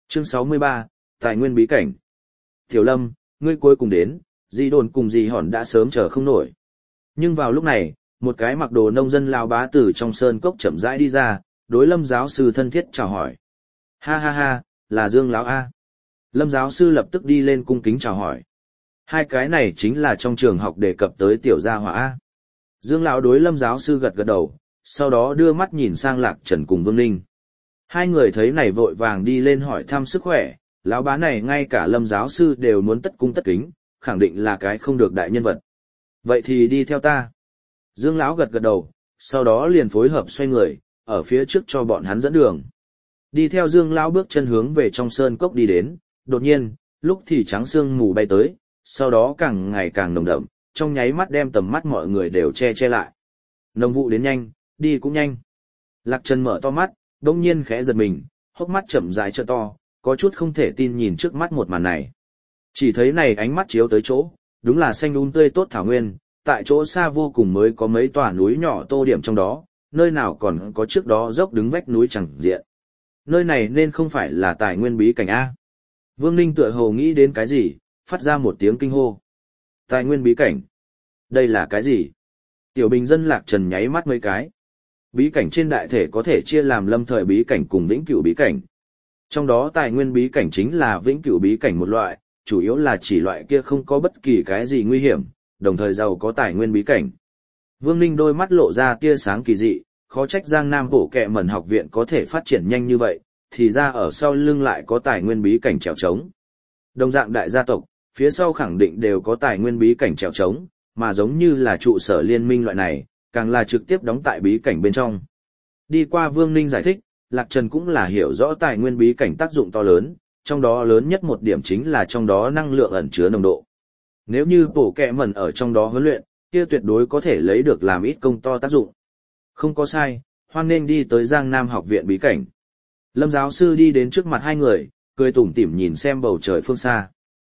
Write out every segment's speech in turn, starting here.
Chương 63, Tài nguyên bí cảnh. Tiểu Lâm, ngươi cuối cùng đến, dì đồn cùng dì hòn đã sớm chờ không nổi. Nhưng vào lúc này, một cái mặc đồ nông dân lao bá từ trong sơn cốc chậm rãi đi ra, đối Lâm giáo sư thân thiết chào hỏi. Ha ha ha, là Dương lão A. Lâm giáo sư lập tức đi lên cung kính chào hỏi. Hai cái này chính là trong trường học đề cập tới tiểu gia hỏa A. Dương lão đối Lâm giáo sư gật gật đầu, sau đó đưa mắt nhìn sang Lạc Trần cùng Vương Ninh. Hai người thấy này vội vàng đi lên hỏi thăm sức khỏe, lão bá này ngay cả Lâm giáo sư đều muốn tất cung tất kính, khẳng định là cái không được đại nhân vật. Vậy thì đi theo ta. Dương lão gật gật đầu, sau đó liền phối hợp xoay người, ở phía trước cho bọn hắn dẫn đường. Đi theo Dương lão bước chân hướng về trong sơn cốc đi đến, đột nhiên, lúc thì trắng sương mù bay tới, sau đó càng ngày càng nồng đậm, trong nháy mắt đem tầm mắt mọi người đều che lại. Nồng vụ đến nhanh, đi cũng nhanh. Lạc Trần mở to mắt, đông nhiên khẽ giật mình, hốc mắt chậm rãi trợ to, có chút không thể tin nhìn trước mắt một màn này. Chỉ thấy này ánh mắt chiếu tới chỗ, đúng là xanh tươi tốt thảo nguyên, tại chỗ xa vô cùng mới có mấy tòa núi nhỏ tô điểm trong đó, nơi nào còn có trước đó dốc đứng vách núi chẳng diện. Nơi này nên không phải là tài nguyên bí cảnh A. Vương Ninh tựa hồ nghĩ đến cái gì, phát ra một tiếng kinh hô. Tài nguyên bí cảnh? Đây là cái gì? Tiểu bình dân Lạc Trần nháy mắt mấy cái. Bí cảnh trên đại thể có thể chia làm lâm thời bí cảnh cùng vĩnh cửu bí cảnh. Trong đó tài nguyên bí cảnh chính là vĩnh cửu bí cảnh một loại, chủ yếu là chỉ loại kia không có bất kỳ cái gì nguy hiểm, đồng thời giàu có tài nguyên bí cảnh. Vương Ninh đôi mắt lộ ra tia sáng kỳ dị, khó trách Giang Nam Bổ Kẹ Mẩn học viện có thể phát triển nhanh như vậy, thì ra ở sau lưng lại có tài nguyên bí cảnh trèo trống. Đồng dạng đại gia tộc, phía sau khẳng định đều có tài nguyên bí cảnh trèo trống, mà giống như là trụ sở liên minh loại này, càng là trực tiếp đóng tại bí cảnh bên trong. Đi qua Vương Ninh giải thích, Lạc Trần cũng là hiểu rõ tài nguyên bí cảnh tác dụng to lớn, trong đó lớn nhất một điểm chính là trong đó năng lượng ẩn chứa nồng độ. Nếu như Bổ Kẹ Mẩn ở trong đó huấn luyện, kia tuyệt đối có thể lấy được làm ít công to tác dụng. Không có sai, hoan nên đi tới Giang Nam học viện bí cảnh. Lâm giáo sư đi đến trước mặt hai người, cười tủm tỉm nhìn xem bầu trời phương xa.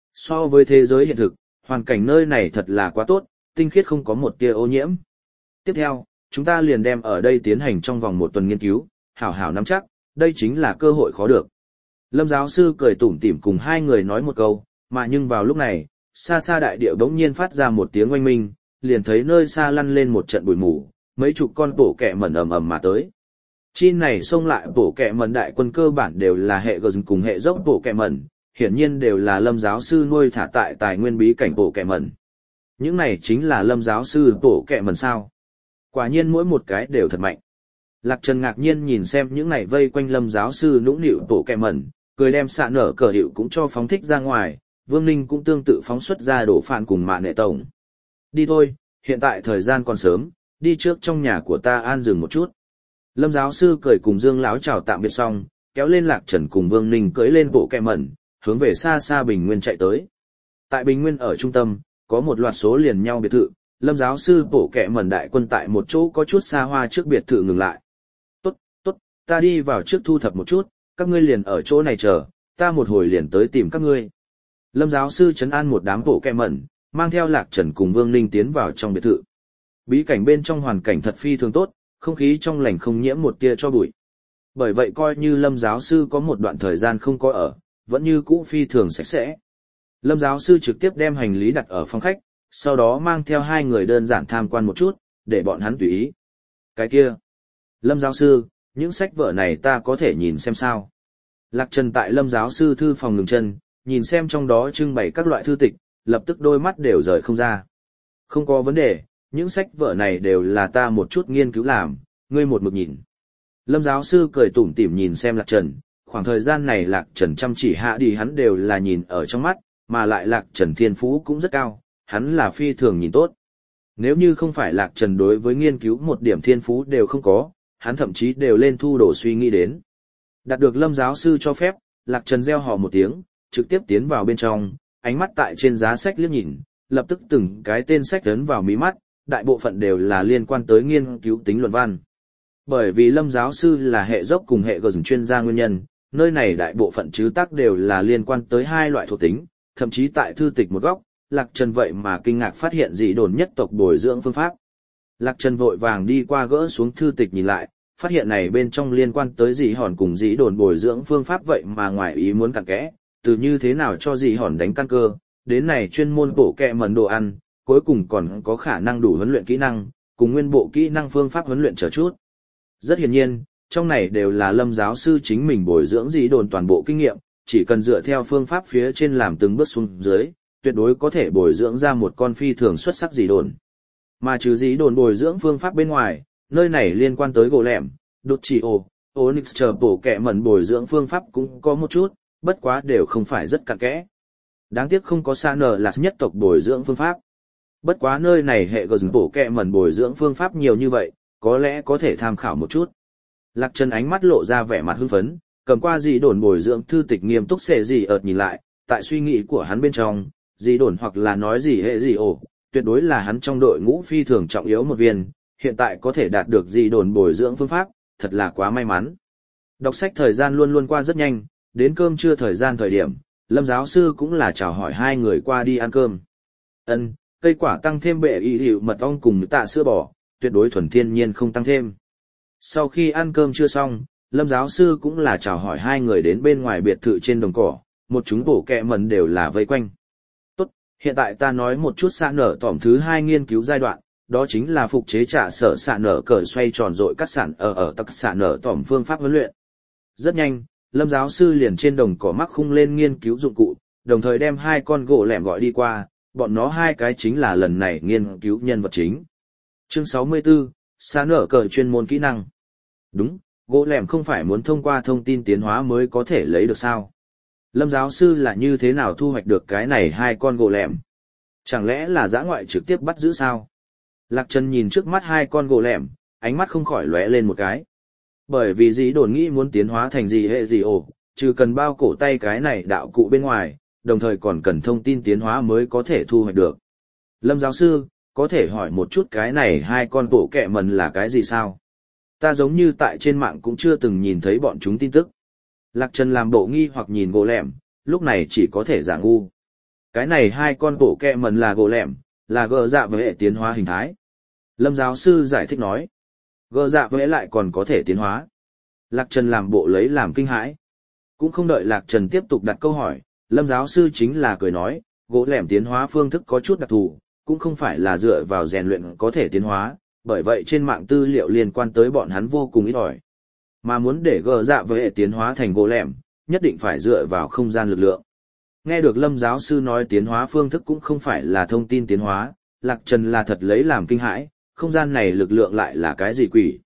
So với thế giới hiện thực, hoàn cảnh nơi này thật là quá tốt, tinh khiết không có một tia ô nhiễm. Tiếp theo, chúng ta liền đem ở đây tiến hành trong vòng một tuần nghiên cứu, hảo hảo nắm chắc, đây chính là cơ hội khó được. Lâm giáo sư cười tủm tỉm cùng hai người nói một câu, mà nhưng vào lúc này, xa xa đại địa bỗng nhiên phát ra một tiếng oanh minh, liền thấy nơi xa lăn lên một trận bụi mù, mấy chục con Bổ Kẹ Mẩn ầm ầm mà tới. Chi này xông lại Bổ Kẹ Mẩn đại quân cơ bản đều là hệ gờ cùng hệ dốc Bổ Kẹ Mẩn, hiển nhiên đều là Lâm giáo sư nuôi thả tại tài nguyên bí cảnh Bổ Kẹ Mẩn. Những này chính là Lâm giáo sư Bổ Kẹ Mẩn sao? Quả nhiên mỗi một cái đều thật mạnh. Lạc Trần ngạc nhiên nhìn xem những này vây quanh Lâm giáo sư nũng nịu Bổ Kẹ Mẩn, cười đem xạ nở cờ hiệu cũng cho phóng thích ra ngoài, Vương Ninh cũng tương tự phóng xuất ra đổ phản cùng mạ nệ tổng. Đi thôi, hiện tại thời gian còn sớm, đi trước trong nhà của ta an dừng một chút. Lâm giáo sư cười cùng Dương lão chào tạm biệt xong, kéo lên Lạc Trần cùng Vương Ninh cưỡi lên Bổ Kẹ Mẩn, hướng về xa xa Bình Nguyên chạy tới. Tại Bình Nguyên ở trung tâm, có một loạt số liền nhau biệt thự, Lâm giáo sư Bổ Kẹ Mẩn đại quân tại một chỗ có chút xa hoa trước biệt thự ngừng lại. Tốt, ta đi vào trước thu thập một chút, các ngươi liền ở chỗ này chờ, ta một hồi liền tới tìm các ngươi. Lâm giáo sư trấn an một đám Bổ Kẹ Mẩn, mang theo Lạc Trần cùng Vương Ninh tiến vào trong biệt thự. Bí cảnh bên trong hoàn cảnh thật phi thường tốt, không khí trong lành không nhiễm một tia cho bụi. Bởi vậy coi như Lâm giáo sư có một đoạn thời gian không có ở, vẫn như cũ phi thường sạch sẽ. Lâm giáo sư trực tiếp đem hành lý đặt ở phòng khách, sau đó mang theo hai người đơn giản tham quan một chút, để bọn hắn tùy ý. Cái kia, Lâm giáo sư, những sách vở này ta có thể nhìn xem sao? Lạc Trần tại Lâm giáo sư thư phòng ngừng chân, nhìn xem trong đó trưng bày các loại thư tịch, lập tức đôi mắt đều rời không ra. Không có vấn đề, những sách vở này đều là ta một chút nghiên cứu làm, ngươi một mực nhìn. Lâm giáo sư cười tủm tỉm nhìn xem Lạc Trần, khoảng thời gian này Lạc Trần chăm chỉ hạ đi hắn đều là nhìn ở trong mắt, mà lại Lạc Trần thiên phú cũng rất cao, hắn là phi thường nhìn tốt. Nếu như không phải Lạc Trần đối với nghiên cứu một điểm thiên phú đều không có, hắn thậm chí đều lên thu đổ suy nghĩ đến. Đạt được Lâm giáo sư cho phép, Lạc Trần reo hò một tiếng, trực tiếp tiến vào bên trong, ánh mắt tại trên giá sách liếc nhìn, lập tức từng cái tên sách ấn vào mí mắt, đại bộ phận đều là liên quan tới nghiên cứu tính luận văn. Bởi vì Lâm giáo sư là hệ dốc cùng hệ gờ chuyên gia nguyên nhân, nơi này đại bộ phận chứ tác đều là liên quan tới hai loại thuộc tính, thậm chí tại thư tịch một góc, Lạc Trần vậy mà kinh ngạc phát hiện dị đồn nhất tộc bồi dưỡng phương pháp. Lạc Trần vội vàng đi qua gỡ xuống thư tịch nhìn lại, phát hiện này bên trong liên quan tới dị hòn cùng dị đồn bồi dưỡng phương pháp vậy mà ngoài ý muốn cặn kẽ, từ như thế nào cho dị hòn đánh căn cơ, đến này chuyên môn bổ kẹ mẩn đồ ăn, cuối cùng còn có khả năng đủ huấn luyện kỹ năng, cùng nguyên bộ kỹ năng phương pháp huấn luyện chờ chút. Rất hiển nhiên, trong này đều là Lâm giáo sư chính mình bồi dưỡng dị đồn toàn bộ kinh nghiệm, chỉ cần dựa theo phương pháp phía trên làm từng bước xuống dưới, tuyệt đối có thể bồi dưỡng ra một con phi thường xuất sắc dị đồn. Mà trừ dị đồn bồi dưỡng phương pháp bên ngoài, nơi này liên quan tới gỗ lẻm, đột chỉ Onyx chờ bổ kẹ mẩn bồi dưỡng phương pháp cũng có một chút, bất quá đều không phải rất cặn kẽ. Đáng tiếc không có xa nở là nhất tộc bồi dưỡng phương pháp. Bất quá nơi này hệ gần bổ kẹ mẩn bồi dưỡng phương pháp nhiều như vậy, có lẽ có thể tham khảo một chút. Lạc Trần ánh mắt lộ ra vẻ mặt hưng phấn, cầm qua dị đồn bồi dưỡng thư tịch nghiêm túc xệ gì ợt nhìn lại, tại suy nghĩ của hắn bên trong, dị đồn hoặc là nói gì hệ gì tuyệt đối là hắn trong đội ngũ phi thường trọng yếu một viên, hiện tại có thể đạt được dị đồn bồi dưỡng phương pháp, thật là quá may mắn. Đọc sách thời gian luôn luôn qua rất nhanh, đến cơm trưa thời điểm, Lâm giáo sư cũng là chào hỏi hai người qua đi ăn cơm. Ân, cây quả tăng thêm bệ y hiệu mật ong cùng tạ sữa bò, tuyệt đối thuần thiên nhiên không tăng thêm. Sau khi ăn cơm chưa xong, Lâm giáo sư cũng là chào hỏi hai người đến bên ngoài biệt thự trên đồng cỏ, một chúng bổ kẹ mẩn đều là vây quanh. Tốt, hiện tại ta nói một chút xạ nở tỏm thứ 2 nghiên cứu giai đoạn, đó chính là phục chế trả sở xạ nở cờ xoay tròn dội cắt sản ở tắc xạ nở tỏm phương pháp huấn luyện. Rất nhanh, Lâm giáo sư liền trên đồng cỏ mắc khung lên nghiên cứu dụng cụ, đồng thời đem 2 con gỗ lẻm gọi đi qua, bọn nó 2 cái chính là lần này nghiên cứu nhân vật chính. Chương 64, xạ nở cờ chuyên môn kỹ năng. Đúng, gỗ lẻm không phải muốn thông qua thông tin tiến hóa mới có thể lấy được sao? Lâm giáo sư là như thế nào thu hoạch được cái này 2 con gỗ lẻm? Chẳng lẽ là dã ngoại trực tiếp bắt giữ sao? Lạc Trần nhìn trước mắt 2 con gỗ lẻm, ánh mắt không khỏi lóe lên một cái. Bởi vì dĩ đồn nghĩ muốn tiến hóa thành gì hệ gì trừ cần bao cổ tay cái này đạo cụ bên ngoài, đồng thời còn cần thông tin tiến hóa mới có thể thu hoạch được. Lâm giáo sư, có thể hỏi một chút cái này 2 con bộ kẹ mần là cái gì sao? Ta giống như tại trên mạng cũng chưa từng nhìn thấy bọn chúng tin tức. Lạc Trần làm bộ nghi hoặc nhìn gỗ lẻm, lúc này chỉ có thể giả ngu. Cái này 2 con bộ kẹ mần là gỗ lẻm, là gờ dạ với hệ tiến hóa hình thái. Lâm giáo sư giải thích nói. Gờ dạ với lại còn có thể tiến hóa. Lạc Trần làm bộ lấy làm kinh hãi. Cũng không đợi Lạc Trần tiếp tục đặt câu hỏi, Lâm giáo sư chính là cười nói, gỗ lẻm tiến hóa phương thức có chút đặc thù, cũng không phải là dựa vào rèn luyện có thể tiến hóa, bởi vậy trên mạng tư liệu liên quan tới bọn hắn vô cùng ít ỏi. Mà muốn để gờ dạ với hệ tiến hóa thành gỗ lẻm, nhất định phải dựa vào không gian lực lượng. Nghe được Lâm giáo sư nói tiến hóa phương thức cũng không phải là thông tin tiến hóa, Lạc Trần là thật lấy làm kinh hãi, không gian này lực lượng lại là cái gì quỷ?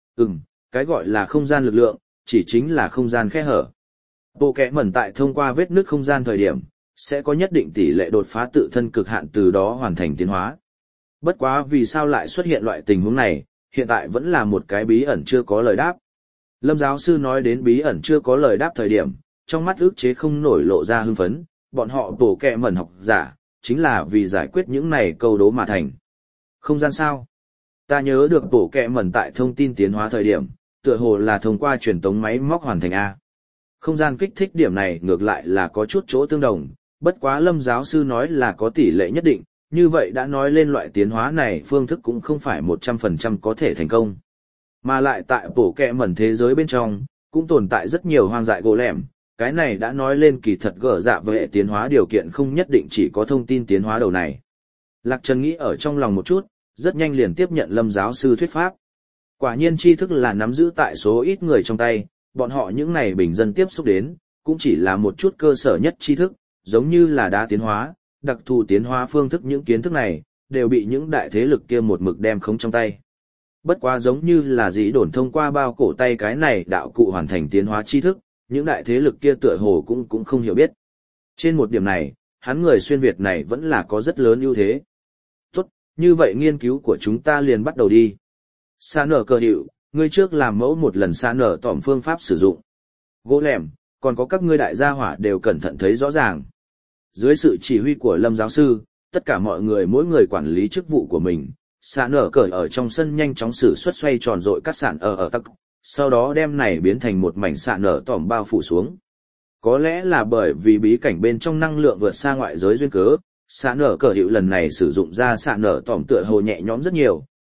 Cái gọi là không gian lực lượng, chỉ chính là không gian khe hở. Bộ kẽ mẩn tại thông qua vết nứt không gian thời điểm, sẽ có nhất định tỷ lệ đột phá tự thân cực hạn từ đó hoàn thành tiến hóa. Bất quá vì sao lại xuất hiện loại tình huống này, hiện tại vẫn là một cái bí ẩn chưa có lời đáp. Lâm giáo sư nói đến bí ẩn chưa có lời đáp thời điểm, trong mắt ức chế không nổi lộ ra hưng phấn, bọn họ bộ kẽ mẩn học giả, chính là vì giải quyết những này câu đố mà thành. Không gian sao? Ta nhớ được bộ kẽ mẩn tại thông tin tiến hóa thời điểm, tựa hồ là thông qua truyền tống máy móc hoàn thành A. Không gian kích thích điểm này ngược lại là có chút chỗ tương đồng, bất quá Lâm giáo sư nói là có tỷ lệ nhất định, như vậy đã nói lên loại tiến hóa này phương thức cũng không phải 100% có thể thành công. Mà lại tại bộ kẽ mẩn thế giới bên trong, cũng tồn tại rất nhiều hoang dại gỗ lẻm, cái này đã nói lên kỳ thật gở dạ với hệ tiến hóa điều kiện không nhất định chỉ có thông tin tiến hóa đầu này. Lạc Trần nghĩ ở trong lòng một chút, rất nhanh liền tiếp nhận Lâm giáo sư thuyết pháp. Quả nhiên tri thức là nắm giữ tại số ít người trong tay, bọn họ những này bình dân tiếp xúc đến, cũng chỉ là một chút cơ sở nhất tri thức, giống như là đá tiến hóa, đặc thù tiến hóa phương thức những kiến thức này, đều bị những đại thế lực kia một mực đem khống trong tay. Bất quá giống như là dĩ đồn thông qua bao cổ tay cái này đạo cụ hoàn thành tiến hóa tri thức, những đại thế lực kia tựa hồ cũng không hiểu biết. Trên một điểm này, hắn người xuyên Việt này vẫn là có rất lớn ưu thế. Tốt, như vậy nghiên cứu của chúng ta liền bắt đầu đi. Xa nở cơ hiệu, ngươi trước làm mẫu một lần xa nở tỏm phương pháp sử dụng. Gỗ lẻm, còn có các ngươi đại gia hỏa đều cẩn thận thấy rõ ràng. Dưới sự chỉ huy của Lâm giáo sư, tất cả mọi người mỗi người quản lý chức vụ của mình. Xa nở cởi ở trong sân nhanh chóng sử xuất xoay tròn dội cắt sản ở tắc, sau đó đem này biến thành một mảnh xạ nở tỏm bao phủ xuống. Có lẽ là bởi vì bí cảnh bên trong năng lượng vượt xa ngoại giới duyên cớ, xạ nở cởi hiệu lần này sử dụng ra xạ nở tỏm tựa hồ nhẹ nhõm rất nhiều,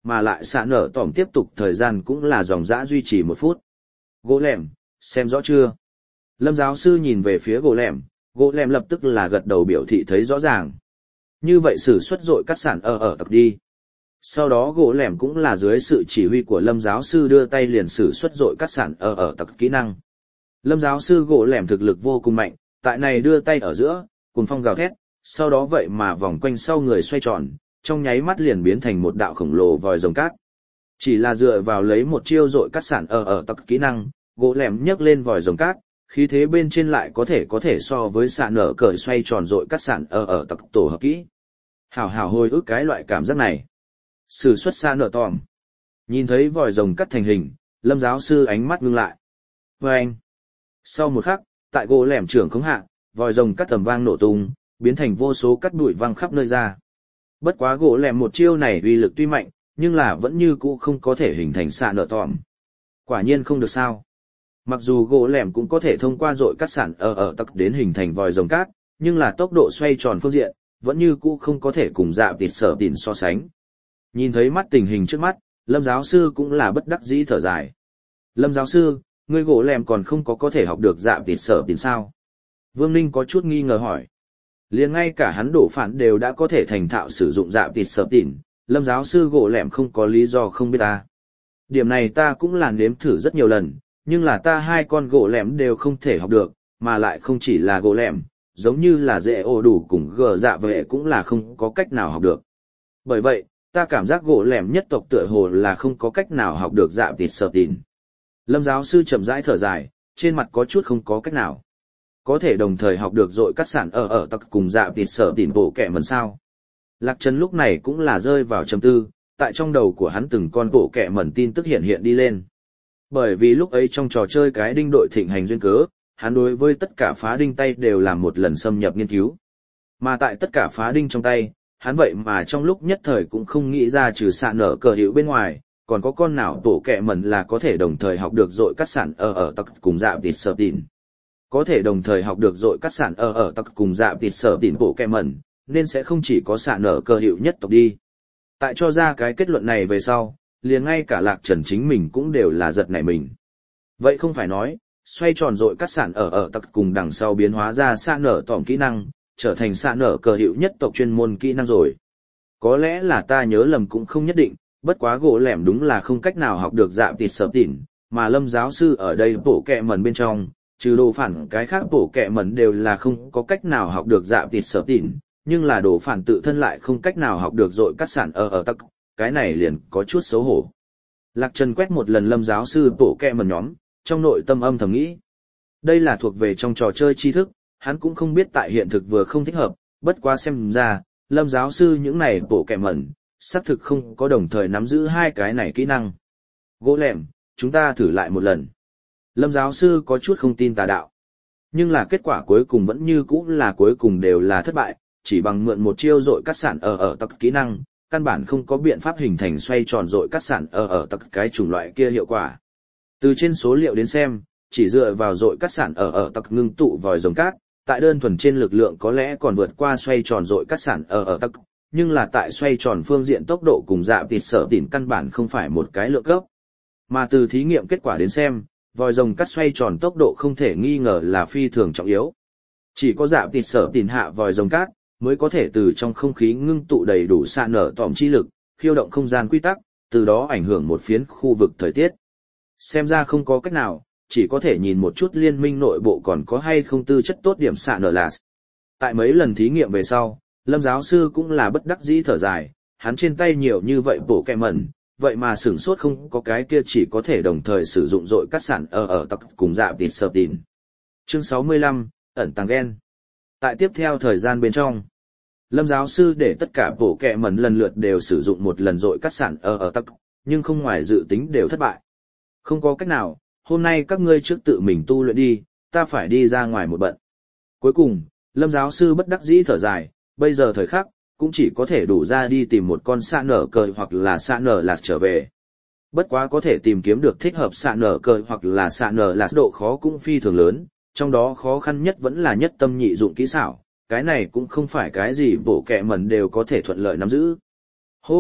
mà lại xạ nở tỏm tiếp tục thời gian cũng là dòng dã duy trì 1 phút. Gỗ lẻm, xem rõ chưa? Lâm giáo sư nhìn về phía gỗ lẻm lập tức là gật đầu biểu thị thấy rõ ràng. Như vậy sử xuất dội cắt sản ở tập đi. Sau đó gỗ lẻm cũng là dưới sự chỉ huy của Lâm giáo sư đưa tay liền sử xuất dội cắt sản ở tập kỹ năng. Lâm giáo sư gỗ lẻm thực lực vô cùng mạnh, tại này đưa tay ở giữa, cùng phong gào thét, sau đó vậy mà vòng quanh sau người xoay tròn, trong nháy mắt liền biến thành một đạo khổng lồ vòi rồng cát. Chỉ là dựa vào lấy một chiêu dội cắt sản ở tập kỹ năng, gỗ lẻm nhấc lên vòi rồng cát, khí thế bên trên lại có thể so với xạ nở cởi xoay tròn dội cắt sản ở tập tổ hợp kỹ. Hảo hồi ức cái loại cảm giác này. Sử xuất xạ nở tòm. Nhìn thấy vòi rồng cắt thành hình, Lâm giáo sư ánh mắt ngưng lại. Vâng! Sau một khắc, tại gỗ lẻm trưởng khống hạ, vòi rồng cắt tầm vang nổ tung, biến thành vô số cắt bụi văng khắp nơi ra. Bất quá gỗ lẻm một chiêu này uy lực tuy mạnh, nhưng là vẫn như cũ không có thể hình thành xạ nở tòm. Quả nhiên không được sao. Mặc dù gỗ lẻm cũng có thể thông qua dội cắt sản ở tắc đến hình thành vòi rồng cát, nhưng là tốc độ xoay tròn phương diện, vẫn như cũ không có thể cùng dạ tịt sở tỉn so sánh. Nhìn thấy mắt tình hình trước mắt, Lâm giáo sư cũng là bất đắc dĩ thở dài. Lâm giáo sư, ngươi gỗ lẻm còn không có thể học được dạ tịt sở tỉn sao? Vương Ninh có chút nghi ngờ hỏi. Liền ngay cả hắn đổ phản đều đã có thể thành thạo sử dụng dạ tịt sở tỉn, Lâm giáo sư gỗ lẻm không có lý do không biết ta. Điểm này ta cũng là nếm thử rất nhiều lần, nhưng là ta 2 con gỗ lẻm đều không thể học được, mà lại không chỉ là gỗ lẻm, giống như là dễ ổ đủ cùng gờ dạ vệ cũng là không có cách nào học được. Bởi vậy, ta cảm giác gỗ lẻm nhất tộc tựa hồ là không có cách nào học được dạ tịt sở tỉn. Lâm giáo sư chậm rãi thở dài, trên mặt có chút không có cách nào. Có thể đồng thời học được dội cắt sản ở tặc cùng dạ tịt sở tỉn bộ kẹ mẩn sao. Lạc Trần lúc này cũng là rơi vào trầm tư, tại trong đầu của hắn từng con bộ kẹ mẩn tin tức hiện đi lên. Bởi vì lúc ấy trong trò chơi cái đinh đội thịnh hành duyên cớ, hắn đối với tất cả phá đinh tay đều làm một lần xâm nhập nghiên cứu. Mà tại tất cả phá đinh trong tay, hắn vậy mà trong lúc nhất thời cũng không nghĩ ra trừ xạ nở cờ hiệu bên ngoài, còn có con nào tổ kẹ mẩn là có thể đồng thời học được dội cắt sản ở tặc cùng dạ tịt sở tỉn. Có thể đồng thời học được dội cắt sản ở tặc cùng dạ tịt sở tỉn bộ kẹ mẩn, nên sẽ không chỉ có xạ nở cờ hiệu nhất tộc đi. Tại cho ra cái kết luận này về sau, liền ngay cả Lạc Trần chính mình cũng đều là giật nảy mình. Vậy không phải nói, xoay tròn dội cắt sản ở tặc cùng đằng sau biến hóa ra xạ nở tỏm kỹ năng, trở thành xạ nở cờ hiệu nhất tộc chuyên môn kỹ năng rồi. Có lẽ là ta nhớ lầm cũng không nhất định, bất quá gỗ lẻm đúng là không cách nào học được dạ tịt sở tỉn, mà Lâm giáo sư ở đây bộ kẹ mẩn bên trong, trừ đồ phản cái khác bộ kẹ mẩn đều là không có cách nào học được dạ tịt sở tỉn, nhưng là đồ phản tự thân lại không cách nào học được dội cắt sản ở tắc, cái này liền có chút xấu hổ. Lạc Trần quét một lần Lâm giáo sư bộ kẹ mẩn nhóm, trong nội tâm âm thầm nghĩ. Đây là thuộc về trong trò chơi tri thức, hắn cũng không biết tại hiện thực vừa không thích hợp, bất quá xem ra, Lâm giáo sư những này bộ kẹ mẩn, xác thực không có đồng thời nắm giữ 2 cái này kỹ năng. Gỗ lẻm, chúng ta thử lại một lần. Lâm giáo sư có chút không tin tà đạo. Nhưng là kết quả cuối cùng vẫn như cũ là cuối cùng đều là thất bại, chỉ bằng mượn một chiêu dội cắt sản ở tặc kỹ năng, căn bản không có biện pháp hình thành xoay tròn dội cắt sản ở tặc cái chủng loại kia hiệu quả. Từ trên số liệu đến xem, chỉ dựa vào dội cắt sản ở tặc ngưng tụ vòi rồng cát, tại đơn thuần trên lực lượng có lẽ còn vượt qua xoay tròn dội cắt sản ở tặc, nhưng là tại xoay tròn phương diện tốc độ cùng dạ tịt sở tỉn căn bản không phải một cái lượng cấp. Mà từ thí nghiệm kết quả đến xem, vòi rồng cắt xoay tròn tốc độ không thể nghi ngờ là phi thường trọng yếu. Chỉ có dạ tịt sở tỉn hạ vòi rồng cát, mới có thể từ trong không khí ngưng tụ đầy đủ xạ nở tỏm chi lực, khiêu động không gian quy tắc, từ đó ảnh hưởng một phiến khu vực thời tiết. Xem ra không có cách nào, chỉ có thể nhìn một chút liên minh nội bộ còn có hay không tư chất tốt điểm xạ nở là. Tại mấy lần thí nghiệm về sau, Lâm giáo sư cũng là bất đắc dĩ thở dài, hắn trên tay nhiều như vậy bổ kẹ mẩn, vậy mà sửng sốt không có cái kia chỉ có thể đồng thời sử dụng dội cắt sản ở tặc cùng dạ tịt sở tỉn. Chương 65, ẩn tàng gen. Tại tiếp theo thời gian bên trong, Lâm giáo sư để tất cả bổ kẹ mẩn lần lượt đều sử dụng một lần dội cắt sản ở tặc, nhưng không ngoài dự tính đều thất bại. Không có cách nào, hôm nay các ngươi trước tự mình tu luyện đi, ta phải đi ra ngoài một bận. Cuối cùng, Lâm giáo sư bất đắc dĩ thở dài, bây giờ thời khắc, cũng chỉ có thể đủ ra đi tìm một con xạ nở cờ hoặc là xạ nở lạt trở về. Bất quá có thể tìm kiếm được thích hợp xạ nở cờ hoặc là xạ nở lạt độ khó cũng phi thường lớn, trong đó khó khăn nhất vẫn là nhất tâm nhị dụng kỹ xảo, cái này cũng không phải cái gì bổ kẹ mẩn đều có thể thuận lợi nắm giữ. Hô,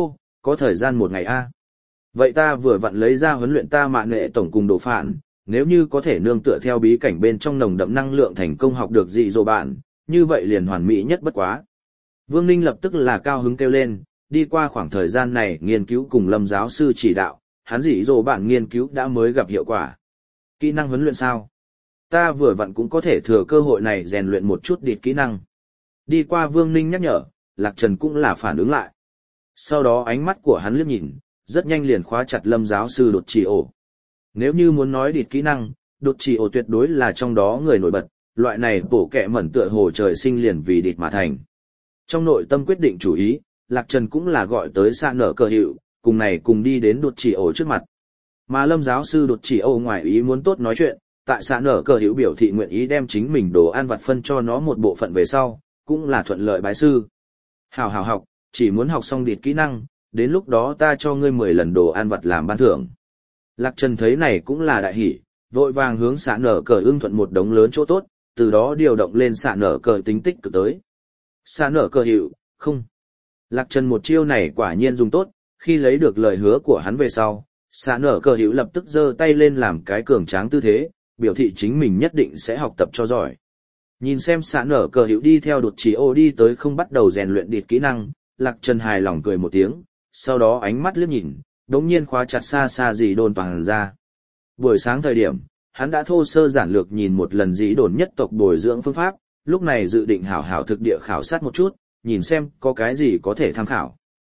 có thời gian một ngày a. Vậy ta vừa vặn lấy ra huấn luyện ta mạ nghệ tổng cùng đồ phản, nếu như có thể nương tựa theo bí cảnh bên trong nồng đậm năng lượng thành công học được dị dỗ bạn, như vậy liền hoàn mỹ nhất bất quá. Vương Ninh lập tức là cao hứng kêu lên, đi qua khoảng thời gian này nghiên cứu cùng Lâm giáo sư chỉ đạo, hắn dị dỗ bạn nghiên cứu đã mới gặp hiệu quả. Kỹ năng huấn luyện sao? Ta vừa vặn cũng có thể thừa cơ hội này rèn luyện một chút địt kỹ năng. Đi qua Vương Ninh nhắc nhở, Lạc Trần cũng là phản ứng lại. Sau đó ánh mắt của hắn liếc nhìn, rất nhanh liền khóa chặt Lâm giáo sư đột chỉ ổ. Nếu như muốn nói địt kỹ năng, đột chỉ ổ tuyệt đối là trong đó người nổi bật, loại này bổ kẹ mẩn tựa hồ trời sinh liền vì địt mà thành. Trong nội tâm quyết định chủ ý, Lạc Trần cũng là gọi tới xạ nở cờ hiệu, cùng này cùng đi đến đột chỉ ổ trước mặt. Mà Lâm giáo sư đột chỉ ổ ngoài ý muốn tốt nói chuyện, tại xạ nở cờ hiệu biểu thị nguyện ý đem chính mình đồ ăn vặt phân cho nó một bộ phận về sau, cũng là thuận lợi bái sư. Hào học, chỉ muốn học xong địt kỹ năng, đến lúc đó ta cho ngươi 10 lần đồ ăn vặt làm ban thưởng. Lạc Trần thấy này cũng là đại hỷ, vội vàng hướng xạ nở cờ ưng thuận một đống lớn chỗ tốt, từ đó điều động lên xạ nở cờ tính tích cực tới. Xạ nở cờ hiệu, không. Lạc Trần một chiêu này quả nhiên dùng tốt, khi lấy được lời hứa của hắn về sau, xạ nở cờ hiệu lập tức giơ tay lên làm cái cường tráng tư thế, biểu thị chính mình nhất định sẽ học tập cho giỏi. Nhìn xem xạ nở cờ hiệu đi theo đột chỉ ô đi tới không bắt đầu rèn luyện địt kỹ năng, Lạc Trần hài lòng cười một tiếng, sau đó ánh mắt liếc nhìn, đống nhiên khóa chặt xa xa dì đồn toàn ra. Buổi sáng thời điểm, hắn đã thô sơ giản lược nhìn một lần dì đồn nhất tộc bồi dưỡng phương pháp, lúc này dự định hảo hảo thực địa khảo sát một chút, nhìn xem có cái gì có thể tham khảo.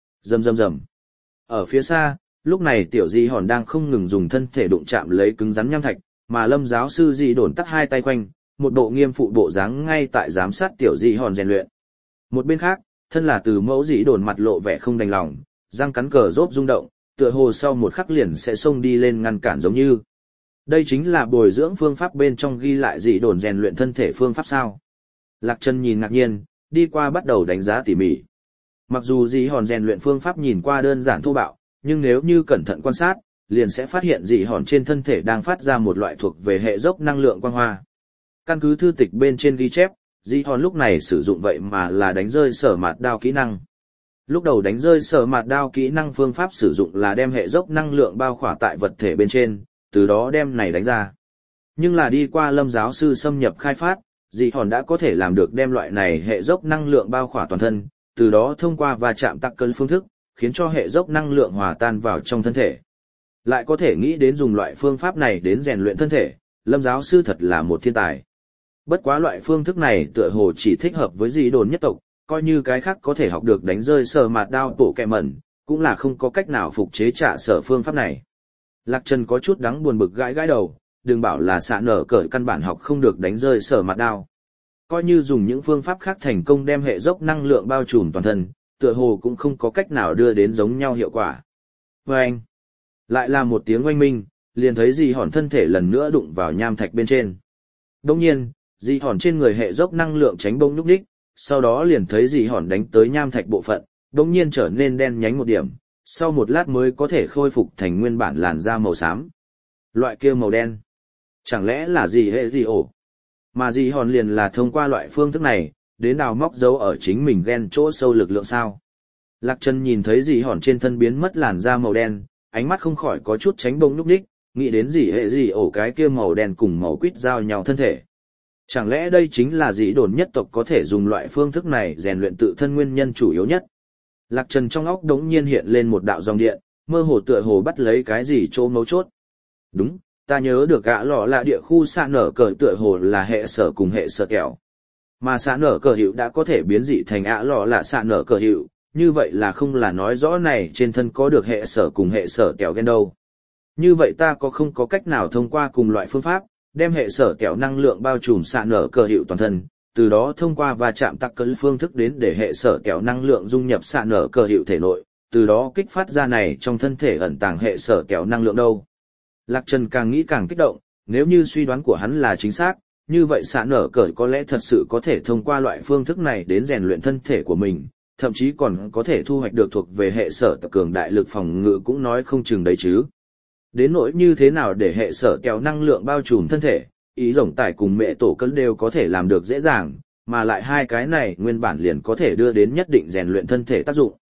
Rầm. Ở phía xa, lúc này tiểu dì hòn đang không ngừng dùng thân thể đụng chạm lấy cứng rắn nham thạch, mà Lâm giáo sư dì đồn tắt hai tay quanh, một bộ nghiêm phụ bộ dáng ngay tại giám sát tiểu dì hòn rèn luyện. Một bên khác, thân là từ mẫu dì đồn mặt lộ vẻ không đành lòng, răng cắn cờ rốp rung động, tựa hồ sau một khắc liền sẽ xông đi lên ngăn cản giống như. Đây chính là bồi dưỡng phương pháp bên trong ghi lại dì đồn rèn luyện thân thể phương pháp sao. Lạc Trần nhìn ngạc nhiên, đi qua bắt đầu đánh giá tỉ mỉ. Mặc dù dì hòn rèn luyện phương pháp nhìn qua đơn giản thô bạo, nhưng nếu như cẩn thận quan sát, liền sẽ phát hiện dì hòn trên thân thể đang phát ra một loại thuộc về hệ dốc năng lượng quang hoa. Căn cứ thư tịch bên trên ghi chép, dì hòn lúc này sử dụng vậy mà là đánh rơi sở mạt đao kỹ năng. Lúc đầu đánh rơi sở mạt đao kỹ năng phương pháp sử dụng là đem hệ dốc năng lượng bao khỏa tại vật thể bên trên, từ đó đem này đánh ra. Nhưng là đi qua Lâm giáo sư xâm nhập khai phát, dì hòn đã có thể làm được đem loại này hệ dốc năng lượng bao khỏa toàn thân, từ đó thông qua va chạm tắc cân phương thức, khiến cho hệ dốc năng lượng hòa tan vào trong thân thể. Lại có thể nghĩ đến dùng loại phương pháp này đến rèn luyện thân thể, Lâm giáo sư thật là một thiên tài. Bất quá loại phương thức này tựa hồ chỉ thích hợp với dì đồn nhất tộc, coi như cái khác có thể học được đánh rơi sở mạt đao bộ kẹ mẩn, cũng là không có cách nào phục chế trả sở phương pháp này. Lạc Trần có chút đắng buồn bực gãi đầu, đừng bảo là xạ nở cởi căn bản học không được đánh rơi sở mạt đao. Coi như dùng những phương pháp khác thành công đem hệ dốc năng lượng bao trùm toàn thân, tựa hồ cũng không có cách nào đưa đến giống nhau hiệu quả. Oanh! Lại là một tiếng oanh minh, liền thấy dì hòn thân thể lần nữa đụng vào nham thạch bên trên. Đồng nhiên, dì hòn trên người hệ dốc năng lượng tránh bông nhúc nhích, sau đó liền thấy dì hòn đánh tới nham thạch bộ phận, đồng nhiên trở nên đen nhánh một điểm, sau một lát mới có thể khôi phục thành nguyên bản làn da màu xám. Loại kia màu đen. Chẳng lẽ là gì hệ gì ổ? Mà dì hòn liền là thông qua loại phương thức này, đến đào móc dấu ở chính mình ghen chỗ sâu lực lượng sao. Lạc Trần nhìn thấy dì hòn trên thân biến mất làn da màu đen, ánh mắt không khỏi có chút tránh bông nhúc nhích, nghĩ đến gì hệ gì ổ cái kia màu đen cùng màu quýt giao nhau thân thể. Chẳng lẽ đây chính là dĩ đồn nhất tộc có thể dùng loại phương thức này rèn luyện tự thân nguyên nhân chủ yếu nhất? Lạc Trần trong óc đống nhiên hiện lên một đạo dòng điện, mơ hồ tựa hồ bắt lấy cái gì chỗ mấu chốt. Đúng, ta nhớ được gã lọ là địa khu xạ nở cờ tựa hồ là hệ sở cùng hệ sở kẹo. Mà xạ nở cờ hiệu đã có thể biến dị thành ạ lọ là xạ nở cờ hiệu, như vậy là không là nói rõ này trên thân có được hệ sở cùng hệ sở kẹo gen đâu. Như vậy ta không có cách nào thông qua cùng loại phương pháp, đem hệ sở kẹo năng lượng bao trùm xạ nở cờ hiệu toàn thân, từ đó thông qua va chạm tắc cấn phương thức đến để hệ sở kẹo năng lượng dung nhập xạ nở cờ hiệu thể nội, từ đó kích phát ra này trong thân thể ẩn tàng hệ sở kẹo năng lượng đâu. Lạc Trần càng nghĩ càng kích động, nếu như suy đoán của hắn là chính xác, như vậy xạ nở cờ có lẽ thật sự có thể thông qua loại phương thức này đến rèn luyện thân thể của mình, thậm chí còn có thể thu hoạch được thuộc về hệ sở tập cường đại lực phòng ngự cũng nói không chừng đấy chứ. Đến nỗi như thế nào để hệ sở kẹo năng lượng bao trùm thân thể, ý rồng tải cùng mẹ tổ cân đều có thể làm được dễ dàng, mà lại hai cái này nguyên bản liền có thể đưa đến nhất định rèn luyện thân thể tác dụng.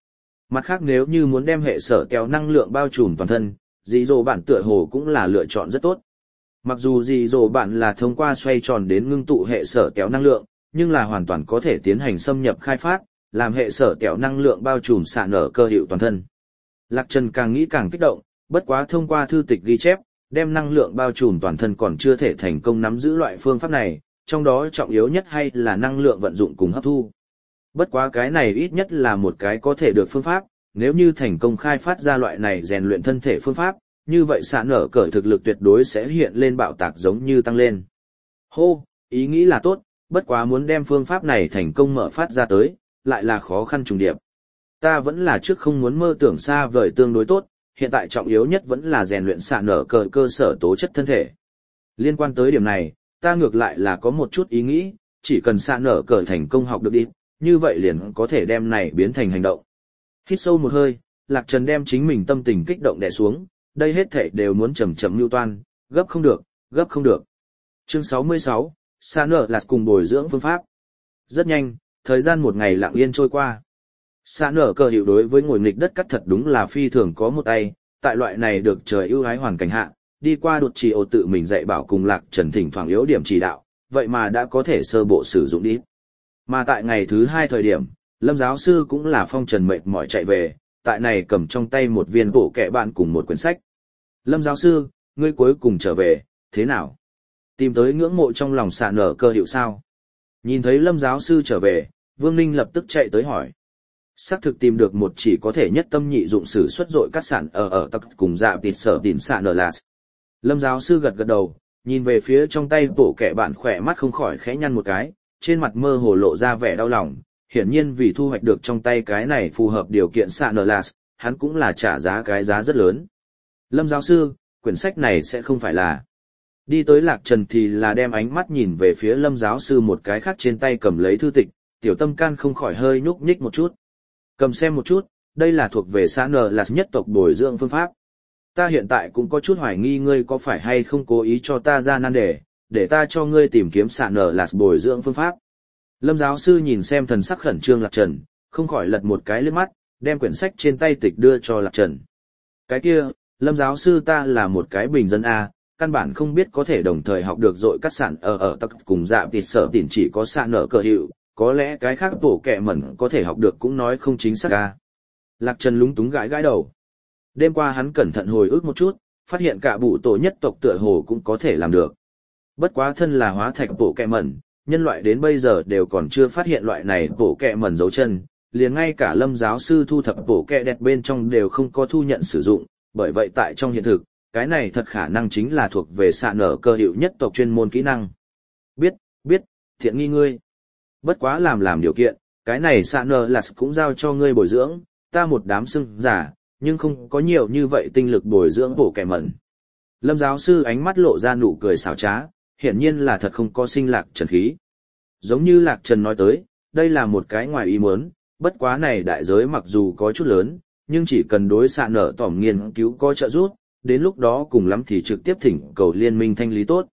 Mặt khác nếu như muốn đem hệ sở kéo năng lượng bao trùm toàn thân, dị dỗ bản tựa hồ cũng là lựa chọn rất tốt. Mặc dù dị dỗ bản là thông qua xoay tròn đến ngưng tụ hệ sở kéo năng lượng, nhưng là hoàn toàn có thể tiến hành xâm nhập khai phát, làm hệ sở kéo năng lượng bao trùm xạ nở cơ hiệu toàn thân. Lạc Trần càng nghĩ càng kích động, bất quá thông qua thư tịch ghi chép, đem năng lượng bao trùm toàn thân còn chưa thể thành công nắm giữ loại phương pháp này, trong đó trọng yếu nhất hay là năng lượng vận dụng cùng hấp thu. Bất quá cái này ít nhất là một cái có thể được phương pháp, nếu như thành công khai phát ra loại này rèn luyện thân thể phương pháp, như vậy xạ nở cởi thực lực tuyệt đối sẽ hiện lên bạo tạc giống như tăng lên. Hô, ý nghĩ là tốt, bất quá muốn đem phương pháp này thành công mở phát ra tới, lại là khó khăn trùng điệp. Ta vẫn là trước không muốn mơ tưởng xa vời tương đối tốt, hiện tại trọng yếu nhất vẫn là rèn luyện xạ nở cởi cơ sở tố chất thân thể. Liên quan tới điểm này, ta ngược lại là có một chút ý nghĩ, chỉ cần xạ nở cởi thành công học được đi, như vậy liền có thể đem này biến thành hành động. Hít sâu một hơi, Lạc Trần đem chính mình tâm tình kích động đè xuống, đây hết thảy đều muốn chậm chậm lưu toan, gấp không được, gấp không được. Chương 66, xạ nở là cùng bồi dưỡng phương pháp. Rất nhanh, thời gian một ngày lặng yên trôi qua. Xạ nở cờ hiệu đối với ngồi nghịch đất cắt thật đúng là phi thường có một tay, tại loại này được trời ưu ái hoàn cảnh hạ, đi qua đột trì ổ tự mình dạy bảo cùng Lạc Trần thỉnh thoảng yếu điểm chỉ đạo, vậy mà đã có thể sơ bộ sử dụng đi. Mà tại ngày thứ 2 thời điểm, Lâm giáo sư cũng là phong trần mệt mỏi chạy về, tại này cầm trong tay một viên bộ kẹ bạn cùng một quyển sách. Lâm giáo sư, ngươi cuối cùng trở về, thế nào? Tìm tới ngưỡng mộ trong lòng xạ nở cơ hiệu sao? Nhìn thấy Lâm giáo sư trở về, Vương Ninh lập tức chạy tới hỏi. Xác thực tìm được một chỉ có thể nhất tâm nhị dụng sử xuất dội các sản ở tắc cùng dạ tịt sở tịn xạ nở lạt. Lâm giáo sư gật gật đầu, nhìn về phía trong tay bộ kẹ bạn khỏe mắt không khỏi khẽ nhăn một cái, trên mặt mơ hồ lộ ra vẻ đau lòng, hiển nhiên vì thu hoạch được trong tay cái này phù hợp điều kiện xạ nở lạt, hắn cũng là trả giá cái giá rất lớn. Lâm giáo sư, quyển sách này sẽ không phải là... Đi tới Lạc Trần thì là đem ánh mắt nhìn về phía Lâm giáo sư một cái khác trên tay cầm lấy thư tịch, tiểu tâm can không khỏi hơi nhúc nhích một chút. Cầm xem một chút, đây là thuộc về xạ nở lạt nhất tộc bồi dưỡng phương pháp. Ta hiện tại cũng có chút hoài nghi ngươi có phải hay không cố ý cho ta ra nan đề, để ta cho ngươi tìm kiếm xạ nở lạt bồi dưỡng phương pháp. Lâm giáo sư nhìn xem thần sắc khẩn trương Lạc Trần, không khỏi lật một cái liếc mắt, đem quyển sách trên tay tịch đưa cho Lạc Trần. Cái kia, Lâm giáo sư ta là một cái bình dân A, căn bản không biết có thể đồng thời học được dội cắt sản ở tắc cùng dạ tịt sở tịn chỉ có xạ nở cờ hiệu, có lẽ cái khác bổ kẹ mẩn có thể học được cũng nói không chính xác A. Lạc Trần lúng túng gãi gãi đầu. Đêm qua hắn cẩn thận hồi ức một chút, phát hiện cả bụ tổ nhất tộc tựa hồ cũng có thể làm được. Bất quá thân là hóa thạch bổ kẹ mẩn, nhân loại đến bây giờ đều còn chưa phát hiện loại này bổ kẹ mẩn dấu chân, liền ngay cả Lâm giáo sư thu thập bổ kẹ đẹp bên trong đều không có thu nhận sử dụng, bởi vậy tại trong hiện thực, cái này thật khả năng chính là thuộc về xạ nở cơ hiệu nhất tộc chuyên môn kỹ năng. Biết, thiện nghi ngươi. Bất quá làm điều kiện, cái này xạ nở là cũng giao cho ngươi bồi dưỡng, ta một đám sưng giả, nhưng không có nhiều như vậy tinh lực bồi dưỡng bổ kẹ mẩn. Lâm giáo sư ánh mắt lộ ra nụ cười xảo trá, hiển nhiên là thật không có sinh Lạc Trần khí. Giống như Lạc Trần nói tới, đây là một cái ngoài ý muốn, bất quá này đại giới mặc dù có chút lớn, nhưng chỉ cần đối xạ nở tỏm nghiên cứu có trợ giúp, đến lúc đó cùng lắm thì trực tiếp thỉnh cầu liên minh thanh lý tốt.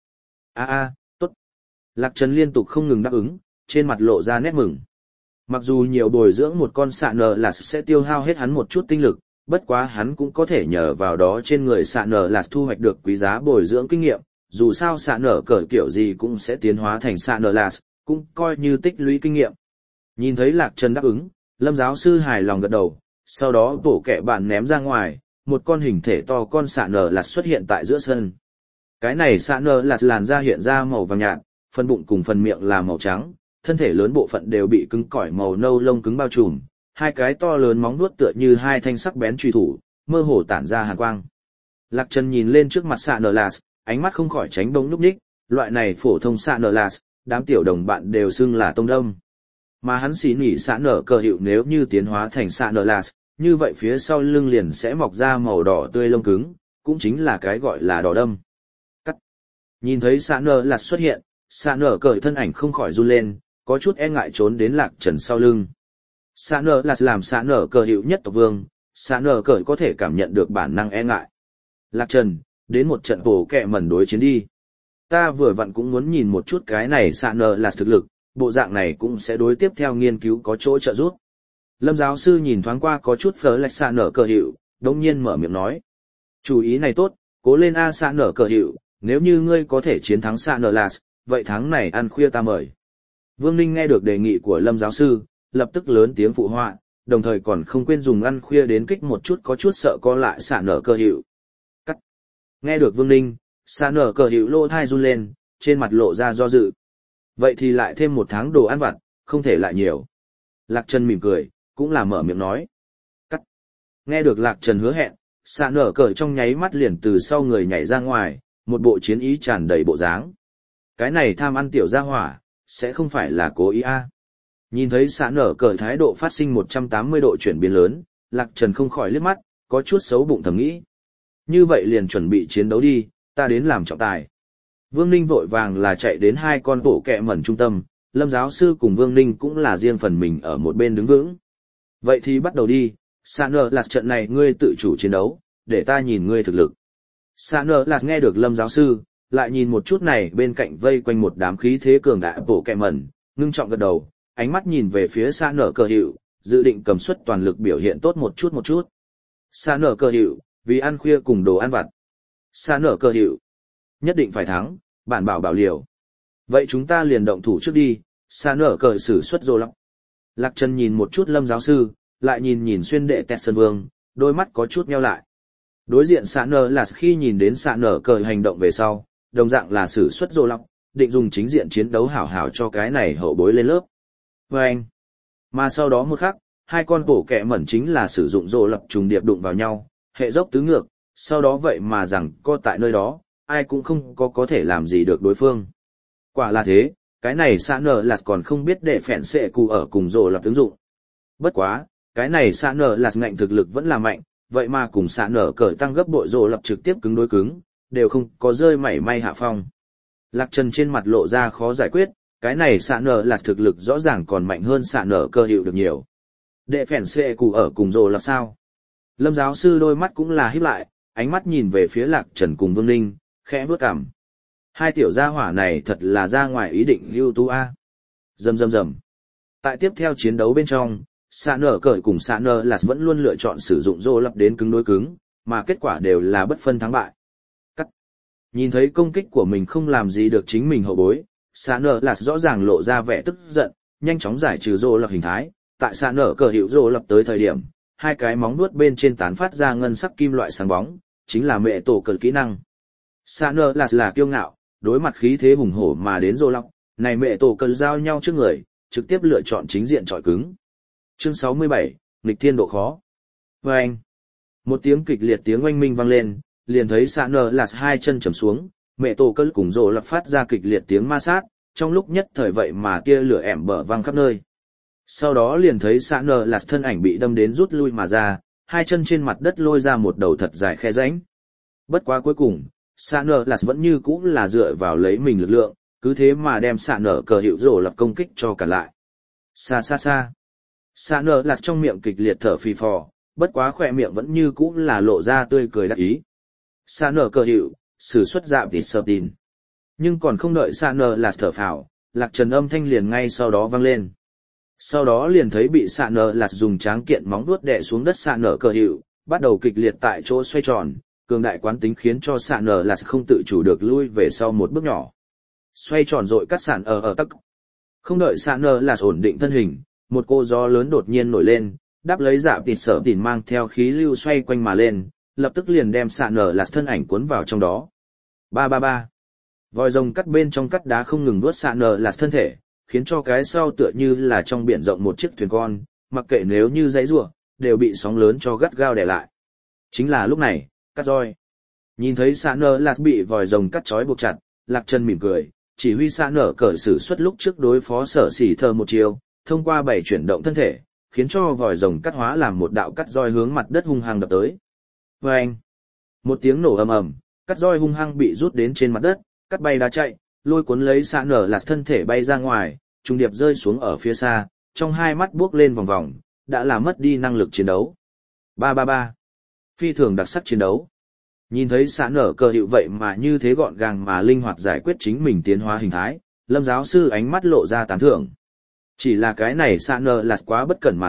Tốt. Lạc Trần liên tục không ngừng đáp ứng, trên mặt lộ ra nét mừng. Mặc dù nhiều bồi dưỡng một con xạ nở là sẽ tiêu hao hết hắn một chút tinh lực, bất quá hắn cũng có thể nhờ vào đó trên người xạ nở là thu hoạch được quý giá bồi dưỡng kinh nghiệm, dù sao xạ nở cởi kiểu gì cũng sẽ tiến hóa thành xạ nở là, cũng coi như tích lũy kinh nghiệm. Nhìn thấy Lạc Trần đáp ứng, Lâm giáo sư hài lòng gật đầu, sau đó bổ kẹ bạn ném ra ngoài, một con hình thể to con xạ nở là xuất hiện tại giữa sân. Cái này xạ nở là làn da hiện ra màu vàng nhạt, phần bụng cùng phần miệng là màu trắng, thân thể lớn bộ phận đều bị cứng cỏi màu nâu lông cứng bao trùm, hai cái to lớn móng vuốt tựa như hai thanh sắc bén truy thủ, mơ hồ tản ra hàn quang. Lạc Trần nhìn lên trước mặt xạ nở là, ánh mắt không khỏi tránh bóng núp ních, loại này phổ thông xạ nở là, đám tiểu đồng bạn đều xưng là tông đông. Mà hắn xỉ nhỉ xạ nở cờ hiệu nếu như tiến hóa thành xạ nở là, như vậy phía sau lưng liền sẽ mọc ra màu đỏ tươi lông cứng, cũng chính là cái gọi là đỏ đâm. Cắt. Nhìn thấy xạ nở là xuất hiện, xạ nở cờ thân ảnh không khỏi run lên, có chút e ngại trốn đến Lạc Trần sau lưng. Xạ nở là làm xạ nở cờ hiệu nhất tộc vương, xạ nở cờ có thể cảm nhận được bản năng e ngại. Lạc Trần, đến một trận bổ kẹ mẩn đối chiến đi. Ta vừa vặn cũng muốn nhìn một chút cái này xạ nở là thực lực, bộ dạng này cũng sẽ đối tiếp theo nghiên cứu có chỗ trợ giúp. Lâm giáo sư nhìn thoáng qua có chút phở lạch xạ nở cờ hiệu, đống nhiên mở miệng nói. Chủ ý này tốt, cố lên A xạ nở cờ hiệu, nếu như ngươi có thể chiến thắng xạ nở lạt, vậy tháng này ăn khuya ta mời. Vương Ninh nghe được đề nghị của Lâm giáo sư, lập tức lớn tiếng phụ họa, đồng thời còn không quên dùng ăn khuya đến kích một chút có chút sợ co lại xạ nở cờ hiệu. Cắt. Nghe được Vương Ninh, xạ nở cờ hiệu lỗ thai run lên, trên mặt lộ ra do dự. Vậy thì lại thêm một tháng đồ ăn vặt, không thể lại nhiều. Lạc Trần mỉm cười, cũng là mở miệng nói. Cắt. Nghe được Lạc Trần hứa hẹn, xạ nở cờ trong nháy mắt liền từ sau người nhảy ra ngoài, một bộ chiến ý tràn đầy bộ dáng. Cái này tham ăn tiểu gia hỏa, sẽ không phải là cố ý a. Nhìn thấy xạ nở cờ thái độ phát sinh 180 độ chuyển biến lớn, Lạc Trần không khỏi liếc mắt, có chút xấu bụng thầm nghĩ. Như vậy liền chuẩn bị chiến đấu đi, ta đến làm trọng tài. Vương Ninh vội vàng là chạy đến hai con bộ kẹ mẩn trung tâm, Lâm giáo sư cùng Vương Ninh cũng là riêng phần mình ở một bên đứng vững. Vậy thì bắt đầu đi, xạ nở lạt trận này ngươi tự chủ chiến đấu, để ta nhìn ngươi thực lực. Xạ nở lạt nghe được Lâm giáo sư, lại nhìn một chút này bên cạnh vây quanh một đám khí thế cường đại bộ kẹ mẩn, ngưng trọng gật đầu, ánh mắt nhìn về phía xạ nở cờ hiệu, dự định cầm suất toàn lực biểu hiện tốt một chút. Xạ nở cờ hiệu, vì ăn khuya cùng đồ ăn vặt. Xạ nở cờ hiệu, nhất định phải thắng, bản bảo bảo liều. Vậy chúng ta liền động thủ trước đi, xạ nở cờ sử xuất rô lắm. Lạc Trần nhìn một chút Lâm giáo sư, lại nhìn xuyên đệ tẹt sơn vương, đôi mắt có chút nheo lại. Đối diện xạ nở là khi nhìn đến xạ nở cờ hành động về sau, đồng dạng là sử xuất rô lắm, định dùng chính diện chiến đấu hảo hảo cho cái này hậu bối lên lớp. Vâng! Mà sau đó một khắc, hai con bổ kẹ mẩn chính là sử dụng rô lập trùng điệp đụng vào nhau, hệ dốc tứ ngược, sau đó vậy mà rằng co tại nơi đó, ai cũng không có thể làm gì được đối phương. Quả là thế, cái này xạ nở lạt còn không biết để phèn xệ cụ ở cùng rô lập ứng dụng. Bất quá, cái này xạ nở lạt ngạnh thực lực vẫn là mạnh, vậy mà cùng xạ nở cởi tăng gấp bội rô lập trực tiếp cứng đối cứng, đều không có rơi mảy may hạ phong. Lạc Trần trên mặt lộ ra khó giải quyết, cái này xạ nở là thực lực rõ ràng còn mạnh hơn xạ nở cơ hiệu được nhiều. Đệ phèn xệ cụ ở cùng rồ là sao? Lâm giáo sư đôi mắt cũng là híp lại, ánh mắt nhìn về phía Lạc Trần cùng Vương Ninh, khẽ bước cằm. Hai tiểu gia hỏa này thật là ra ngoài ý định lưu tu a. Rầm. Tại tiếp theo chiến đấu bên trong, xạ nở cởi cùng xạ nở là vẫn luôn lựa chọn sử dụng rô lập đến cứng đối cứng, mà kết quả đều là bất phân thắng bại. Nhìn thấy công kích của mình không làm gì được chính mình hậu bối, xạ nở là rõ ràng lộ ra vẻ tức giận, nhanh chóng giải trừ rô lập hình thái. Tại xạ nở cờ hiệu rô lập tới thời điểm, hai cái móng vuốt bên trên tán phát ra ngân sắc kim loại sáng bóng, chính là mẹ tổ cờ kỹ năng. Xạ nở là kiêu ngạo, đối mặt khí thế hùng hổ mà đến rô lập, này mẹ tổ cờ giao nhau trước người, trực tiếp lựa chọn chính diện chọi cứng. Chương 67, nghịch thiên độ khó. Vâng! Một tiếng kịch liệt tiếng oanh minh vang lên, liền thấy xạ nở lạt hai chân chầm xuống, mẹ tổ cơn cùng rồ lập phát ra kịch liệt tiếng ma sát, trong lúc nhất thời vậy mà tia lửa ẻm bở vang khắp nơi. Sau đó liền thấy xạ nở lạt thân ảnh bị đâm đến rút lui mà ra, hai chân trên mặt đất lôi ra một đầu thật dài khe rãnh. Bất quá cuối cùng, xạ nở lạt vẫn như cũ là dựa vào lấy mình lực lượng, cứ thế mà đem xạ nở cờ hiệu rồ lập công kích cho cả lại. Xa. Xạ nở lạt trong miệng kịch liệt thở phì phò, bất quá khỏe miệng vẫn như cũ là lộ ra tươi cười đắc ý. Xạ nở cờ hiệu, sử xuất dạm tịt sơ tin. Nhưng còn không đợi xạ nở lạt thở phào, Lạc Trần âm thanh liền ngay sau đó vang lên. Sau đó liền thấy bị xạ nở lạt dùng tráng kiện móng vuốt đè xuống đất xạ nở cờ hiệu, bắt đầu kịch liệt tại chỗ xoay tròn, cường đại quán tính khiến cho xạ nở lạt không tự chủ được lui về sau một bước nhỏ. Xoay tròn rồi cắt sạn ở tắc. Không đợi xạ nở lạt ổn định thân hình, một cô gió lớn đột nhiên nổi lên, đáp lấy dạm tịt sở tỉn mang theo khí lưu xoay quanh mà lên, lập tức liền đem xạ nở lạt thân ảnh cuốn vào trong đó. Ba. Vòi rồng cắt bên trong cắt đá không ngừng vuốt xạ nở lạt thân thể, khiến cho cái sau tựa như là trong biển rộng một chiếc thuyền con, mặc kệ nếu như dãy rủa, đều bị sóng lớn cho gắt gao đè lại. Chính là lúc này, cắt roi. Nhìn thấy xạ nở lạt bị vòi rồng cắt trói buộc chặt, Lạc Trần mỉm cười, chỉ huy xạ nở cởi sử xuất lúc trước đối phó Sở Sỉ Thơ một chiều, thông qua 7 chuyển động thân thể, khiến cho vòi rồng cắt hóa làm một đạo cắt roi hướng mặt đất hung hăng đập tới. Vâng! Một tiếng nổ ầm ầm, cắt roi hung hăng bị rút đến trên mặt đất, cắt bay đá chạy, lôi cuốn lấy xạ nở lạt thân thể bay ra ngoài, trùng điệp rơi xuống ở phía xa, trong hai mắt buốc lên vòng vòng, đã làm mất đi năng lực chiến đấu. Ba. Phi thường đặc sắc chiến đấu. Nhìn thấy xạ nở cờ hiệu vậy mà như thế gọn gàng mà linh hoạt giải quyết chính mình tiến hóa hình thái, Lâm giáo sư ánh mắt lộ ra tán thưởng. Chỉ là cái này xạ nở lạt quá bất cẩn mà thôi,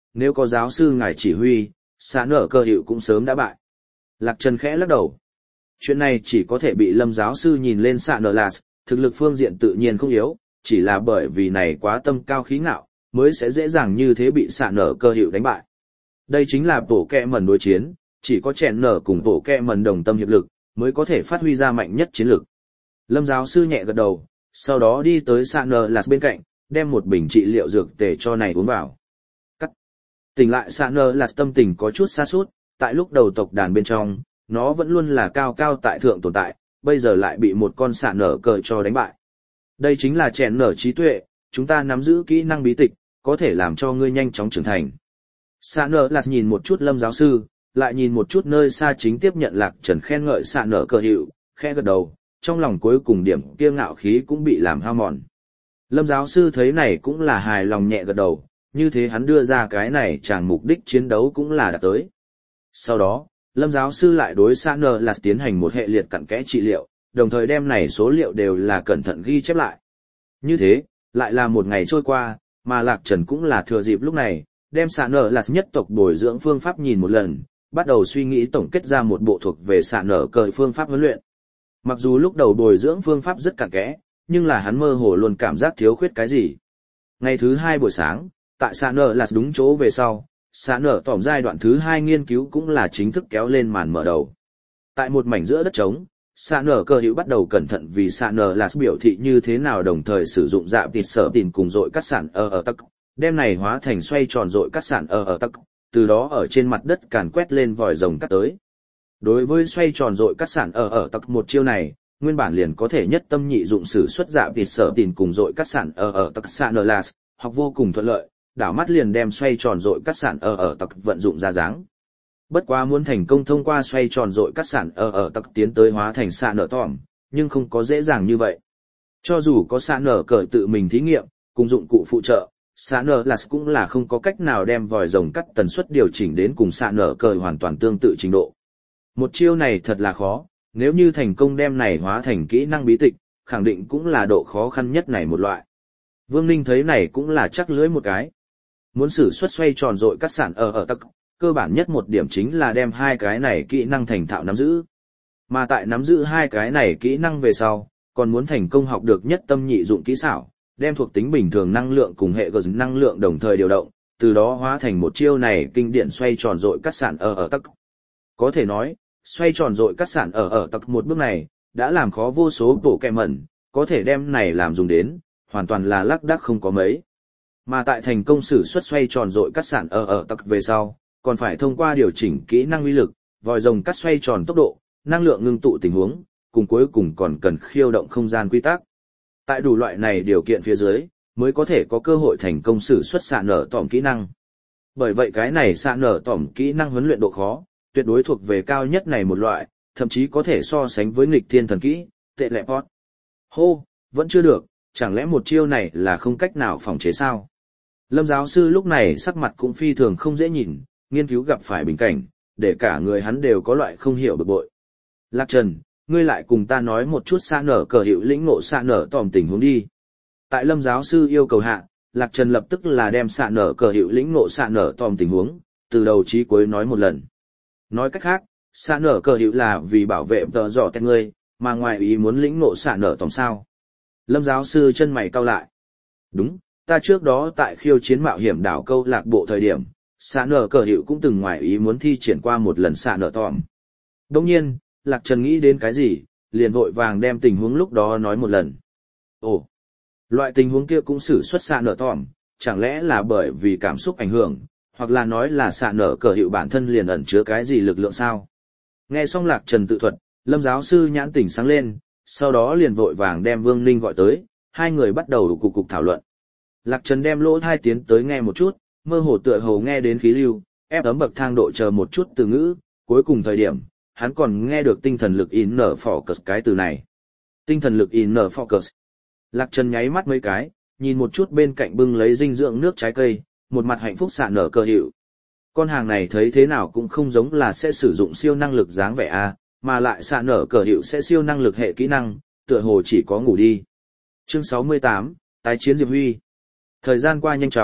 nếu có giáo sư ngài chỉ huy, xã nở cơ hiệu cũng sớm đã bại. Lạc Trần khẽ lắc đầu. Chuyện này chỉ có thể bị Lâm giáo sư nhìn lên xã nở là, thực lực phương diện tự nhiên không yếu, chỉ là bởi vì này quá tâm cao khí ngạo, mới sẽ dễ dàng như thế bị xã nở cơ hiệu đánh bại. Đây chính là bộ kẹ mẩn đối chiến, chỉ có chèn nở cùng bộ kẹ mẩn đồng tâm hiệp lực, mới có thể phát huy ra mạnh nhất chiến lực. Lâm giáo sư nhẹ gật đầu, sau đó đi tới xã nở là bên cạnh, đem một bình trị liệu dược tề cho này uống vào. Cắt. Tỉnh lại xã nở là tâm tình có chút sa sút, tại lúc đầu tộc đàn bên trong, nó vẫn luôn là cao cao tại thượng tồn tại, bây giờ lại bị một con xã nở cờ cho đánh bại. Đây chính là chèn nở trí tuệ, chúng ta nắm giữ kỹ năng bí tịch, có thể làm cho ngươi nhanh chóng trưởng thành. Xã nở là nhìn một chút Lâm giáo sư, lại nhìn một chút nơi xa chính tiếp nhận Lạc Trần khen ngợi xã nở cờ hiệu, khẽ gật đầu, trong lòng cuối cùng điểm kia ngạo khí cũng bị làm hao mòn. Lâm giáo sư thấy này cũng là hài lòng nhẹ gật đầu, như thế hắn đưa ra cái này chẳng mục đích chiến đấu cũng là đạt tới. Sau đó, Lâm giáo sư lại đối xã nở là tiến hành một hệ liệt cặn kẽ trị liệu, đồng thời đem này số liệu đều là cẩn thận ghi chép lại. Như thế, lại là một ngày trôi qua, mà Lạc Trần cũng là thừa dịp lúc này, đem xã nở là nhất tộc bồi dưỡng phương pháp nhìn một lần, bắt đầu suy nghĩ tổng kết ra một bộ thuộc về xã nở cờ phương pháp huấn luyện. Mặc dù lúc đầu bồi dưỡng phương pháp rất cặn kẽ, nhưng là hắn mơ hồ luôn cảm giác thiếu khuyết cái gì. Ngày thứ 2 buổi sáng, tại xã nở là đúng chỗ về sau, xã nở tỏm giai đoạn thứ 2 nghiên cứu cũng là chính thức kéo lên màn mở đầu. Tại một mảnh giữa đất trống, xã nở cơ hữu bắt đầu cẩn thận vì xã nở là biểu thị như thế nào đồng thời sử dụng dạ tịt sở tìn cùng dội cắt sản ở tắc, đem này hóa thành xoay tròn dội cắt sản ở tắc, từ đó ở trên mặt đất càn quét lên vòi rồng cắt tới. Đối với xoay tròn dội cắt sản ở tắc một chiêu này, nguyên bản liền có thể nhất tâm nhị dụng sử xuất dạ tịt sở tìn cùng dội cắt sản ở tắc xã nở là học vô cùng thuận lợi, đảo mắt liền đem xoay tròn dội cắt sản ở tắc vận dụng ra dáng. Bất quá muốn thành công thông qua xoay tròn dội cắt sản ở tắc tiến tới hóa thành xã nở tỏm, nhưng không có dễ dàng như vậy. Cho dù có xã nở cờ tự mình thí nghiệm, cùng dụng cụ phụ trợ, xã nở là cũng là không có cách nào đem vòi rồng cắt tần suất điều chỉnh đến cùng xã nở cờ hoàn toàn tương tự trình độ. Một chiêu này thật là khó, nếu như thành công đem này hóa thành kỹ năng bí tịch, khẳng định cũng là độ khó khăn nhất này một loại. Vương Ninh thấy này cũng là chắc lưỡi một cái. Muốn sử xuất xoay tròn dội cắt sản ở tắc, cơ bản nhất một điểm chính là đem hai cái này kỹ năng thành thạo nắm giữ. Mà tại nắm giữ hai cái này kỹ năng về sau, còn muốn thành công học được nhất tâm nhị dụng kỹ xảo, đem thuộc tính bình thường năng lượng cùng hệ gờ năng lượng đồng thời điều động, từ đó hóa thành một chiêu này kinh điển xoay tròn dội cắt sản ở tắc. Có thể nói, xoay tròn dội cắt sản ở tắc một bước này, đã làm khó vô số bộ kẹ mẩn, có thể đem này làm dùng đến, hoàn toàn là lác đác không có mấy. Mà tại thành công sử xuất xoay tròn dội cắt sản ở tắc về sau, còn phải thông qua điều chỉnh kỹ năng uy lực, vòi rồng cắt xoay tròn tốc độ, năng lượng ngưng tụ tình huống, cùng cuối cùng còn cần khiêu động không gian quy tắc. Tại đủ loại này điều kiện phía dưới, mới có thể có cơ hội thành công sử xuất xạ nở tỏm kỹ năng. Bởi vậy cái này xạ nở tỏm kỹ năng huấn luyện độ khó, tuyệt đối thuộc về cao nhất này một loại, thậm chí có thể so sánh với nghịch thiên thần kỹ, tệ lệ pot. Hô, vẫn chưa được, chẳng lẽ một chiêu này là không cách nào phòng chế sao? Lâm giáo sư lúc này sắc mặt cũng phi thường không dễ nhìn, nghiên cứu gặp phải bình cảnh, để cả người hắn đều có loại không hiểu bực bội. Lạc Trần, ngươi lại cùng ta nói một chút xạ nở cờ hiệu lĩnh ngộ xạ nở tòm tình huống đi. Tại Lâm giáo sư yêu cầu hạ, Lạc Trần lập tức là đem xạ nở cờ hiệu lĩnh ngộ xạ nở tòm tình huống, từ đầu chí cuối nói một lần. Nói cách khác, xạ nở cờ hiệu là vì bảo vệ tờ dọ tên ngươi, mà ngoài ý muốn lĩnh ngộ xạ nở tòm sao. Lâm giáo sư chân mày cau lại. Đúng, ta trước đó tại khiêu chiến mạo hiểm đảo câu lạc bộ thời điểm, xạ nở cờ hiệu cũng từng ngoài ý muốn thi triển qua một lần xạ nở tòm. Đồng nhiên, Lạc Trần nghĩ đến cái gì, liền vội vàng đem tình huống lúc đó nói một lần. Ồ, loại tình huống kia cũng sử xuất xạ nở tòm, chẳng lẽ là bởi vì cảm xúc ảnh hưởng, hoặc là nói là xạ nở cờ hiệu bản thân liền ẩn chứa cái gì lực lượng sao? Nghe xong Lạc Trần tự thuật, Lâm giáo sư nhãn tỉnh sáng lên, sau đó liền vội vàng đem Vương Ninh gọi tới, hai người bắt đầu cục thảo luận. Lạc Trần đem lỗ tai tiến tới nghe một chút, mơ hồ tựa hồ nghe đến khí lưu, ép ấm bậc thang độ chờ một chút từ ngữ, cuối cùng thời điểm, hắn còn nghe được tinh thần lực inner focus cái từ này. Tinh thần lực inner focus. Lạc Trần nháy mắt mấy cái, nhìn một chút bên cạnh bưng lấy dinh dưỡng nước trái cây, một mặt hạnh phúc xạ nở cờ hiệu. Con hàng này thấy thế nào cũng không giống là sẽ sử dụng siêu năng lực dáng vẻ a, mà lại xạ nở cờ hiệu sẽ siêu năng lực hệ kỹ năng, tựa hồ chỉ có ngủ đi. Chương 68, tái chiến Diệp Huy. Thời gian qua nhanh chóng,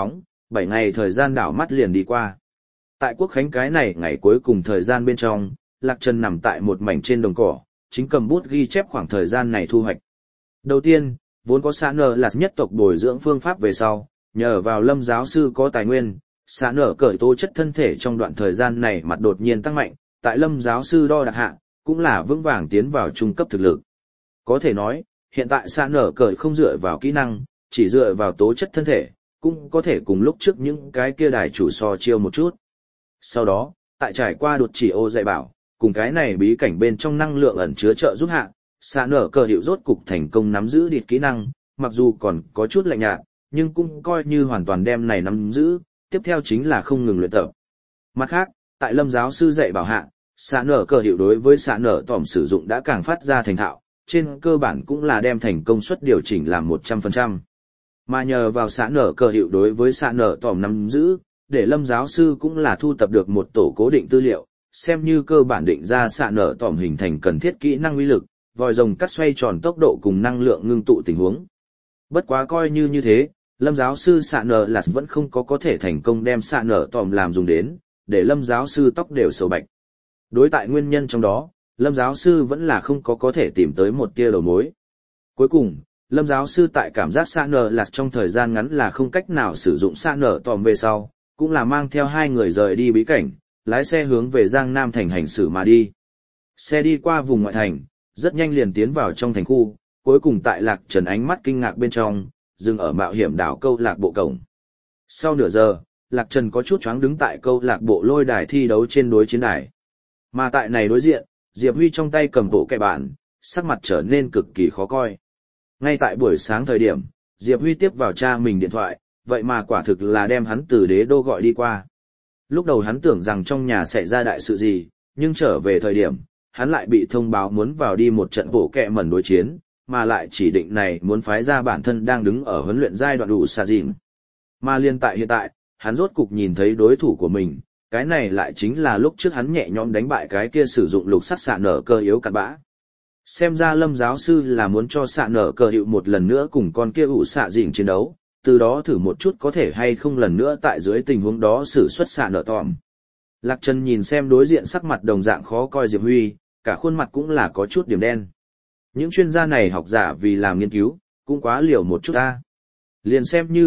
7 ngày thời gian đảo mắt liền đi qua. Tại quốc khánh cái này ngày cuối cùng thời gian bên trong, Lạc Trần nằm tại một mảnh trên đồng cỏ, chính cầm bút ghi chép khoảng thời gian này thu hoạch. Đầu tiên, vốn có xã nở là nhất tộc bồi dưỡng phương pháp về sau, nhờ vào Lâm giáo sư có tài nguyên, xã nở cởi tố chất thân thể trong đoạn thời gian này mặt đột nhiên tăng mạnh, tại Lâm giáo sư đo đạc hạ, cũng là vững vàng tiến vào trung cấp thực lực. Có thể nói, hiện tại xã nở cởi không dựa vào kỹ năng, chỉ dựa vào tố chất thân thể, cũng có thể cùng lúc trước những cái kia đài chủ so chiêu một chút. Sau đó, tại trải qua đột chỉ ô dạy bảo, cùng cái này bí cảnh bên trong năng lượng ẩn chứa trợ giúp hạ, xã nở cờ hiệu rốt cục thành công nắm giữ địt kỹ năng, mặc dù còn có chút lạnh nhạt, nhưng cũng coi như hoàn toàn đem này nắm giữ, tiếp theo chính là không ngừng luyện tập. Mặt khác, tại Lâm giáo sư dạy bảo hạ, xã nở cờ hiệu đối với xã nở tỏm sử dụng đã càng phát ra thành thạo, trên cơ bản cũng là đem thành công suất điều chỉnh làm 100%. Mà nhờ vào xã nở cờ hiệu đối với xã nở tỏm nắm giữ, để Lâm giáo sư cũng là thu tập được một tổ cố định tư liệu, xem như cơ bản định ra xã nở tỏm hình thành cần thiết kỹ năng uy lực, vòi rồng cắt xoay tròn tốc độ cùng năng lượng ngưng tụ tình huống. Bất quá coi như thế, Lâm giáo sư xã nở là vẫn không có thể thành công đem xã nở tỏm làm dùng đến, để Lâm giáo sư tóc đều sầu bạch. Đối tại nguyên nhân trong đó, Lâm giáo sư vẫn là không có thể tìm tới một tia đầu mối. Cuối cùng, Lâm giáo sư tại cảm giác xã nở là trong thời gian ngắn là không cách nào sử dụng xã nở tòm về sau, cũng là mang theo hai người rời đi bí cảnh, lái xe hướng về Giang Nam thành hành xử mà đi. Xe đi qua vùng ngoại thành, rất nhanh liền tiến vào trong thành khu, cuối cùng tại Lạc Trần ánh mắt kinh ngạc bên trong, dừng ở mạo hiểm đảo câu lạc bộ cổng. Sau nửa giờ, Lạc Trần có chút choáng đứng tại câu lạc bộ lôi đài thi đấu trên đối chiến đài. Mà tại này đối diện, Diệp Huy trong tay cầm bộ kẻ bản, sắc mặt trở nên cực kỳ khó coi. Ngay tại buổi sáng thời điểm, Diệp Huy tiếp vào cha mình điện thoại, vậy mà quả thực là đem hắn từ đế đô gọi đi qua. Lúc đầu hắn tưởng rằng trong nhà xảy ra đại sự gì, nhưng trở về thời điểm, hắn lại bị thông báo muốn vào đi một trận bộ kẹ mẩn đối chiến, mà lại chỉ định này muốn phái ra bản thân đang đứng ở huấn luyện giai đoạn đủ xà dịm. Mà liên tại hiện tại, hắn rốt cục nhìn thấy đối thủ của mình, cái này lại chính là lúc trước hắn nhẹ nhõm đánh bại cái kia sử dụng lục sắc xạ nở cơ yếu cặn bã. Xem ra Lâm giáo sư là muốn cho xạ nở cơ hiệu một lần nữa cùng con kia ủ xạ dịnh chiến đấu, từ đó thử một chút có thể hay không lần nữa tại dưới tình huống đó sử xuất xạ nở tòm. Lạc Trần nhìn xem đối diện sắc mặt đồng dạng khó coi Diệp Huy, cả khuôn mặt cũng là có chút điểm đen. Những chuyên gia này học giả vì làm nghiên cứu, cũng quá liều một chút ta. Liền xem như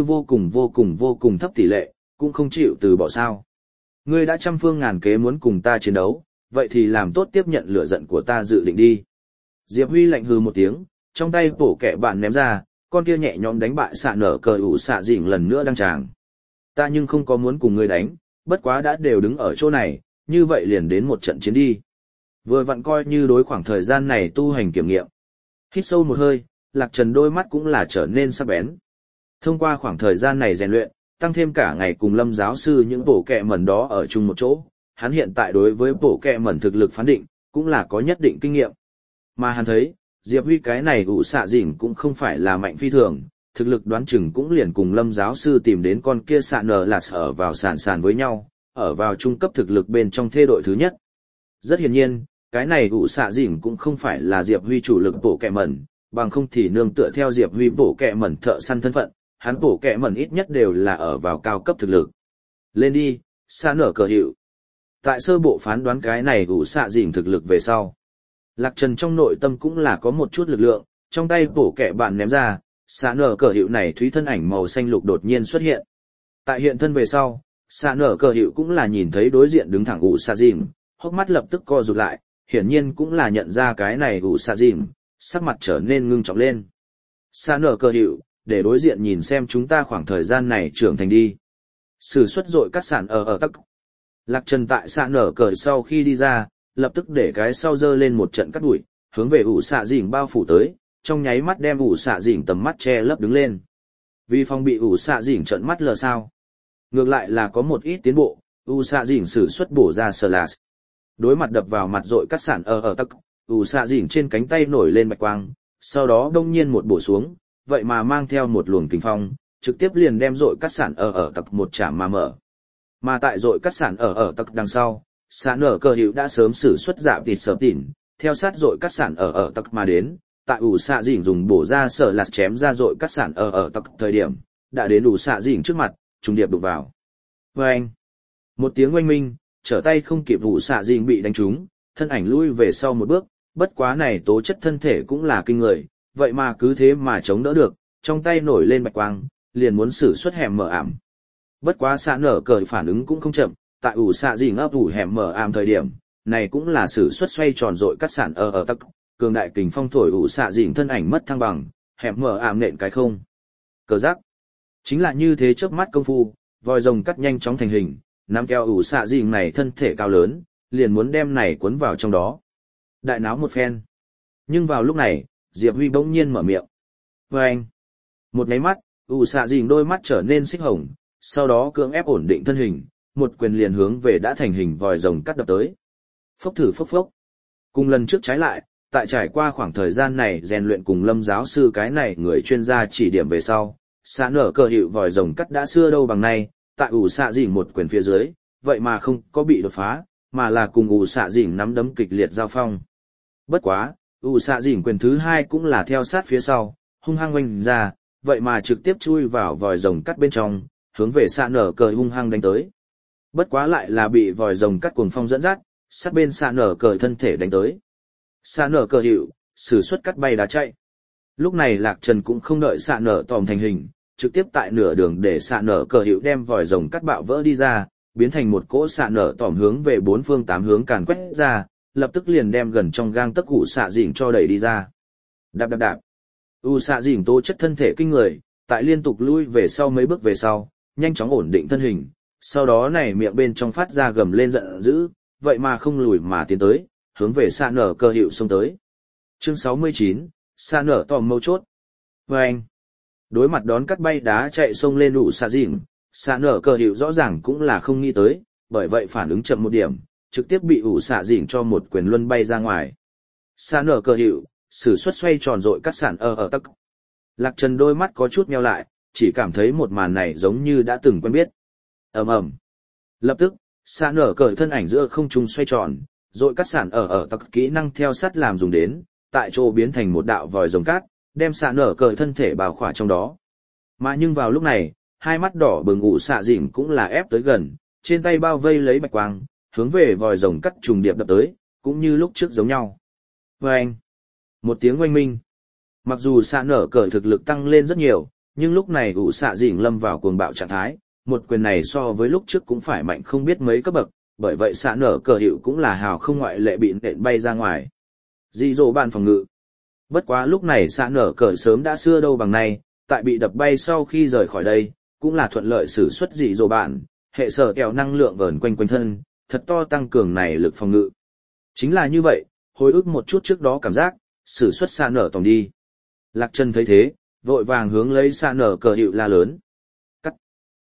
vô cùng thấp tỷ lệ, cũng không chịu từ bỏ sao. Ngươi đã trăm phương ngàn kế muốn cùng ta chiến đấu, vậy thì làm tốt tiếp nhận lửa giận của ta dự định đi. Diệp Huy lạnh hừ một tiếng, trong tay bổ kẻ bạn ném ra, con kia nhẹ nhõm đánh bại xạ nở cờ ủ xạ dịnh lần nữa đăng tràng. Ta nhưng không có muốn cùng ngươi đánh, bất quá đã đều đứng ở chỗ này, như vậy liền đến một trận chiến đi. Vừa vặn coi như đối khoảng thời gian này tu hành kiểm nghiệm. Hít sâu một hơi, Lạc Trần đôi mắt cũng là trở nên sắc bén. Thông qua khoảng thời gian này rèn luyện, tăng thêm cả ngày cùng Lâm giáo sư những bổ kẹ mẩn đó ở chung một chỗ, hắn hiện tại đối với bổ kẹ mẩn thực lực phán định, cũng là có nhất định kinh nghiệm. Mà hắn thấy, Diệp Huy cái này ủ xạ dịnh cũng không phải là mạnh phi thường, thực lực đoán chừng cũng liền cùng Lâm giáo sư tìm đến con kia xạ nở là ở vào sàn với nhau, ở vào trung cấp thực lực bên trong thê đội thứ nhất. Rất hiển nhiên, cái này ủ xạ dịnh cũng không phải là Diệp Huy chủ lực bổ kẹ mẩn, bằng không thì nương tựa theo Diệp Huy bổ kẹ mẩn thợ săn thân phận, hắn bổ kẹ mẩn ít nhất đều là ở vào cao cấp thực lực. Lên đi, xạ nở cờ hiệu. Tại sơ bộ phán đoán cái này ủ xạ dịnh thực lực về sau. Lạc Trần trong nội tâm cũng là có một chút lực lượng, trong tay bổ kẹ bạn ném ra, xạ nở cờ hiệu này thúy thân ảnh màu xanh lục đột nhiên xuất hiện. Tại hiện thân về sau, xạ nở cờ hiệu cũng là nhìn thấy đối diện đứng thẳng ủ xạ dịnh, hốc mắt lập tức co rụt lại, hiển nhiên cũng là nhận ra cái này ủ xạ dịnh, sắc mặt trở nên ngưng trọng lên. Xạ nở cờ hiệu, để đối diện nhìn xem chúng ta khoảng thời gian này trưởng thành đi. Sử xuất dội cắt sản ở tắc. Lạc Trần tại xạ nở cờ sau khi đi ra, lập tức để cái sau dơ lên một trận cắt đuổi, hướng về ủ xạ dịnh bao phủ tới, trong nháy mắt đem ủ xạ dịnh tầm mắt che lấp đứng lên. Vì phòng bị ủ xạ dịnh trợn mắt lờ sao. Ngược lại là có một ít tiến bộ, ủ xạ dịnh sử xuất bổ ra sờ lạt. Đối mặt đập vào mặt dội cắt sản ở tắc, ủ xạ dịnh trên cánh tay nổi lên bạch quang, sau đó đông nhiên một bổ xuống, vậy mà mang theo một luồng kình phong, trực tiếp liền đem dội cắt sản ở tắc một chạm mà mở. Mà tại dội cắt sản ở tắc đằng sau, xạ nở cờ hiệu đã sớm sử xuất dạ tịt sớm tỉn, theo sát dội cắt sản ở tắc mà đến, tại ủ xạ dịnh dùng bổ ra sở lạt chém ra dội cắt sản ở tắc thời điểm, đã đến ủ xạ dịnh trước mặt, trùng điệp đụng vào. Vâng! Một tiếng oanh minh, trở tay không kịp ủ xạ dìn bị đánh trúng, thân ảnh lui về sau một bước, bất quá này tố chất thân thể cũng là kinh người, vậy mà cứ thế mà chống đỡ được, trong tay nổi lên bạch quang, liền muốn sử xuất hẻm mở ảm. Bất quá xạ nở cờ phản ứng cũng không chậm, tại ủ xạ dìn ấp ủ hẻm mở ảm thời điểm, này cũng là sử xuất xoay tròn dội cắt sản ở tắc, cường đại kình phong thổi ủ xạ dìn thân ảnh mất thăng bằng, hẻm mở ảm nện cái không. Cờ giác. Chính là như thế chớp mắt công phu, vòi rồng cắt nhanh chóng thành hình, nắm keo ủ xạ dìn này thân thể cao lớn, liền muốn đem này cuốn vào trong đó. Đại náo một phen. Nhưng vào lúc này, Diệp Huy bỗng nhiên mở miệng. Và anh. Một nháy mắt, ủ xạ dìn đôi mắt trở nên xích hồng, sau đó cưỡng ép ổn định thân hình, một quyền liền hướng về đã thành hình vòi rồng cắt đập tới. Phốc thử phốc phốc. Cùng lần trước trái lại, tại trải qua khoảng thời gian này rèn luyện cùng Lâm giáo sư cái này người chuyên gia chỉ điểm về sau, xạ nở cờ hiệu vòi rồng cắt đã xưa đâu bằng nay, tại ủ xạ dìn một quyền phía dưới, vậy mà không có bị đột phá, mà là cùng ủ xạ dìn nắm đấm kịch liệt giao phong. Bất quá, ủ xạ dìn quyền thứ hai cũng là theo sát phía sau, hung hăng oanh ra, vậy mà trực tiếp chui vào vòi rồng cắt bên trong, hướng về xạ nở cờ hung hăng đánh tới. Bất quá lại là bị vòi rồng cắt cuồng phong dẫn dắt, sát bên xạ nở cờ thân thể đánh tới. Xạ nở cờ hiệu, sử xuất cắt bay đá chạy. Lúc này Lạc Trần cũng không đợi xạ nở tòm thành hình, trực tiếp tại nửa đường để xạ nở cờ hiệu đem vòi rồng cắt bạo vỡ đi ra, biến thành một cỗ xạ nở tòm hướng về bốn phương tám hướng càn quét ra, lập tức liền đem gần trong gang tấc ủ xạ dìn cho đẩy đi ra. Đạp đạp đạp. U xạ dìn tố chất thân thể kinh người, tại liên tục lui về sau mấy bước về sau, nhanh chóng ổn định thân hình, sau đó này miệng bên trong phát ra gầm lên giận dữ, vậy mà không lùi mà tiến tới, hướng về xạ nở cờ hiệu xông tới. Chương 69, xạ nở tòm mâu chốt. Và anh, đối mặt đón cắt bay đá chạy xông lên đủ xạ dìn, xạ nở cờ hiệu rõ ràng cũng là không nghĩ tới, bởi vậy phản ứng chậm một điểm, trực tiếp bị ủ xạ dìn cho một quyền luân bay ra ngoài. Xạ nở cờ hiệu, sử xuất xoay tròn dội cắt sản ở tắc. Lạc Trần đôi mắt có chút nheo lại, chỉ cảm thấy một màn này giống như đã từng quen biết. Ầm ầm. Lập tức, xạ nở cờ thân ảnh giữa không trung xoay tròn, dội cắt sản ở tắc kỹ năng theo sắt làm dùng đến, tại chỗ biến thành một đạo vòi rồng cát, đem xạ nở cờ thân thể bao khỏa trong đó. Mà nhưng vào lúc này, hai mắt đỏ bừng ủ xạ dìn cũng là ép tới gần, trên tay bao vây lấy bạch quang, hướng về vòi rồng cắt trùng điệp đập tới, cũng như lúc trước giống nhau. Và anh, một tiếng oanh minh. Mặc dù xạ nở cờ thực lực tăng lên rất nhiều, nhưng lúc này ủ xạ dìn lâm vào cuồng bạo trạng thái, một quyền này so với lúc trước cũng phải mạnh không biết mấy cấp bậc, bởi vậy xạ nở cờ hiệu cũng là hào không ngoại lệ bị nện bay ra ngoài. Dị dỗ bàn phòng ngự. Bất quá lúc này xạ nở cờ sớm đã xưa đâu bằng nay, tại bị đập bay sau khi rời khỏi đây, cũng là thuận lợi sử xuất dị dỗ bản, hệ sở kèo năng lượng vờn quanh quanh thân, thật to tăng cường này lực phòng ngự. Chính là như vậy, hồi ức một chút trước đó cảm giác, sử xuất xạ nở tòng đi. Lạc Trần thấy thế, vội vàng hướng lấy xạ nở cờ hiệu la lớn. Cắt.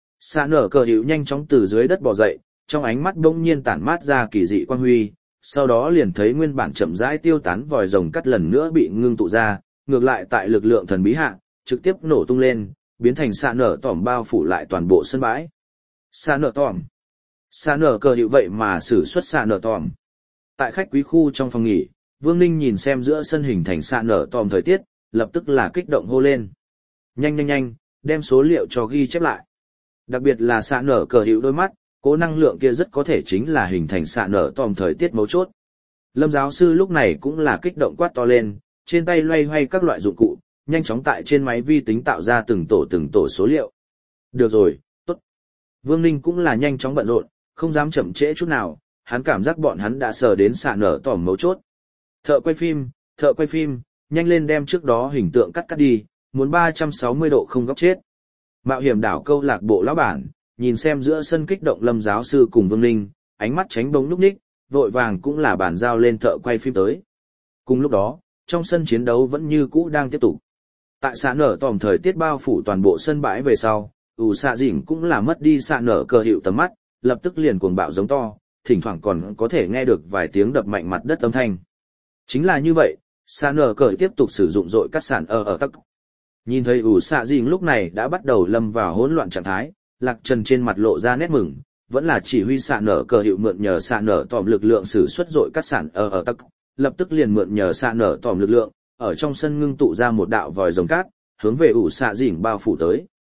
Xạ nở cờ hiệu nhanh chóng từ dưới đất bò dậy, trong ánh mắt bỗng nhiên tản mát ra kỳ dị quang huy, sau đó liền thấy nguyên bản chậm rãi tiêu tán vòi rồng cắt lần nữa bị ngưng tụ ra, ngược lại tại lực lượng thần bí hạ, trực tiếp nổ tung lên, biến thành xạ nở tỏm bao phủ lại toàn bộ sân bãi. Xạ nở tỏm. Xạ nở cờ hiệu vậy mà sử xuất xạ nở tỏm. Tại khách quý khu trong phòng nghỉ, Vương Ninh nhìn xem giữa sân hình thành xạ nở tòm thời tiết, lập tức là kích động hô lên. Nhanh nhanh nhanh, đem số liệu cho ghi chép lại. Đặc biệt là xạ nở cờ hiệu đôi mắt, cố năng lượng kia rất có thể chính là hình thành xạ nở tòm thời tiết mấu chốt. Lâm giáo sư lúc này cũng là kích động quát to lên, trên tay loay hoay các loại dụng cụ, nhanh chóng tại trên máy vi tính tạo ra từng tổ số liệu. Được rồi, tốt. Vương Ninh cũng là nhanh chóng bận rộn, không dám chậm trễ chút nào, hắn cảm giác bọn hắn đã sờ đến xạ nở tòm mấu chốt. Thợ quay phim, nhanh lên đem trước đó hình tượng cắt đi, muốn 360 độ không góc chết. Mạo hiểm đảo câu lạc bộ lão bản, nhìn xem giữa sân kích động Lâm giáo sư cùng Vương Ninh, ánh mắt tránh bóng núp ních, vội vàng cũng là bàn giao lên thợ quay phim tới. Cùng lúc đó, trong sân chiến đấu vẫn như cũ đang tiếp tục. Tại xạ nở tòm thời tiết bao phủ toàn bộ sân bãi về sau, ủ xạ dĩnh cũng là mất đi xạ nở cờ hiệu tầm mắt, lập tức liền cuồng bạo giống to, thỉnh thoảng còn có thể nghe được vài tiếng đập mạnh mặt đất âm thanh. Chính là như vậy, xạ nở cờ tiếp tục sử dụng dội cắt sản ở tắc. Nhìn thấy ủ xạ dĩnh lúc này đã bắt đầu lâm vào hỗn loạn trạng thái, Lạc Trần trên mặt lộ ra nét mừng, vẫn là chỉ huy xạ nở cờ hiệu mượn nhờ xạ nở tòm lực lượng sử xuất dội cắt sản ở tắc, lập tức liền mượn nhờ xạ nở tòm lực lượng, ở trong sân ngưng tụ ra một đạo vòi rồng cát, hướng về ủ xạ dĩnh bao phủ tới.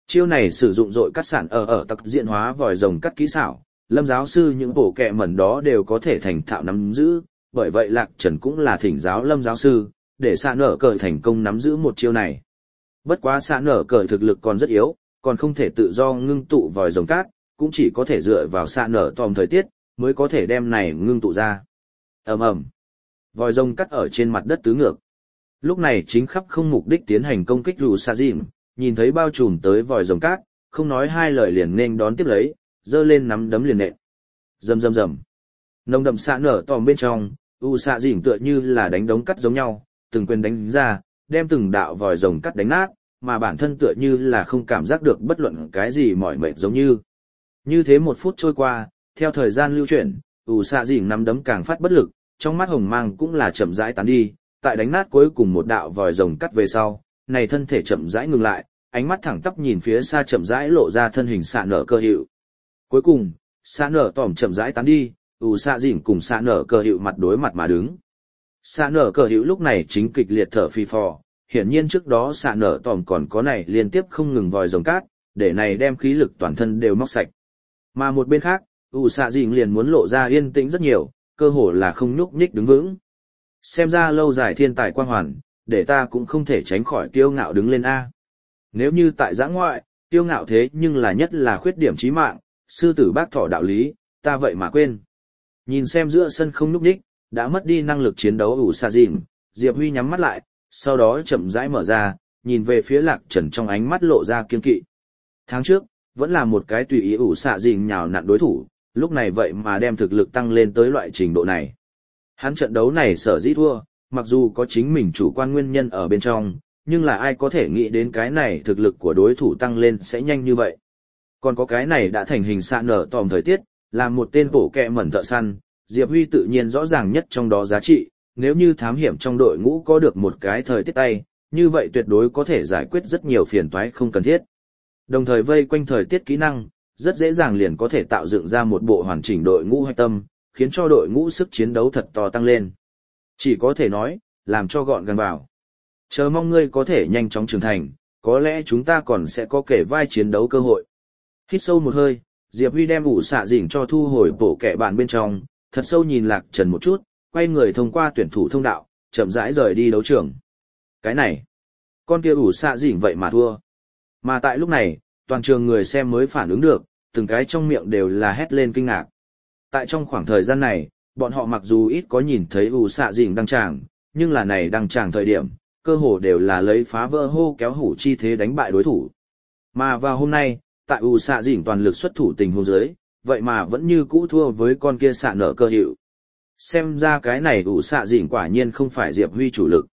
Chiêu này sử dụng dội cắt sản ở tặc diện hóa vòi rồng cắt kỹ xảo, Lâm giáo sư những bộ kẹ mẩn đó đều có thể thành thạo nắm giữ, bởi vậy Lạc Trần cũng là thỉnh giáo Lâm giáo sư, để xạ nở cờ thành công nắm giữ một chiêu này. Bất quá xạ nở cờ thực lực còn rất yếu, còn không thể tự do ngưng tụ vòi rồng cát, cũng chỉ có thể dựa vào xạ nở tòm thời tiết, mới có thể đem này ngưng tụ ra. Ầm ầm, vòi rồng cắt ở trên mặt đất tứ ngược. Lúc này chính khắp không mục đích tiến hành công kích rủ xạ dìm, nhìn thấy bao trùm tới vòi rồng cát, không nói hai lời liền nên đón tiếp lấy, giơ lên nắm đấm liền nện. Rầm rầm rầm. Nồng đậm xạ nở tòm bên trong, xạ dìm tựa như là đánh đống cắt giống nhau, từng quyền đánh ra, đem từng đạo vòi rồng cắt đánh nát, mà bản thân tựa như là không cảm giác được bất luận cái gì mỏi mệt giống như. Như thế 1 phút trôi qua, theo thời gian lưu chuyển, xạ dìm nắm đấm càng phát bất lực, trong mắt hồng mang cũng là chậm rãi tán đi, tại đánh nát cuối cùng một đạo vòi rồng cắt về sau, này thân thể chậm rãi ngừng lại, ánh mắt thẳng tắp nhìn phía xa chậm rãi lộ ra thân hình xạ nở cơ hiệu. Cuối cùng, xạ nở tòm chậm rãi tán đi, xạ dìm cùng xạ nở cơ hiệu mặt đối mặt mà đứng. Xạ nở cơ hiệu lúc này chính kịch liệt thở phì phò, hiển nhiên trước đó xạ nở tòm còn có này liên tiếp không ngừng vòi rồng cát, để này đem khí lực toàn thân đều móc sạch. Mà một bên khác, xạ dìm liền muốn lộ ra yên tĩnh rất nhiều, cơ hồ là không nhúc nhích đứng vững. Xem ra lâu dài thiên tài quang hoàn, để ta cũng không thể tránh khỏi kiêu ngạo đứng lên A. Nếu như tại giã ngoại, kiêu ngạo thế nhưng là nhất là khuyết điểm chí mạng, sư tử bác thỏ đạo lý, ta vậy mà quên. Nhìn xem giữa sân không nhúc nhích, đã mất đi năng lực chiến đấu xạ dìm, Diệp Huy nhắm mắt lại, sau đó chậm rãi mở ra, nhìn về phía Lạc Trần trong ánh mắt lộ ra kiên kỵ. Tháng trước, vẫn là một cái tùy ý xạ dìm nhào nặn đối thủ, lúc này vậy mà đem thực lực tăng lên tới loại trình độ này. Hắn trận đấu này sở dĩ thua, mặc dù có chính mình chủ quan nguyên nhân ở bên trong, nhưng là ai có thể nghĩ đến cái này thực lực của đối thủ tăng lên sẽ nhanh như vậy. Còn có cái này đã thành hình xạ nở tòm thời tiết, là một tên bổ kẹ mẩn thợ săn, Diệp Huy tự nhiên rõ ràng nhất trong đó giá trị, nếu như thám hiểm trong đội ngũ có được một cái thời tiết tay, như vậy tuyệt đối có thể giải quyết rất nhiều phiền toái không cần thiết. Đồng thời vây quanh thời tiết kỹ năng, rất dễ dàng liền có thể tạo dựng ra một bộ hoàn chỉnh đội ngũ hạch tâm, khiến cho đội ngũ sức chiến đấu thật to tăng lên. Chỉ có thể nói, làm cho gọn gàng vào. Chờ mong ngươi có thể nhanh chóng trưởng thành, có lẽ chúng ta còn sẽ có kể vai chiến đấu cơ hội. Hít sâu một hơi, Diệp Huy đem xạ dỉnh cho thu hồi bổ kẻ bàn bên trong, thật sâu nhìn Lạc Trần một chút, quay người thông qua tuyển thủ thông đạo, chậm rãi rời đi đấu trường. Cái này, con kia xạ dỉnh vậy mà thua. Mà tại lúc này, toàn trường người xem mới phản ứng được, từng cái trong miệng đều là hét lên kinh ngạc. Tại trong khoảng thời gian này, bọn họ mặc dù ít có nhìn thấy xạ dỉnh đăng tràng, nhưng là này đăng tràng thời điểm, cơ hồ đều là lấy phá vỡ hô kéo hủ chi thế đánh bại đối thủ. Mà vào hôm nay, tại xạ dỉnh toàn lực xuất thủ tình huống dưới, vậy mà vẫn như cũ thua với con kia xạ nở cơ hiệu. Xem ra cái này xạ dỉnh quả nhiên không phải Diệp Huy chủ lực.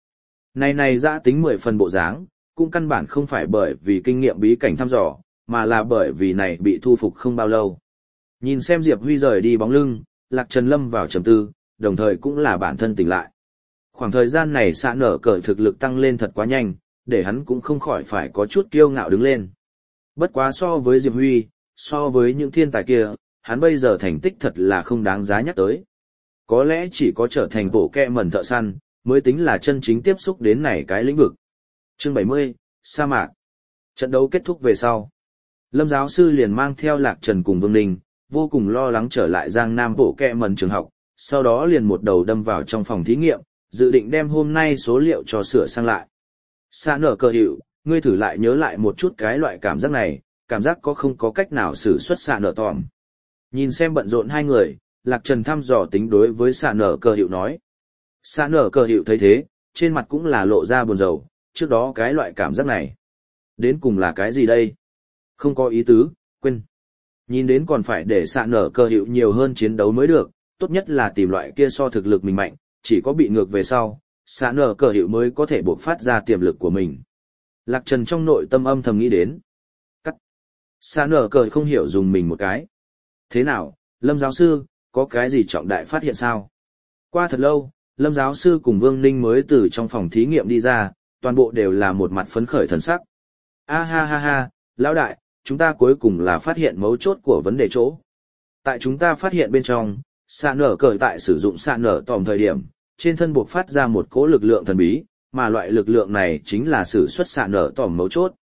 Này giã tính 10 phần bộ dáng, cũng căn bản không phải bởi vì kinh nghiệm bí cảnh thăm dò, mà là bởi vì này bị thu phục không bao lâu. Nhìn xem Diệp Huy rời đi bóng lưng, Lạc Trần lâm vào trầm tư, đồng thời cũng là bản thân tỉnh lại. Khoảng thời gian này xạ nở cờ thực lực tăng lên thật quá nhanh, để hắn cũng không khỏi phải có chút kiêu ngạo đứng lên. Bất quá so với Diệp Huy, so với những thiên tài kia, hắn bây giờ thành tích thật là không đáng giá nhắc tới. Có lẽ chỉ có trở thành bộ kẹ mẩn thợ săn, mới tính là chân chính tiếp xúc đến này cái lĩnh vực. Chương 70, sa mạc. Trận đấu kết thúc về sau. Lâm giáo sư liền mang theo Lạc Trần cùng Vương Ninh, vô cùng lo lắng trở lại Giang Nam bộ kẹ mẩn trường học, sau đó liền một đầu đâm vào trong phòng thí nghiệm, dự định đem hôm nay số liệu cho sửa sang lại. Xạ nở cơ hiệu, ngươi thử lại nhớ lại một chút cái loại cảm giác này, cảm giác có không có cách nào xử xuất xạ nở tòm. Nhìn xem bận rộn hai người, Lạc Trần thăm dò tính đối với xạ nở cơ hiệu nói. Xạ nở cơ hiệu thấy thế, trên mặt cũng là lộ ra buồn rầu, trước đó cái loại cảm giác này. Đến cùng là cái gì đây? Không có ý tứ, quên. Nhìn đến còn phải để xạ nở cơ hiệu nhiều hơn chiến đấu mới được, tốt nhất là tìm loại kia so thực lực mình mạnh, chỉ có bị ngược về sau, xạ nở cơ hiệu mới có thể bộc phát ra tiềm lực của mình. Lạc Trần trong nội tâm âm thầm nghĩ đến. Cắt. Xạ nở cơ không hiểu dùng mình một cái. Thế nào, Lâm giáo sư, có cái gì trọng đại phát hiện sao? Qua thật lâu, Lâm giáo sư cùng Vương Ninh mới từ trong phòng thí nghiệm đi ra, toàn bộ đều là một mặt phấn khởi thần sắc. A ha ha ha, lão đại, chúng ta cuối cùng là phát hiện mấu chốt của vấn đề chỗ. Tại chúng ta phát hiện bên trong, xạ nở cờ tại sử dụng xạ nở tòm thời điểm, trên thân buộc phát ra một cỗ lực lượng thần bí, mà loại lực lượng này chính là sử xuất xạ nở tòm mấu chốt.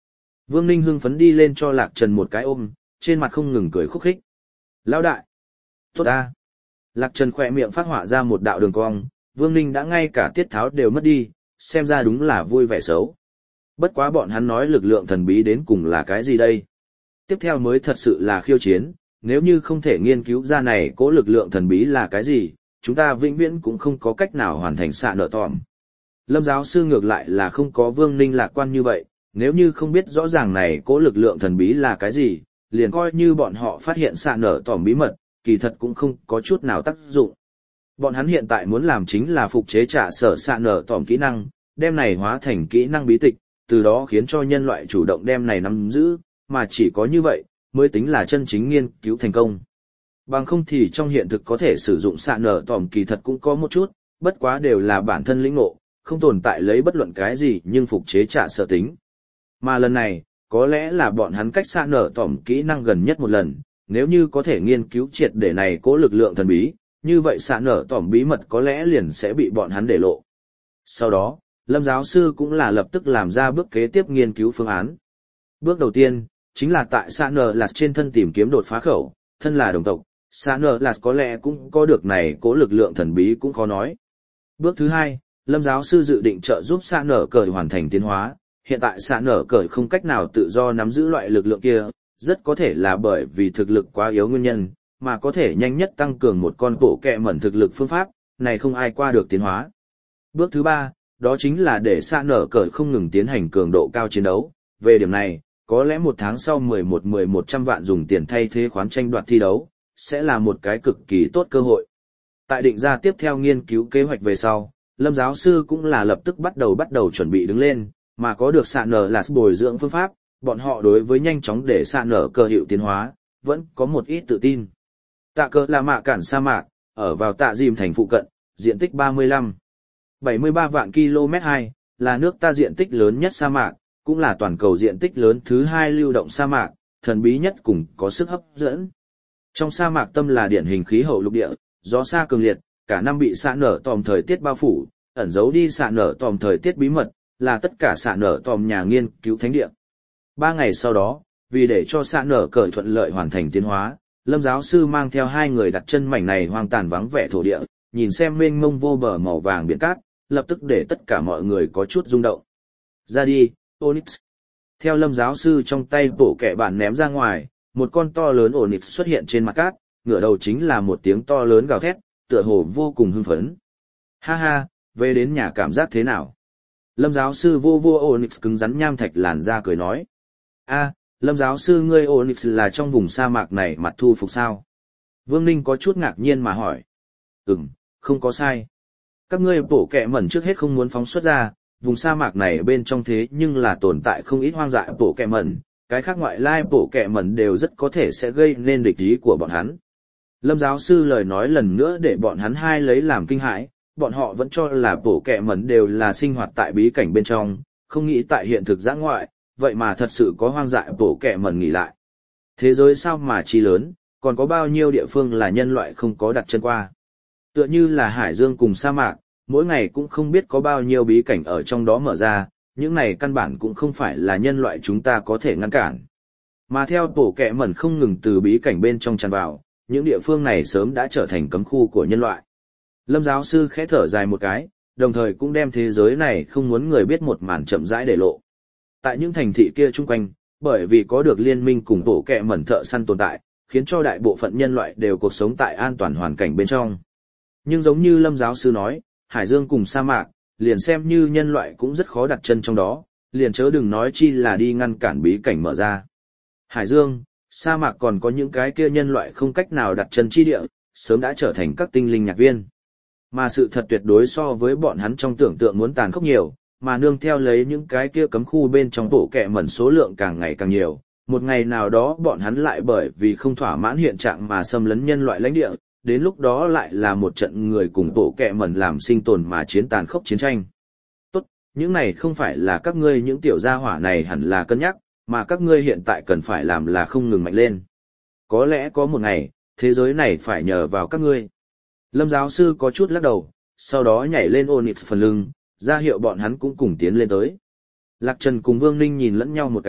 Vương Ninh hưng phấn đi lên cho Lạc Trần một cái ôm, trên mặt không ngừng cười khúc khích. Lão đại! Tốt ta! Lạc Trần khỏe miệng phát họa ra một đạo đường cong, Vương Ninh đã ngay cả tiết tháo đều mất đi, xem ra đúng là vui vẻ xấu. Bất quá bọn hắn nói lực lượng thần bí đến cùng là cái gì đây? Tiếp theo mới thật sự là khiêu chiến, nếu như không thể nghiên cứu ra này cố lực lượng thần bí là cái gì, chúng ta vĩnh viễn cũng không có cách nào hoàn thành xạ nở tòm. Lâm giáo sư ngược lại là không có Vương Ninh lạc quan như vậy, nếu như không biết rõ ràng này cố lực lượng thần bí là cái gì, liền coi như bọn họ phát hiện xạ nở tòm bí mật, kỳ thật cũng không có chút nào tác dụng. Bọn hắn hiện tại muốn làm chính là phục chế trả sở xạ nở tòm kỹ năng, đem này hóa thành kỹ năng bí tịch, từ đó khiến cho nhân loại chủ động đem này nắm giữ, mà chỉ có như vậy, mới tính là chân chính nghiên cứu thành công. Bằng không thì trong hiện thực có thể sử dụng xạ nở tòm kỳ thật cũng có một chút, bất quá đều là bản thân lĩnh ngộ, không tồn tại lấy bất luận cái gì nhưng phục chế trả sở tính. Mà lần này, có lẽ là bọn hắn cách xạ nở tòm kỹ năng gần nhất một lần, nếu như có thể nghiên cứu triệt để này cố lực lượng thần bí, như vậy xạ nở tòm bí mật có lẽ liền sẽ bị bọn hắn để lộ. Sau đó, Lâm giáo sư cũng là lập tức làm ra bước kế tiếp nghiên cứu phương án. Bước đầu tiên, chính là tại xạ nở lạt trên thân tìm kiếm đột phá khẩu, thân là đồng tộc, xạ nở lạt có lẽ cũng có được này cố lực lượng thần bí cũng khó nói. Bước thứ hai, Lâm giáo sư dự định trợ giúp xạ nở cởi hoàn thành tiến hóa, hiện tại xạ nở cởi không cách nào tự do nắm giữ loại lực lượng kia, rất có thể là bởi vì thực lực quá yếu nguyên nhân, mà có thể nhanh nhất tăng cường một con bộ kẹ mẩn thực lực phương pháp, này không ai qua được tiến hóa. Bước thứ ba, đó chính là để xạ nở cởi không ngừng tiến hành cường độ cao chiến đấu, về điểm này, có lẽ một tháng sau 1100 vạn dùng tiền thay thế khoán tranh đoạt thi đấu, sẽ là một cái cực kỳ tốt cơ hội. Tại định ra tiếp theo nghiên cứu kế hoạch về sau, Lâm giáo sư cũng là lập tức bắt đầu chuẩn bị đứng lên, mà có được xạ nở là bồi dưỡng phương pháp, bọn họ đối với nhanh chóng để xạ nở cờ hiệu tiến hóa, vẫn có một ít tự tin. Tạ cờ là mạ cản sa mạc, ở vào tạ dìm thành phụ cận, diện tích 73 vạn km2, là nước ta diện tích lớn nhất sa mạc, cũng là toàn cầu diện tích lớn thứ hai lưu động sa mạc, thần bí nhất cùng có sức hấp dẫn. Trong sa mạc tâm là điển hình khí hậu lục địa, gió sa cường liệt, cả năm bị xạ nở tòm thời tiết bao phủ, ẩn giấu đi xạ nở tòm thời tiết bí mật, là tất cả xạ nở tòm nhà nghiên cứu thánh địa. 3 ngày sau đó, vì để cho xạ nở cởi thuận lợi hoàn thành tiến hóa, Lâm giáo sư mang theo 2 người đặt chân mảnh này hoang tàn vắng vẻ thổ địa, nhìn xem mênh mông vô bờ màu vàng biển cát, lập tức để tất cả mọi người có chút rung động. Ra đi, Onyx. Theo Lâm giáo sư trong tay bổ kẹ bản ném ra ngoài, một con to lớn Onyx xuất hiện trên mặt cát, ngửa đầu chính là một tiếng to lớn gào thét, tựa hồ vô cùng hưng phấn. Ha ha, về đến nhà cảm giác thế nào? Lâm giáo sư vô Onyx cứng rắn nham thạch làn ra cười nói. A, Lâm giáo sư ngươi Onyx là trong vùng sa mạc này mặt thu phục sao? Vương Ninh có chút ngạc nhiên mà hỏi. Không có sai. Các ngươi bổ kẹ mẩn trước hết không muốn phóng xuất ra, vùng sa mạc này bên trong thế nhưng là tồn tại không ít hoang dại bổ kẹ mẩn, cái khác ngoại lai bổ kẹ mẩn đều rất có thể sẽ gây nên địch ý của bọn hắn. Lâm giáo sư lời nói lần nữa để bọn hắn hai lấy làm kinh hãi, bọn họ vẫn cho là bổ kẹ mẩn đều là sinh hoạt tại bí cảnh bên trong, không nghĩ tại hiện thực giã ngoại, vậy mà thật sự có hoang dại bổ kẹ mẩn nghỉ lại. Thế giới sao mà chi lớn, còn có bao nhiêu địa phương là nhân loại không có đặt chân qua. Tựa như là hải dương cùng sa mạc, mỗi ngày cũng không biết có bao nhiêu bí cảnh ở trong đó mở ra, những này căn bản cũng không phải là nhân loại chúng ta có thể ngăn cản. Mà theo bổ kẹ mẩn không ngừng từ bí cảnh bên trong tràn vào, những địa phương này sớm đã trở thành cấm khu của nhân loại. Lâm giáo sư khẽ thở dài một cái, đồng thời cũng đem thế giới này không muốn người biết một màn chậm rãi để lộ. Tại những thành thị kia chung quanh, bởi vì có được liên minh cùng bổ kẹ mẩn thợ săn tồn tại, khiến cho đại bộ phận nhân loại đều cuộc sống tại an toàn hoàn cảnh bên trong. Nhưng giống như Lâm giáo sư nói, hải dương cùng sa mạc, liền xem như nhân loại cũng rất khó đặt chân trong đó, liền chớ đừng nói chi là đi ngăn cản bí cảnh mở ra. Hải dương, sa mạc còn có những cái kia nhân loại không cách nào đặt chân chi địa, sớm đã trở thành các tinh linh nhạc viên. Mà sự thật tuyệt đối so với bọn hắn trong tưởng tượng muốn tàn khốc nhiều, mà nương theo lấy những cái kia cấm khu bên trong bộ kẹ mẩn số lượng càng ngày càng nhiều. Một ngày nào đó bọn hắn lại bởi vì không thỏa mãn hiện trạng mà xâm lấn nhân loại lãnh địa, đến lúc đó lại là một trận người cùng bộ kẹ mẩn làm sinh tồn mà chiến tàn khốc chiến tranh. Tốt, những này không phải là các ngươi những tiểu gia hỏa này hẳn là cân nhắc, mà các ngươi hiện tại cần phải làm là không ngừng mạnh lên. Có lẽ có một ngày, thế giới này phải nhờ vào các ngươi. Lâm giáo sư có chút lắc đầu, sau đó nhảy lên Onyx phần lưng, ra hiệu bọn hắn cũng cùng tiến lên tới. Lạc Trần cùng Vương Ninh nhìn lẫn nhau một cái,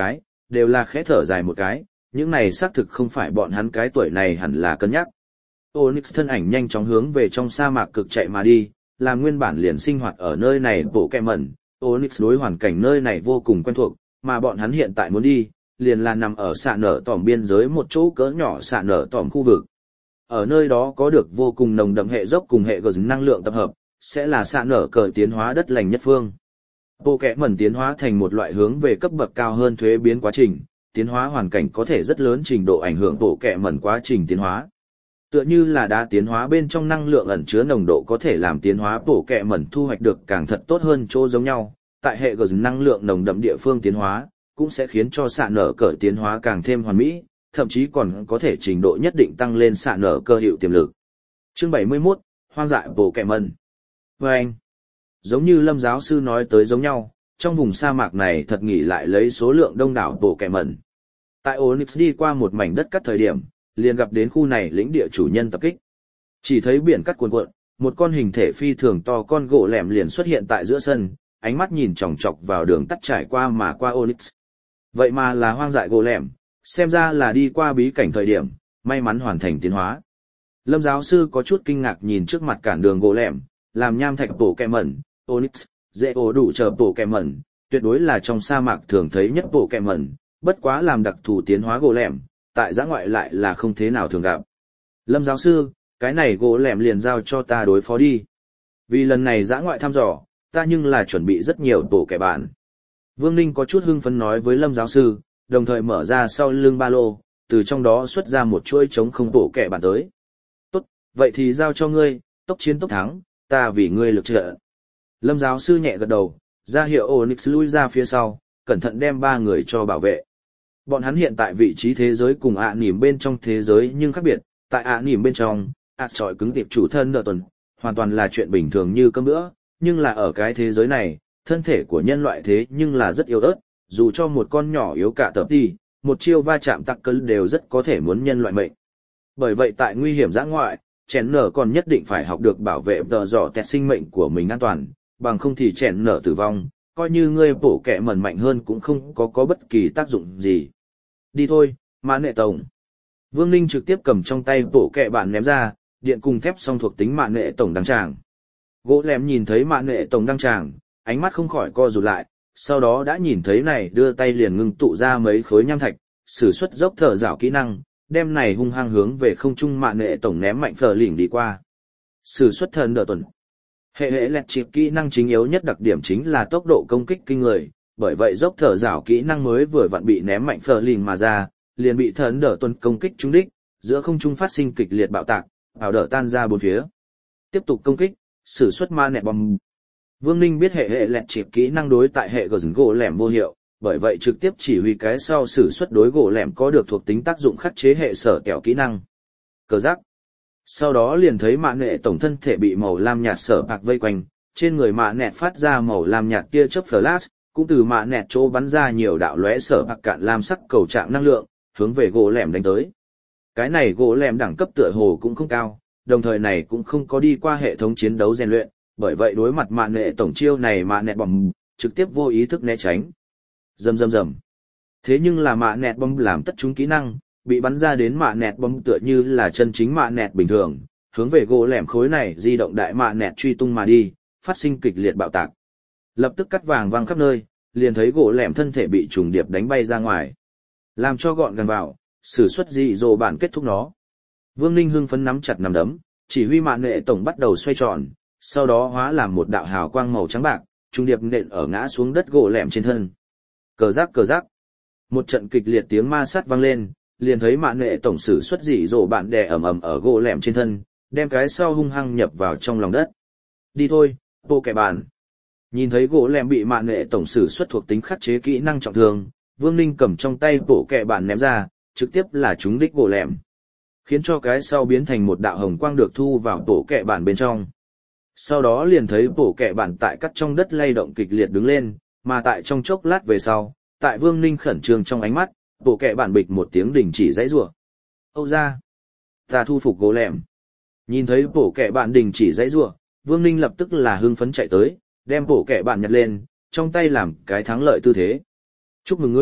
đều là khẽ thở dài một cái, những này xác thực không phải bọn hắn cái tuổi này hẳn là cân nhắc. Onyx thân ảnh nhanh chóng hướng về trong sa mạc cực chạy mà đi, là nguyên bản liền sinh hoạt ở nơi này bộ kẹ mẩn, Onyx đối hoàn cảnh nơi này vô cùng quen thuộc, mà bọn hắn hiện tại muốn đi, liền là nằm ở xạ nở tỏm biên giới một chỗ cỡ nhỏ xạ nở tỏm khu vực. Ở nơi đó có được vô cùng nồng đậm hệ dốc cùng hệ gờ năng lượng tập hợp, sẽ là xạ nở cờ tiến hóa đất lành nhất phương. Bộ kẽ mẩn tiến hóa thành một loại hướng về cấp bậc cao hơn thuế biến quá trình, tiến hóa hoàn cảnh có thể rất lớn trình độ ảnh hưởng bộ kẽ mẩn quá trình tiến hóa. Tựa như là đá tiến hóa bên trong năng lượng ẩn chứa nồng độ có thể làm tiến hóa bộ kẽ mẩn thu hoạch được càng thật tốt hơn chỗ giống nhau, tại hệ gờ năng lượng nồng đậm địa phương tiến hóa, cũng sẽ khiến cho xạ nở cờ tiến hóa càng thêm hoàn mỹ, thậm chí còn có thể trình độ nhất định tăng lên xạ nở cơ hiệu tiềm lực. Chương 71, hoang dại bộ kẽ mẩn. Và anh, giống như Lâm giáo sư nói tới giống nhau, trong vùng sa mạc này thật nghỉ lại lấy số lượng đông đảo bộ kẽ mẩn. Tại Onyx đi qua một mảnh đất cắt thời điểm, liền gặp đến khu này lĩnh địa chủ nhân tập kích. Chỉ thấy biển cắt cuồn cuộn, một con hình thể phi thường to con gỗ lẻm liền xuất hiện tại giữa sân, ánh mắt nhìn chòng chọc vào đường tắt trải qua mà qua Onyx. Vậy mà là hoang dại gỗ lẻm, xem ra là đi qua bí cảnh thời điểm, may mắn hoàn thành tiến hóa. Lâm giáo sư có chút kinh ngạc nhìn trước mặt cản đường gỗ lẻm, làm nham thạch bộ kẹ mẩn, Onyx, dễ ổ đủ chờ bộ kẹ mẩn, tuyệt đối là trong sa mạc thường thấy nhất bộ kẹ mẩn, bất quá làm đặc thù tiến hóa gỗ lẻm, tại giã ngoại lại là không thế nào thường gặp. Lâm giáo sư, cái này gỗ lẻm liền giao cho ta đối phó đi. Vì lần này giã ngoại thăm dò, ta nhưng là chuẩn bị rất nhiều bộ kẹ bản. Vương Ninh có chút hưng phấn nói với Lâm giáo sư, đồng thời mở ra sau lưng ba lô, từ trong đó xuất ra một chuỗi trống không bộ kẹ bản tới. Tốt, vậy thì giao cho ngươi, tốc chiến tốc thắng, ta vì ngươi lực trợ. Lâm giáo sư nhẹ gật đầu, ra hiệu Onyx lui ra phía sau, cẩn thận đem ba người cho bảo vệ. Bọn hắn hiện tại vị trí thế giới cùng nỉm bên trong thế giới nhưng khác biệt, tại nỉm bên trong, trọi cứng tiệp chủ thân đợt tuần, hoàn toàn là chuyện bình thường như cơm bữa, nhưng là ở cái thế giới này, thân thể của nhân loại thế nhưng là rất yếu ớt, dù cho một con nhỏ yếu cả tập đi, một chiêu va chạm tắc cân đều rất có thể muốn nhân loại mệnh. Bởi vậy tại nguy hiểm dã ngoại, chèn nở còn nhất định phải học được bảo vệ tờ dọ tẹt sinh mệnh của mình an toàn, bằng không thì chèn nở tử vong, coi như ngươi bổ kẹ mẩn mạnh hơn cũng không có bất kỳ tác dụng gì. Đi thôi, mã nệ tổng. Vương Ninh trực tiếp cầm trong tay bổ kẹ bản ném ra, điện cùng thép song thuộc tính mã nệ tổng đăng tràng. Gỗ lém nhìn thấy mã nệ tổng đăng tràng, ánh mắt không khỏi co rụt lại, sau đó đã nhìn thấy này đưa tay liền ngưng tụ ra mấy khối nham thạch, sử xuất dốc thở rảo kỹ năng, đem này hung hăng hướng về không trung mạ nệ tổng ném mạnh phở lỉnh đi qua. Sử xuất thần đỡ tuần. Hệ lẹt chịp kỹ năng chính yếu nhất đặc điểm chính là tốc độ công kích kinh người, bởi vậy dốc thở rảo kỹ năng mới vừa vặn bị ném mạnh phở lỉnh mà ra, liền bị thần đỡ tuần công kích trúng đích, giữa không trung phát sinh kịch liệt bạo tạc, ảo đỡ tan ra bốn phía. Tiếp tục công kích, sử xuất ma nẹt bom. Vương Ninh biết hệ lẹt chịp kỹ năng đối tại hệ gỗ lẻm vô hiệu, bởi vậy trực tiếp chỉ huy cái sau sử xuất đối gỗ lẻm có được thuộc tính tác dụng khắc chế hệ sở kẹo kỹ năng. Cờ giác. Sau đó liền thấy mạ nệ tổng thân thể bị màu lam nhạt sở bạc vây quanh, trên người mạ nẹt phát ra màu lam nhạt tia chớp flash, cũng từ mạ nẹt chỗ bắn ra nhiều đạo lóe sở bạc cạn lam sắc cầu trạng năng lượng, hướng về gỗ lẻm đánh tới. Cái này gỗ lẻm đẳng cấp tựa hồ cũng không cao, đồng thời này cũng không có đi qua hệ thống chiến đấu rèn luyện, bởi vậy đối mặt mạ nệ tổng chiêu này mạ nẹt bom trực tiếp vô ý thức né tránh. Rầm rầm rầm. Thế nhưng là mạ nẹt bom làm tất chúng kỹ năng, bị bắn ra đến mạ nẹt bom tựa như là chân chính mạ nẹt bình thường, hướng về gỗ lẻm khối này di động đại mạ nẹt truy tung mà đi, phát sinh kịch liệt bạo tạc. Lập tức cắt vàng văng khắp nơi, liền thấy gỗ lẻm thân thể bị trùng điệp đánh bay ra ngoài. Làm cho gọn gàng vào, sử xuất dị dỗ bản kết thúc nó. Vương Ninh hưng phấn nắm chặt nắm đấm, chỉ huy mạ nệ tổng bắt đầu xoay tròn, sau đó hóa làm một đạo hào quang màu trắng bạc, trùng điệp nện ở ngã xuống đất gỗ lẻm trên thân. Cờ giác cờ giác. Một trận kịch liệt tiếng ma sát vang lên, liền thấy mạ nệ tổng sử xuất dị dỗ bạn đè ầm ầm ở gỗ lẻm trên thân, đem cái sau hung hăng nhập vào trong lòng đất. Đi thôi, bộ kẻ bạn. Nhìn thấy gỗ lẻm bị mạ nệ tổng sử xuất thuộc tính khắc chế kỹ năng trọng thương, Vương Ninh cầm trong tay bộ kẻ bạn ném ra, trực tiếp là trúng đích gỗ lẻm, khiến cho cái sau biến thành một đạo hồng quang được thu vào bộ kẻ bạn bên trong. Sau đó liền thấy bộ kẻ bạn tại cắt trong đất lay động kịch liệt đứng lên, mà tại trong chốc lát về sau, tại Vương Ninh khẩn trương trong ánh mắt, bộ kẻ bạn bịch một tiếng đình chỉ giãy giụa. Âu ra, ta thu phục gỗ lẻm. Nhìn thấy bộ kẻ bạn đình chỉ giãy giụa, Vương Ninh lập tức là hưng phấn chạy tới, đem bộ kẻ bạn nhặt lên, trong tay làm cái thắng lợi tư thế. Chúc mừng ngươi,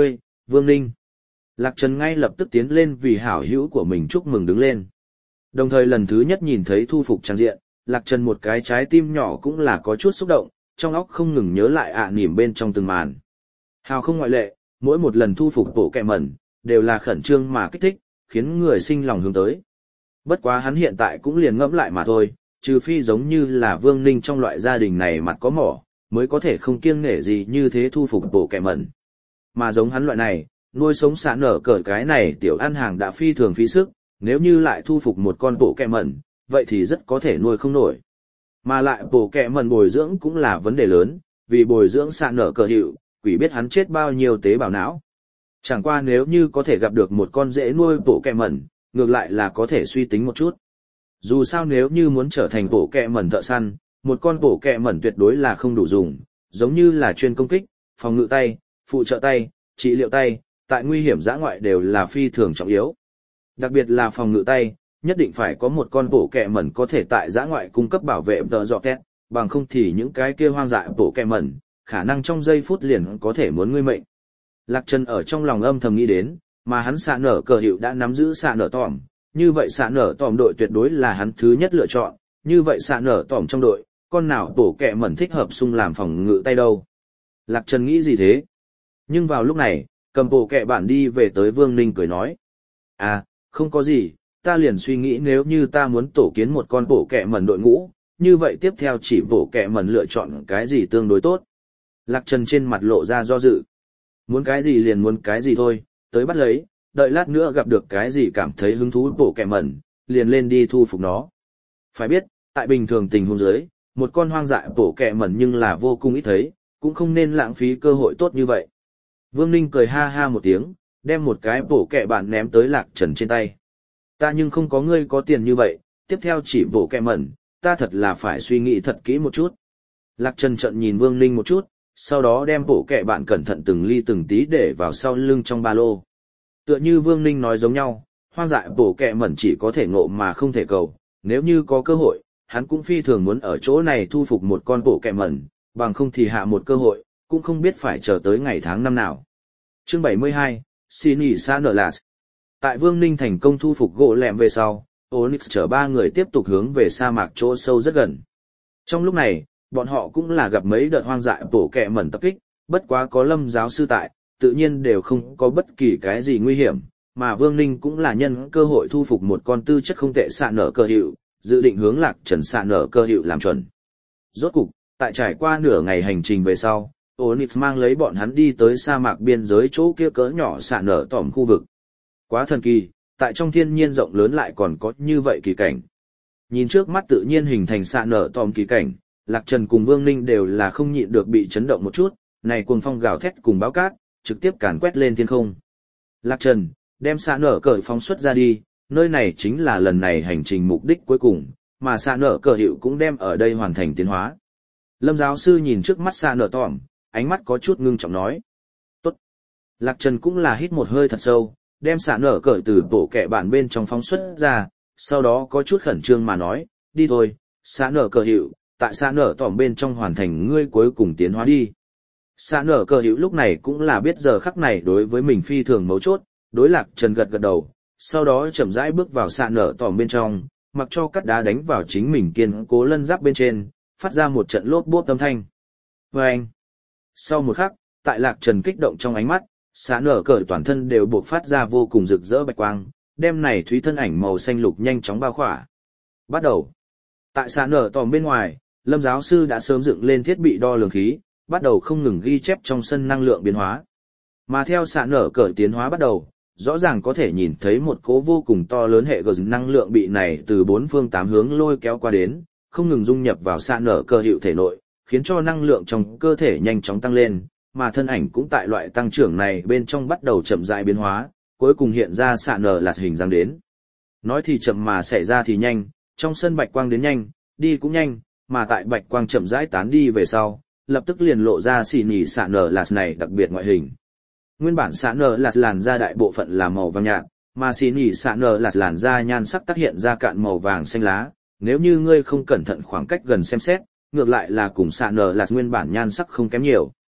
Vương Ninh. Lạc Trần ngay lập tức tiến lên vì hảo hữu của mình chúc mừng đứng lên. Đồng thời lần thứ nhất nhìn thấy thu phục trang diện, Lạc Trần một cái trái tim nhỏ cũng là có chút xúc động, trong óc không ngừng nhớ lại nỉm bên trong từng màn. Hào không ngoại lệ, mỗi một lần thu phục bộ kẹ mẩn, đều là khẩn trương mà kích thích, khiến người sinh lòng hướng tới. Bất quá hắn hiện tại cũng liền ngẫm lại mà thôi, trừ phi giống như là Vương Ninh trong loại gia đình này mặt có mỏ, mới có thể không kiêng nể gì như thế thu phục bộ kẹ mẩn. Mà giống hắn loại này, nuôi sống xã nở cỡ cái này tiểu ăn hàng đã phi thường phí sức, nếu như lại thu phục một con bộ kẹ mẩn, vậy thì rất có thể nuôi không nổi. Mà lại bộ kẹ mẩn bồi dưỡng cũng là vấn đề lớn, vì bồi dưỡng xã nở cỡ hiệu, quỷ biết hắn chết bao nhiêu tế bào não. Chẳng qua nếu như có thể gặp được một con dễ nuôi bộ kẹ mẩn, ngược lại là có thể suy tính một chút. Dù sao nếu như muốn trở thành bộ kẹ mẩn thợ săn, một con bộ kẹ mẩn tuyệt đối là không đủ dùng, giống như là chuyên công kích, phòng ngự tay, phụ trợ tay, trị liệu tay, tại nguy hiểm dã ngoại đều là phi thường trọng yếu. Đặc biệt là phòng ngự tay, nhất định phải có một con bộ kẹ mẩn có thể tại dã ngoại cung cấp bảo vệ tợ dọ két, bằng không thì những cái kia hoang dại bộ kẹ mẩn, khả năng trong giây phút liền có thể muốn ngươi mệnh. Lạc Trần ở trong lòng âm thầm nghĩ đến, mà hắn xạ nở cờ hiệu đã nắm giữ xạ nở tòm, như vậy xạ nở tòm đội tuyệt đối là hắn thứ nhất lựa chọn, như vậy xạ nở tòm trong đội, con nào bộ kẹ mẩn thích hợp xung làm phòng ngự tay đâu. Lạc Trần nghĩ gì thế? Nhưng vào lúc này, cầm bộ kẹ bản đi về tới Vương Ninh cười nói. Không có gì, ta liền suy nghĩ nếu như ta muốn tổ kiến một con bộ kẹ mẩn đội ngũ, như vậy tiếp theo chỉ bộ kẹ mẩn lựa chọn cái gì tương đối tốt. Lạc Trần trên mặt lộ ra do dự. Muốn cái gì liền muốn cái gì thôi, tới bắt lấy, đợi lát nữa gặp được cái gì cảm thấy hứng thú bộ kẹ mẩn, liền lên đi thu phục nó. Phải biết, tại bình thường tình huống dưới, một con hoang dại bộ kẹ mẩn nhưng là vô cùng ít thấy, cũng không nên lãng phí cơ hội tốt như vậy. Vương Ninh cười ha ha một tiếng, đem một cái bộ kẹ bản ném tới Lạc Trần trên tay. Ta nhưng không có ngươi có tiền như vậy, tiếp theo chỉ bộ kẹ mẩn, ta thật là phải suy nghĩ thật kỹ một chút. Lạc Trần trợn nhìn Vương Ninh một chút, sau đó đem bộ kẹ bạn cẩn thận từng ly từng tí để vào sau lưng trong ba lô. Tựa như Vương Ninh nói giống nhau, hoang dại bộ kẹ mẩn chỉ có thể ngộ mà không thể cầu, nếu như có cơ hội, hắn cũng phi thường muốn ở chỗ này thu phục một con bộ kẹ mẩn, bằng không thì hạ một cơ hội, cũng không biết phải chờ tới ngày tháng năm nào. Chương 72, xin nghỉ xa nở lạt. Tại Vương Ninh thành công thu phục gỗ lẹm về sau, Onyx chở ba người tiếp tục hướng về sa mạc chỗ sâu rất gần. Trong lúc này, bọn họ cũng là gặp mấy đợt hoang dại bổ kẹ mẩn tập kích, bất quá có Lâm giáo sư tại, tự nhiên đều không có bất kỳ cái gì nguy hiểm, mà Vương Ninh cũng là nhân cơ hội thu phục một con tư chất không tệ xạ nở cơ hiệu, dự định hướng Lạc Trần xạ nở cơ hiệu làm chuẩn. Rốt cục, tại trải qua nửa ngày hành trình về sau, Onyx mang lấy bọn hắn đi tới sa mạc biên giới chỗ kia cỡ nhỏ xạ nở tỏm khu vực. Quá thần kỳ, tại trong thiên nhiên rộng lớn lại còn có như vậy kỳ cảnh. Nhìn trước mắt tự nhiên hình thành xạ nở tòm kỳ cảnh, Lạc Trần cùng Vương Ninh đều là không nhịn được bị chấn động một chút, này cuồng phong gào thét cùng báo cát, trực tiếp càn quét lên thiên không. Lạc Trần, đem xạ nở cờ phóng xuất ra đi, nơi này chính là lần này hành trình mục đích cuối cùng, mà xạ nở cờ hiệu cũng đem ở đây hoàn thành tiến hóa. Lâm giáo sư nhìn trước mắt xạ nở tòm, ánh mắt có chút ngưng trọng nói. Tốt. Lạc Trần cũng là hít một hơi thật sâu, đem xạ nở cờ từ bộ kẹ bản bên trong phóng xuất ra, sau đó có chút khẩn trương mà nói, đi thôi, xạ nở cờ hiệu, tại xạ nở tòm bên trong hoàn thành ngươi cuối cùng tiến hóa đi. Xạ nở cờ hiệu lúc này cũng là biết giờ khắc này đối với mình phi thường mấu chốt, đối Lạc Trần gật gật đầu, sau đó chậm rãi bước vào xạ nở tòm bên trong, mặc cho cắt đá đánh vào chính mình kiên cố lân giáp bên trên, phát ra một trận lốp bốp âm thanh. Vâng! Sau một khắc, tại Lạc Trần kích động trong ánh mắt, xạ nở cờ toàn thân đều buộc phát ra vô cùng rực rỡ bạch quang, đem này thúy thân ảnh màu xanh lục nhanh chóng bao khỏa. Bắt đầu. Tại xạ nở tòm bên ngoài, Lâm giáo sư đã sớm dựng lên thiết bị đo lường khí, bắt đầu không ngừng ghi chép trong sân năng lượng biến hóa. Mà theo xạ nở cờ tiến hóa bắt đầu, rõ ràng có thể nhìn thấy một cỗ vô cùng to lớn hệ gờ năng lượng bị này từ bốn phương tám hướng lôi kéo qua đến, không ngừng dung nhập vào xạ nở cờ hiệu thể nội, khiến cho năng lượng trong cơ thể nhanh chóng tăng lên, mà thân ảnh cũng tại loại tăng trưởng này bên trong bắt đầu chậm rãi biến hóa, cuối cùng hiện ra xạ nở lạt hình dáng đến. Nói thì chậm mà xảy ra thì nhanh, trong sân bạch quang đến nhanh, đi cũng nhanh, mà tại bạch quang chậm rãi tán đi về sau, lập tức liền lộ ra xì nhì xạ nở lạt này đặc biệt ngoại hình. Nguyên bản xạ nở lạt làn da đại bộ phận là màu vàng nhạt, mà xì nhì xạ nở lạt làn da nhan sắc tác hiện ra cạn màu vàng xanh lá, nếu như ngươi không cẩn thận khoảng cách gần xem xét, ngược lại là cùng xạ nở lạt nguyên bản nhan sắc không kém nhiều.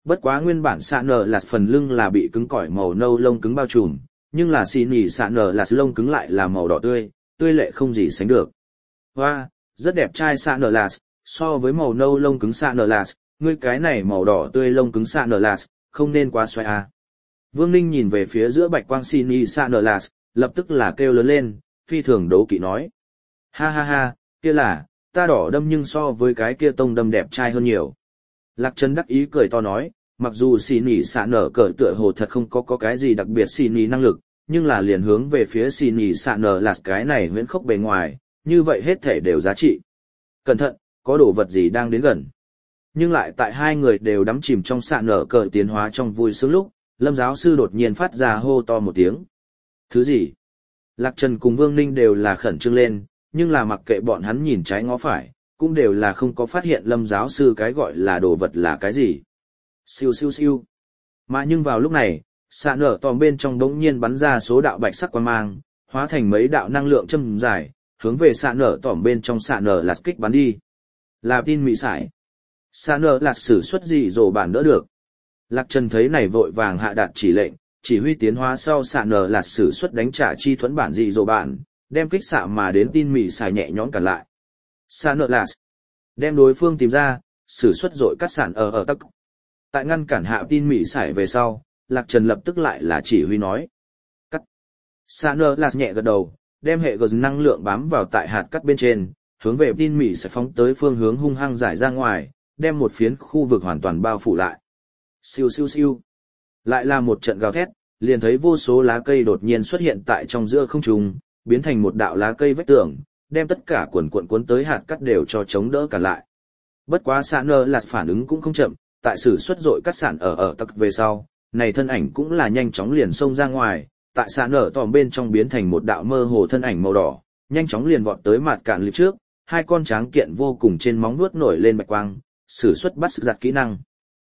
Bất quá nguyên bản xạ nở là phần lưng là bị cứng cỏi màu nâu lông cứng bao trùm, nhưng là xì nhỉ xạ nở là lông cứng lại là màu đỏ tươi, tươi lệ không gì sánh được. Hoa, rất đẹp trai xạ nở là, so với màu nâu lông cứng xạ nở là, ngươi cái này màu đỏ tươi lông cứng xạ nở là, không nên quá xoay à. Vương Ninh nhìn về phía giữa bạch quang xì nhỉ xạ nở là, lập tức là kêu lớn lên, phi thường đố kỵ nói. Ha ha ha, kia là, ta đỏ đâm nhưng so với cái kia tông đâm đẹp trai hơn nhiều. Lạc Trần đắc ý cười to nói, mặc dù xì nỉ xạ nở cỡ tựa hồ thật không có cái gì đặc biệt xì nỉ năng lực, nhưng là liền hướng về phía xì nỉ xạ nở là cái này huyễn khốc bề ngoài, như vậy hết thể đều giá trị. Cẩn thận, có đồ vật gì đang đến gần. Nhưng lại tại hai người đều đắm chìm trong xạ nở cỡ tiến hóa trong vui sướng lúc, Lâm giáo sư đột nhiên phát ra hô to một tiếng. Thứ gì? Lạc Trần cùng Vương Ninh đều là khẩn trương lên, nhưng là mặc kệ bọn hắn nhìn trái ngó phải, cũng đều là không có phát hiện Lâm giáo sư cái gọi là đồ vật là cái gì. Siêu siêu siêu. Mà nhưng vào lúc này, xạ nở tòm bên trong đống nhiên bắn ra số đạo bạch sắc quang mang, hóa thành mấy đạo năng lượng châm dài, hướng về xạ nở tòm bên trong xạ nở lạt kích bắn đi. Là tin mị sải. Xạ nở lạt sử xuất gì rồi bản đỡ được. Lạc Trần thấy này vội vàng hạ đạt chỉ lệnh, chỉ huy tiến hóa sau xạ nở lạt sử xuất đánh trả chi thuẫn bản dị rồi bản, đem kích xạ mà đến tin mị sải nhẹ nhõm cản lại. Xạ nở lạt đem đối phương tìm ra, sử xuất dội cắt sản ở tắc. Tại ngăn cản hạ tin mị sải về sau, Lạc Trần lập tức lại là chỉ huy nói. Cắt. Xạ nở lạt nhẹ gật đầu, đem hệ gờ năng lượng bám vào tại hạt cắt bên trên, hướng về tin mị sẽ phóng tới phương hướng hung hăng giải ra ngoài, đem một phiến khu vực hoàn toàn bao phủ lại. Siêu siêu siêu. Lại là một trận gào thét, liền thấy vô số lá cây đột nhiên xuất hiện tại trong giữa không trung, biến thành một đạo lá cây vách tường, đem tất cả quần cuộn cuốn tới hạt cắt đều cho chống đỡ cả lại. Bất quá xạ nở lạt phản ứng cũng không chậm, tại sử xuất dội cắt sản ở tắc về sau, này thân ảnh cũng là nhanh chóng liền xông ra ngoài, tại xạ nở tòm bên trong biến thành một đạo mơ hồ thân ảnh màu đỏ, nhanh chóng liền vọt tới mặt cạn liệp trước, hai con tráng kiện vô cùng trên móng vuốt nổi lên bạch quang, sử xuất bắt giật kỹ năng.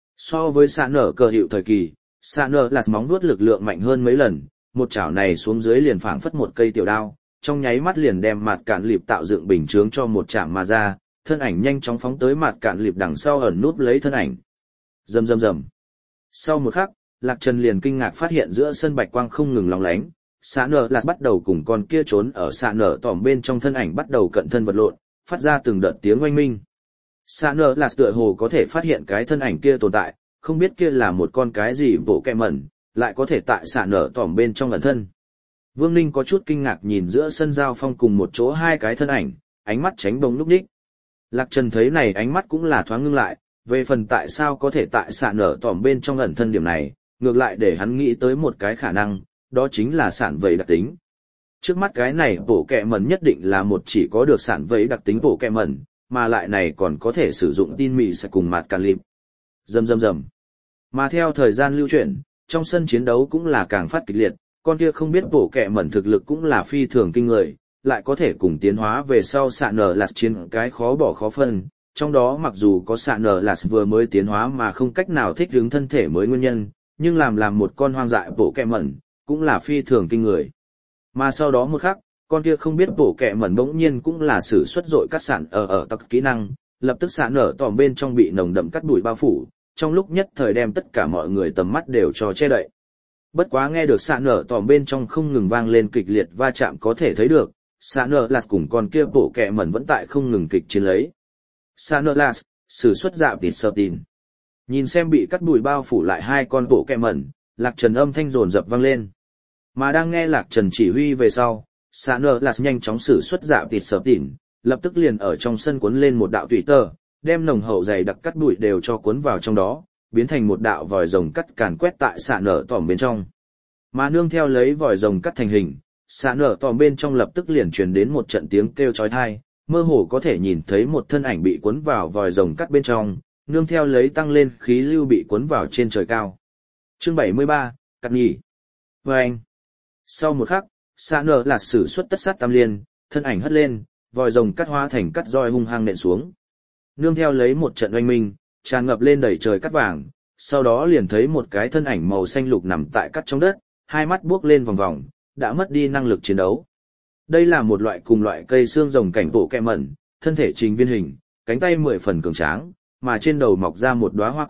So với xạ nở cờ hiệu thời kỳ, xạ nở lạt móng vuốt lực lượng mạnh hơn mấy lần, một chảo này xuống dưới liền phảng phất một cây tiểu đao, trong nháy mắt liền đem mặt cạn liệp tạo dựng bình chướng cho một chạm mà ra, thân ảnh nhanh chóng phóng tới mặt cạn liệp đằng sau ẩn núp lấy thân ảnh. Rầm rầm rầm. Sau một khắc, Lạc Trần liền kinh ngạc phát hiện giữa sân bạch quang không ngừng lóng lánh, xạ nở lạt bắt đầu cùng con kia trốn ở xạ nở tòm bên trong thân ảnh bắt đầu cận thân vật lộn, phát ra từng đợt tiếng oanh minh. Xạ nở lạt tựa hồ có thể phát hiện cái thân ảnh kia tồn tại, không biết kia là một con cái gì bộ kẹ mẩn, lại có thể tại xạ nở tòm bên trong ẩn thân. Vương Ninh có chút kinh ngạc nhìn giữa sân giao phong cùng một chỗ hai cái thân ảnh, ánh mắt tránh bóng lúc ních. Lạc Trần thấy này ánh mắt cũng là thoáng ngưng lại, về phần tại sao có thể tại xạ nở tòm bên trong ẩn thân điểm này, ngược lại để hắn nghĩ tới một cái khả năng, đó chính là sản vầy đặc tính. Trước mắt cái này bộ kẹ mẩn nhất định là một chỉ có được sản vầy đặc tính bộ kẹ mẩn, mà lại này còn có thể sử dụng tin mị sẽ cùng mặt càn lịp. Rầm rầm rầm. Mà theo thời gian lưu chuyển, trong sân chiến đấu cũng là càng phát kịch liệt, con kia không biết bộ kẹ mẩn thực lực cũng là phi thường kinh người, lại có thể cùng tiến hóa về sau xạ nở lạt chiến cái khó bỏ khó phân, trong đó mặc dù có xạ nở lạt vừa mới tiến hóa mà không cách nào thích ứng thân thể mới nguyên nhân, nhưng làm một con hoang dại bộ kẹ mẩn, cũng là phi thường kinh người. Mà sau đó một khắc, con kia không biết bộ kẹ mẩn bỗng nhiên cũng là sử xuất dội cắt sản ở tắc kỹ năng, lập tức xạ nở tòm bên trong bị nồng đậm cắt bụi bao phủ, trong lúc nhất thời đem tất cả mọi người tầm mắt đều cho che đậy. Bất quá nghe được xạ nở tòm bên trong không ngừng vang lên kịch liệt va chạm có thể thấy được, xạ nở lạt cùng con kia bộ kẹ mẩn vẫn tại không ngừng kịch chiến lấy. Xạ nở lạt, sử xuất dạo tịt sơ tin. Nhìn xem bị cắt bụi bao phủ lại hai con bộ kẹ mẩn, Lạc Trần âm thanh rồn rập vang lên. Mà đang nghe Lạc Trần chỉ huy về sau, xạ nở lạt nhanh chóng sử xuất dạo tịt sơ tin, lập tức liền ở trong sân cuốn lên một đạo tùy tơ, đem nồng hậu dày đặc cắt bụi đều cho cuốn vào trong đó, biến thành một đạo vòi rồng cắt càn quét tại xạ nở tòm bên trong. Mà nương theo lấy vòi rồng cắt thành hình, xạ nở tòm bên trong lập tức liền truyền đến một trận tiếng kêu chói tai, mơ hồ có thể nhìn thấy một thân ảnh bị cuốn vào vòi rồng cắt bên trong, nương theo lấy tăng lên khí lưu bị cuốn vào trên trời cao. Chương 73, cắt nhỉ. Vâng. Sau một khắc, xạ nở lạt sử xuất tất sát tam liên, thân ảnh hất lên, vòi rồng cắt hóa thành cắt roi hung hăng nện xuống. Nương theo lấy một trận oanh minh, tràn ngập lên đầy trời cắt vàng, sau đó liền thấy một cái thân ảnh màu xanh lục nằm tại cắt trong đất, hai mắt buốc lên vòng vòng, đã mất đi năng lực chiến đấu. Đây là một loại cùng loại cây xương rồng cảnh bộ kẹ mẩn, thân thể trình viên hình, cánh tay 10 phần cường tráng, mà trên đầu mọc ra một đóa hoa cúc,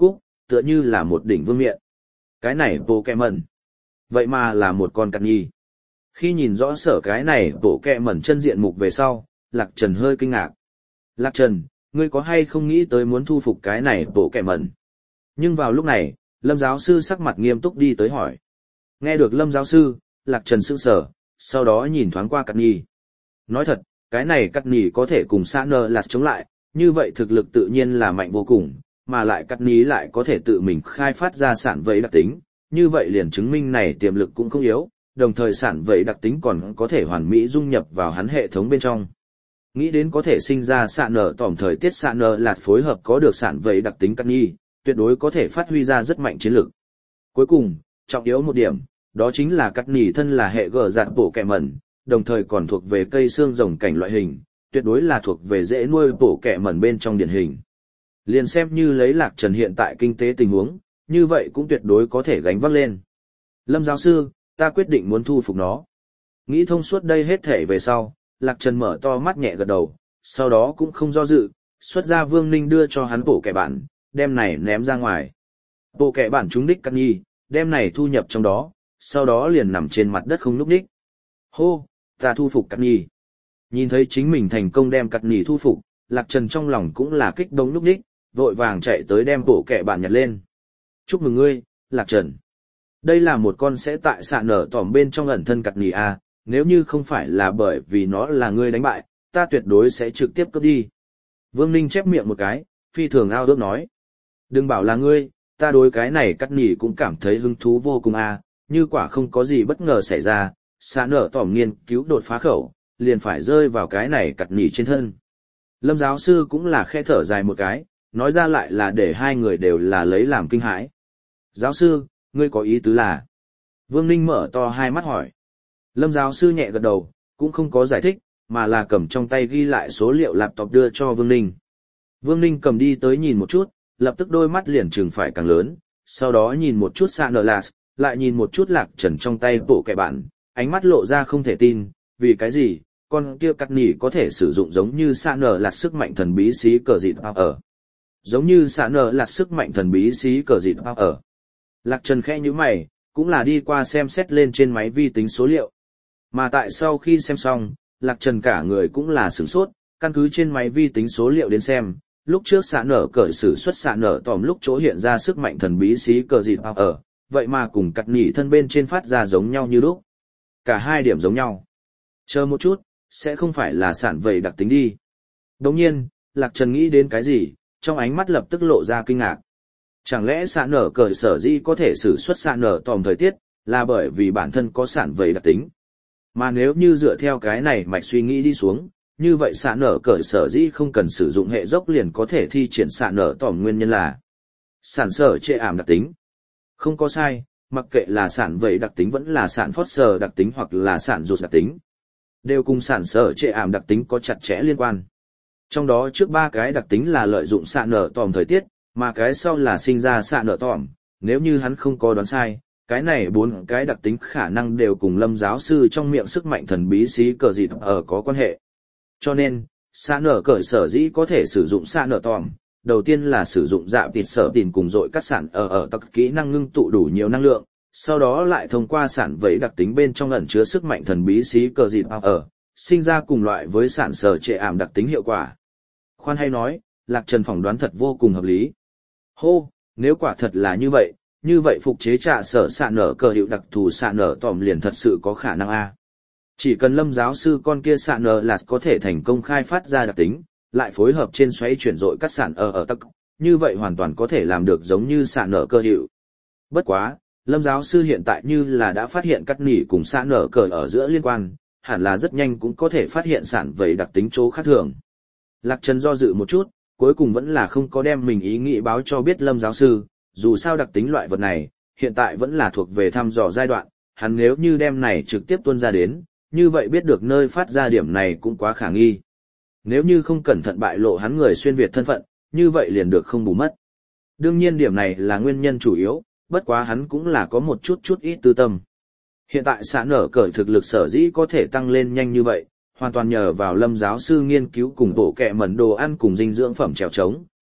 tựa như là một đỉnh vương miện. Cái này bộ kẹ mẩn. Vậy mà là một con cắt nhi. Khi nhìn rõ sở cái này bộ kẹ mẩn chân diện mục về sau, Lạc Trần hơi kinh ngạc. Lạc Trần, ngươi có hay không nghĩ tới muốn thu phục cái này bộ kẹ mẩn? Nhưng vào lúc này, Lâm giáo sư sắc mặt nghiêm túc đi tới hỏi. Nghe được Lâm giáo sư, Lạc Trần sững sờ, sau đó nhìn thoáng qua cắt nhi. Nói thật, cái này cắt nhi có thể cùng xã nơ lạt chống lại, như vậy thực lực tự nhiên là mạnh vô cùng, mà lại cắt nhi lại có thể tự mình khai phát ra sản vẫy đặc tính, như vậy liền chứng minh này tiềm lực cũng không yếu, đồng thời sản vẫy đặc tính còn có thể hoàn mỹ dung nhập vào hắn hệ thống bên trong. Nghĩ đến có thể sinh ra sạn nở tỏm thời tiết sạn nở lạt phối hợp có được sản vẫy đặc tính cắt nhi, tuyệt đối có thể phát huy ra rất mạnh chiến lực. Cuối cùng, trọng yếu một điểm, đó chính là cắt nỉ thân là hệ gờ giạt bổ kẹ mẩn, đồng thời còn thuộc về cây xương rồng cảnh loại hình, tuyệt đối là thuộc về dễ nuôi bổ kẹ mẩn bên trong điển hình. Liền xem như lấy Lạc Trần hiện tại kinh tế tình huống, như vậy cũng tuyệt đối có thể gánh vác lên. Lâm giáo sư, ta quyết định muốn thu phục nó. Nghĩ thông suốt đây hết thể về sau, Lạc Trần mở to mắt nhẹ gật đầu, sau đó cũng không do dự, xuất ra Vương Ninh đưa cho hắn bổ kẹ bản, đem này ném ra ngoài. Bộ kẹ bản trúng đích cắt nhi, đem này thu nhập trong đó, sau đó liền nằm trên mặt đất không núp đích. Hô, ta thu phục cắt nhi. Nhìn thấy chính mình thành công đem cắt nhi thu phục, Lạc Trần trong lòng cũng là kích động núp đích, vội vàng chạy tới đem bộ kẹ bản nhặt lên. Chúc mừng ngươi, Lạc Trần. Đây là một con sẽ tại xạ nở tỏm bên trong ẩn thân cắt nhi a, nếu như không phải là bởi vì nó là ngươi đánh bại, ta tuyệt đối sẽ trực tiếp cướp đi. Vương Ninh chép miệng một cái, phi thường ao ước nói. Đừng bảo là ngươi, ta đối cái này cắt nỉ cũng cảm thấy hứng thú vô cùng a, như quả không có gì bất ngờ xảy ra, xạ nở tỏm nghiên cứu đột phá khẩu, liền phải rơi vào cái này cắt nỉ trên thân. Lâm giáo sư cũng là khe thở dài một cái, nói ra lại là để hai người đều là lấy làm kinh hãi. Giáo sư, ngươi có ý tứ là? Vương Ninh mở to hai mắt hỏi. Lâm giáo sư nhẹ gật đầu, cũng không có giải thích, mà là cầm trong tay ghi lại số liệu laptop đưa cho Vương Ninh. Vương Ninh cầm đi tới nhìn một chút, lập tức đôi mắt liền trừng phải càng lớn, sau đó nhìn một chút Sạn Nở Lạt, lại nhìn một chút Lạc Trần trong tay bộ kẹ bản, ánh mắt lộ ra không thể tin, vì cái gì, con kia cắt nỉ có thể sử dụng giống như Sạn Nở Lạt sức mạnh thần bí xí cờ dịt ở. Giống như Sạn Nở Lạt sức mạnh thần bí xí cờ dịt ở. Lạc Trần khẽ nhíu mày, cũng là đi qua xem xét lên trên máy vi tính số liệu. Mà tại sau khi xem xong, Lạc Trần cả người cũng là sửng sốt, căn cứ trên máy vi tính số liệu đến xem, lúc trước xạ nở cởi sử xuất xạ nở tòm lúc chỗ hiện ra sức mạnh thần bí xí cờ dịt ở, vậy mà cùng cắt nỉ thân bên trên phát ra giống nhau như lúc. Cả hai điểm giống nhau. Chờ một chút, sẽ không phải là sản vầy đặc tính đi. Đồng nhiên, Lạc Trần nghĩ đến cái gì, trong ánh mắt lập tức lộ ra kinh ngạc. Chẳng lẽ xạ nở cởi sở dĩ có thể sử xuất xạ nở tòm thời tiết, là bởi vì bản thân có sản vầy đặc tính. Mà nếu như dựa theo cái này mạch suy nghĩ đi xuống, như vậy xạ nở cởi sở dĩ không cần sử dụng hệ dốc liền có thể thi triển xạ nở tỏm nguyên nhân là sản sở trệ ảm đặc tính. Không có sai, mặc kệ là sản vẩy đặc tính vẫn là sản phót sờ đặc tính hoặc là sản rụt đặc tính, đều cùng sản sở trệ ảm đặc tính có chặt chẽ liên quan. Trong đó trước ba cái đặc tính là lợi dụng xạ nở tỏm thời tiết, mà cái sau là sinh ra xạ nở tỏm, nếu như hắn không có đoán sai. Cái này bốn cái đặc tính khả năng đều cùng Lâm giáo sư trong miệng sức mạnh thần bí xí cờ dịt ở có quan hệ. Cho nên, xạ nở cởi sở dĩ có thể sử dụng xạ nở tòm, đầu tiên là sử dụng dạ tịt sở tìn cùng dội cắt sản ở tập kỹ năng ngưng tụ đủ nhiều năng lượng, sau đó lại thông qua sản vẫy đặc tính bên trong ẩn chứa sức mạnh thần bí xí cờ dịt ở, sinh ra cùng loại với sản sở trệ ảm đặc tính hiệu quả. Khoan hay nói, Lạc Trần phỏng đoán thật vô cùng hợp lý. Hô, nếu quả thật là như vậy phục chế trạ sở xạ nở cờ hiệu đặc thù xạ nở tòm liền thật sự có khả năng a. Chỉ cần Lâm giáo sư con kia xạ nở là có thể thành công khai phát ra đặc tính, lại phối hợp trên xoáy chuyển dội cắt sản ở tắc, như vậy hoàn toàn có thể làm được giống như xạ nở cờ hiệu. Bất quá, Lâm giáo sư hiện tại như là đã phát hiện cắt nỉ cùng xạ nở cờ ở giữa liên quan, hẳn là rất nhanh cũng có thể phát hiện sản vầy đặc tính chỗ khác thường. Lạc Trần do dự một chút, cuối cùng vẫn là không có đem mình ý nghĩ báo cho biết Lâm giáo sư. Dù sao đặc tính loại vật này, hiện tại vẫn là thuộc về thăm dò giai đoạn, hắn nếu như đem này trực tiếp tuôn ra đến, như vậy biết được nơi phát ra điểm này cũng quá khả nghi. Nếu như không cẩn thận bại lộ hắn người xuyên Việt thân phận, như vậy liền được không bù mất. Đương nhiên điểm này là nguyên nhân chủ yếu, bất quá hắn cũng là có một chút ít tư tâm. Hiện tại xạ nở cởi thực lực sở dĩ có thể tăng lên nhanh như vậy, hoàn toàn nhờ vào Lâm giáo sư nghiên cứu cùng bộ kẹ mẩn đồ ăn cùng dinh dưỡng phẩm trèo trống,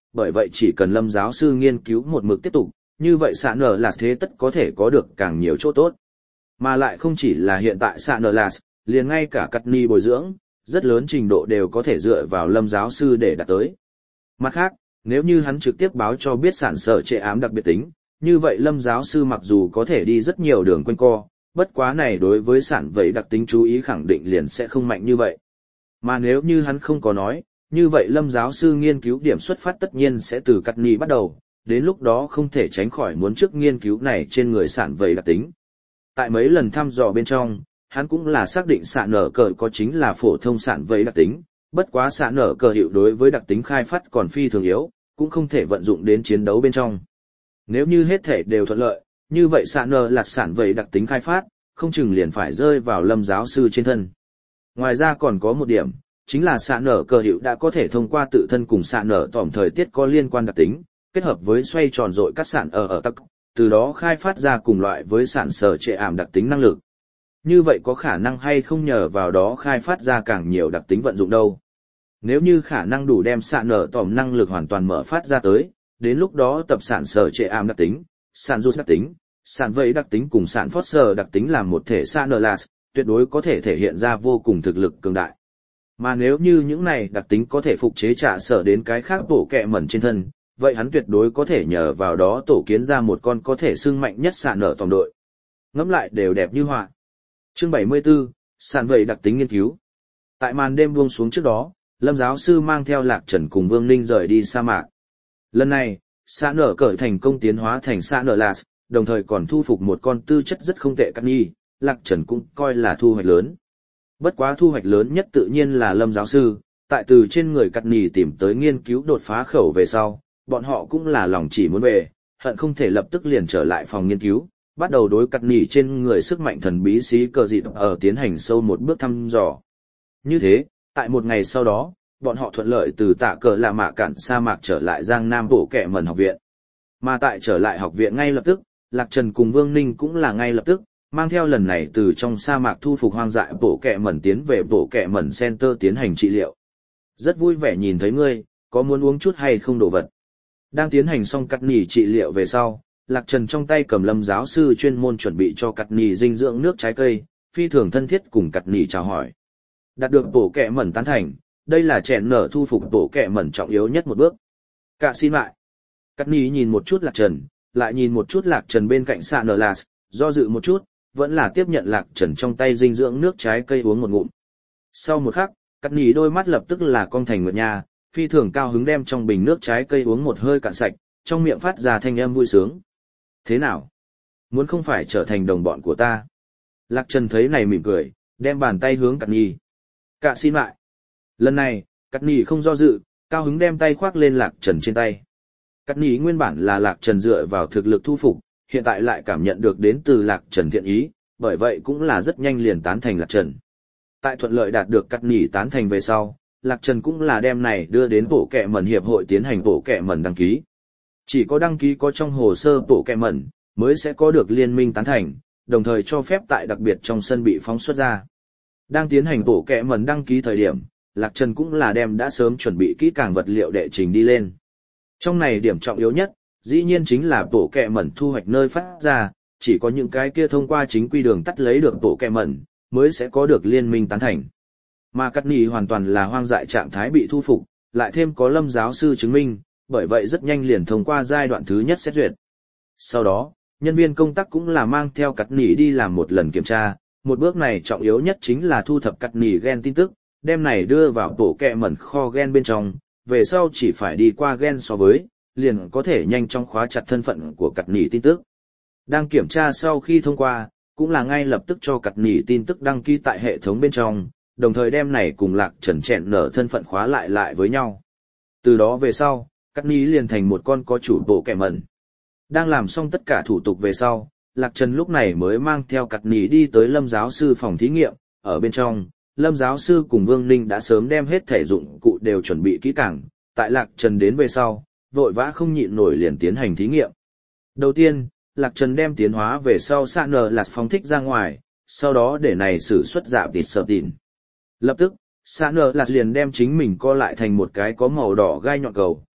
bởi vậy chỉ cần Lâm giáo sư nghiên cứu một mực tiếp tục, như vậy sạn nở là thế tất có thể có được càng nhiều chỗ tốt. Mà lại không chỉ là hiện tại sạn nở là, liền ngay cả cắt ni bồi dưỡng, rất lớn trình độ đều có thể dựa vào Lâm giáo sư để đạt tới. Mặt khác, nếu như hắn trực tiếp báo cho biết sản sở trệ ám đặc biệt tính, như vậy Lâm giáo sư mặc dù có thể đi rất nhiều đường quanh co, bất quá này đối với sản vậy đặc tính chú ý khẳng định liền sẽ không mạnh như vậy. Mà nếu như hắn không có nói, như vậy Lâm giáo sư nghiên cứu điểm xuất phát tất nhiên sẽ từ cắt ni bắt đầu, đến lúc đó không thể tránh khỏi muốn trước nghiên cứu này trên người sản vậy đặc tính. Tại mấy lần thăm dò bên trong, hắn cũng là xác định sản nở cờ có chính là phổ thông sản vậy đặc tính, bất quá sản nở cờ hiệu đối với đặc tính khai phát còn phi thường yếu, cũng không thể vận dụng đến chiến đấu bên trong. Nếu như hết thể đều thuận lợi, như vậy sản nở là sản vậy đặc tính khai phát, không chừng liền phải rơi vào Lâm giáo sư trên thân. Ngoài ra còn có một điểm, chính là sản nở cờ hiệu đã có thể thông qua tự thân cùng sản nở tỏm thời tiết có liên quan đặc tính, kết hợp với xoay tròn dội cắt sản ở tắc, từ đó khai phát ra cùng loại với sản sở trệ ảm đặc tính năng lực. Như vậy có khả năng hay không nhờ vào đó khai phát ra càng nhiều đặc tính vận dụng đâu. Nếu như khả năng đủ đem sản nở tỏm năng lực hoàn toàn mở phát ra tới, đến lúc đó tập sản sở trệ ảm đặc tính, sản rút đặc tính, sản vẫy đặc tính cùng sản phót sờ đặc tính làm một thể sản nở las, tuyệt đối có thể thể hiện ra vô cùng thực lực cường đại. Mà nếu như những này đặc tính có thể phục chế trả sở đến cái khác tổ kẹ mẩn trên thân, vậy hắn tuyệt đối có thể nhờ vào đó tổ kiến ra một con có thể xưng mạnh nhất sản nở tòm đội. Ngẫm lại đều đẹp như họa. Chương 74, sản vẫy đặc tính nghiên cứu. Tại màn đêm buông xuống trước đó, Lâm giáo sư mang theo Lạc Trần cùng Vương Ninh rời đi sa mạc. Lần này, sản nở cởi thành công tiến hóa thành sản nở las, đồng thời còn thu phục một con tư chất rất không tệ cắt nhi, Lạc Trần cũng coi là thu hoạch lớn. Bất quá thu hoạch lớn nhất tự nhiên là Lâm giáo sư, tại từ trên người cắt nhi tìm tới nghiên cứu đột phá khẩu về sau, bọn họ cũng là lòng chỉ muốn về, hận không thể lập tức liền trở lại phòng nghiên cứu, bắt đầu đối cắt nỉ trên người sức mạnh thần bí xí cờ dịt ở tiến hành sâu một bước thăm dò. Như thế, tại một ngày sau đó, bọn họ thuận lợi từ tạ cờ lạ mạ cản sa mạc trở lại Giang Nam Bộ Kệ Mẩn học viện. Mà tại trở lại học viện ngay lập tức, Lạc Trần cùng Vương Ninh cũng là ngay lập tức, mang theo lần này từ trong sa mạc thu phục hoang dại Bộ Kệ Mẩn tiến về Bộ Kệ Mẩn Center tiến hành trị liệu. Rất vui vẻ nhìn thấy ngươi, có muốn uống chút hay không đồ vật. Đang tiến hành xong cắt nỉ trị liệu về sau, Lạc Trần trong tay cầm Lâm giáo sư chuyên môn chuẩn bị cho cắt nỉ dinh dưỡng nước trái cây, phi thường thân thiết cùng cắt nỉ chào hỏi. Đạt được Bộ Kệ Mẩn tán thành, đây là chèn nở thu phục Bộ Kệ Mẩn trọng yếu nhất một bước. Cả xin lại. Cắt nỉ nhìn một chút Lạc Trần, lại nhìn một chút Lạc Trần bên cạnh Sạ Nở Lạt, do dự một chút, vẫn là tiếp nhận Lạc Trần trong tay dinh dưỡng nước trái cây uống một ngụm. Sau một khắc, cắt nỉ đôi mắt lập tức là cong thành nguyệt nha, phi thường cao hứng đem trong bình nước trái cây uống một hơi cạn sạch, trong miệng phát ra thanh âm vui sướng. Thế nào? Muốn không phải trở thành đồng bọn của ta? Lạc Trần thấy này mỉm cười, đem bàn tay hướng Cát Nhi. Cả xin lại. Lần này, Cát Nhi không do dự, cao hứng đem tay khoác lên Lạc Trần trên tay. Cát Nhi nguyên bản là Lạc Trần dựa vào thực lực thu phục, hiện tại lại cảm nhận được đến từ Lạc Trần thiện ý, bởi vậy cũng là rất nhanh liền tán thành Lạc Trần. Tại thuận lợi đạt được Cát Nhi tán thành về sau, Lạc Trần cũng là đem này đưa đến Bộ Kệ Mẩn hiệp hội tiến hành Bộ Kệ Mẩn đăng ký. Chỉ có đăng ký có trong hồ sơ Bộ Kệ Mẩn mới sẽ có được liên minh tán thành, đồng thời cho phép tại đặc biệt trong sân bị phóng xuất ra. Đang tiến hành Bộ Kệ Mẩn đăng ký thời điểm, Lạc Trần cũng là đem đã sớm chuẩn bị kỹ càng vật liệu đệ trình đi lên. Trong này điểm trọng yếu nhất, dĩ nhiên chính là Bộ Kệ Mẩn thu hoạch nơi phát ra, chỉ có những cái kia thông qua chính quy đường tắt lấy được Bộ Kệ Mẩn mới sẽ có được liên minh tán thành. Mà Cát Nhi hoàn toàn là hoang dại trạng thái bị thu phục, lại thêm có Lâm giáo sư chứng minh, bởi vậy rất nhanh liền thông qua giai đoạn thứ nhất xét duyệt. Sau đó, nhân viên công tác cũng là mang theo Cát Nhi đi làm một lần kiểm tra, một bước này trọng yếu nhất chính là thu thập Cát Nhi gen tin tức, đem này đưa vào Bộ Kệ Mẩn kho gen bên trong, về sau chỉ phải đi qua gen so với, liền có thể nhanh chóng khóa chặt thân phận của Cát Nhi tin tức. Đang kiểm tra sau khi thông qua, cũng là ngay lập tức cho Cát Nhi tin tức đăng ký tại hệ thống bên trong, đồng thời đem này cùng Lạc Trần chẹn nở thân phận khóa lại với nhau. Từ đó về sau, Cát Nhi liền thành một con có chủ Bộ Kệ Mẩn. Đang làm xong tất cả thủ tục về sau, Lạc Trần lúc này mới mang theo Cát Nhi đi tới Lâm giáo sư phòng thí nghiệm, ở bên trong, Lâm giáo sư cùng Vương Ninh đã sớm đem hết thể dụng cụ đều chuẩn bị kỹ càng, tại Lạc Trần đến về sau, vội vã không nhịn nổi liền tiến hành thí nghiệm. Đầu tiên, Lạc Trần đem tiến hóa về sau Sạ Nở Lạt phóng thích ra ngoài, sau đó để này sử xuất dạ tịt sợ tịn. Lập tức, Sạ Nở Lạt liền đem chính mình co lại thành một cái có màu đỏ gai nhọn cầu,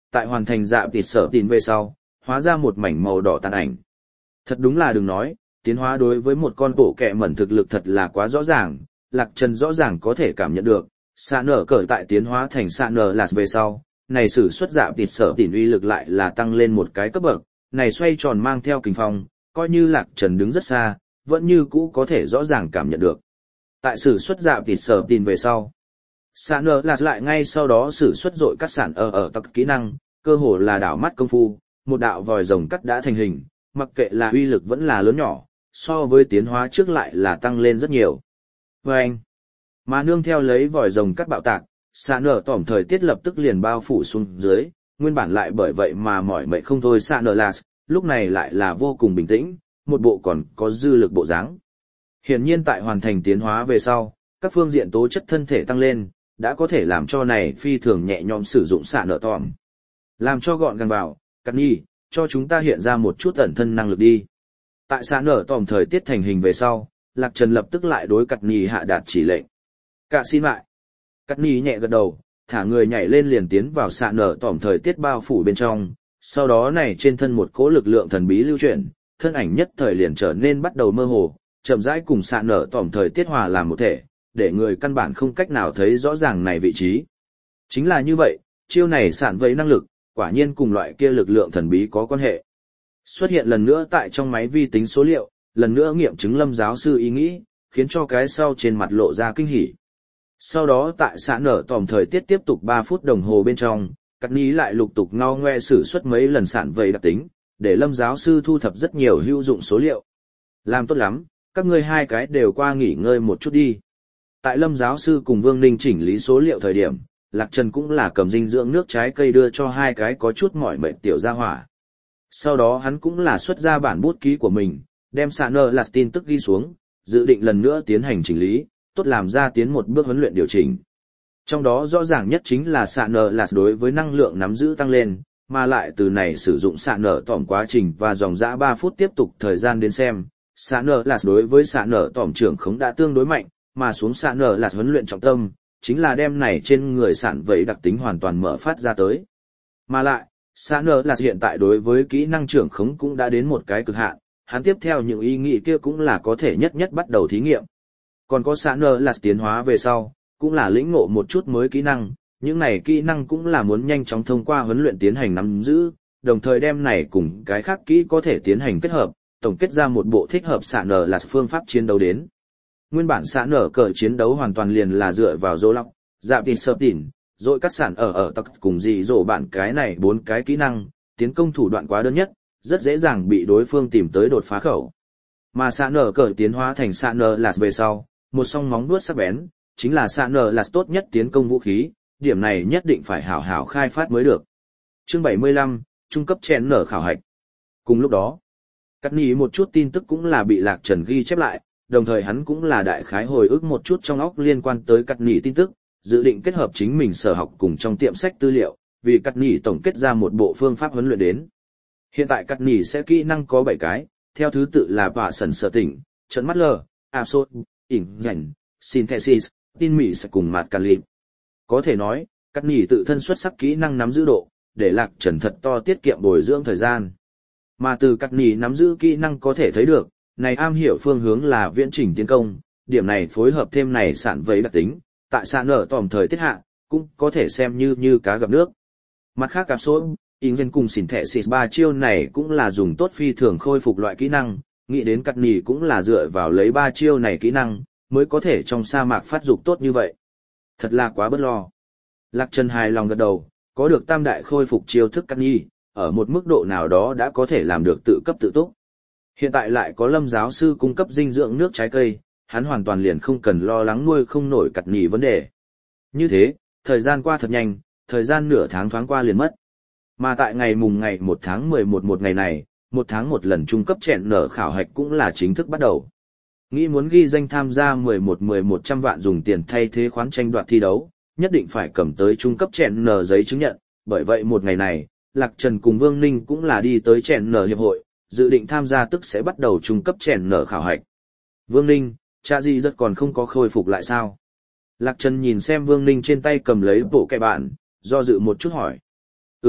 tại hoàn thành dạ tịt sở tìn về sau, hóa ra một mảnh màu đỏ tàn ảnh. Thật đúng là đừng nói, tiến hóa đối với một con bộ kẹ mẩn thực lực thật là quá rõ ràng, Lạc Trần rõ ràng có thể cảm nhận được, xạ nở cỡ tại tiến hóa thành xạ nở lạt về sau, này sử xuất dạ tịt sở tìn uy lực lại là tăng lên một cái cấp bậc, này xoay tròn mang theo kình phong, coi như Lạc Trần đứng rất xa, vẫn như cũ có thể rõ ràng cảm nhận được. Tại sử xuất dạ tịt sở tìn về sau, xạ nở lạt lại ngay sau đó sử xuất dội cắt sản ở tặc kỹ năng, cơ hồ là đảo mắt công phu, một đạo vòi rồng cắt đã thành hình, mặc kệ là uy lực vẫn là lớn nhỏ, so với tiến hóa trước lại là tăng lên rất nhiều. Vâng! Mà nương theo lấy vòi rồng cắt bạo tạc, xạ nở tỏm thời tiết lập tức liền bao phủ xuống dưới, nguyên bản lại bởi vậy mà mỏi mệt không thôi xạ nở lạt, lúc này lại là vô cùng bình tĩnh, một bộ còn có dư lực bộ dáng. Hiển nhiên tại hoàn thành tiến hóa về sau, các phương diện tố chất thân thể tăng lên, đã có thể làm cho này phi thường nhẹ nhõm sử dụng xạ nở tỏm. Làm cho gọn gàng vào, cắt nhi, cho chúng ta hiện ra một chút ẩn thân năng lực đi. Tại xạ nở tỏm thời tiết thành hình về sau, Lạc Trần lập tức lại đối cắt nhi hạ đạt chỉ lệnh. Cả xin lại. Cắt nhi nhẹ gật đầu, thả người nhảy lên liền tiến vào xạ nở tỏm thời tiết bao phủ bên trong, sau đó này trên thân một cỗ lực lượng thần bí lưu chuyển, thân ảnh nhất thời liền trở nên bắt đầu mơ hồ, chậm rãi cùng xạ nở tỏm thời tiết hòa làm một thể, để người căn bản không cách nào thấy rõ ràng này vị trí. Chính là như vậy, chiêu này sản vẫy năng lực, quả nhiên cùng loại kia lực lượng thần bí có quan hệ. Xuất hiện lần nữa tại trong máy vi tính số liệu, lần nữa nghiệm chứng Lâm giáo sư ý nghĩ, khiến cho cái sau trên mặt lộ ra kinh hỉ. Sau đó tại xạ nở tòm thời tiết tiếp tục 3 phút đồng hồ bên trong, Cắt Ní lại lục tục ngao ngoe sử xuất mấy lần sản vầy đặc tính, để Lâm giáo sư thu thập rất nhiều hữu dụng số liệu. Làm tốt lắm, các ngươi hai cái đều qua nghỉ ngơi một chút đi. Tại Lâm giáo sư cùng Vương Ninh chỉnh lý số liệu thời điểm, Lạc Trần cũng là cầm dinh dưỡng nước trái cây đưa cho hai cái có chút mỏi mệt tiểu gia hỏa. Sau đó hắn cũng là xuất ra bản bút ký của mình, đem xạ nở lạt tin tức ghi xuống, dự định lần nữa tiến hành chỉnh lý, tốt làm ra tiến một bước huấn luyện điều chỉnh. Trong đó rõ ràng nhất chính là xạ nở lạt đối với năng lượng nắm giữ tăng lên, mà lại từ này sử dụng xạ nở tỏm quá trình và dòng dã 3 phút tiếp tục thời gian đến xem, xạ nở lạt đối với xạ nở tỏm trưởng khống đã tương đối mạnh, mà xuống xạ nở lạt huấn luyện trọng tâm, chính là đem này trên người sản vẫy đặc tính hoàn toàn mở phát ra tới. Mà lại, xạ nở lạt hiện tại đối với kỹ năng trưởng khống cũng đã đến một cái cực hạn, hắn tiếp theo những ý nghĩ kia cũng là có thể nhất bắt đầu thí nghiệm. Còn có xạ nở lạt tiến hóa về sau, cũng là lĩnh ngộ một chút mới kỹ năng, những này kỹ năng cũng là muốn nhanh chóng thông qua huấn luyện tiến hành nắm giữ, đồng thời đem này cùng cái khác kỹ có thể tiến hành kết hợp, tổng kết ra một bộ thích hợp xạ nở lạt phương pháp chiến đấu đến. Nguyên bản xạ nở cờ chiến đấu hoàn toàn liền là dựa vào dỗ lọc, dạp tịt sơ tỉn, rồi cắt sản ở tặc cùng dị dỗ bạn cái này 4 cái kỹ năng, tiến công thủ đoạn quá đơn nhất, rất dễ dàng bị đối phương tìm tới đột phá khẩu. Mà xạ nở cờ tiến hóa thành xạ nở lạt về sau, một song móng vuốt sắc bén, chính là xạ nở lạt tốt nhất tiến công vũ khí, điểm này nhất định phải hảo hảo khai phát mới được. Chương 75, trung cấp chèn nở khảo hạch. Cùng lúc đó, cắt ní một chút tin tức cũng là bị Lạc Trần ghi chép lại, đồng thời hắn cũng là đại khái hồi ức một chút trong óc liên quan tới cắt ní tin tức, dự định kết hợp chính mình sở học cùng trong tiệm sách tư liệu, vì cắt ní tổng kết ra một bộ phương pháp huấn luyện đến. Hiện tại cắt ní sẽ kỹ năng có 7 cái, theo thứ tự là bạ sần sở tỉnh, trận mắt lờ, absorb, ỉnh rảnh, synthesis, tin mị sẽ cùng mạt cà lịp. Có thể nói, cắt ní tự thân xuất sắc kỹ năng nắm giữ độ, để Lạc Trần thật to tiết kiệm bồi dưỡng thời gian. Mà từ cắt ní nắm giữ kỹ năng có thể thấy được, này am hiểu phương hướng là viễn trình tiến công, điểm này phối hợp thêm này sản vấy đặc tính, tại xạ nở tòm thời tiết hạ, cũng có thể xem như cá gặp nước. Mặt khác cặp số, Ingen cùng xỉn thẻ xịt 3 chiêu này cũng là dùng tốt phi thường khôi phục loại kỹ năng, nghĩ đến cắt nỉ cũng là dựa vào lấy 3 chiêu này kỹ năng, mới có thể trong sa mạc phát dục tốt như vậy. Thật là quá bất lo. Lạc Trần hài lòng gật đầu, có được tam đại khôi phục chiêu thức cắt nỉ, ở một mức độ nào đó đã có thể làm được tự cấp tự túc. Hiện tại lại có Lâm giáo sư cung cấp dinh dưỡng nước trái cây, hắn hoàn toàn liền không cần lo lắng nuôi không nổi cắt nỉ vấn đề. Như thế, thời gian qua thật nhanh, thời gian nửa tháng thoáng qua liền mất. Mà tại ngày 1 tháng 11 một ngày này, 1 tháng một lần trung cấp chèn nở khảo hạch cũng là chính thức bắt đầu. Nghĩ muốn ghi danh tham gia 1100 vạn dùng tiền thay thế khoán tranh đoạt thi đấu, nhất định phải cầm tới trung cấp chèn nở giấy chứng nhận, bởi vậy một ngày này, Lạc Trần cùng Vương Ninh cũng là đi tới chèn nở hiệp hội, dự định tham gia tức sẽ bắt đầu trung cấp chèn nở khảo hạch. Vương Ninh, cha gì rất còn không có khôi phục lại sao? Lạc Trần nhìn xem Vương Ninh trên tay cầm lấy bộ kẹ bạn, do dự một chút hỏi.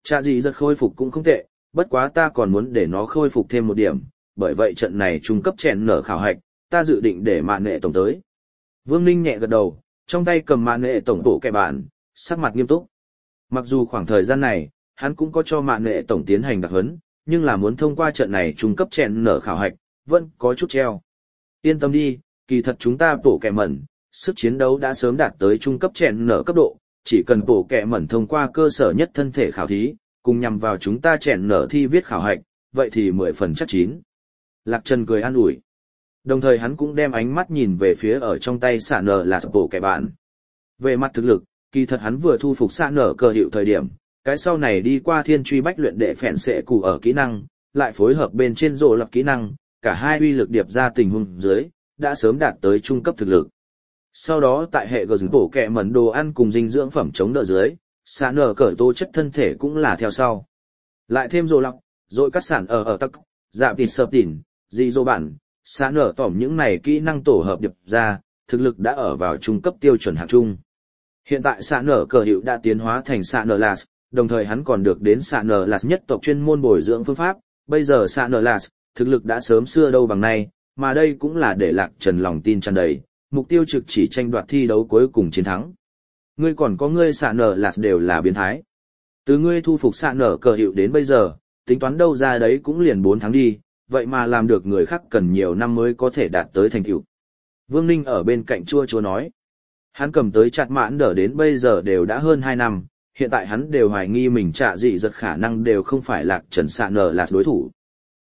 Trạ dị giật khôi phục cũng không tệ, bất quá ta còn muốn để nó khôi phục thêm một điểm, bởi vậy trận này trung cấp chèn nở khảo hạch, ta dự định để mạn nghệ tổng tới. Vương Ninh nhẹ gật đầu, trong tay cầm mạn nghệ tổng bộ kẻ bạn, sắc mặt nghiêm túc. Mặc dù khoảng thời gian này, hắn cũng có cho mạn nghệ tổng tiến hành đặc huấn, nhưng là muốn thông qua trận này trung cấp chèn nở khảo hạch, vẫn có chút treo. Yên tâm đi, kỳ thật chúng ta bộ kẻ mẩn, sức chiến đấu đã sớm đạt tới trung cấp chèn nở cấp độ, chỉ cần bộ kẻ mẩn thông qua cơ sở nhất thân thể khảo thí, cùng nhằm vào chúng ta chèn nở thi viết khảo hạch, vậy thì 10 phần chắc chín. Lạc Trần cười an ủi. Đồng thời hắn cũng đem ánh mắt nhìn về phía ở trong tay xạ nở là bộ kẻ bạn. Về mặt thực lực, kỳ thật hắn vừa thu phục xạ nở cờ hiệu thời điểm, cái sau này đi qua thiên truy bách luyện đệ phèn sệ cụ ở kỹ năng, lại phối hợp bên trên rộ lập kỹ năng, cả hai uy lực điệp ra tình huống dưới, đã sớm đạt tới trung cấp thực lực. Sau đó tại hệ gờ bổ kẹ mẩn đồ ăn cùng dinh dưỡng phẩm chống đỡ dưới, xạ nở cờ tố chất thân thể cũng là theo sau. Lại thêm rộ lập, rồi cắt sản ở tắc, dạ tịt sợp tỉn, dị dô bản, xạ nở tỏm những này kỹ năng tổ hợp điệp ra, thực lực đã ở vào trung cấp tiêu chuẩn hạng trung. Hiện tại xạ nở cờ hiệu đã tiến hóa thành xạ nở lạt, đồng thời hắn còn được đến xạ nở lạt nhất tộc chuyên môn bồi dưỡng phương pháp, bây giờ xạ nở lạt, thực lực đã sớm xưa đâu bằng nay, mà đây cũng là để Lạc Trần lòng tin tràn đầy, mục tiêu trực chỉ tranh đoạt thi đấu cuối cùng chiến thắng. Ngươi còn có ngươi xạ nở lạt đều là biến thái. Từ ngươi thu phục xạ nở cờ hiệu đến bây giờ, tính toán đâu ra đấy cũng liền 4 tháng đi, vậy mà làm được người khác cần nhiều năm mới có thể đạt tới thành tựu. Vương Ninh ở bên cạnh chua chua nói. Hắn cầm tới chặt mãn đỡ đến bây giờ đều đã hơn 2 năm, hiện tại hắn đều hoài nghi mình Trạ dị giật khả năng đều không phải Lạc Trần xạ nở là đối thủ.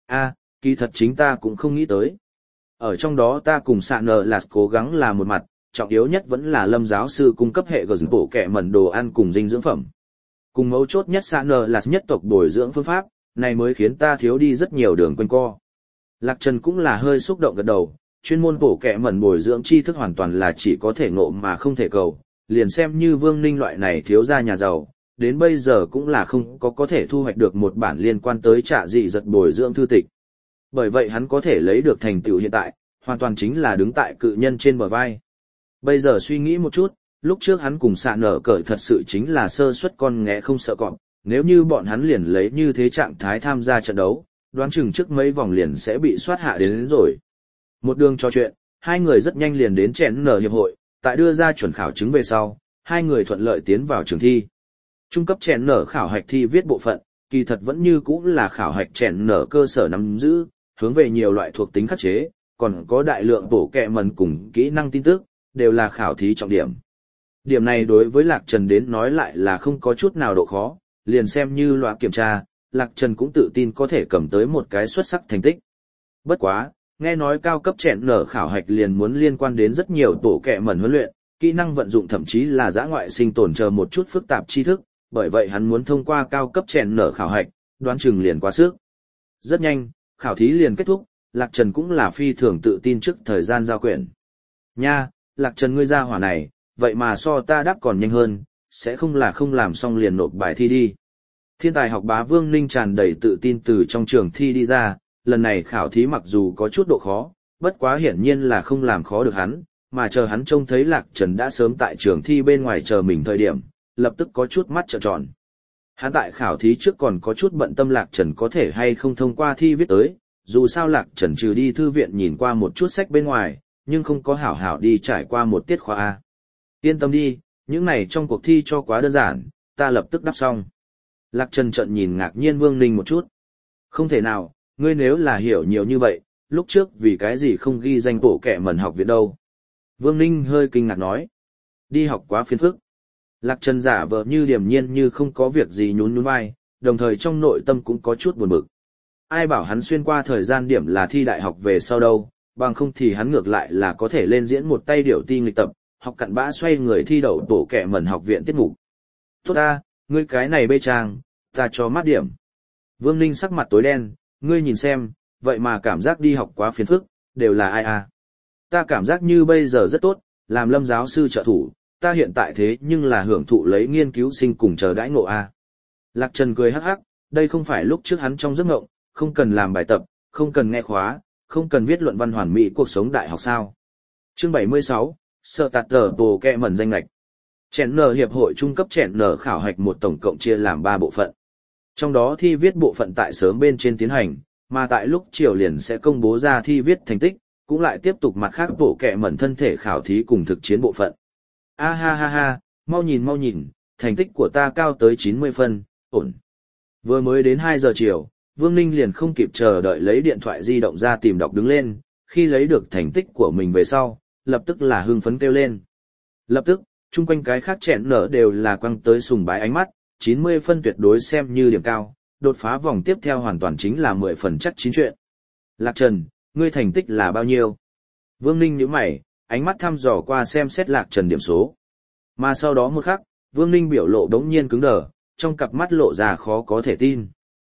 Kỳ thật chính ta cũng không nghĩ tới. Ở trong đó ta cùng xạ nở là cố gắng là một mặt, trọng yếu nhất vẫn là Lâm giáo sư cung cấp hệ gờ bổ kẹ mẩn đồ ăn cùng dinh dưỡng phẩm. Cùng mấu chốt nhất xạ nở là nhất tộc bồi dưỡng phương pháp, này mới khiến ta thiếu đi rất nhiều đường quanh co. Lạc Trần cũng là hơi xúc động gật đầu, chuyên môn bổ kẹ mẩn bồi dưỡng tri thức hoàn toàn là chỉ có thể ngộ mà không thể cầu, liền xem như Vương Ninh loại này thiếu gia nhà giàu, đến bây giờ cũng là không có thể thu hoạch được một bản liên quan tới Trạ dị giật bồi dưỡng thư tịch. Bởi vậy hắn có thể lấy được thành tựu hiện tại, hoàn toàn chính là đứng tại cự nhân trên bờ vai. Bây giờ suy nghĩ một chút, lúc trước hắn cùng xạ nở cởi thật sự chính là sơ suất con nghé không sợ cọp, nếu như bọn hắn liền lấy như thế trạng thái tham gia trận đấu, đoán chừng trước mấy vòng liền sẽ bị soát hạ đến rồi. Một đường trò chuyện, hai người rất nhanh liền đến chèn nở hiệp hội, tại đưa ra chuẩn khảo chứng về sau, hai người thuận lợi tiến vào trường thi. Trung cấp chèn nở khảo hạch thi viết bộ phận, kỳ thật vẫn như cũ là khảo hạch chèn nở cơ sở nắm giữ, hướng về nhiều loại thuộc tính khắc chế, còn có đại lượng bổ kẹ mẩn cùng kỹ năng tin tức, đều là khảo thí trọng điểm. Điểm này đối với Lạc Trần đến nói lại là không có chút nào độ khó, liền xem như loại kiểm tra, Lạc Trần cũng tự tin có thể cầm tới một cái xuất sắc thành tích. Bất quá, nghe nói cao cấp chèn nở khảo hạch liền muốn liên quan đến rất nhiều tổ kẹ mẩn huấn luyện, kỹ năng vận dụng thậm chí là dã ngoại sinh tồn chờ một chút phức tạp tri thức, bởi vậy hắn muốn thông qua cao cấp chèn nở khảo hạch, đoán chừng liền quá sức. Rất nhanh, khảo thí liền kết thúc, Lạc Trần cũng là phi thường tự tin trước thời gian giao quyển. Nha, Lạc Trần ngươi ra hỏa này, vậy mà so ta đáp còn nhanh hơn, sẽ không là không làm xong liền nộp bài thi đi. Thiên tài học bá Vương Ninh tràn đầy tự tin từ trong trường thi đi ra, lần này khảo thí mặc dù có chút độ khó, bất quá hiển nhiên là không làm khó được hắn, mà chờ hắn trông thấy Lạc Trần đã sớm tại trường thi bên ngoài chờ mình thời điểm, lập tức có chút mắt trợn tròn. Hắn tại khảo thí trước còn có chút bận tâm Lạc Trần có thể hay không thông qua thi viết tới, dù sao Lạc Trần trừ đi thư viện nhìn qua một chút sách bên ngoài, nhưng không có hảo hảo đi trải qua một tiết khóa A. Yên tâm đi, những này trong cuộc thi cho quá đơn giản, ta lập tức đáp xong. Lạc Trần trợn nhìn ngạc nhiên Vương Ninh một chút. Không thể nào, ngươi nếu là hiểu nhiều như vậy, lúc trước vì cái gì không ghi danh bộ kẻ mẩn học viện đâu. Vương Ninh hơi kinh ngạc nói. Đi học quá phiền phức. Lạc Trần giả vờ như điềm nhiên như không có việc gì nhún nhún vai, đồng thời trong nội tâm cũng có chút buồn bực. Ai bảo hắn xuyên qua thời gian điểm là thi đại học về sau đâu, bằng không thì hắn ngược lại là có thể lên diễn một tay điệu ti nghịch tập, học cặn bã xoay người thi đậu tổ kẻ mẩn học viện tiết mục. Tốt ta, ngươi cái này bê trang, ta cho mát điểm. Vương Ninh sắc mặt tối đen, ngươi nhìn xem, vậy mà cảm giác đi học quá phiền phức, đều là ai à. Ta cảm giác như bây giờ rất tốt, làm Lâm giáo sư trợ thủ, ta hiện tại thế nhưng là hưởng thụ lấy nghiên cứu sinh cùng chờ đãi ngộ a. Lạc Trần cười hắc hắc, đây không phải lúc trước hắn trong giấc ngộng, không cần làm bài tập, không cần nghe khóa, không cần viết luận văn hoàn mỹ cuộc sống đại học sao. Chương 76, sợ tạt tờ bồ kẹ mẩn danh lệch. Chèn nở hiệp hội trung cấp chèn nở khảo hạch một tổng cộng chia làm 3 bộ phận. Trong đó thi viết bộ phận tại sớm bên trên tiến hành, mà tại lúc chiều liền sẽ công bố ra thi viết thành tích, cũng lại tiếp tục mặt khác bộ kệ mẩn thân thể khảo thí cùng thực chiến bộ phận. A ha ha ha, mau nhìn, thành tích của ta cao tới 90 phân, ổn. Vừa mới đến 2 giờ chiều, Vương Ninh liền không kịp chờ đợi lấy điện thoại di động ra tìm đọc đứng lên, khi lấy được thành tích của mình về sau, lập tức là hưng phấn kêu lên. Lập tức, chung quanh cái khác chẹn nở đều là quăng tới sùng bái ánh mắt, 90 phân tuyệt đối xem như điểm cao, đột phá vòng tiếp theo hoàn toàn chính là 10 phần chắc chín chuyện. Lạc Trần, ngươi thành tích là bao nhiêu? Vương Ninh nhíu mày, ánh mắt thăm dò qua xem xét Lạc Trần điểm số. Mà sau đó một khắc, Vương Ninh biểu lộ đống nhiên cứng đờ, trong cặp mắt lộ ra khó có thể tin.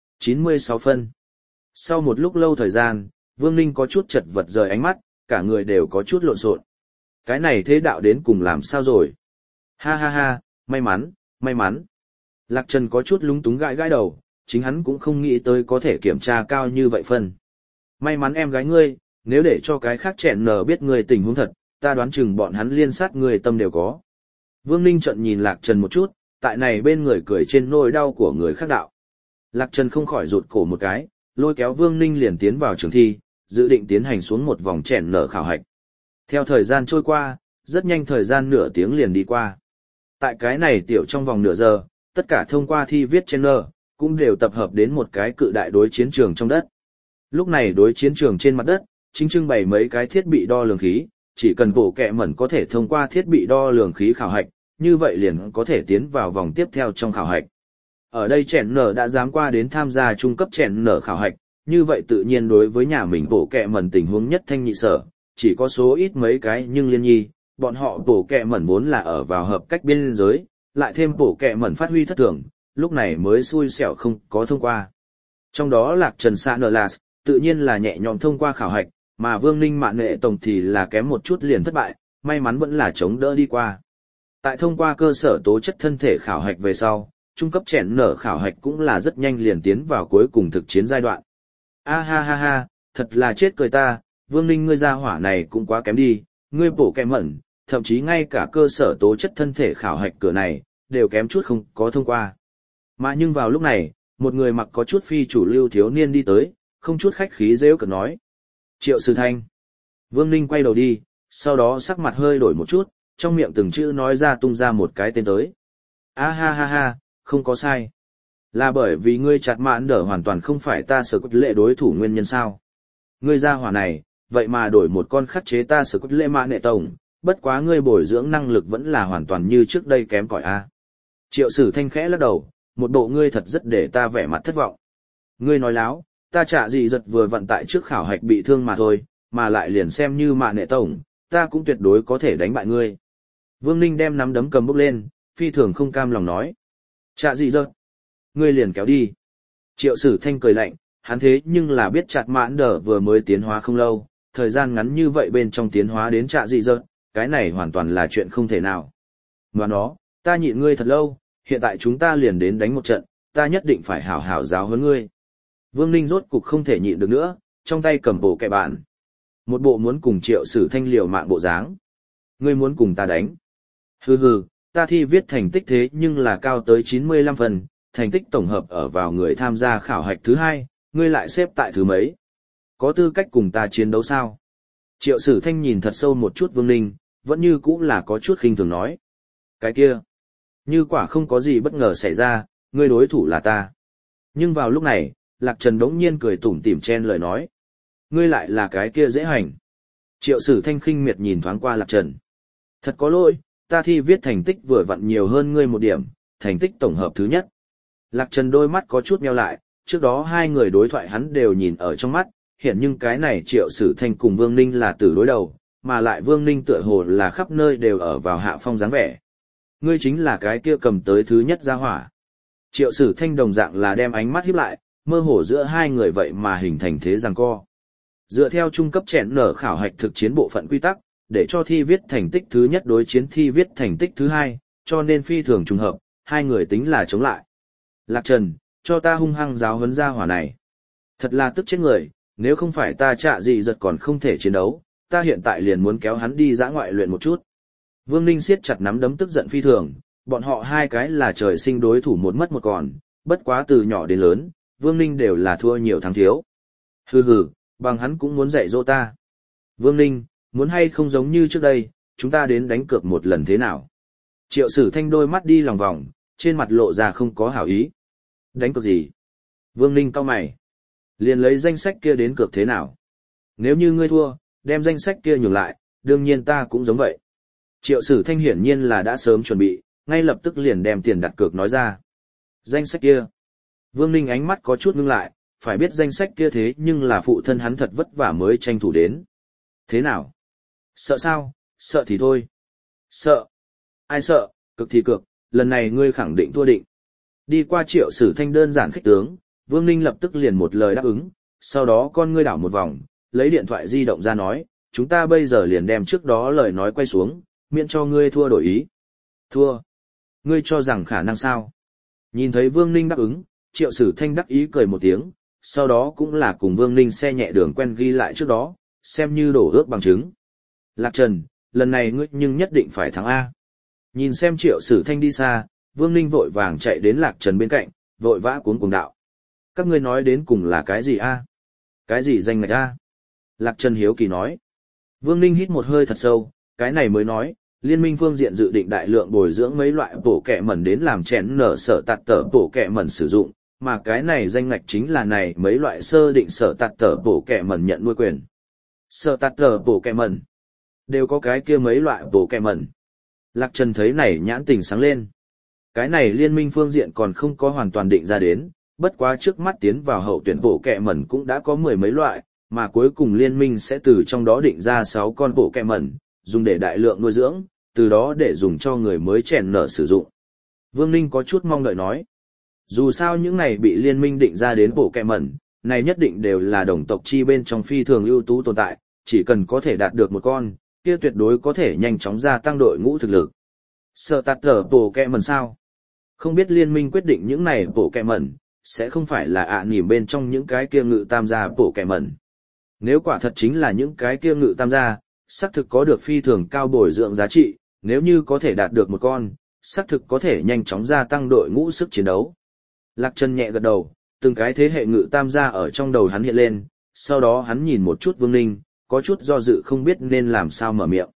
96 phân. Sau một lúc lâu thời gian, Vương Ninh có chút chật vật rời ánh mắt, cả người đều có chút lộn xộn. Cái này thế đạo đến cùng làm sao rồi? Ha ha ha, may mắn. Lạc Trần có chút lúng túng gãi đầu, chính hắn cũng không nghĩ tới có thể kiểm tra cao như vậy phân. May mắn em gái ngươi, nếu để cho cái khác chẹn nở biết ngươi tình huống thật, ta đoán chừng bọn hắn liên sát ngươi tâm đều có. Vương Ninh trợn nhìn Lạc Trần một chút, tại này bên người cười trên nỗi đau của người khác đạo. Lạc Trần không khỏi rụt cổ một cái, lôi kéo Vương Ninh liền tiến vào trường thi, dự định tiến hành xuống một vòng chẹn nở khảo hạch. Theo thời gian trôi qua, rất nhanh thời gian nửa tiếng liền đi qua. Tại cái này tiểu trong vòng nửa giờ, tất cả thông qua thi viết trên nở, cũng đều tập hợp đến một cái cự đại đối chiến trường trong đất. Lúc này đối chiến trường trên mặt đất, chính trưng bày mấy cái thiết bị đo lường khí, chỉ cần bộ kẹ mẩn có thể thông qua thiết bị đo lường khí khảo hạch, như vậy liền có thể tiến vào vòng tiếp theo trong khảo hạch. Ở đây chèn nở đã dám qua đến tham gia trung cấp chèn nở khảo hạch, như vậy tự nhiên đối với nhà mình bộ kẹ mẩn tình huống nhất thanh nhị sở, chỉ có số ít mấy cái nhưng liên nhi, bọn họ bộ kẹ mẩn vốn là ở vào hợp cách biên giới, lại thêm bộ kẹ mẩn phát huy thất thường, lúc này mới xui xẻo không có thông qua. Trong đó Lạc Trần Sa Nờ Lạt, tự nhiên là nhẹ nhõm thông qua khảo hạch, mà Vương Ninh Mạn Nghệ Tổng thì là kém một chút liền thất bại, may mắn vẫn là chống đỡ đi qua. Tại thông qua cơ sở tố chất thân thể khảo hạch về sau, trung cấp chèn nở khảo hạch cũng là rất nhanh liền tiến vào cuối cùng thực chiến giai đoạn. A ha ha ha, thật là chết cười ta, Vương Ninh ngươi ra hỏa này cũng quá kém đi, ngươi bổ kém mẩn, thậm chí ngay cả cơ sở tố chất thân thể khảo hạch cửa này, đều kém chút không có thông qua. Mà nhưng vào lúc này, một người mặc có chút phi chủ lưu thiếu niên đi tới, không chút khách khí rêu cợt nói. Triệu Sử Thanh. Vương Ninh quay đầu đi, sau đó sắc mặt hơi đổi một chút, trong miệng từng chữ nói ra tung ra một cái tên tới. A ha ha ha, không có sai. Là bởi vì ngươi chặt mãn đỡ hoàn toàn không phải ta sở cốt lệ đối thủ nguyên nhân sao. Ngươi ra hỏa này, vậy mà đổi một con khắc chế ta sở cốt lệ mã nệ tổng, bất quá ngươi bồi dưỡng năng lực vẫn là hoàn toàn như trước đây kém cỏi a. Triệu Sử Thanh khẽ lắc đầu, một bộ ngươi thật rất để ta vẻ mặt thất vọng. Ngươi nói láo, ta chả gì giật vừa vận tại trước khảo hạch bị thương mà thôi, mà lại liền xem như mạ nệ tổng, ta cũng tuyệt đối có thể đánh bại ngươi. Vương Ninh đem nắm đấm cầm bốc lên, phi thường không cam lòng nói. Chả gì giật, ngươi liền kéo đi. Triệu Sử Thanh cười lạnh, hắn thế nhưng là biết chặt mãn đờ vừa mới tiến hóa không lâu, thời gian ngắn như vậy bên trong tiến hóa đến chả gì giật, cái này hoàn toàn là chuyện không thể nào. Mà nó, ta nhịn ngươi thật lâu, hiện tại chúng ta liền đến đánh một trận, ta nhất định phải hảo hảo giáo huấn ngươi. Vương Ninh rốt cục không thể nhịn được nữa, trong tay cầm bộ kẹ bạn. Một bộ muốn cùng Triệu Sử Thanh liều mạng bộ dáng. Ngươi muốn cùng ta đánh. Hừ hừ, ta thi viết thành tích thế nhưng là cao tới 95 phần, thành tích tổng hợp ở vào người tham gia khảo hạch thứ 2, ngươi lại xếp tại thứ mấy. Có tư cách cùng ta chiến đấu sao? Triệu Sử Thanh nhìn thật sâu một chút Vương Ninh, vẫn như cũ là có chút khinh thường nói. Cái kia, như quả không có gì bất ngờ xảy ra, ngươi đối thủ là ta. Nhưng vào lúc này, Lạc Trần đống nhiên cười tủm tỉm chen lời nói. Ngươi lại là cái kia dễ hành. Triệu Sử Thanh khinh miệt nhìn thoáng qua Lạc Trần. Thật có lỗi, ta thi viết thành tích vừa vặn nhiều hơn ngươi một điểm, thành tích tổng hợp thứ nhất. Lạc Trần đôi mắt có chút meo lại, trước đó hai người đối thoại hắn đều nhìn ở trong mắt, hiện nhưng cái này Triệu Sử Thanh cùng Vương Ninh là tử đối đầu, mà lại Vương Ninh tựa hồ là khắp nơi đều ở vào hạ phong dáng vẻ. Ngươi chính là cái kia cầm tới thứ nhất ra hỏa. Triệu Sử Thanh đồng dạng là đem ánh mắt híp lại, mơ hồ giữa hai người vậy mà hình thành thế giằng co. Dựa theo trung cấp chèn nở khảo hạch thực chiến bộ phận quy tắc, để cho thi viết thành tích thứ nhất đối chiến thi viết thành tích thứ 2, cho nên phi thường trùng hợp, hai người tính là chống lại. Lạc Trần, cho ta hung hăng giáo huấn ra hỏa này. Thật là tức chết người, nếu không phải ta chạ gì giật còn không thể chiến đấu, ta hiện tại liền muốn kéo hắn đi dã ngoại luyện một chút. Vương Ninh siết chặt nắm đấm tức giận phi thường, bọn họ hai cái là trời sinh đối thủ một mất một còn, bất quá từ nhỏ đến lớn, Vương Ninh đều là thua nhiều thắng thiếu. Hừ hừ, bằng hắn cũng muốn dạy dỗ ta. Vương Ninh, muốn hay không giống như trước đây, chúng ta đến đánh cược một lần thế nào? Triệu Sử Thanh đôi mắt đi lòng vòng, trên mặt lộ ra không có hảo ý. Đánh cược gì? Vương Ninh cau mày. Liền lấy danh sách kia đến cược thế nào? Nếu như ngươi thua, đem danh sách kia nhường lại, đương nhiên ta cũng giống vậy. Triệu Sử Thanh hiển nhiên là đã sớm chuẩn bị, ngay lập tức liền đem tiền đặt cược nói ra. Danh sách kia. Vương Ninh ánh mắt có chút ngưng lại, phải biết danh sách kia thế nhưng là phụ thân hắn thật vất vả mới tranh thủ đến. Thế nào? Sợ sao? Sợ thì thôi. Sợ. Ai sợ, cực thì cực, lần này ngươi khẳng định thua định. Đi qua Triệu Sử Thanh đơn giản khích tướng, Vương Ninh lập tức liền một lời đáp ứng, sau đó con ngươi đảo một vòng, lấy điện thoại di động ra nói, chúng ta bây giờ liền đem trước đó lời nói quay xuống, miễn cho ngươi thua đổi ý. Thua? Ngươi cho rằng khả năng sao? Nhìn thấy Vương Ninh đáp ứng, Triệu Sử Thanh đắc ý cười một tiếng, sau đó cũng là cùng Vương Ninh xe nhẹ đường quen ghi lại trước đó, xem như đổ ước bằng chứng. Lạc Trần, lần này ngươi nhưng nhất định phải thắng A. Nhìn xem Triệu Sử Thanh đi xa, Vương Ninh vội vàng chạy đến Lạc Trần bên cạnh, vội vã cuống cuồng đạo. Các ngươi nói đến cùng là cái gì A? Cái gì danh ngạch A? Lạc Trần hiếu kỳ nói. Vương Ninh hít một hơi thật sâu, cái này mới nói, liên minh phương diện dự định đại lượng bồi dưỡng mấy loại bổ kẹ mẩn đến làm chèn nở sở tạt tở bổ kẹ mẩn sử dụng, mà cái này danh ngạch chính là này mấy loại sơ định sở tạt tở bổ kẹ mẩn nhận nuôi quyền. Sở tạt tở bổ kẹ mẩn đều có cái kia mấy loại bổ kẹ mẩn. Lạc Trần thấy này nhãn tình sáng lên. Cái này liên minh phương diện còn không có hoàn toàn định ra đến, bất quá trước mắt tiến vào hậu tuyển bổ kẹ mẩn cũng đã có 10 mấy loại, mà cuối cùng liên minh sẽ từ trong đó định ra 6 con bổ kẹ mẩn, dùng để đại lượng nuôi dưỡng, từ đó để dùng cho người mới chèn nở sử dụng. Vương Ninh có chút mong đợi nói. Dù sao những này bị liên minh định ra đến bổ kẹ mẩn, này nhất định đều là đồng tộc chi bên trong phi thường ưu tú tồn tại, chỉ cần có thể đạt được một con, kia tuyệt đối có thể nhanh chóng gia tăng đội ngũ thực lực. Sợ tạt tở bổ kẹ mẩn sao? Không biết liên minh quyết định những này bổ kẹ mẩn, sẽ không phải là nỉm bên trong những cái kia ngự tam gia bổ kẹ mẩn. Nếu quả thật chính là những cái kia ngự tam gia, xác thực có được phi thường cao bồi dưỡng giá trị, nếu như có thể đạt được một con, xác thực có thể nhanh chóng gia tăng đội ngũ sức chiến đấu. Lạc Trần nhẹ gật đầu, từng cái thế hệ ngự tam gia ở trong đầu hắn hiện lên, sau đó hắn nhìn một chút Vương Ninh, có chút do dự không biết nên làm sao mở miệng.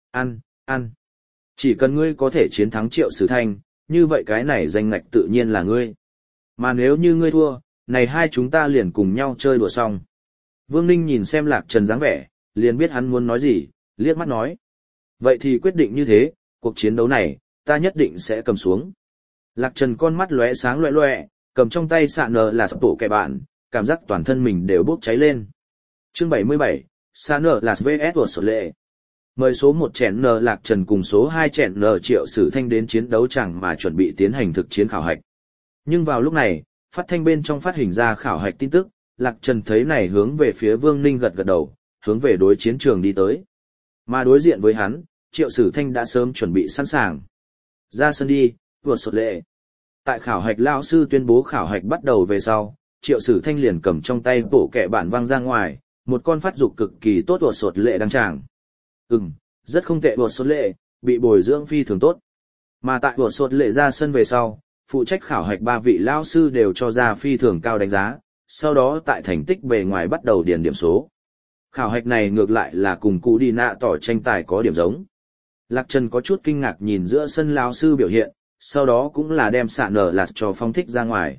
Ăn. Chỉ cần ngươi có thể chiến thắng Triệu Sử Thanh, như vậy cái này danh ngạch tự nhiên là ngươi. Mà nếu như ngươi thua, này hai chúng ta liền cùng nhau chơi đùa xong. Vương Ninh nhìn xem Lạc Trần dáng vẻ, liền biết hắn muốn nói gì, liếc mắt nói. Vậy thì quyết định như thế, cuộc chiến đấu này, ta nhất định sẽ cầm xuống. Lạc Trần con mắt lóe sáng loẹ loẹ, cầm trong tay xạ nờ là sập tổ kẻ bạn, cảm giác toàn thân mình đều bốc cháy lên. Chương 77, xạ nờ là VS của sổ lệ. Mời số 1 chèn nờ Lạc Trần cùng số 2 chèn nờ Triệu Sử Thanh đến chiến đấu chẳng mà chuẩn bị tiến hành thực chiến khảo hạch. Nhưng vào lúc này, phát thanh bên trong phát hình ra khảo hạch tin tức, Lạc Trần thấy này hướng về phía Vương Ninh gật gật đầu, hướng về đối chiến trường đi tới. Mà đối diện với hắn, Triệu Sử Thanh đã sớm chuẩn bị sẵn sàng. Ra sân đi, vượt sột lệ. Tại khảo hạch lão sư tuyên bố khảo hạch bắt đầu về sau, Triệu Sử Thanh liền cầm trong tay bộ kẹ bản văng ra ngoài, một con phát dục cực kỳ tốt vượt sột lệ đăng tràng. Rất không tệ vượt sột lệ, bị bồi dưỡng phi thường tốt. Mà tại vượt sột lệ ra sân về sau, phụ trách khảo hạch 3 vị lão sư đều cho ra phi thường cao đánh giá, sau đó tại thành tích bề ngoài bắt đầu điền điểm số. Khảo hạch này ngược lại là cùng cụ đi nạ tỏ tranh tài có điểm giống. Lạc Trần có chút kinh ngạc nhìn giữa sân lão sư biểu hiện, sau đó cũng là đem xạ nở lạt cho phong thích ra ngoài.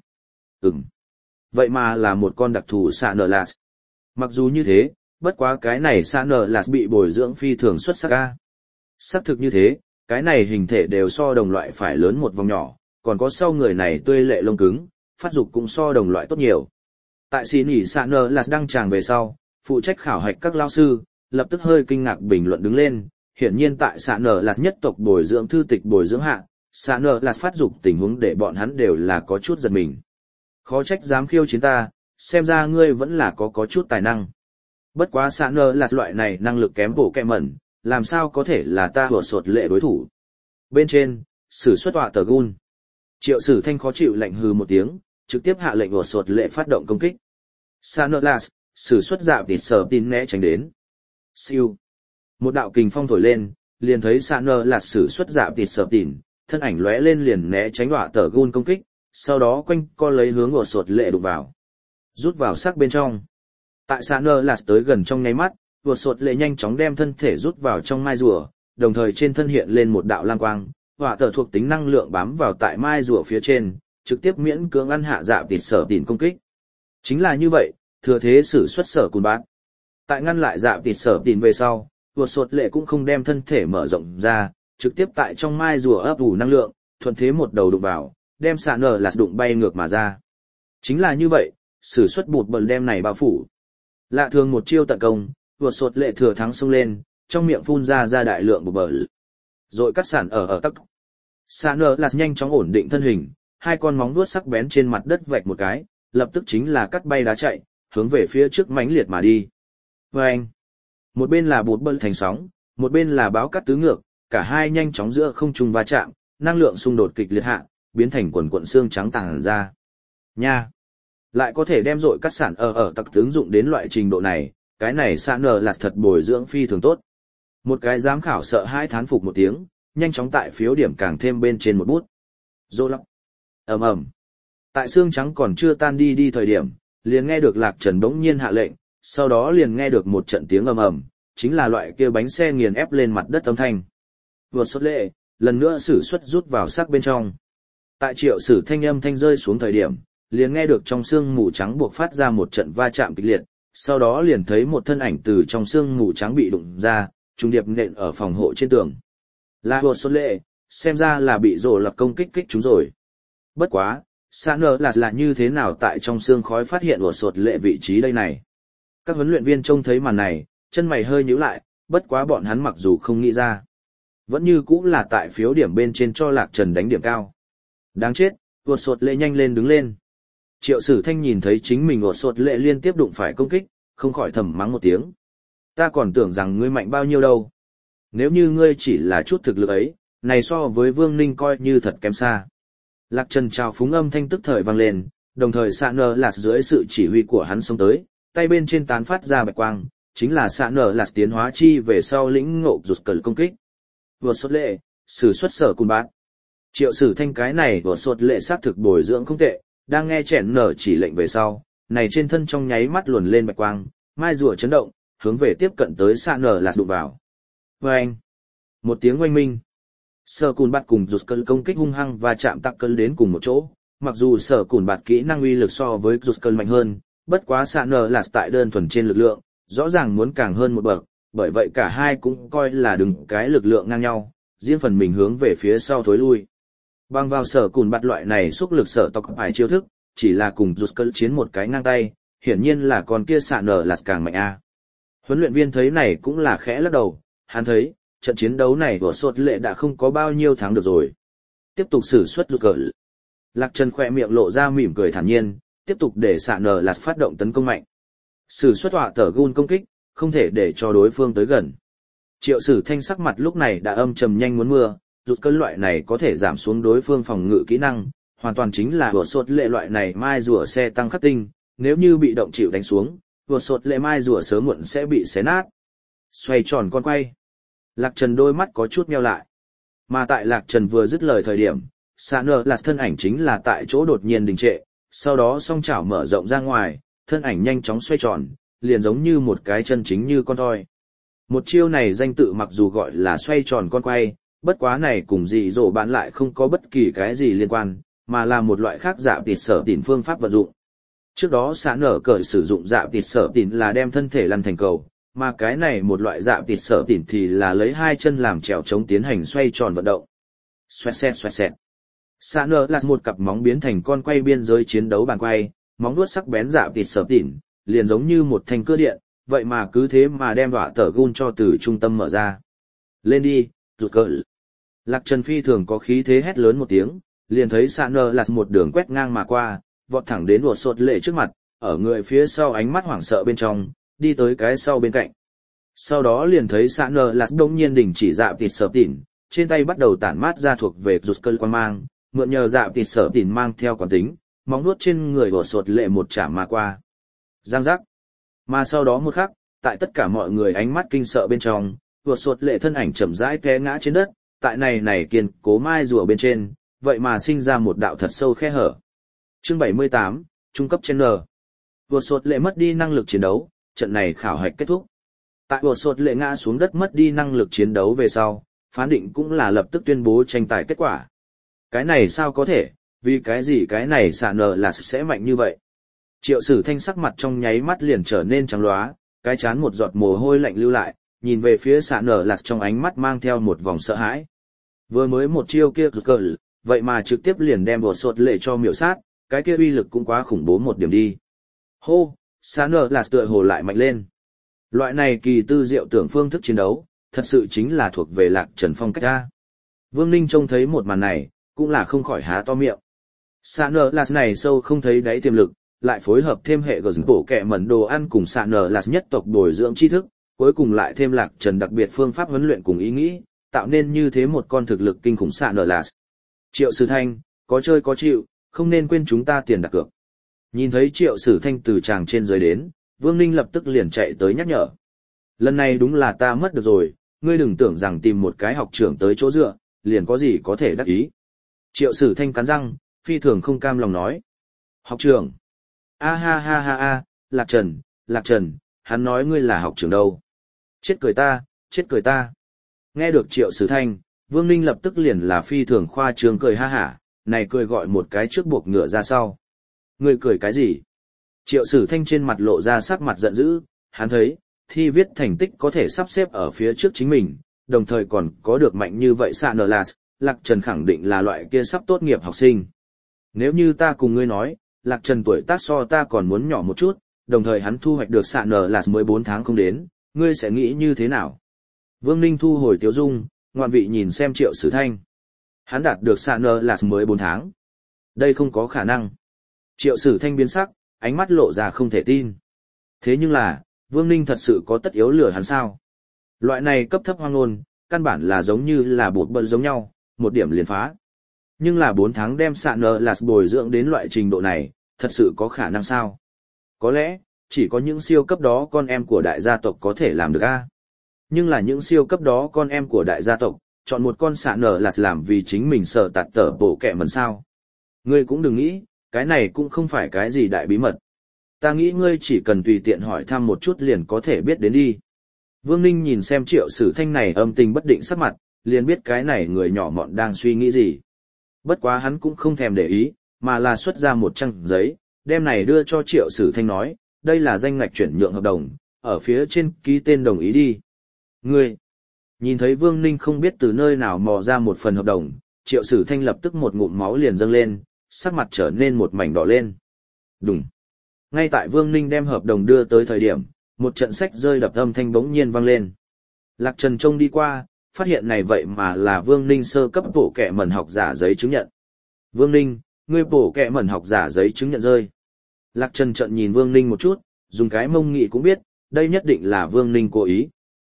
Vậy mà là một con đặc thù xạ nở lạt. Mặc dù như thế, bất quá cái này xạ nở lạt bị bồi dưỡng phi thường xuất sắc ca. Xác thực như thế, cái này hình thể đều so đồng loại phải lớn một vòng nhỏ, còn có sau người này tươi lệ lông cứng, phát dục cũng so đồng loại tốt nhiều. Tại xì nỉ xạ nở lạt đăng tràng về sau, phụ trách khảo hạch các lao sư, lập tức hơi kinh ngạc bình luận đứng lên, hiển nhiên tại xạ nở lạt nhất tộc bồi dưỡng thư tịch bồi dưỡng hạ, xạ nở lạt phát dục tình huống để bọn hắn đều là có chút giật mình. Khó trách dám khiêu chiến ta, xem ra ngươi vẫn là có chút tài năng. Bất quá xạ nở lạt loại này năng lực kém bổ kẹ mẩn, làm sao có thể là ta vượt sột lệ đối thủ. Bên trên, sử xuất họa tờ gun. Triệu Sử Thanh khó chịu lạnh hừ một tiếng, trực tiếp hạ lệnh vượt sột lệ phát động công kích. Xạ nở lạt sử xuất dạp để sở tin né tránh đến. Siêu. Một đạo kình phong thổi lên, liền thấy xạ nở lạt sử xuất dạp để sở tin, thân ảnh lóe lên liền né tránh họa tờ gun công kích, sau đó quanh co lấy hướng của sột lệ đụng vào. Rút vào sắc bên trong. Tại xã nơ lạt tới gần trong nháy mắt, của sột lệ nhanh chóng đem thân thể rút vào trong mai rùa, đồng thời trên thân hiện lên một đạo lam quang, hỏa tở thuộc tính năng lượng bám vào tại mai rùa phía trên, trực tiếp miễn cưỡng ăn hạ dạ tịt sở tỉn công kích. Chính là như vậy, thừa thế sử xuất sở cùn bát. Tại ngăn lại dạ tịt sở tỉn về sau, của sột lệ cũng không đem thân thể mở rộng ra, trực tiếp tại trong mai rùa ấp ủ năng lượng, thuận thế một đầu đụng vào, đem xạ nở lạt đụng bay ngược mà ra. Chính là như vậy, sử xuất bụt bần đem này bao phủ. Lạ thường một chiêu tận công, của sột lệ thừa thắng xông lên, trong miệng phun ra đại lượng bụt bần. Rồi cắt sản ở tắc. Xạ nở lạt nhanh chóng ổn định thân hình, hai con móng vuốt sắc bén trên mặt đất vạch một cái, lập tức chính là cắt bay đá chạy, hướng về phía trước mãnh liệt mà đi. Vâng! Một bên là bụt bần thành sóng, một bên là báo cắt tứ ngược, cả hai nhanh chóng giữa không trung va chạm, năng lượng xung đột kịch liệt hạ, biến thành quần cuộn xương trắng tàng ra. Nha! Lại có thể đem dội cắt sản ở tặc ứng dụng đến loại trình độ này, cái này xạ nở là thật bồi dưỡng phi thường tốt. Một cái giám khảo sợ hai thán phục một tiếng, nhanh chóng tại phiếu điểm càng thêm bên trên một bút. Rô lắc! Ầm ầm! Tại xương trắng còn chưa tan đi thời điểm, liền nghe được Lạc Trần bỗng nhiên hạ lệnh, sau đó liền nghe được một trận tiếng ầm ầm, chính là loại kia bánh xe nghiền ép lên mặt đất âm thanh. Vừa xuất lệ, lần nữa sử xuất rút vào sắc bên trong. Tại Triệu Sử thanh âm thanh rơi xuống thời điểm, liền nghe được trong xương mù trắng buộc phát ra một trận va chạm kịch liệt, sau đó liền thấy một thân ảnh từ trong xương mù trắng bị đụng ra, trùng điệp nện ở phòng hộ trên tường. Là vừa xuất lệ, xem ra là bị rồ lập công kích chúng rồi. Bất quá, xã nở là như thế nào tại trong xương khói phát hiện vừa xuất lệ vị trí đây này. Các huấn luyện viên trông thấy màn này, chân mày hơi nhíu lại, bất quá bọn hắn mặc dù không nghĩ ra, vẫn như cũng là tại phiếu điểm bên trên cho Lạc Trần đánh điểm cao. Đáng chết, vừa sột lệ nhanh lên đứng lên. Triệu Sử Thanh nhìn thấy chính mình vừa sột lệ liên tiếp đụng phải công kích, không khỏi thầm mắng một tiếng. Ta còn tưởng rằng ngươi mạnh bao nhiêu đâu. Nếu như ngươi chỉ là chút thực lực ấy, này so với Vương Ninh coi như thật kém xa. Lạc Trần chào phúng âm thanh tức thời vang lên, đồng thời xạ nở lạt dưới sự chỉ huy của hắn xông tới, tay bên trên tán phát ra bạch quang, chính là xạ nở lạt tiến hóa chi về sau lĩnh ngộ rụt cờ công kích. Vừa xuất lệ, sử xuất sở cùn bát. Triệu Sử Thanh cái này vừa xuất lệ xác thực bồi dưỡng không tệ, đang nghe chèn nở chỉ lệnh về sau, này trên thân trong nháy mắt luồn lên bạch quang, mai rùa chấn động, hướng về tiếp cận tới xạ nở lạt đụng vào. Vâng! Một tiếng oanh minh. Sở cùn bát cùng rụt cờ công kích hung hăng và chạm tắc cân đến cùng một chỗ, mặc dù sở cùn bát kỹ năng uy lực so với rụt cờ mạnh hơn, bất quá xạ nở lạt tại đơn thuần trên lực lượng, rõ ràng muốn càng hơn một bậc. Bởi vậy cả hai cũng coi là đừng cái lực lượng ngang nhau, riêng phần mình hướng về phía sau thối lui. Bằng vào sở cùn bạt loại này xúc lực sở tộc phải chiêu thức, chỉ là cùng rụt cờ chiến một cái ngang tay, hiển nhiên là con kia xạ nở là càng mạnh a. Huấn luyện viên thấy này cũng là khẽ lắc đầu, hắn thấy, trận chiến đấu này của sột lệ đã không có bao nhiêu thắng được rồi. Tiếp tục sử xuất rụt cờ. Lạc Trần khỏe miệng lộ ra mỉm cười thản nhiên, tiếp tục để xạ nở là phát động tấn công mạnh. Sử xuất hỏa tở gun công kích, không thể để cho đối phương tới gần. Triệu Sử Thanh sắc mặt lúc này đã âm trầm nhanh muốn mưa, rụt cân loại này có thể giảm xuống đối phương phòng ngự kỹ năng, hoàn toàn chính là vừa sột lệ loại này mai rùa xe tăng khắc tinh, nếu như bị động chịu đánh xuống, vừa sột lệ mai rùa sớm muộn sẽ bị xé nát. Xoay tròn con quay. Lạc Trần đôi mắt có chút meo lại. Mà tại Lạc Trần vừa dứt lời thời điểm, xạ nở là thân ảnh chính là tại chỗ đột nhiên đình trệ, sau đó song chảo mở rộng ra ngoài, thân ảnh nhanh chóng xoay tròn, liền giống như một cái chân chính như con thoi. Một chiêu này danh tự mặc dù gọi là xoay tròn con quay, bất quá này cùng dị dỗ bạn lại không có bất kỳ cái gì liên quan, mà là một loại khác dạ tịt sở tỉn phương pháp vận dụng. Trước đó xã nở cởi sử dụng dạ tịt sở tỉn là đem thân thể lăn thành cầu, mà cái này một loại dạ tịt sở tỉn thì là lấy hai chân làm chèo chống tiến hành xoay tròn vận động. Xoẹt xẹt xoẹt xẹt. Xã nở là một cặp móng biến thành con quay biên giới chiến đấu bàn quay, móng vuốt sắc bén dạ tịt sở tỉn, liền giống như một thanh cưa điện, vậy mà cứ thế mà đem hỏa tở gun cho từ trung tâm mở ra. Lên đi, rụt cờ. Lạc Trần phi thường có khí thế hét lớn một tiếng, liền thấy xạ nơ là một đường quét ngang mà qua, vọt thẳng đến ùa sột lệ trước mặt, ở người phía sau ánh mắt hoảng sợ bên trong, đi tới cái sau bên cạnh. Sau đó liền thấy xạ nơ là đông nhiên đình chỉ dạ tịt sở tỉn, trên tay bắt đầu tản mát ra thuộc về rụt cờ quan mang, mượn nhờ dạ tịt sở tỉn mang theo quán tính, móng nuốt trên người ùa sột lệ một chạm mà qua. Giang giác. Mà sau đó một khắc, tại tất cả mọi người ánh mắt kinh sợ bên trong, ùa sột lệ thân ảnh chậm rãi té ngã trên đất, tại này kiên cố mai rùa bên trên, vậy mà sinh ra một đạo thật sâu khe hở. Chương 78, trung cấp trên N. Vượt sột lệ mất đi năng lực chiến đấu, trận này khảo hạch kết thúc. Tại vượt sột lệ ngã xuống đất mất đi năng lực chiến đấu về sau, phán định cũng là lập tức tuyên bố tranh tài kết quả. Cái này sao có thể, vì cái gì cái này xạ nở là sẽ mạnh như vậy? Triệu Sử Thanh sắc mặt trong nháy mắt liền trở nên trắng loá, cái chán một giọt mồ hôi lạnh lưu lại, nhìn về phía xạ nở là trong ánh mắt mang theo một vòng sợ hãi. Vừa mới một chiêu kia rụt cờ, vậy mà trực tiếp liền đem vượt sột lệ cho miểu sát, cái kia uy lực cũng quá khủng bố một điểm đi. Hô, xạ nở là tựa hồ lại mạnh lên. Loại này kỳ tư diệu tưởng phương thức chiến đấu, thật sự chính là thuộc về Lạc Trần phong cách ra. Vương Ninh trông thấy một màn này, cũng là không khỏi há to miệng. Xạ nở là này sâu không thấy đáy tiềm lực, lại phối hợp thêm hệ gờ bổ kẹ mẩn đồ ăn cùng xạ nở là nhất tộc bồi dưỡng tri thức, cuối cùng lại thêm Lạc Trần đặc biệt phương pháp huấn luyện cùng ý nghĩ, tạo nên như thế một con thực lực kinh khủng xạ nở là. Triệu Sử Thanh, có chơi có chịu, không nên quên chúng ta tiền đặt cược. Nhìn thấy Triệu Sử Thanh từ tràng trên dưới đến, Vương Ninh lập tức liền chạy tới nhắc nhở. Lần này đúng là ta mất được rồi, ngươi đừng tưởng rằng tìm một cái học trưởng tới chỗ dựa, liền có gì có thể đắc ý. Triệu Sử Thanh cắn răng, phi thường không cam lòng nói. Học trưởng. A ha ha ha ha, Lạc Trần, hắn nói ngươi là học trưởng đâu. Chết cười ta. Nghe được Triệu Sử Thanh, Vương Ninh lập tức liền là phi thường khoa trương cười ha hả, này cười gọi một cái trước buộc ngựa ra sau. Ngươi cười cái gì? Triệu Sử Thanh trên mặt lộ ra sắc mặt giận dữ, hắn thấy, thi viết thành tích có thể sắp xếp ở phía trước chính mình, đồng thời còn có được mạnh như vậy xạ nở là, Lạc Trần khẳng định là loại kia sắp tốt nghiệp học sinh. Nếu như ta cùng ngươi nói, Lạc Trần tuổi tác so ta còn muốn nhỏ một chút, đồng thời hắn thu hoạch được xạ nở là 14 tháng không đến, ngươi sẽ nghĩ như thế nào? Vương Ninh thu hồi tiếu dung, ngoạn vị nhìn xem Triệu Sử Thanh. Hắn đạt được xạ nở là 14 tháng. Đây không có khả năng. Triệu Sử Thanh biến sắc, ánh mắt lộ ra không thể tin. Thế nhưng là, Vương Ninh thật sự có tất yếu lừa hắn sao? Loại này cấp thấp hoang ngôn, căn bản là giống như là bột bận giống nhau, một điểm liền phá. Nhưng là 4 tháng đem xạ nở là bồi dưỡng đến loại trình độ này, thật sự có khả năng sao? Có lẽ, chỉ có những siêu cấp đó con em của đại gia tộc có thể làm được a. Nhưng là những siêu cấp đó con em của đại gia tộc, chọn một con xạ nở là làm vì chính mình sợ tạt tở bộ kẹ mần sao. Ngươi cũng đừng nghĩ, cái này cũng không phải cái gì đại bí mật. Ta nghĩ ngươi chỉ cần tùy tiện hỏi thăm một chút liền có thể biết đến đi. Vương Ninh nhìn xem Triệu Sử Thanh này âm tình bất định sắc mặt, liền biết cái này người nhỏ mọn đang suy nghĩ gì. Bất quá hắn cũng không thèm để ý, mà là xuất ra một trang giấy, đem này đưa cho Triệu Sử Thanh nói, đây là danh ngạch chuyển nhượng hợp đồng, ở phía trên ký tên đồng ý đi. Ngươi, nhìn thấy Vương Ninh không biết từ nơi nào mò ra một phần hợp đồng, Triệu Sử Thanh lập tức một ngụm máu liền dâng lên, sắc mặt trở nên một mảnh đỏ lên. Đùng. Ngay tại Vương Ninh đem hợp đồng đưa tới thời điểm, một trận sách rơi đập âm thanh bỗng nhiên vang lên. Lạc Trần trông đi qua, phát hiện này vậy mà là Vương Ninh sơ cấp bộ kệ mẩn học giả giấy chứng nhận. Vương Ninh, ngươi bộ kệ mẩn học giả giấy chứng nhận rơi. Lạc Trần trận nhìn Vương Ninh một chút, dùng cái mông nghị cũng biết, đây nhất định là Vương Ninh cố ý.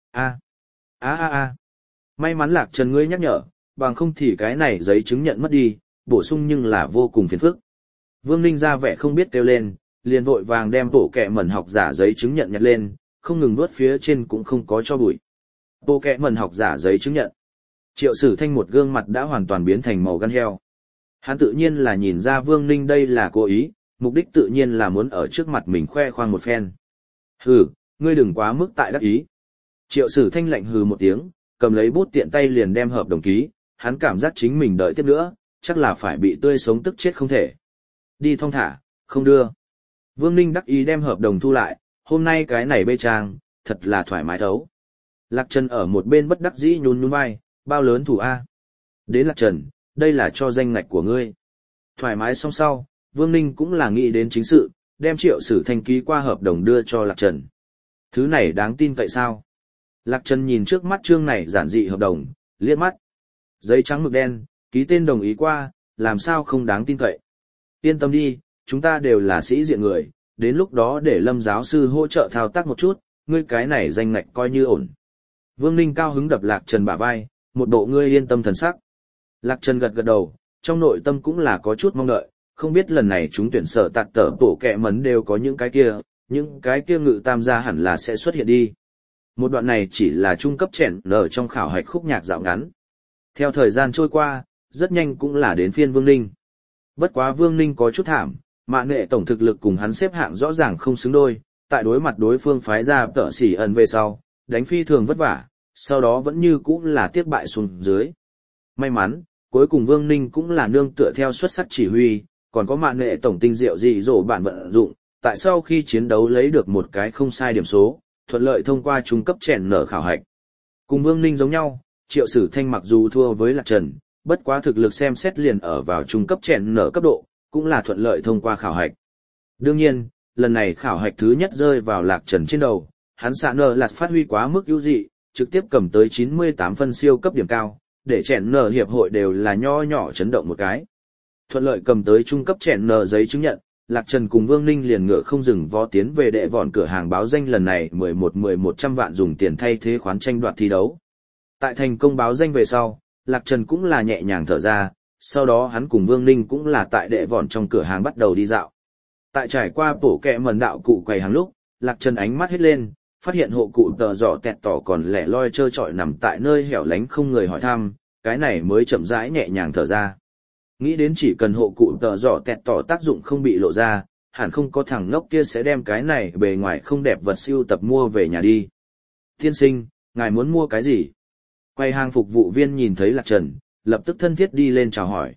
May mắn Lạc Trần ngươi nhắc nhở, bằng không thì cái này giấy chứng nhận mất đi, bổ sung nhưng là vô cùng phiền phức. Vương Ninh ra vẻ không biết kêu lên, liền vội vàng đem bộ kệ mẩn học giả giấy chứng nhận nhặt lên, không ngừng vuốt phía trên cũng không có cho bụi. Bộ kệ mẩn học giả giấy chứng nhận. Triệu Sử Thanh một gương mặt đã hoàn toàn biến thành màu gan heo. Hắn tự nhiên là nhìn ra Vương Ninh đây là cố ý, mục đích tự nhiên là muốn ở trước mặt mình khoe khoang một phen. Hừ, ngươi đừng quá mức tại đắc ý. Triệu Sử Thanh lạnh hừ một tiếng, cầm lấy bút tiện tay liền đem hợp đồng ký, hắn cảm giác chính mình đợi tiếp nữa, chắc là phải bị tươi sống tức chết không thể. Đi thong thả, không đưa. Vương Ninh đắc ý đem hợp đồng thu lại, hôm nay cái này bê trang, thật là thoải mái thấu. Lạc Trần ở một bên bất đắc dĩ nhún nhún vai, bao lớn thủ A. Đến Lạc Trần, đây là cho danh ngạch của ngươi. Thoải mái xong sau, Vương Ninh cũng là nghĩ đến chính sự, đem Triệu Sử Thanh ký qua hợp đồng đưa cho Lạc Trần. Thứ này đáng tin cậy sao? Lạc Trần nhìn trước mắt chương này giản dị hợp đồng, liếc mắt. Giấy trắng mực đen, ký tên đồng ý qua, làm sao không đáng tin cậy. Yên tâm đi, chúng ta đều là sĩ diện người, đến lúc đó để Lâm giáo sư hỗ trợ thao tác một chút, ngươi cái này danh ngạch coi như ổn. Vương Ninh cao hứng đập Lạc Trần bả vai, một bộ ngươi yên tâm thần sắc. Lạc Trần gật gật đầu, trong nội tâm cũng là có chút mong đợi, không biết lần này chúng tuyển sở tạt tở bổ kẹ mấn đều có những cái kia ngự tam gia hẳn là sẽ xuất hiện đi. Một đoạn này chỉ là trung cấp chèn nở trong khảo hạch khúc nhạc dạo ngắn. Theo thời gian trôi qua, rất nhanh cũng là đến phiên Vương Ninh. Bất quá Vương Ninh có chút thảm, Mạn Nghệ tổng thực lực cùng hắn xếp hạng rõ ràng không xứng đôi, tại đối mặt đối phương phái ra tợ xỉ ẩn về sau, đánh phi thường vất vả, sau đó vẫn như cũ là tiếc bại xuống dưới. May mắn, cuối cùng Vương Ninh cũng là nương tựa theo xuất sắc chỉ huy, còn có Mạn Nghệ tổng tinh diệu dị dỗ bản vận dụng, tại sau khi chiến đấu lấy được một cái không sai điểm số, thuận lợi thông qua trung cấp chèn nở khảo hạch. Cùng Vương Ninh giống nhau, Triệu Sử Thanh mặc dù thua với Lạc Trần, bất quá thực lực xem xét liền ở vào trung cấp chèn nở cấp độ, cũng là thuận lợi thông qua khảo hạch. Đương nhiên, lần này khảo hạch thứ nhất rơi vào Lạc Trần trên đầu, hắn xạ nở là phát huy quá mức ưu dị, trực tiếp cầm tới 98 phân siêu cấp điểm cao, để chèn nở hiệp hội đều là nho nhỏ chấn động một cái. Thuận lợi cầm tới trung cấp chèn nở giấy chứng nhận, Lạc Trần cùng Vương Ninh liền ngựa không dừng vó tiến về đệ vòn cửa hàng báo danh lần này 11-100 vạn dùng tiền thay thế khoán tranh đoạt thi đấu. Tại thành công báo danh về sau, Lạc Trần cũng là nhẹ nhàng thở ra, sau đó hắn cùng Vương Ninh cũng là tại đệ vòn trong cửa hàng bắt đầu đi dạo. Tại trải qua bổ kẹ mần đạo cụ quầy hàng lúc, Lạc Trần ánh mắt hết lên, phát hiện hộ cụ tờ giỏ tẹt tỏ còn lẻ loi trơ trọi nằm tại nơi hẻo lánh không người hỏi thăm, cái này mới chậm rãi nhẹ nhàng thở ra. Nghĩ đến chỉ cần hộ cụ tờ giỏ tẹt tỏ tác dụng không bị lộ ra, hẳn không có thằng ngốc kia sẽ đem cái này bề ngoài không đẹp vật siêu tập mua về nhà đi. Tiên sinh, ngài muốn mua cái gì? Quầy hàng phục vụ viên nhìn thấy Lạc Trần, lập tức thân thiết đi lên chào hỏi.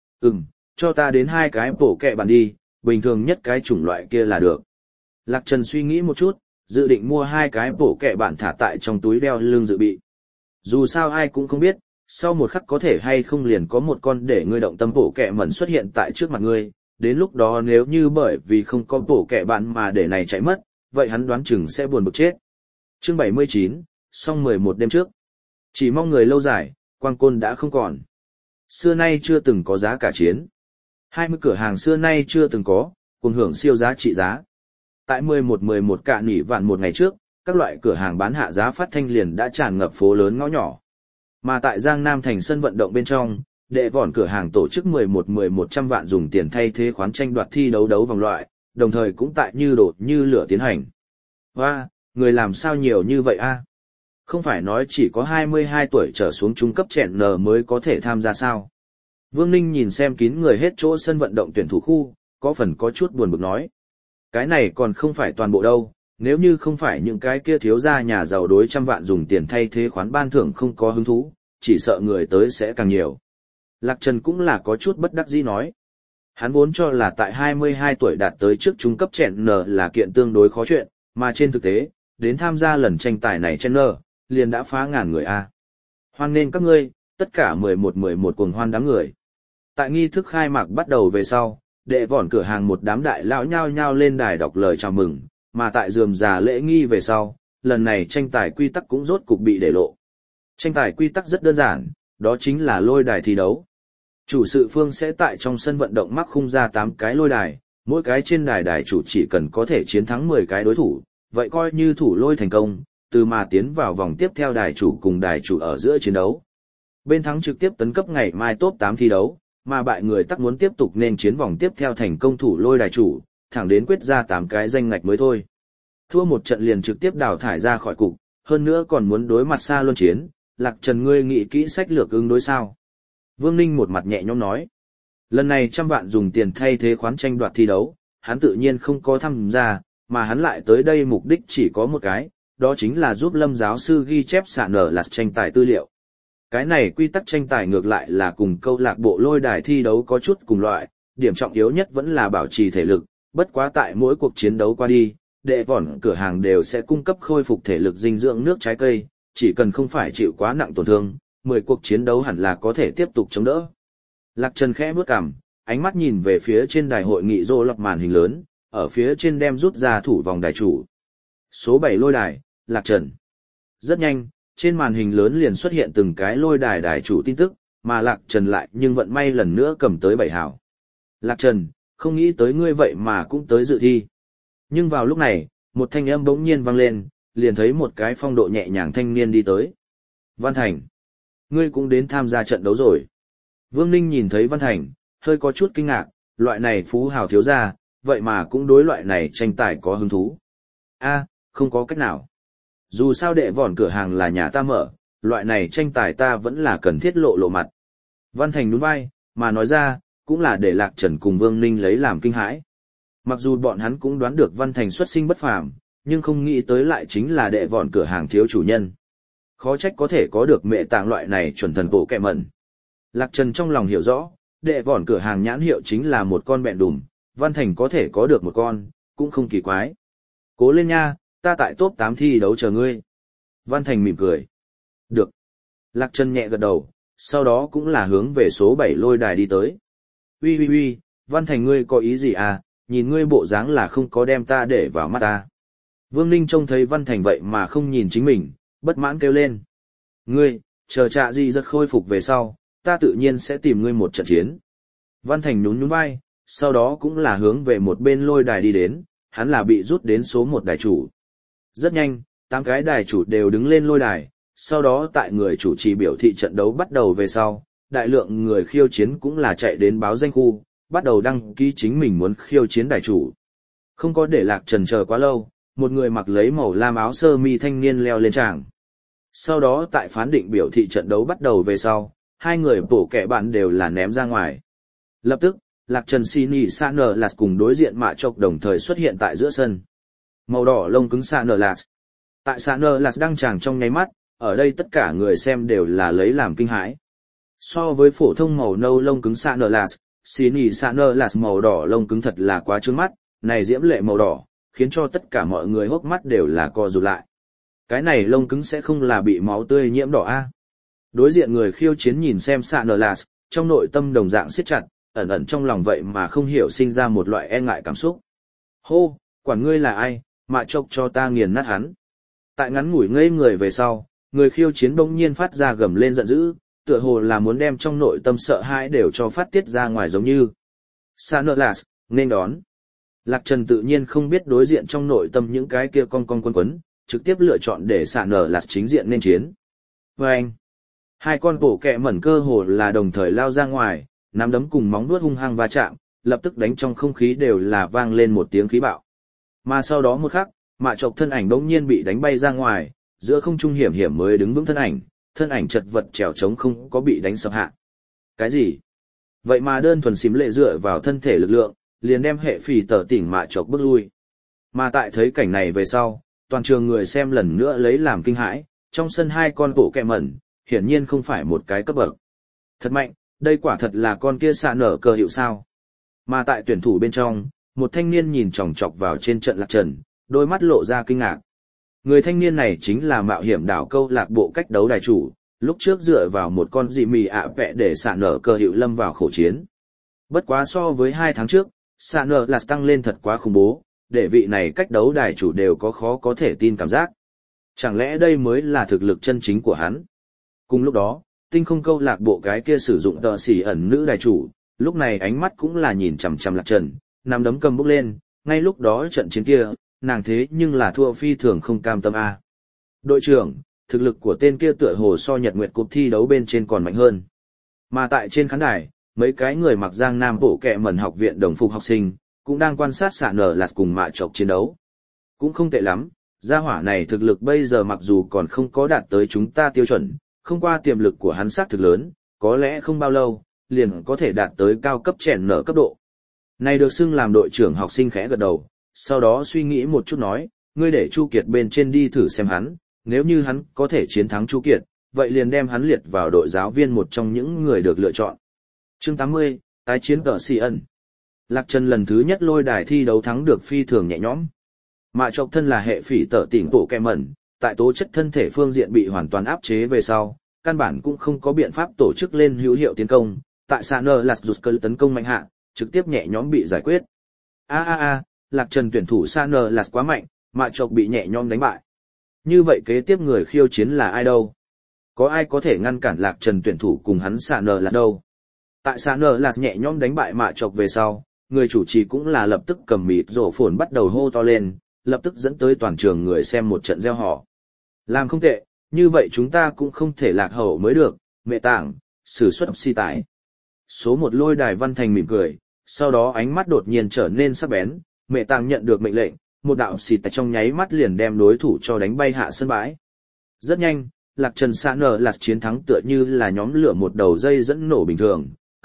Cho ta đến 2 cái bổ kẹ bản đi, bình thường nhất cái chủng loại kia là được. Lạc Trần suy nghĩ một chút, dự định mua 2 cái bổ kẹ bản thả tại trong túi đeo lưng dự bị. Dù sao ai cũng không biết, sau một khắc có thể hay không liền có một con để ngươi động tâm bổ kẹ mẩn xuất hiện tại trước mặt ngươi, đến lúc đó nếu như bởi vì không có bổ kẹ bản mà để này chạy mất, vậy hắn đoán chừng sẽ buồn bực chết. Chương 79, xong 11 đêm trước. Chỉ mong người lâu dài, quang côn đã không còn. Xưa nay chưa từng có giá cả chiến. 20 cửa hàng xưa nay chưa từng có, cùng hưởng siêu giá trị giá. Tại 11 cạn nỉ vạn một ngày trước, các loại cửa hàng bán hạ giá phát thanh liền đã tràn ngập phố lớn ngõ nhỏ. Mà tại Giang Nam thành sân vận động bên trong, đệ vòn cửa hàng tổ chức 11-100 vạn dùng tiền thay thế khoán tranh đoạt thi đấu vòng loại, đồng thời cũng tại như đổ như lửa tiến hành. Và, người làm sao nhiều như vậy a? Không phải nói chỉ có 22 tuổi trở xuống trung cấp chèn nở mới có thể tham gia sao? Vương Ninh nhìn xem kín người hết chỗ sân vận động tuyển thủ khu, có phần có chút buồn bực nói. Cái này còn không phải toàn bộ đâu, nếu như không phải những cái kia thiếu gia nhà giàu đối trăm vạn dùng tiền thay thế khoán ban thưởng không có hứng thú, chỉ sợ người tới sẽ càng nhiều. Lạc Trần cũng là có chút bất đắc dĩ nói. Hắn vốn cho là tại 22 tuổi đạt tới trước trung cấp chèn nở là kiện tương đối khó chuyện, mà trên thực tế, đến tham gia lần tranh tài này chèn nở, liền đã phá ngàn người a. Hoan nên các ngươi, tất cả 11 cuồng hoan đám người. Tại nghi thức khai mạc bắt đầu về sau, đệ vòn cửa hàng một đám đại lão nhao nhao lên đài đọc lời chào mừng, mà tại rườm rà lễ nghi về sau, lần này tranh tài quy tắc cũng rốt cục bị để lộ. Tranh tài quy tắc rất đơn giản, đó chính là lôi đài thi đấu. Chủ sự phương sẽ tại trong sân vận động mắc khung ra 8 cái lôi đài, mỗi cái trên đài chủ chỉ cần có thể chiến thắng 10 cái đối thủ, vậy coi như thủ lôi thành công, từ mà tiến vào vòng tiếp theo đài chủ cùng đài chủ ở giữa chiến đấu. Bên thắng trực tiếp tấn cấp ngày mai top 8 thi đấu, mà bại người tắc muốn tiếp tục nên chiến vòng tiếp theo thành công thủ lôi đài chủ, thẳng đến quyết ra 8 cái danh ngạch mới thôi. Thua một trận liền trực tiếp đào thải ra khỏi cục, hơn nữa còn muốn đối mặt xa luân chiến, Lạc Trần ngươi nghĩ kỹ sách lược ứng đối sao? Vương Ninh một mặt nhẹ nhõm nói. Lần này trăm vạn dùng tiền thay thế khoán tranh đoạt thi đấu, hắn tự nhiên không có tham gia, mà hắn lại tới đây mục đích chỉ có một cái, đó chính là giúp Lâm giáo sư ghi chép xạ nở là tranh tài tư liệu. Cái này quy tắc tranh tài ngược lại là cùng câu lạc bộ lôi đài thi đấu có chút cùng loại, điểm trọng yếu nhất vẫn là bảo trì thể lực, bất quá tại mỗi cuộc chiến đấu qua đi, đệ vòn cửa hàng đều sẽ cung cấp khôi phục thể lực dinh dưỡng nước trái cây, chỉ cần không phải chịu quá nặng tổn thương, 10 cuộc chiến đấu hẳn là có thể tiếp tục chống đỡ. Lạc Trần khẽ bước cằm, ánh mắt nhìn về phía trên đài hội nghị rô lọc màn hình lớn, ở phía trên đem rút ra thủ vòng đài chủ. Số 7 lôi đài, Lạc Trần. Rất nhanh, trên màn hình lớn liền xuất hiện từng cái lôi đài đài chủ tin tức, mà Lạc Trần lại nhưng vận may lần nữa cầm tới 7 hào. Lạc Trần, không nghĩ tới ngươi vậy mà cũng tới dự thi. Nhưng vào lúc này, một thanh âm bỗng nhiên vang lên, liền thấy một cái phong độ nhẹ nhàng thanh niên đi tới. Văn Thành, ngươi cũng đến tham gia trận đấu rồi. Vương Ninh nhìn thấy Văn Thành, hơi có chút kinh ngạc, loại này phú hào thiếu gia, vậy mà cũng đối loại này tranh tài có hứng thú. Không có cách nào. Dù sao đệ vòn cửa hàng là nhà ta mở, loại này tranh tài ta vẫn là cần thiết lộ mặt. Văn Thành nhún vai, mà nói ra, cũng là để Lạc Trần cùng Vương Ninh lấy làm kinh hãi. Mặc dù bọn hắn cũng đoán được Văn Thành xuất sinh bất phàm, nhưng không nghĩ tới lại chính là đệ vọn cửa hàng thiếu chủ nhân. Khó trách có thể có được mẹ tạng loại này chuẩn thần bộ kẹ mẩn. Lạc Trần trong lòng hiểu rõ, đệ vọn cửa hàng nhãn hiệu chính là một con bẹn đùm, Văn Thành có thể có được một con, cũng không kỳ quái. Cố lên nha, ta tại top 8 thi đấu chờ ngươi. Văn Thành mỉm cười. Được. Lạc Trần nhẹ gật đầu, sau đó cũng là hướng về số 7 lôi đài đi tới. Ui, Văn Thành ngươi có ý gì à, nhìn ngươi bộ dáng là không có đem ta để vào mắt ta. Vương Ninh trông thấy Văn Thành vậy mà không nhìn chính mình, bất mãn kêu lên. Ngươi, chờ trạ gì rất khôi phục về sau, ta tự nhiên sẽ tìm ngươi một trận chiến. Văn Thành nhún nhún vai, sau đó cũng là hướng về một bên lôi đài đi đến, hắn là bị rút đến số 1 đài chủ. Rất nhanh, 8 cái đài chủ đều đứng lên lôi đài, sau đó tại người chủ trì biểu thị trận đấu bắt đầu về sau, đại lượng người khiêu chiến cũng là chạy đến báo danh khu, bắt đầu đăng ký chính mình muốn khiêu chiến đài chủ. Không có để Lạc Trần chờ quá lâu, một người mặc lấy màu lam áo sơ mi thanh niên leo lên tràng. Sau đó tại phán định biểu thị trận đấu bắt đầu về sau, hai người bổ kẻ bạn đều là ném ra ngoài. Lập tức, Lạc Trần Sini Sanerlas cùng đối diện Mạ Chọc đồng thời xuất hiện tại giữa sân. Màu đỏ lông cứng Sanerlas. Tại Sanerlas đăng tràng trong nháy mắt, ở đây tất cả người xem đều là lấy làm kinh hãi. So với phổ thông màu nâu lông cứng Sanerlas, Sini Sanerlas màu đỏ lông cứng thật là quá trướng mắt, này diễm lệ màu đỏ, khiến cho tất cả mọi người hốc mắt đều là co rụt lại. Cái này lông cứng sẽ không là bị máu tươi nhiễm đỏ a? Đối diện người khiêu chiến nhìn xem Sanerlas, trong nội tâm đồng dạng siết chặt, ẩn ẩn trong lòng vậy mà không hiểu sinh ra một loại e ngại cảm xúc. Hô, quản ngươi là ai, Mạ Chọc cho ta nghiền nát hắn. Tại ngắn ngủi ngây người về sau, người khiêu chiến bỗng nhiên phát ra gầm lên giận dữ, tựa hồ là muốn đem trong nội tâm sợ hãi đều cho phát tiết ra ngoài giống như. Sanerlas, nên đón. Lạc Trần tự nhiên không biết đối diện trong nội tâm những cái kia con quấn, trực tiếp lựa chọn để Sanerlas chính diện nên chiến. Và anh, hai con bổ kẹ mẩn cơ hồ là đồng thời lao ra ngoài, nắm đấm cùng móng vuốt hung hăng va chạm, lập tức đánh trong không khí đều là vang lên một tiếng khí bạo. Mà sau đó một khắc, Mạ Chọc thân ảnh bỗng nhiên bị đánh bay ra ngoài, giữa không trung hiểm mới đứng vững thân ảnh chật vật trèo trống không có bị đánh sập hạ. Cái gì? Vậy mà đơn thuần xím lệ dựa vào thân thể lực lượng, liền đem hệ phì tở tỉnh Mạ Chọc bước lui. Mà tại thấy cảnh này về sau, toàn trường người xem lần nữa lấy làm kinh hãi, trong sân hai con bổ kẹ mẩn, hiển nhiên không phải một cái cấp bậc. Thật mạnh, đây quả thật là con kia xạ nở cờ hiệu sao. Mà tại tuyển thủ bên trong, một thanh niên nhìn chòng chọc vào trên trận Lạc Trần, đôi mắt lộ ra kinh ngạc. Người thanh niên này chính là mạo hiểm đảo câu lạc bộ cách đấu đài chủ, lúc trước dựa vào một con dị mì ạ vẹ để xạ nở cờ hiệu lâm vào khổ chiến. Bất quá so với 2 tháng trước, xạ nở là tăng lên thật quá khủng bố, để vị này cách đấu đài chủ đều có khó có thể tin cảm giác. Chẳng lẽ đây mới là thực lực chân chính của hắn? Cùng lúc đó, tinh không câu lạc bộ cái kia sử dụng tờ xỉ ẩn nữ đài chủ, lúc này ánh mắt cũng là nhìn chằm chằm Lạc Trần, nắm đấm cầm bốc lên, ngay lúc đó trận chiến kia, nàng thế nhưng là thua phi thường không cam tâm a. Đội trưởng, thực lực của tên kia tựa hồ so Nhật Nguyệt Cúp thi đấu bên trên còn mạnh hơn. Mà tại trên khán đài, mấy cái người mặc Giang Nam bộ kệ mẩn học viện đồng phục học sinh, cũng đang quan sát xạ nở lạt cùng Mạ Chọc chiến đấu. Cũng không tệ lắm, gia hỏa này thực lực bây giờ mặc dù còn không có đạt tới chúng ta tiêu chuẩn, không qua tiềm lực của hắn xác thực lớn, có lẽ không bao lâu, liền có thể đạt tới cao cấp chèn nở cấp độ. Này được xưng làm đội trưởng học sinh khẽ gật đầu, sau đó suy nghĩ một chút nói, ngươi để Chu Kiệt bên trên đi thử xem hắn, nếu như hắn có thể chiến thắng Chu Kiệt, vậy liền đem hắn liệt vào đội giáo viên một trong những người được lựa chọn. Chương 80, tái chiến tờ xì ẩn. Lạc Trần lần thứ nhất lôi đài thi đấu thắng được phi thường nhẹ nhõm. Mạ Chọc thân là hệ phỉ tở tỉnh bộ kẹ mẩn, tại tố chất thân thể phương diện bị hoàn toàn áp chế về sau, căn bản cũng không có biện pháp tổ chức lên hữu hiệu tiến công, tại Sanerlas rụt cơ tấn công mạnh hạ, trực tiếp nhẹ nhõm bị giải quyết. Lạc Trần tuyển thủ Sanerlas quá mạnh, Mạ Chọc bị nhẹ nhõm đánh bại. Như vậy kế tiếp người khiêu chiến là ai đâu? Có ai có thể ngăn cản Lạc Trần tuyển thủ cùng hắn Sanerlas đâu? Tại Sanerlas nhẹ nhõm đánh bại Mạ Chọc về sau, người chủ trì cũng là lập tức cầm mịt rổ phồn bắt đầu hô to lên, lập tức dẫn tới toàn trường người xem một trận reo hò. Làm không tệ, như vậy chúng ta cũng không thể lạc hậu mới được, mẹ tảng, sử xuất si tải. Số 1 lôi đài Văn Thành mỉm cười, sau đó ánh mắt đột nhiên trở nên sắc bén, mẹ tảng nhận được mệnh lệnh, một đạo xì tải trong nháy mắt liền đem đối thủ cho đánh bay hạ sân bãi. Rất nhanh, Lạc Trần Sanerlas chiến thắng tựa như là nhóm lửa một đầu dây dẫn nổ bình thường,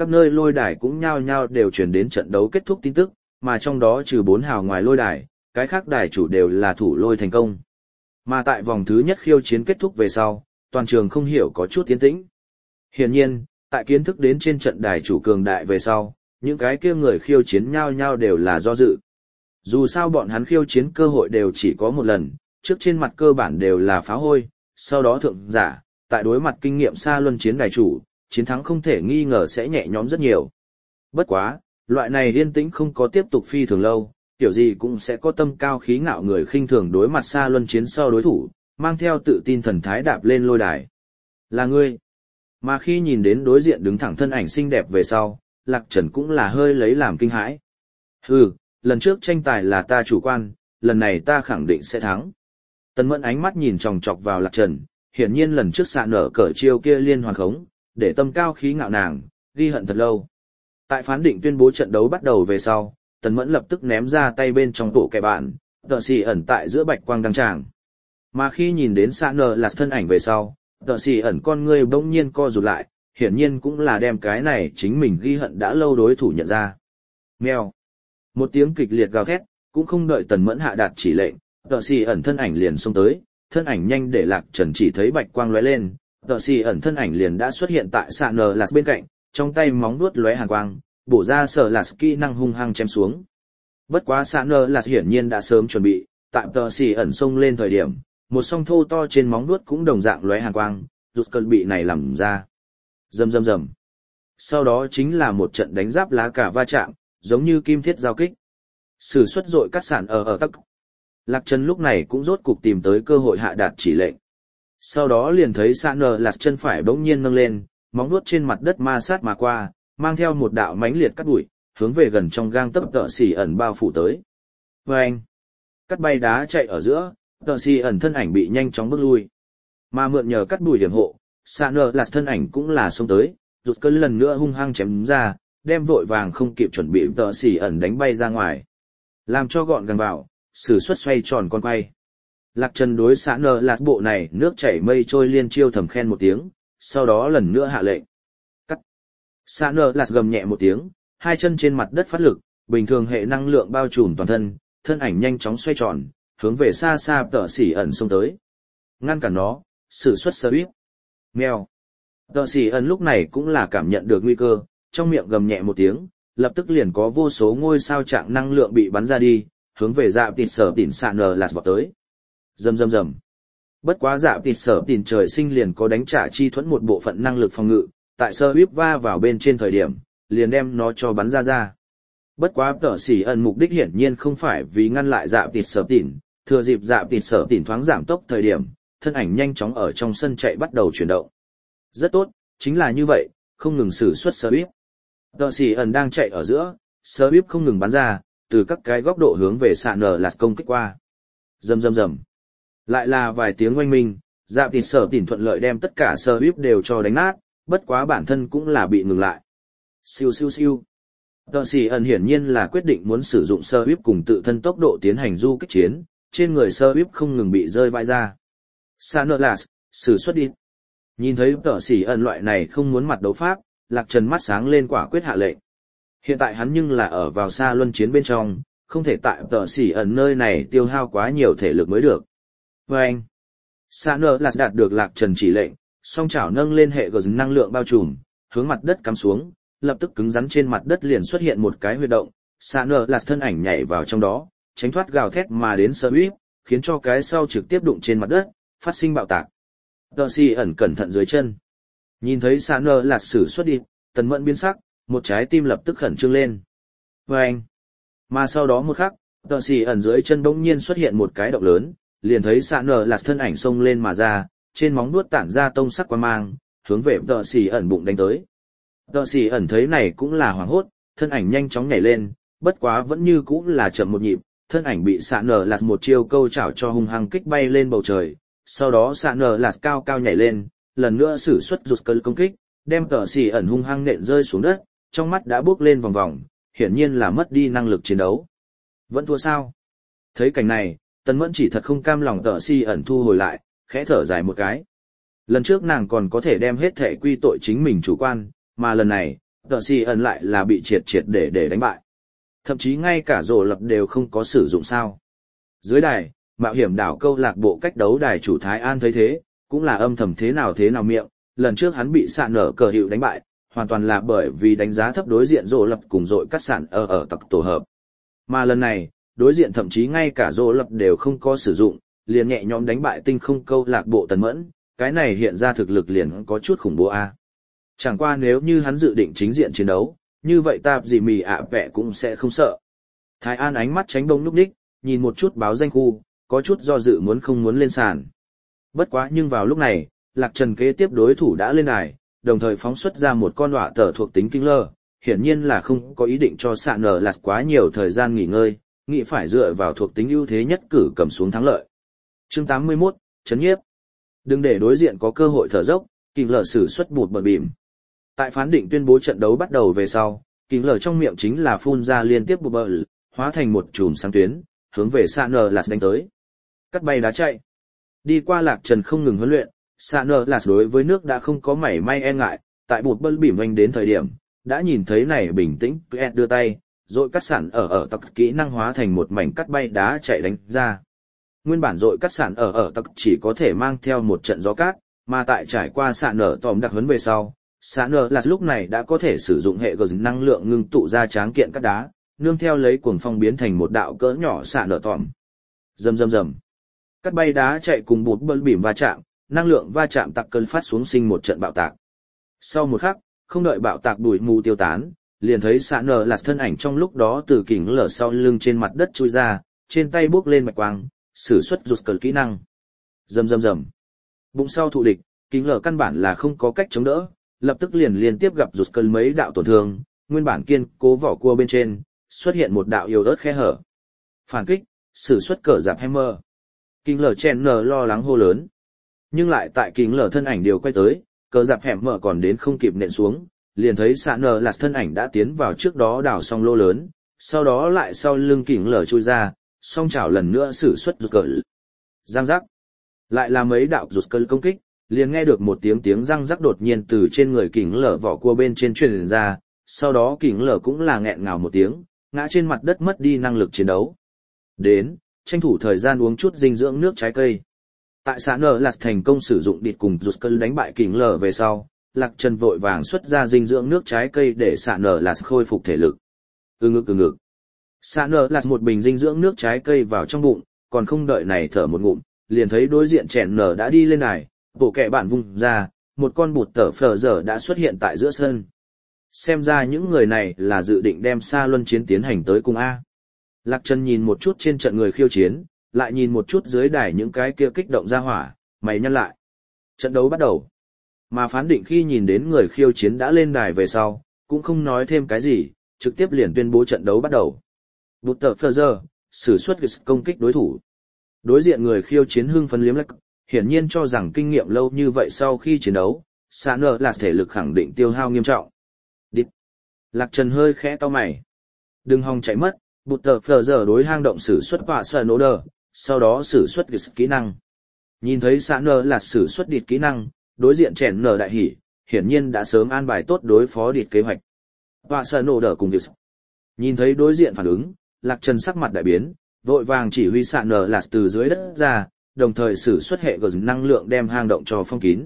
các nơi lôi đài cũng nhao nhao đều truyền đến trận đấu kết thúc tin tức, mà trong đó trừ 4 hào ngoài lôi đài, cái khác đài chủ đều là thủ lôi thành công. Mà tại vòng thứ nhất khiêu chiến kết thúc về sau, toàn trường không hiểu có chút tiến tĩnh. Hiển nhiên, tại kiến thức đến trên trận đài chủ cường đại về sau, những cái kia người khiêu chiến nhao nhao đều là do dự. Dù sao bọn hắn khiêu chiến cơ hội đều chỉ có một lần, trước trên mặt cơ bản đều là phá hôi, sau đó thượng giả, tại đối mặt kinh nghiệm xa luân chiến đài chủ, chiến thắng không thể nghi ngờ sẽ nhẹ nhõm rất nhiều. Bất quá, loại này yên tĩnh không có tiếp tục phi thường lâu, kiểu gì cũng sẽ có tâm cao khí ngạo người khinh thường đối mặt xa luân chiến sau đối thủ, mang theo tự tin thần thái đạp lên lôi đài. Là ngươi. Mà khi nhìn đến đối diện đứng thẳng thân ảnh xinh đẹp về sau, Lạc Trần cũng là hơi lấy làm kinh hãi. Hừ, lần trước tranh tài là ta chủ quan, lần này ta khẳng định sẽ thắng. Tần Mẫn ánh mắt nhìn chòng chọc vào Lạc Trần, hiển nhiên lần trước xạ nở cỡ chiêu kia liên hoàn khống, để tâm cao khí ngạo nàng, ghi hận thật lâu. Tại phán định tuyên bố trận đấu bắt đầu về sau, Tần Mẫn lập tức ném ra tay bên trong tổ kẻ bạn, tờ xì ẩn tại giữa bạch quang đăng tràng. Mà khi nhìn đến xạ nở là thân ảnh về sau, tờ xì ẩn con ngươi bỗng nhiên co rụt lại, hiển nhiên cũng là đem cái này chính mình ghi hận đã lâu đối thủ nhận ra. Mèo. Một tiếng kịch liệt gào thét, cũng không đợi Tần Mẫn hạ đạt chỉ lệnh, tờ xì ẩn thân ảnh liền xông tới, thân ảnh nhanh để Lạc Trần chỉ thấy bạch quang lóe lên, tờ xì ẩn thân ảnh liền đã xuất hiện tại xạ nở là bên cạnh, trong tay móng vuốt lóe hàn quang, bổ ra sở là kỹ năng hung hăng chém xuống. Bất quá xạ nở là hiển nhiên đã sớm chuẩn bị, tại tờ xì ẩn xông lên thời điểm, một song thô to trên móng vuốt cũng đồng dạng lóe hàn quang, rụt cơn bị này làm ra. Rầm rầm rầm. Sau đó chính là một trận đánh giáp lá cả va chạm, giống như kim thiết giao kích. Sử xuất dội cắt sản ở tắc. Lạc Trần lúc này cũng rốt cục tìm tới cơ hội hạ đạt chỉ lệnh. Sau đó liền thấy xạ nở là chân phải bỗng nhiên nâng lên, móng vuốt trên mặt đất ma sát mà qua, mang theo một đạo mãnh liệt cắt bụi, hướng về gần trong gang tấc tợ xỉ ẩn bao phủ tới. Vâng! Cắt bay đá chạy ở giữa, tợ xỉ ẩn thân ảnh bị nhanh chóng bước lui. Mà mượn nhờ cắt bụi điểm hộ, xạ nở là thân ảnh cũng là xông tới, rụt cơn lần nữa hung hăng chém ra, đem vội vàng không kịp chuẩn bị tợ xỉ ẩn đánh bay ra ngoài. Làm cho gọn gàng vào, sử xuất xoay tròn con quay. Lạc Trần đối xạ nở là bộ này nước chảy mây trôi liên chiêu thầm khen một tiếng, sau đó lần nữa hạ lệnh. Cắt. Xạ nở là gầm nhẹ một tiếng, hai chân trên mặt đất phát lực, bình thường hệ năng lượng bao trùm toàn thân, thân ảnh nhanh chóng xoay tròn, hướng về xa xa tợ xỉ ẩn xông tới. Ngăn cản nó, sử xuất sơ íp. Mèo. Tợ xỉ ẩn lúc này cũng là cảm nhận được nguy cơ, trong miệng gầm nhẹ một tiếng, lập tức liền có vô số ngôi sao trạng năng lượng bị bắn ra đi, hướng về dạ tịt sở tỉn xạ nở là vọt tới. Rầm rầm rầm. Bất quá dạ tịt sở tỉn trời sinh liền có đánh trả chi thuẫn một bộ phận năng lực phòng ngự, tại sơ íp va vào bên trên thời điểm, liền đem nó cho bắn ra ra. Bất quá tợ xỉ ẩn mục đích hiển nhiên không phải vì ngăn lại dạ tịt sở tỉn, thừa dịp dạ tịt sở tỉn thoáng giảm tốc thời điểm, thân ảnh nhanh chóng ở trong sân chạy bắt đầu chuyển động. Rất tốt, chính là như vậy, không ngừng sử xuất sơ íp. Tợ xỉ ẩn đang chạy ở giữa, sơ íp không ngừng bắn ra, từ các cái góc độ hướng về xạ nở là công kích qua. Rầm rầm rầm. Lại là vài tiếng oanh minh, dạ tịt sở tỉn thuận lợi đem tất cả sơ íp đều cho đánh nát, bất quá bản thân cũng là bị ngừng lại. Siêu siêu siêu. Tợ xỉ ẩn hiển nhiên là quyết định muốn sử dụng sơ íp cùng tự thân tốc độ tiến hành du kích chiến, trên người sơ íp không ngừng bị rơi vãi ra. Xạ nở là, sử xuất đi. Nhìn thấy tợ xỉ ẩn loại này không muốn mặt đấu pháp, Lạc Trần mắt sáng lên quả quyết hạ lệnh. Hiện tại hắn nhưng là ở vào xa luân chiến bên trong, không thể tại tợ xỉ ẩn nơi này tiêu hao quá nhiều thể lực mới được. Vâng! Xạ nở là đạt được Lạc Trần chỉ lệnh, song chảo nâng lên hệ gờ năng lượng bao trùm, hướng mặt đất cắm xuống, lập tức cứng rắn trên mặt đất liền xuất hiện một cái huyệt động, xạ nở là thân ảnh nhảy vào trong đó, tránh thoát gào thét mà đến sơ íp, khiến cho cái sau trực tiếp đụng trên mặt đất, phát sinh bạo tạc. Tợ xỉ ẩn cẩn thận dưới chân. Nhìn thấy xạ nở là sử xuất đi, Tần Mẫn biến sắc, một trái tim lập tức khẩn trương lên. Vâng! Mà sau đó một khắc, tợ xỉ ẩn dưới chân bỗng nhiên xuất hiện một cái động lớn, liền thấy xạ nở là thân ảnh xông lên mà ra, trên móng vuốt tản ra tông sắc quang mang, hướng về tợ xỉ ẩn bụng đánh tới. Tợ xỉ ẩn thấy này cũng là hoảng hốt, thân ảnh nhanh chóng nhảy lên, bất quá vẫn như cũng là chậm một nhịp, thân ảnh bị xạ nở là một chiêu câu chảo cho hung hăng kích bay lên bầu trời, sau đó xạ nở là cao cao nhảy lên, lần nữa sử xuất rụt cơn công kích, đem tợ xỉ ẩn hung hăng nện rơi xuống đất, trong mắt đã bước lên vòng vòng, hiển nhiên là mất đi năng lực chiến đấu. Vẫn thua sao? Thấy cảnh này, Tần Mẫn chỉ thật không cam lòng tợ xỉ ẩn thu hồi lại, khẽ thở dài một cái. Lần trước nàng còn có thể đem hết thể quy tội chính mình chủ quan, mà lần này, tờ si ẩn lại là bị triệt triệt để đánh bại. Thậm chí ngay cả rồ lập đều không có sử dụng sao. Dưới đài, mạo hiểm đảo câu lạc bộ cách đấu đài chủ Thái An thấy thế, cũng là âm thầm thế nào miệng, lần trước hắn bị sạn nở cờ hiệu đánh bại, hoàn toàn là bởi vì đánh giá thấp đối diện rồ lập cùng dội cắt sạn ở tặc tổ hợp. Mà lần này, đối diện thậm chí ngay cả rồ lập đều không có sử dụng, liền nhẹ nhõm đánh bại tinh không câu lạc bộ Tần Mẫn, cái này hiện ra thực lực liền có chút khủng bố a. Chẳng qua nếu như hắn dự định chính diện chiến đấu, như vậy tạp gì mì ạ vẹ cũng sẽ không sợ. Thái An ánh mắt tránh đông núp đích, nhìn một chút báo danh khu, có chút do dự không muốn lên sàn. Bất quá nhưng vào lúc này, Lạc Trần kế tiếp đối thủ đã lên đài, đồng thời phóng xuất ra một con đọa tờ thuộc tính kinh lơ, hiển nhiên là không có ý định cho sạn nở lạt quá nhiều thời gian nghỉ ngơi, nghĩ phải dựa vào thuộc tính ưu thế nhất cử cầm xuống thắng lợi. Chương 81, Chấn nhiếp. Đừng để đối diện có cơ hội thở dốc, kinh lơ sử xuất bụt bật bìm. Tại phán định tuyên bố trận đấu bắt đầu về sau, kinh lơ trong miệng chính là phun ra liên tiếp bụt bật, hóa thành một chùm sáng tuyến, hướng về sạn nở lạt đánh tới. Cắt bay đá chạy. Đi qua Lạc Trần không ngừng huấn luyện, sạn nở lạt đối với nước đã không có mảy may e ngại, tại bụt bật bìm vành đến thời điểm, đã nhìn thấy này bình tĩnh, đưa tay, rồi cắt sạn ở tặc kỹ năng hóa thành một mảnh cắt bay đá chạy đánh ra. Nguyên bản rồi cắt sạn ở tặc chỉ có thể mang theo một trận gió cát, mà tại trải qua sạn nở tòm đặc huấn về sau, sạn nở là lúc này đã có thể sử dụng hệ gờ năng lượng ngưng tụ ra tráng kiện cắt đá, nương theo lấy cuồng phong biến thành một đạo cỡ nhỏ sạn nở tòm. Rầm. Cắt bay đá chạy cùng bụt bật bìm va chạm, năng lượng va chạm tặc cơn phát xuống sinh một trận bạo tạc. Sau một khắc, không đợi bạo tạc bụi mù tiêu tán, liền thấy sạn nở là thân ảnh trong lúc đó từ kính lở sau lưng trên mặt đất chui ra, trên tay bốc lên mạch quang, sử xuất rụt cờ kỹ năng. Rầm. Bụng sau thụ địch, kính lở căn bản là không có cách chống đỡ, lập tức liền liên tiếp gặp rụt cờ mấy đạo tổn thương, nguyên bản kiên cố vỏ cua bên trên, xuất hiện một đạo yếu ớt khe hở. Phản kích, sử xuất cờ giáp hammer. Kính lở chen nở lo lắng hô lớn. Nhưng lại tại kính lở thân ảnh điều quay tới, cờ giáp hammer còn đến không kịp nện xuống, liền thấy sạn nở là thân ảnh đã tiến vào trước đó đào xong lô lớn, sau đó lại sau lưng kính lở chui ra, song chảo lần nữa sử xuất rụt cờ. Răng rắc. Lại là mấy đạo rụt cờ công kích, liền nghe được một tiếng răng rắc đột nhiên từ trên người kính lở vỏ cua bên trên truyền ra, sau đó kính lở cũng là nghẹn ngào một tiếng, ngã trên mặt đất mất đi năng lực chiến đấu. Đến, tranh thủ thời gian uống chút dinh dưỡng nước trái cây. Tại xã nở là thành công sử dụng địt cùng rụt cờ đánh bại kính lở về sau, Lạc Trần vội vàng xuất ra dinh dưỡng nước trái cây để xã nở là khôi phục thể lực. Ngực. Xã nở là một bình dinh dưỡng nước trái cây vào trong bụng, còn không đợi này thở một ngụm, liền thấy đối diện chèn nở đã đi lên đài, bộ kẹ bản vung ra, một con bụt tở phở dở đã xuất hiện tại giữa sân. Xem ra những người này là dự định đem xa luân chiến tiến hành tới cùng A. Lạc Trần nhìn một chút trên trận người khiêu chiến, lại nhìn một chút dưới đài những cái kia kích động ra hỏa, mày nhăn lại. Trận đấu bắt đầu. Mà phán định khi nhìn đến người khiêu chiến đã lên đài về sau, cũng không nói thêm cái gì, trực tiếp liền tuyên bố trận đấu bắt đầu. Bụt tở phở dở, sử xuất công kích đối thủ. Đối diện người khiêu chiến hưng phấn liếm lách, hiển nhiên cho rằng kinh nghiệm lâu như vậy sau khi chiến đấu, xã nở là thể lực khẳng định tiêu hao nghiêm trọng. Đít. Lạc Trần hơi khẽ cau mày. Đừng hòng chạy mất, bụt tờ phờ giờ đối hang động sử xuất họa sợ nổ đờ, sau đó sử xuất kỹ năng. Nhìn thấy xã nở là sử xuất địt kỹ năng, đối diện chèn nở đại hỉ, hiển nhiên đã sớm an bài tốt đối phó địt kế hoạch. Họa sợ nổ đờ cùng địt. Nhìn thấy đối diện phản ứng, Lạc Trần sắc mặt đại biến, vội vàng chỉ huy xã nở là từ dưới đất ra, đồng thời sử xuất hệ gờ năng lượng đem hang động cho phong kín.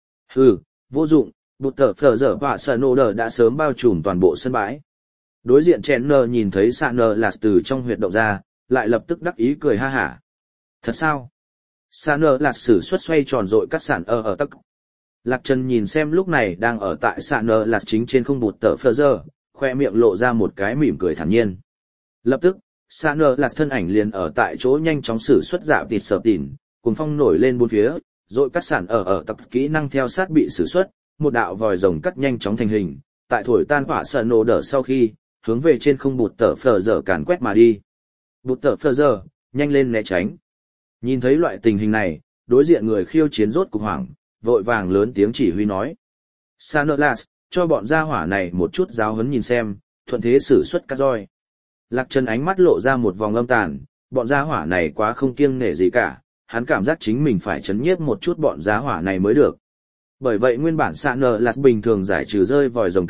Vô dụng, bụt tờ phở dở họa sợ nổ đờ đã sớm bao trùm toàn bộ sân bãi. Đối diện chèn nở nhìn thấy xã nở là từ trong huyệt động ra, lại lập tức đắc ý cười ha hả. Thật sao? Xã nở là sử xuất xoay tròn rội cắt sản ở tắc. Lạc Trần nhìn xem lúc này đang ở tại xã nở là chính trên không bụt tờ phở dở, khoe miệng lộ ra một cái mỉm cười thản nhiên. Lập tức, xã nở là thân ảnh liền ở tại chỗ nhanh chóng sử xuất dạ tịt sở tỉn, cuồng phong nổi lên bốn phía, rồi cắt sản ở tặc kỹ năng theo sát bị sử xuất, một đạo vòi rồng cắt nhanh chóng thành hình, tại thổi tan hỏa sợ nổ đỡ sau khi, hướng về trên không bụt tở phờ dở càn quét mà đi. Bụt tở phờ dở, nhanh lên né tránh. Nhìn thấy loại tình hình này, đối diện người khiêu chiến rốt cục hoảng, vội vàng lớn tiếng chỉ huy nói. Sanerlas, cho bọn gia hỏa này một chút giáo huấn nhìn xem, thuận thế sử xuất cắt roi. Lạc Trần ánh mắt lộ ra một vòng âm tàn, bọn gia hỏa này quá không kiêng nể gì cả, hắn cảm giác chính mình phải chấn nhiếp một chút bọn gia hỏa này mới được. Bởi vậy nguyên bản Sanerlas bình thường giải trừ rơi vòi rồng cát,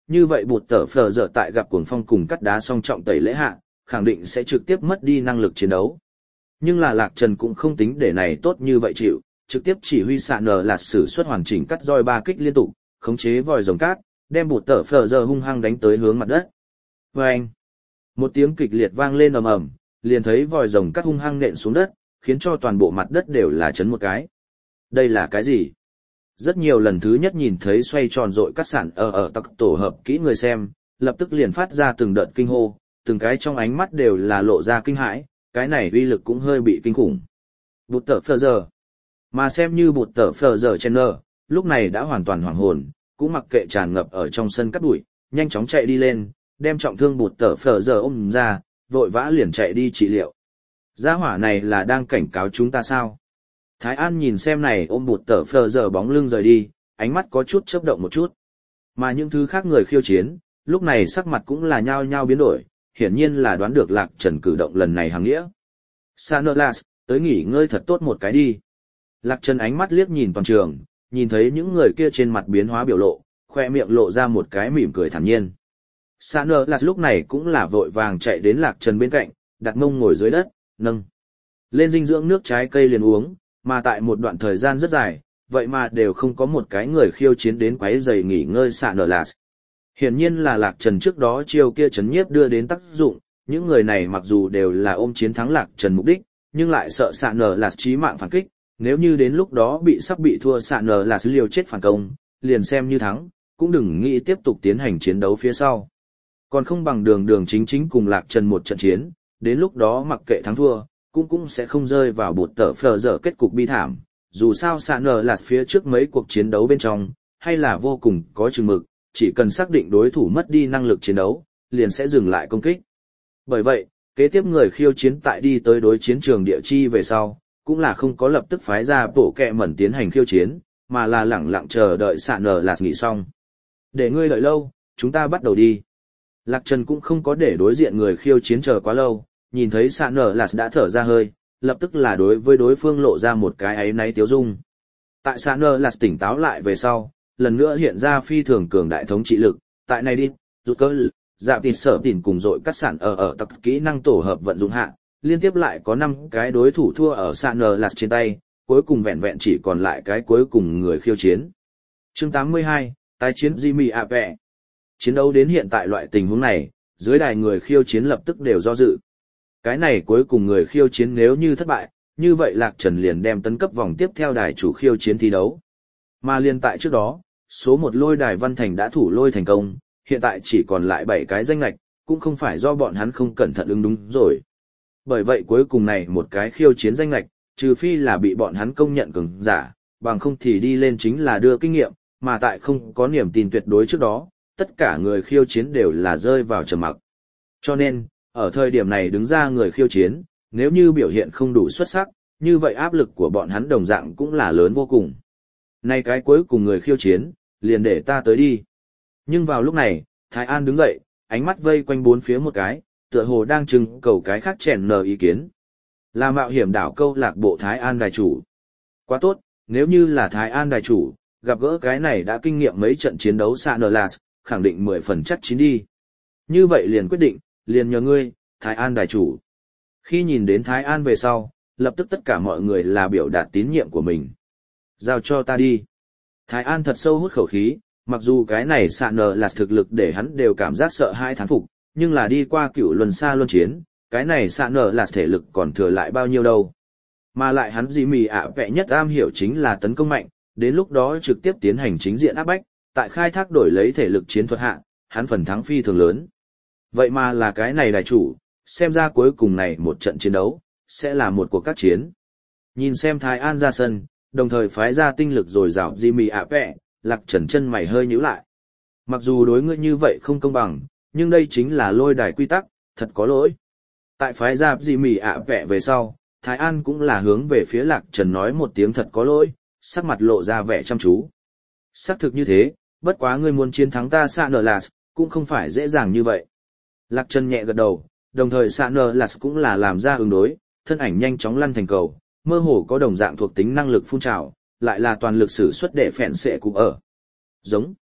như vậy bụt tở phờ giờ tại gặp cuồng phong cùng cắt đá song trọng tẩy lễ hạ, khẳng định sẽ trực tiếp mất đi năng lực chiến đấu. Nhưng là Lạc Trần cũng không tính để này tốt như vậy chịu, trực tiếp chỉ huy xạ nở là sử xuất hoàn chỉnh cắt roi 3 kích liên tục, khống chế vòi rồng cát, đem bụt tở phờ giờ hung hăng đánh tới hướng mặt đất. Vâng! Một tiếng kịch liệt vang lên ầm ầm, liền thấy vòi rồng cát hung hăng nện xuống đất, khiến cho toàn bộ mặt đất đều là chấn một cái. Đây là cái gì? Rất nhiều lần thứ nhất nhìn thấy xoay tròn rội cắt sản ở tắc tổ hợp kỹ người xem, lập tức liền phát ra từng đợt kinh hô, từng cái trong ánh mắt đều là lộ ra kinh hãi, cái này uy lực cũng hơi bị kinh khủng. Bụt tở phờ giờ. Mà xem như bụt tở phờ giờ Chandler, lúc này đã hoàn toàn hoảng hồn, cũng mặc kệ tràn ngập ở trong sân cắt bụi, nhanh chóng chạy đi lên, đem trọng thương bụt tở phờ giờ ôm ra, vội vã liền chạy đi trị liệu. Gia hỏa này là đang cảnh cáo chúng ta sao? Thái An nhìn xem này ôm bụt tở phờ giờ bóng lưng rời đi, ánh mắt có chút chớp động một chút. Mà những thứ khác người khiêu chiến, lúc này sắc mặt cũng là nhao nhao biến đổi, hiển nhiên là đoán được Lạc Trần cử động lần này hàng nghĩa. Sanerlas, tới nghỉ ngơi thật tốt một cái đi. Lạc Trần ánh mắt liếc nhìn toàn trường, nhìn thấy những người kia trên mặt biến hóa biểu lộ, khoe miệng lộ ra một cái mỉm cười thản nhiên. Sanerlas lúc này cũng là vội vàng chạy đến Lạc Trần bên cạnh, đặt mông ngồi dưới đất, nâng lên dinh dưỡng nước trái cây liền uống, mà tại một đoạn thời gian rất dài, vậy mà đều không có một cái người khiêu chiến đến quấy rầy nghỉ ngơi Sanerlas. Hiển nhiên là Lạc Trần trước đó chiêu kia chấn nhiếp đưa đến tác dụng, những người này mặc dù đều là ôm chiến thắng Lạc Trần mục đích, nhưng lại sợ Sanerlas chí mạng phản kích, nếu như đến lúc đó sắp bị thua Sanerlas liều chết phản công, liền xem như thắng, cũng đừng nghĩ tiếp tục tiến hành chiến đấu phía sau. Còn không bằng đường chính chính cùng Lạc Trần một trận chiến, đến lúc đó mặc kệ thắng thua, cũng sẽ không rơi vào bụt tở phờ dở kết cục bi thảm, dù sao Sanerlas phía trước mấy cuộc chiến đấu bên trong, hay là vô cùng có chừng mực, chỉ cần xác định đối thủ mất đi năng lực chiến đấu, liền sẽ dừng lại công kích. Bởi vậy, kế tiếp người khiêu chiến tại đi tới đối chiến trường địa chi về sau, cũng là không có lập tức phái ra bộ kẹ mẩn tiến hành khiêu chiến, mà là lẳng lặng chờ đợi Sanerlas nghỉ xong. Để ngươi đợi lâu, chúng ta bắt đầu đi. Lạc Trần cũng không có để đối diện người khiêu chiến chờ quá lâu, nhìn thấy Sanerlas đã thở ra hơi, lập tức là đối với đối phương lộ ra một cái áy náy tiếu dung. Tại Sanerlas tỉnh táo lại về sau, lần nữa hiện ra phi thường cường đại thống trị lực, tại này đi, rút cơ dạp tịt sở tỉn cùng dội cắt sản ở tập kỹ năng tổ hợp vận dụng hạ, liên tiếp lại có 5 cái đối thủ thua ở Sanerlas trên tay, cuối cùng vẹn vẹn chỉ còn lại cái cuối cùng người khiêu chiến. Chương 82, tái chiến Jimmy Ape. Chiến đấu đến hiện tại loại tình huống này, dưới đài người khiêu chiến lập tức đều do dự. Cái này cuối cùng người khiêu chiến nếu như thất bại, như vậy Lạc Trần liền đem tấn cấp vòng tiếp theo đài chủ khiêu chiến thi đấu. Mà liên tại trước đó, số 1 lôi đài Văn Thành đã thủ lôi thành công, hiện tại chỉ còn lại 7 cái danh lệch, cũng không phải do bọn hắn không cẩn thận ứng đúng rồi. Bởi vậy cuối cùng này một cái khiêu chiến danh lệch, trừ phi là bị bọn hắn công nhận cường giả, bằng không thì đi lên chính là đưa kinh nghiệm, mà tại không có niềm tin tuyệt đối trước đó, tất cả người khiêu chiến đều là rơi vào trầm mặc. Cho nên, ở thời điểm này đứng ra người khiêu chiến, nếu như biểu hiện không đủ xuất sắc, như vậy áp lực của bọn hắn đồng dạng cũng là lớn vô cùng. Nay cái cuối cùng người khiêu chiến, liền để ta tới đi. Nhưng vào lúc này, Thái An đứng dậy, ánh mắt vây quanh bốn phía một cái, tựa hồ đang trưng cầu cái khác chèn nờ ý kiến. Là mạo hiểm đảo câu lạc bộ Thái An đài chủ. Quá tốt, nếu như là Thái An đài chủ, gặp gỡ cái này đã kinh nghiệm mấy trận chiến đấu Sanerlas, khẳng định 10 phần chắc chín đi. Như vậy liền quyết định, liền nhờ ngươi, Thái An đài chủ. Khi nhìn đến Thái An về sau, lập tức tất cả mọi người là biểu đạt tín nhiệm của mình. Giao cho ta đi. Thái An thật sâu hút khẩu khí, mặc dù cái này Sanerlas thực lực để hắn đều cảm giác sợ hãi thán phục, nhưng là đi qua cựu luân xa luân chiến, cái này Sanerlas thể lực còn thừa lại bao nhiêu đâu. Mà lại hắn Jimmy Ape nhất am hiểu chính là tấn công mạnh, đến lúc đó trực tiếp tiến hành chính diện áp bách, tại khai thác đổi lấy thể lực chiến thuật hạ, hắn phần thắng phi thường lớn. Vậy mà là cái này đại chủ, xem ra cuối cùng này một trận chiến đấu, sẽ là một cuộc các chiến. Nhìn xem Thái An ra sân, đồng thời phái ra tinh lực dồi dào Jimmy Ape, Lạc Trần chân mày hơi nhíu lại. Mặc dù đối ngươi như vậy không công bằng, nhưng đây chính là lôi đài quy tắc, thật có lỗi. Tại phái ra Jimmy Ape về sau, Thái An cũng là hướng về phía Lạc Trần nói một tiếng thật có lỗi, sắc mặt lộ ra vẻ chăm chú. Xác thực như thế, bất quá ngươi muốn chiến thắng ta Sanerlas, cũng không phải dễ dàng như vậy. Lạc Trần nhẹ gật đầu, đồng thời Sanerlas cũng là làm ra ứng đối, thân ảnh nhanh chóng lăn thành cầu, mơ hồ có đồng dạng thuộc tính năng lực phun trào, lại là toàn lực sử xuất để phèn xệ cùng ở. Giống.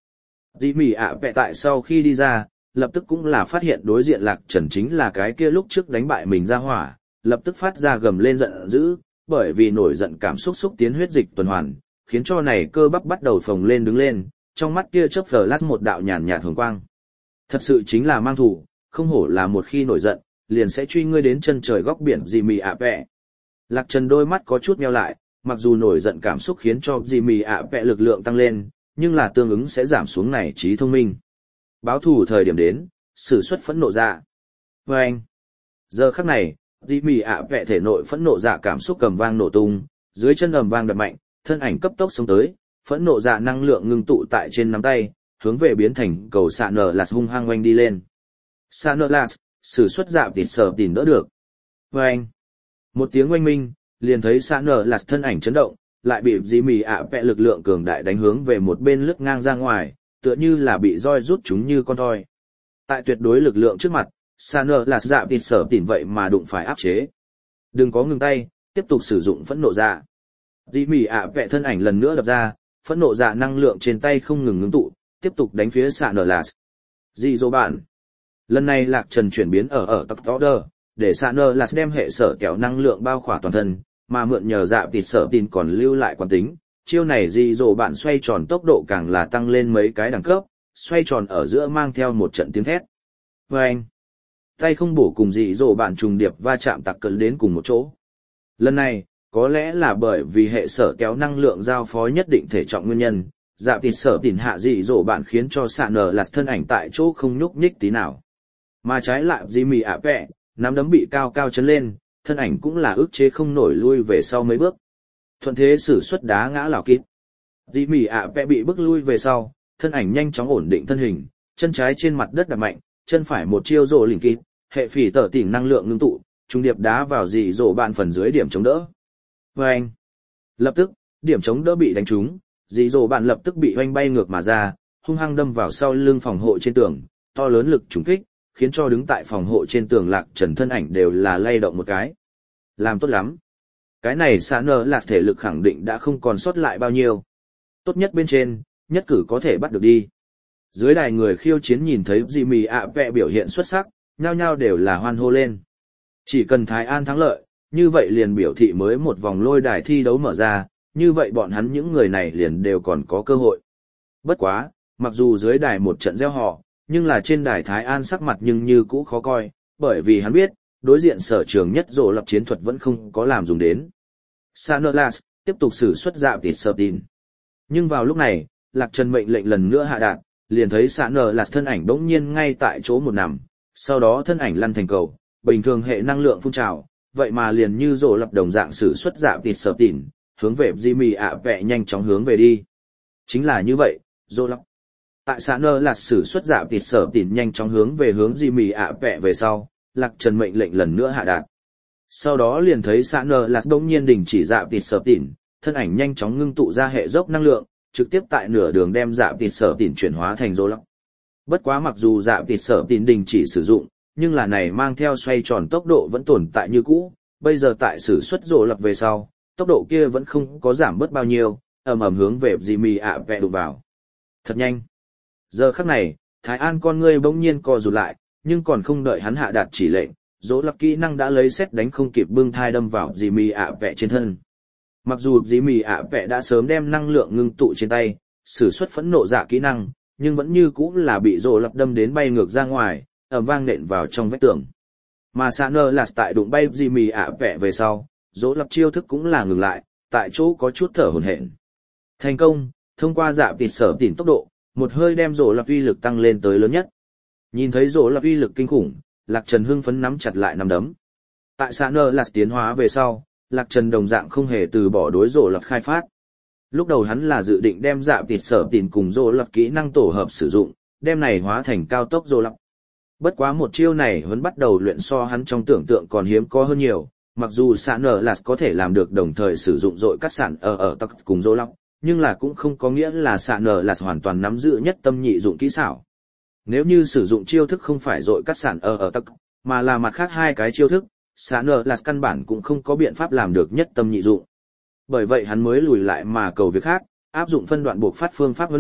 Dì mì ạ vẹ tại sau khi đi ra, lập tức cũng là phát hiện đối diện Lạc Trần chính là cái kia lúc trước đánh bại mình ra hỏa, lập tức phát ra gầm lên giận dữ, bởi vì nổi giận cảm xúc xúc tiến huyết dịch tuần hoàn, khiến cho này cơ bắp bắt đầu phồng lên đứng lên, trong mắt kia chớp flash một đạo nhàn nhạt hồng quang. Thật sự chính là mang thủ, không hổ là một khi nổi giận, liền sẽ truy ngươi đến chân trời góc biển dì mì ạ vẹ. Lạc Trần đôi mắt có chút nheo lại, mặc dù nổi giận cảm xúc khiến cho dì mì ạ vẹ lực lượng tăng lên, nhưng là tương ứng sẽ giảm xuống này trí thông minh. Báo thù thời điểm đến, sử xuất phẫn nộ dạ. Và anh, giờ khắc này, dì mì ạ vẹ thể nội phẫn nộ dạ cảm xúc cầm vang nổ tung, dưới chân ầm vang đập mạnh, thân ảnh cấp tốc xông tới, phẫn nộ dạ năng lượng ngưng tụ tại trên nắm tay, hướng về biến thành cầu xạ nở lạt hung hăng oanh đi lên. Xạ nở lạt, sử xuất dạ tịt sở tỉn đỡ được. Và anh, một tiếng oanh minh, liền thấy xạ nở lạt thân ảnh chấn động, lại bị dì mì ạ vẹ lực lượng cường đại đánh hướng về một bên lướt ngang ra ngoài, tựa như là bị roi rút chúng như con thoi. Tại tuyệt đối lực lượng trước mặt, xạ nở lạt dạ tịt sở tỉn vậy mà đụng phải áp chế. Đừng có ngừng tay, tiếp tục sử dụng phẫn nộ dạ. Dì mì ạ vẹ thân ảnh lần nữa đập ra, phẫn nộ dạ năng lượng trên tay không ngừng ngưng tụ, tiếp tục đánh phía xạ nở lạt. Dì dỗ bạn. Lần này Lạc Trần chuyển biến ở tắc order, để xạ nở lạt đem hệ sở kéo năng lượng bao khỏa toàn thân, mà mượn nhờ dạ tịt sở tin còn lưu lại quán tính. Chiêu này dì dỗ bạn xoay tròn tốc độ càng là tăng lên mấy cái đẳng cấp, xoay tròn ở giữa mang theo một trận tiếng thét. Và anh, tay không bổ cùng dì dỗ bạn trùng điệp va chạm tặc cận đến cùng một chỗ. Lần này, có lẽ là bởi vì hệ sở kéo năng lượng giao phó nhất định thể trọng nguyên nhân, dạ tịt sở tỉn hạ dì dỗ bạn khiến cho xạ nở lạt thân ảnh tại chỗ không nhúc nhích tí nào. Mà trái lại dì mì ạ vẹ, nắm đấm bị cao cao chấn lên, thân ảnh cũng là ức chế không nổi lui về sau mấy bước. Thuận thế sử xuất đá ngã lảo kít. Dì mì ạ vẹ bị bước lui về sau, thân ảnh nhanh chóng ổn định thân hình, chân trái trên mặt đất đạp mạnh, chân phải một chiêu rồ lỉnh kít, hệ phỉ tở tỉn năng lượng ngưng tụ, trung điệp đá vào dì dỗ bạn phần dưới điểm chống đỡ. Và anh, lập tức, điểm chống đỡ bị đánh trúng, dì dỗ bạn lập tức bị oanh bay ngược mà ra, hung hăng đâm vào sau lưng phòng hộ trên tường, to lớn lực trúng kích, khiến cho đứng tại phòng hộ trên tường Lạc Trần thân ảnh đều là lay động một cái. Làm tốt lắm. Cái này xạ nở lạt thể lực khẳng định đã không còn sót lại bao nhiêu. Tốt nhất bên trên, nhất cử có thể bắt được đi. Dưới đài người khiêu chiến nhìn thấy dì mì ạ vẹ biểu hiện xuất sắc, nhao nhao đều là hoan hô lên. Chỉ cần Thái An thắng lợi, như vậy liền biểu thị mới một vòng lôi đài thi đấu mở ra, như vậy bọn hắn những người này liền đều còn có cơ hội. Bất quá, mặc dù dưới đài một trận gieo họ, nhưng là trên đài Thái An sắc mặt nhưng như cũ khó coi, bởi vì hắn biết, đối diện sở trường nhất rồ lập chiến thuật vẫn không có làm dùng đến. Sanerlas tiếp tục sử xuất dạ tịt sơ tin. Nhưng vào lúc này, Lạc Trần mệnh lệnh lần nữa hạ đạt, liền thấy Sanerlas thân ảnh bỗng nhiên ngay tại chỗ một nằm, sau đó thân ảnh lăn thành cầu, bình thường hệ năng lượng phun trào, vậy mà liền như rồ lập đồng dạng sử xuất dạ tịt sơ tin, hướng về Jimmy ạ vẹ nhanh chóng hướng về đi. Chính là như vậy, rồ lập. Tại xã nơ là sử xuất dạ tịt sở tỉn nhanh chóng hướng về hướng Jimmy ạ vẹ về sau, Lạc Trần mệnh lệnh lần nữa hạ đạt. Sau đó liền thấy xã nơ là đông nhiên đình chỉ dạ tịt sở tỉn, thân ảnh nhanh chóng ngưng tụ ra hệ dốc năng lượng, trực tiếp tại nửa đường đem dạ tịt sở tỉn chuyển hóa thành rô lóc. Bất quá mặc dù dạ tịt sở tỉn đình chỉ sử dụng, nhưng là này mang theo xoay tròn tốc độ vẫn tồn tại như cũ, bây giờ tại sử xuất rô lóc về sau, tốc độ kia vẫn không có giảm bớt bao nhiêu, ầm ầm hướng về Jimmy ạ vẹ đụng vào. Thật nhanh. Giờ khắc này, Thái An con ngươi bỗng nhiên co rụt lại, nhưng còn không đợi hắn hạ đạt chỉ lệnh, dỗ lập kỹ năng đã lấy xét đánh không kịp bưng thai đâm vào Jimmy ạ vẹ trên thân. Mặc dù Jimmy ạ vẹ đã sớm đem năng lượng ngưng tụ trên tay, sử xuất phẫn nộ dạ kỹ năng, nhưng vẫn như cũ là bị dỗ lập đâm đến bay ngược ra ngoài, ầm vang nện vào trong vách tường. Mà Saner là tại đụng bay Jimmy ạ vẹ về sau, dỗ lập chiêu thức cũng là ngừng lại, tại chỗ có chút thở hổn hển. Thành công, thông qua dạ tịt sở tỉn tốc độ, một hơi đem rổ lập uy lực tăng lên tới lớn nhất. Nhìn thấy rổ lập uy lực kinh khủng, Lạc Trần hưng phấn nắm chặt lại nắm đấm. Tại xã nơ là tiến hóa về sau, Lạc Trần đồng dạng không hề từ bỏ đối rổ lập khai phát. Lúc đầu hắn là dự định đem dạ tịt sở tỉn cùng rổ lập kỹ năng tổ hợp sử dụng, đem này hóa thành cao tốc rổ lập. Bất quá một chiêu này vẫn bắt đầu luyện so hắn trong tưởng tượng còn hiếm có hơn nhiều, mặc dù xã nơ là có thể làm được đồng thời sử dụng dội cắt sản ở tắc cùng rổ lập, nhưng là cũng không có nghĩa là xạ nở là hoàn toàn nắm giữ nhất tâm nhị dụng kỹ xảo. Nếu như sử dụng chiêu thức không phải dội cắt sản ở tắc, mà là mặt khác hai cái chiêu thức, xạ nở là căn bản cũng không có biện pháp làm được nhất tâm nhị dụng. Bởi vậy hắn mới lùi lại mà cầu việc khác, áp dụng phân đoạn buộc phát phương pháp huấn luyện,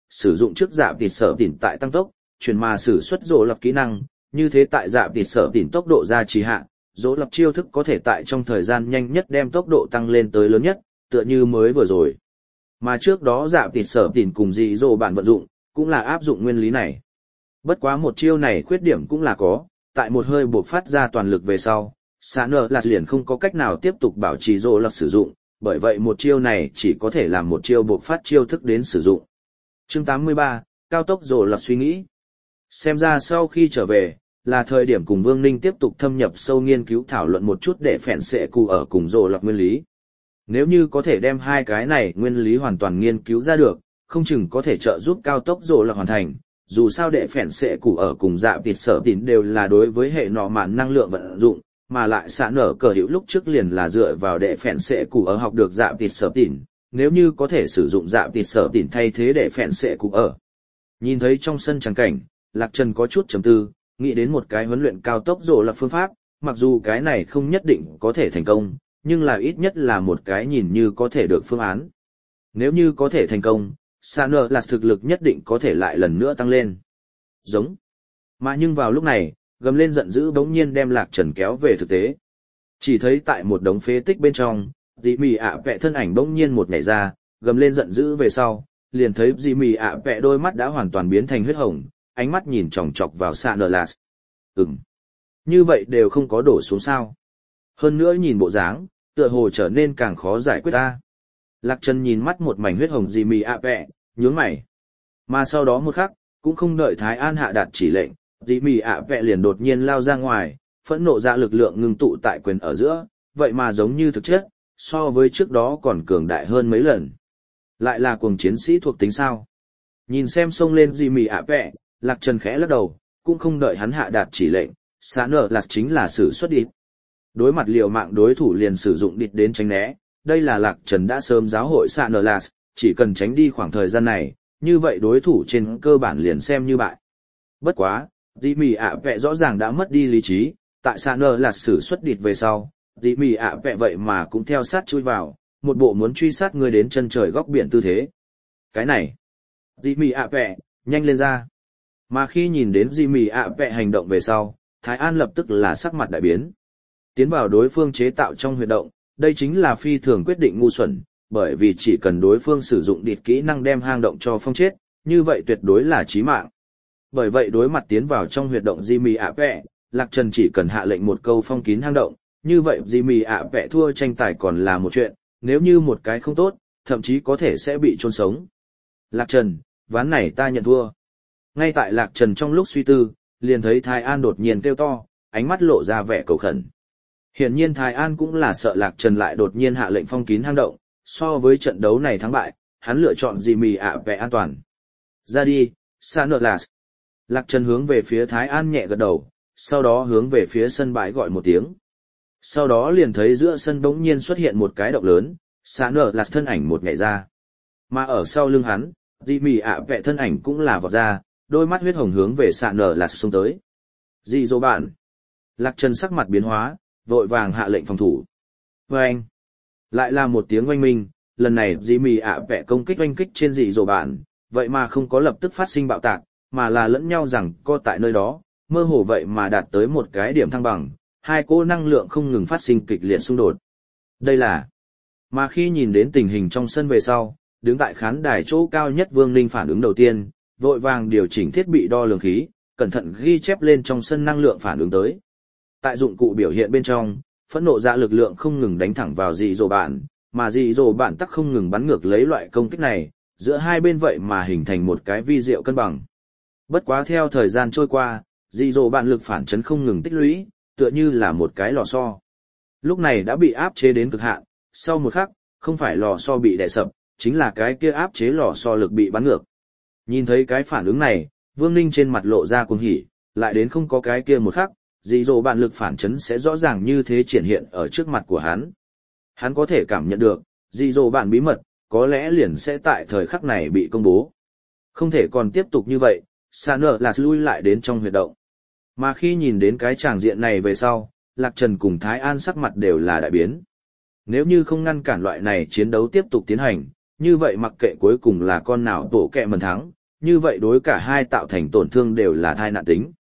sử dụng trước dạ tịt sở tỉn tại tăng tốc, chuyển mà sử xuất rỗ lập kỹ năng, như thế tại dạ tịt sở tỉn tốc độ ra trì hạ, rỗ lập chiêu thức có thể tại trong thời gian nhanh nhất đem tốc độ tăng lên tới lớn nhất, tựa như mới vừa rồi. Mà trước đó dạ tịt sở tỉn cùng dị dỗ bản vận dụng, cũng là áp dụng nguyên lý này. Bất quá một chiêu này khuyết điểm cũng là có, tại một hơi buộc phát ra toàn lực về sau, xạ nở lạt liền không có cách nào tiếp tục bảo trì rỗ lập sử dụng, bởi vậy một chiêu này chỉ có thể làm một chiêu buộc phát chiêu thức đến sử dụng. Chương 83, cao tốc rỗ lập suy nghĩ. Xem ra sau khi trở về, là thời điểm cùng Vương Ninh tiếp tục thâm nhập sâu nghiên cứu thảo luận một chút để phèn sẽ cụ ở cùng rỗ lập nguyên lý. Nếu như có thể đem hai cái này nguyên lý hoàn toàn nghiên cứu ra được, không chừng có thể trợ giúp cao tốc rỗ lập hoàn thành. Dù sao đệ phèn sẽ cụ ở cùng dạ tịt sở tỉn đều là đối với hệ nọ mạn năng lượng vận dụng, mà lại xạ nở cờ hữu lúc trước liền là dựa vào đệ phèn sẽ cụ ở học được dạ tịt sở tỉn, nếu như có thể sử dụng dạ tịt sở tỉn thay thế đệ phèn sẽ cụ ở. Nhìn thấy trong sân trắng cảnh, Lạc Trần có chút trầm tư, nghĩ đến một cái huấn luyện cao tốc rỗ lập phương pháp, mặc dù cái này không nhất định có thể thành công, nhưng là ít nhất là một cái nhìn như có thể được phương án. Nếu như có thể thành công, xạ nở là thực lực nhất định có thể lại lần nữa tăng lên. Giống. Mà nhưng vào lúc này, gầm lên giận dữ bỗng nhiên đem Lạc Trần kéo về thực tế. Chỉ thấy tại một đống phế tích bên trong, dì mì ạ vẹ thân ảnh bỗng nhiên một nhảy ra, gầm lên giận dữ về sau, liền thấy dì mì ạ vẹ đôi mắt đã hoàn toàn biến thành huyết hồng, ánh mắt nhìn chòng chọc vào xạ nở lạt. Như vậy đều không có đổ xuống sao. Hơn nữa nhìn bộ dáng, tựa hồ trở nên càng khó giải quyết ta. Lạc Trần nhìn mắt một mảnh huyết hồng dì mì ạ vẹ, nhướng mày. Mà sau đó một khắc, cũng không đợi Thái An hạ đạt chỉ lệnh, dì mì ạ vẹ liền đột nhiên lao ra ngoài, phẫn nộ ra lực lượng ngưng tụ tại quyền ở giữa, vậy mà giống như thực chất, so với trước đó còn cường đại hơn mấy lần. Lại là cuồng chiến sĩ thuộc tính sao? Nhìn xem xông lên dì mì ạ vẹ, Lạc Trần khẽ lắc đầu, cũng không đợi hắn hạ đạt chỉ lệnh, xạ nở là chính là sử xuất địch. Đối mặt liều mạng đối thủ liền sử dụng địch đến tránh né, đây là Lạc Trần đã sớm giáo hội xạ nở là, chỉ cần tránh đi khoảng thời gian này, như vậy đối thủ trên cơ bản liền xem như bại. Bất quá, dì mì ạ vẹ rõ ràng đã mất đi lý trí, tại xạ nở là sử xuất địch về sau, dì mì ạ vẹ vậy mà cũng theo sát chui vào, một bộ muốn truy sát người đến chân trời góc biển tư thế. Cái này, dì mì ạ vẹ, nhanh lên ra. Mà khi nhìn đến dì mì ạ vẹ hành động về sau, Thái An lập tức là sắc mặt đại biến. Tiến vào đối phương chế tạo trong huyệt động, đây chính là phi thường quyết định ngu xuẩn, bởi vì chỉ cần đối phương sử dụng địch kỹ năng đem hang động cho phong chết, như vậy tuyệt đối là chí mạng. Bởi vậy đối mặt tiến vào trong huyệt động Jimmy ạ vẹ, Lạc Trần chỉ cần hạ lệnh một câu phong kín hang động, như vậy Jimmy ạ vẹ thua tranh tài còn là một chuyện, nếu như một cái không tốt, thậm chí có thể sẽ bị chôn sống. Lạc Trần, ván này ta nhận thua. Ngay tại Lạc Trần trong lúc suy tư, liền thấy Thái An đột nhiên kêu to, ánh mắt lộ ra vẻ cầu khẩn. Hiển nhiên Thái An cũng là sợ Lạc Trần lại đột nhiên hạ lệnh phong kín hang động, so với trận đấu này thắng bại, hắn lựa chọn Jimmy ạ vẹ an toàn. Ra đi, Sanerlas. Lạc Trần hướng về phía Thái An nhẹ gật đầu, sau đó hướng về phía sân bãi gọi một tiếng. Sau đó liền thấy giữa sân bỗng nhiên xuất hiện một cái động lớn, Sanerlas thân ảnh một nhảy ra. Mà ở sau lưng hắn, Jimmy ạ vẹ thân ảnh cũng là vọt ra, đôi mắt huyết hồng hướng về Sanerlas xông tới. Dị dỗ bạn. Lạc Trần sắc mặt biến hóa, vội vàng hạ lệnh phòng thủ. Vâng! Lại là một tiếng oanh minh, lần này Jimmy ạ vẹ công kích oanh kích trên dị dỗ bạn, vậy mà không có lập tức phát sinh bạo tạc, mà là lẫn nhau rằng co tại nơi đó, mơ hồ vậy mà đạt tới một cái điểm thăng bằng, hai cỗ năng lượng không ngừng phát sinh kịch liệt xung đột. Đây là... Mà khi nhìn đến tình hình trong sân về sau, đứng tại khán đài chỗ cao nhất Vương Ninh phản ứng đầu tiên, vội vàng điều chỉnh thiết bị đo lường khí, cẩn thận ghi chép lên trong sân năng lượng phản ứng tới. Tại dụng cụ biểu hiện bên trong, phẫn nộ ra lực lượng không ngừng đánh thẳng vào dị dỗ bạn, mà dị dỗ bạn tắc không ngừng bắn ngược lấy loại công kích này, giữa hai bên vậy mà hình thành một cái vi diệu cân bằng. Bất quá theo thời gian trôi qua, dị dỗ bạn lực phản chấn không ngừng tích lũy, tựa như là một cái lò xo. Lúc này đã bị áp chế đến cực hạn, sau một khắc, không phải lò xo bị đè sập, chính là cái kia áp chế lò xo lực bị bắn ngược. Nhìn thấy cái phản ứng này, Vương Ninh trên mặt lộ ra cuồng hỉ, lại đến không có cái kia một khắc, dị dỗ bạn lực phản chấn sẽ rõ ràng như thế triển hiện ở trước mặt của hắn. Hắn có thể cảm nhận được, dị dỗ bạn bí mật, có lẽ liền sẽ tại thời khắc này bị công bố. Không thể còn tiếp tục như vậy, Sanerlas lui lại đến trong huyệt động. Mà khi nhìn đến cái tràng diện này về sau, Lạc Trần cùng Thái An sắc mặt đều là đại biến. Nếu như không ngăn cản loại này chiến đấu tiếp tục tiến hành, như vậy mặc kệ cuối cùng là con nào tổ kẹ mần thắng, như vậy đối cả hai tạo thành tổn thương đều là thai nạn tính.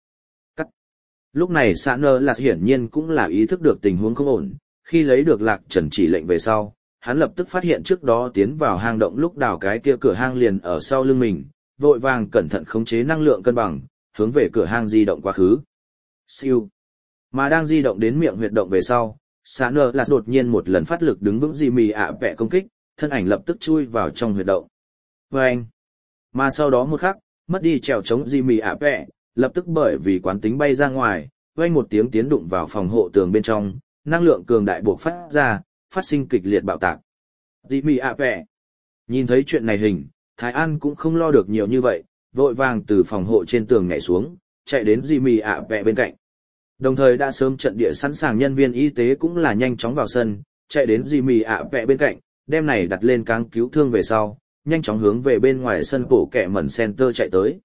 Lúc này xã nơ là hiển nhiên cũng là ý thức được tình huống không ổn, khi lấy được Lạc Trần chỉ lệnh về sau, hắn lập tức phát hiện trước đó tiến vào hang động lúc đào cái kia cửa hang liền ở sau lưng mình, vội vàng cẩn thận khống chế năng lượng cân bằng, hướng về cửa hang di động quá khứ. Siêu. Mà đang di động đến miệng huyệt động về sau, xã nơ là đột nhiên một lần phát lực đứng vững Jimmy ạ vẹ công kích, thân ảnh lập tức chui vào trong huyệt động. Vâng. Mà sau đó một khắc, mất đi trèo chống Jimmy ạ vẹ, lập tức bởi vì quán tính bay ra ngoài, vang một tiếng tiến đụng vào phòng hộ tường bên trong, năng lượng cường đại buộc phát ra, phát sinh kịch liệt bạo tạc. Jimmy ạ vẹ. Nhìn thấy chuyện này hình, Thái An cũng không lo được nhiều như vậy, vội vàng từ phòng hộ trên tường nhảy xuống, chạy đến Jimmy ạ vẹ bên cạnh. Đồng thời đã sớm trận địa sẵn sàng nhân viên y tế cũng là nhanh chóng vào sân, chạy đến Jimmy ạ vẹ bên cạnh, đem này đặt lên cáng cứu thương về sau, nhanh chóng hướng về bên ngoài sân bổ kẹ mẩn center chạy tới.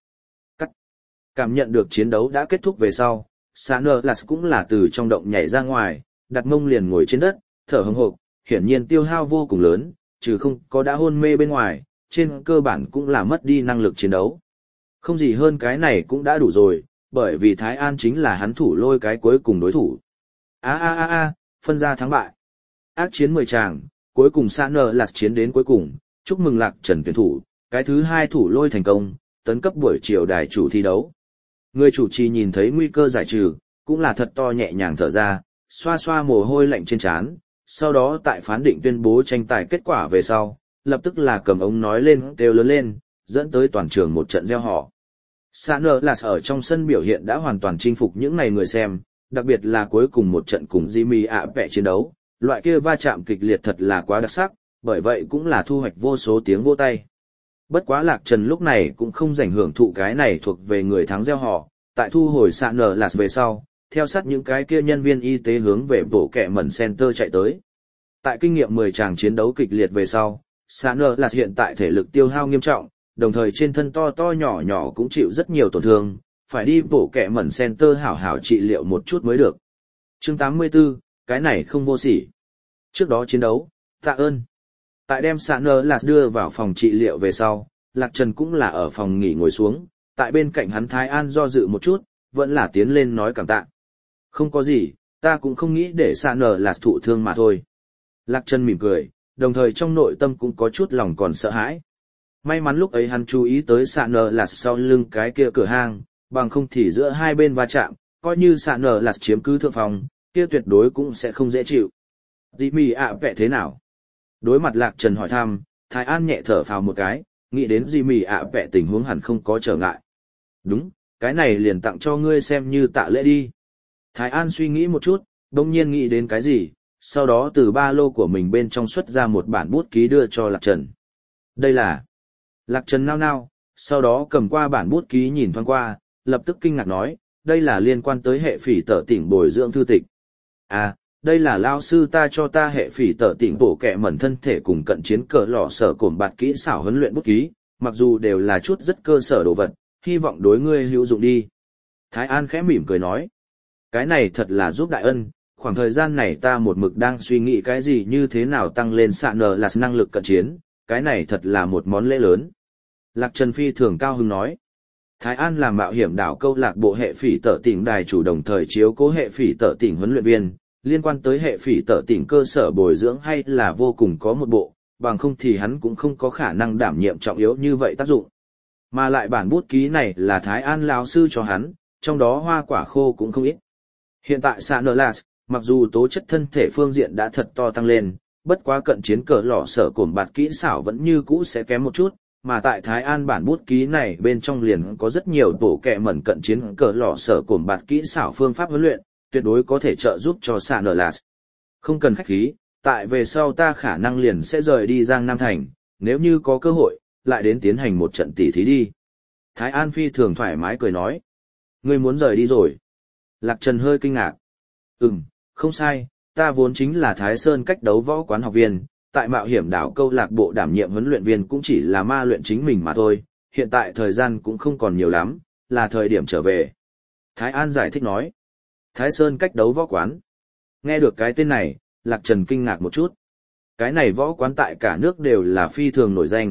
Cảm nhận được chiến đấu đã kết thúc về sau, Sanders cũng là từ trong động nhảy ra ngoài, đặt mông liền ngồi trên đất, thở hổn hộc, hiển nhiên tiêu hao vô cùng lớn, trừ không có đã hôn mê bên ngoài, trên cơ bản cũng là mất đi năng lực chiến đấu. Không gì hơn cái này cũng đã đủ rồi, bởi vì Thái An chính là hắn thủ lôi cái cuối cùng đối thủ. Phân ra thắng bại. Ác chiến 10 tràng, cuối cùng Sanders chiến đến cuối cùng, chúc mừng Lạc Trần tuyển thủ, cái thứ 2 thủ lôi thành công, tấn cấp buổi chiều đài chủ thi đấu. Người chủ trì nhìn thấy nguy cơ giải trừ, cũng là thật to nhẹ nhàng thở ra, xoa xoa mồ hôi lạnh trên trán, sau đó tại phán định tuyên bố tranh tài kết quả về sau, lập tức là cầm ống nói lên kêu lớn lên, dẫn tới toàn trường một trận reo hò. Sanders ở trong sân biểu hiện đã hoàn toàn chinh phục những này người xem, đặc biệt là cuối cùng một trận cùng Jimmy ạ vẹ chiến đấu, loại kia va chạm kịch liệt thật là quá đặc sắc, bởi vậy cũng là thu hoạch vô số tiếng vỗ tay. Bất quá Lạc Trần lúc này cũng không rảnh hưởng thụ cái này thuộc về người thắng gieo họ, tại thu hồi Sanders về sau, theo sát những cái kia nhân viên y tế hướng về bổ kẹ mẩn center chạy tới. Tại kinh nghiệm 10 tràng chiến đấu kịch liệt về sau, Sanders hiện tại thể lực tiêu hao nghiêm trọng, đồng thời trên thân to to nhỏ nhỏ cũng chịu rất nhiều tổn thương, phải đi bổ kẹ mẩn center hảo hảo trị liệu một chút mới được. Chương 84, cái này không vô sỉ. Trước đó chiến đấu, tạ ơn. Tại đem Sanders đưa vào phòng trị liệu về sau, Lạc Trần cũng là ở phòng nghỉ ngồi xuống, tại bên cạnh hắn Thái An do dự một chút, vẫn là tiến lên nói cảm tạ. Không có gì, ta cũng không nghĩ để Sanders thụ thương mà thôi. Lạc Trần mỉm cười, đồng thời trong nội tâm cũng có chút lòng còn sợ hãi. May mắn lúc ấy hắn chú ý tới Sanders sau lưng cái kia cửa hang, bằng không thì giữa hai bên va chạm, coi như Sanders chiếm cứ thượng phòng, kia tuyệt đối cũng sẽ không dễ chịu. Jimmy ạ vẹ thế nào? Đối mặt Lạc Trần hỏi thăm, Thái An nhẹ thở phào một cái, nghĩ đến Jimmy ạ vẹ tình huống hẳn không có trở ngại. Đúng, cái này liền tặng cho ngươi xem như tạ lễ đi. Thái An suy nghĩ một chút, đông nhiên nghĩ đến cái gì, sau đó từ ba lô của mình bên trong xuất ra một bản bút ký đưa cho Lạc Trần. Đây là... Lạc Trần nao nao, sau đó cầm qua bản bút ký nhìn thoáng qua, lập tức kinh ngạc nói, đây là liên quan tới hệ phỉ tở tỉnh bồi dưỡng thư tịch. À, đây là lao sư ta cho ta hệ phỉ tở tỉnh bổ kẹ mẩn thân thể cùng cận chiến cờ lò sở cổn bạt kỹ xảo huấn luyện bút ký, mặc dù đều là chút rất cơ sở đồ vật, hy vọng đối ngươi hữu dụng đi. Thái An khẽ mỉm cười nói, cái này thật là giúp đại ân, khoảng thời gian này ta một mực đang suy nghĩ cái gì như thế nào tăng lên Sanders năng lực cận chiến, cái này thật là một món lễ lớn. Lạc Trần phi thường cao hứng nói, Thái An là mạo hiểm đảo câu lạc bộ hệ phỉ tở tỉnh đài chủ đồng thời chiếu cố hệ phỉ tở tỉnh huấn luyện viên, liên quan tới hệ phỉ tở tỉnh cơ sở bồi dưỡng hay là vô cùng có một bộ, bằng không thì hắn cũng không có khả năng đảm nhiệm trọng yếu như vậy tác dụng. Mà lại bản bút ký này là Thái An lão sư cho hắn, trong đó hoa quả khô cũng không ít. Hiện tại Sanders, mặc dù tố chất thân thể phương diện đã thật to tăng lên, bất quá cận chiến cờ lò sở cổn bạt kỹ xảo vẫn như cũ sẽ kém một chút, mà tại Thái An bản bút ký này bên trong liền có rất nhiều tổ kẹ mẩn cận chiến cờ lò sở cổn bạt kỹ xảo phương pháp huấn luyện, tuyệt đối có thể trợ giúp cho Sanders. Không cần khách khí, tại về sau ta khả năng liền sẽ rời đi Giang Nam Thành, nếu như có cơ hội, lại đến tiến hành một trận tỉ thí đi. Thái An phi thường thoải mái cười nói, ngươi muốn rời đi rồi. Lạc Trần hơi kinh ngạc. Không sai, ta vốn chính là Thái Sơn cách đấu võ quán học viên, tại mạo hiểm đảo câu lạc bộ đảm nhiệm huấn luyện viên cũng chỉ là ma luyện chính mình mà thôi, hiện tại thời gian cũng không còn nhiều lắm, là thời điểm trở về. Thái An giải thích nói, Thái Sơn cách đấu võ quán. Nghe được cái tên này, Lạc Trần kinh ngạc một chút. Cái này võ quán tại cả nước đều là phi thường nổi danh,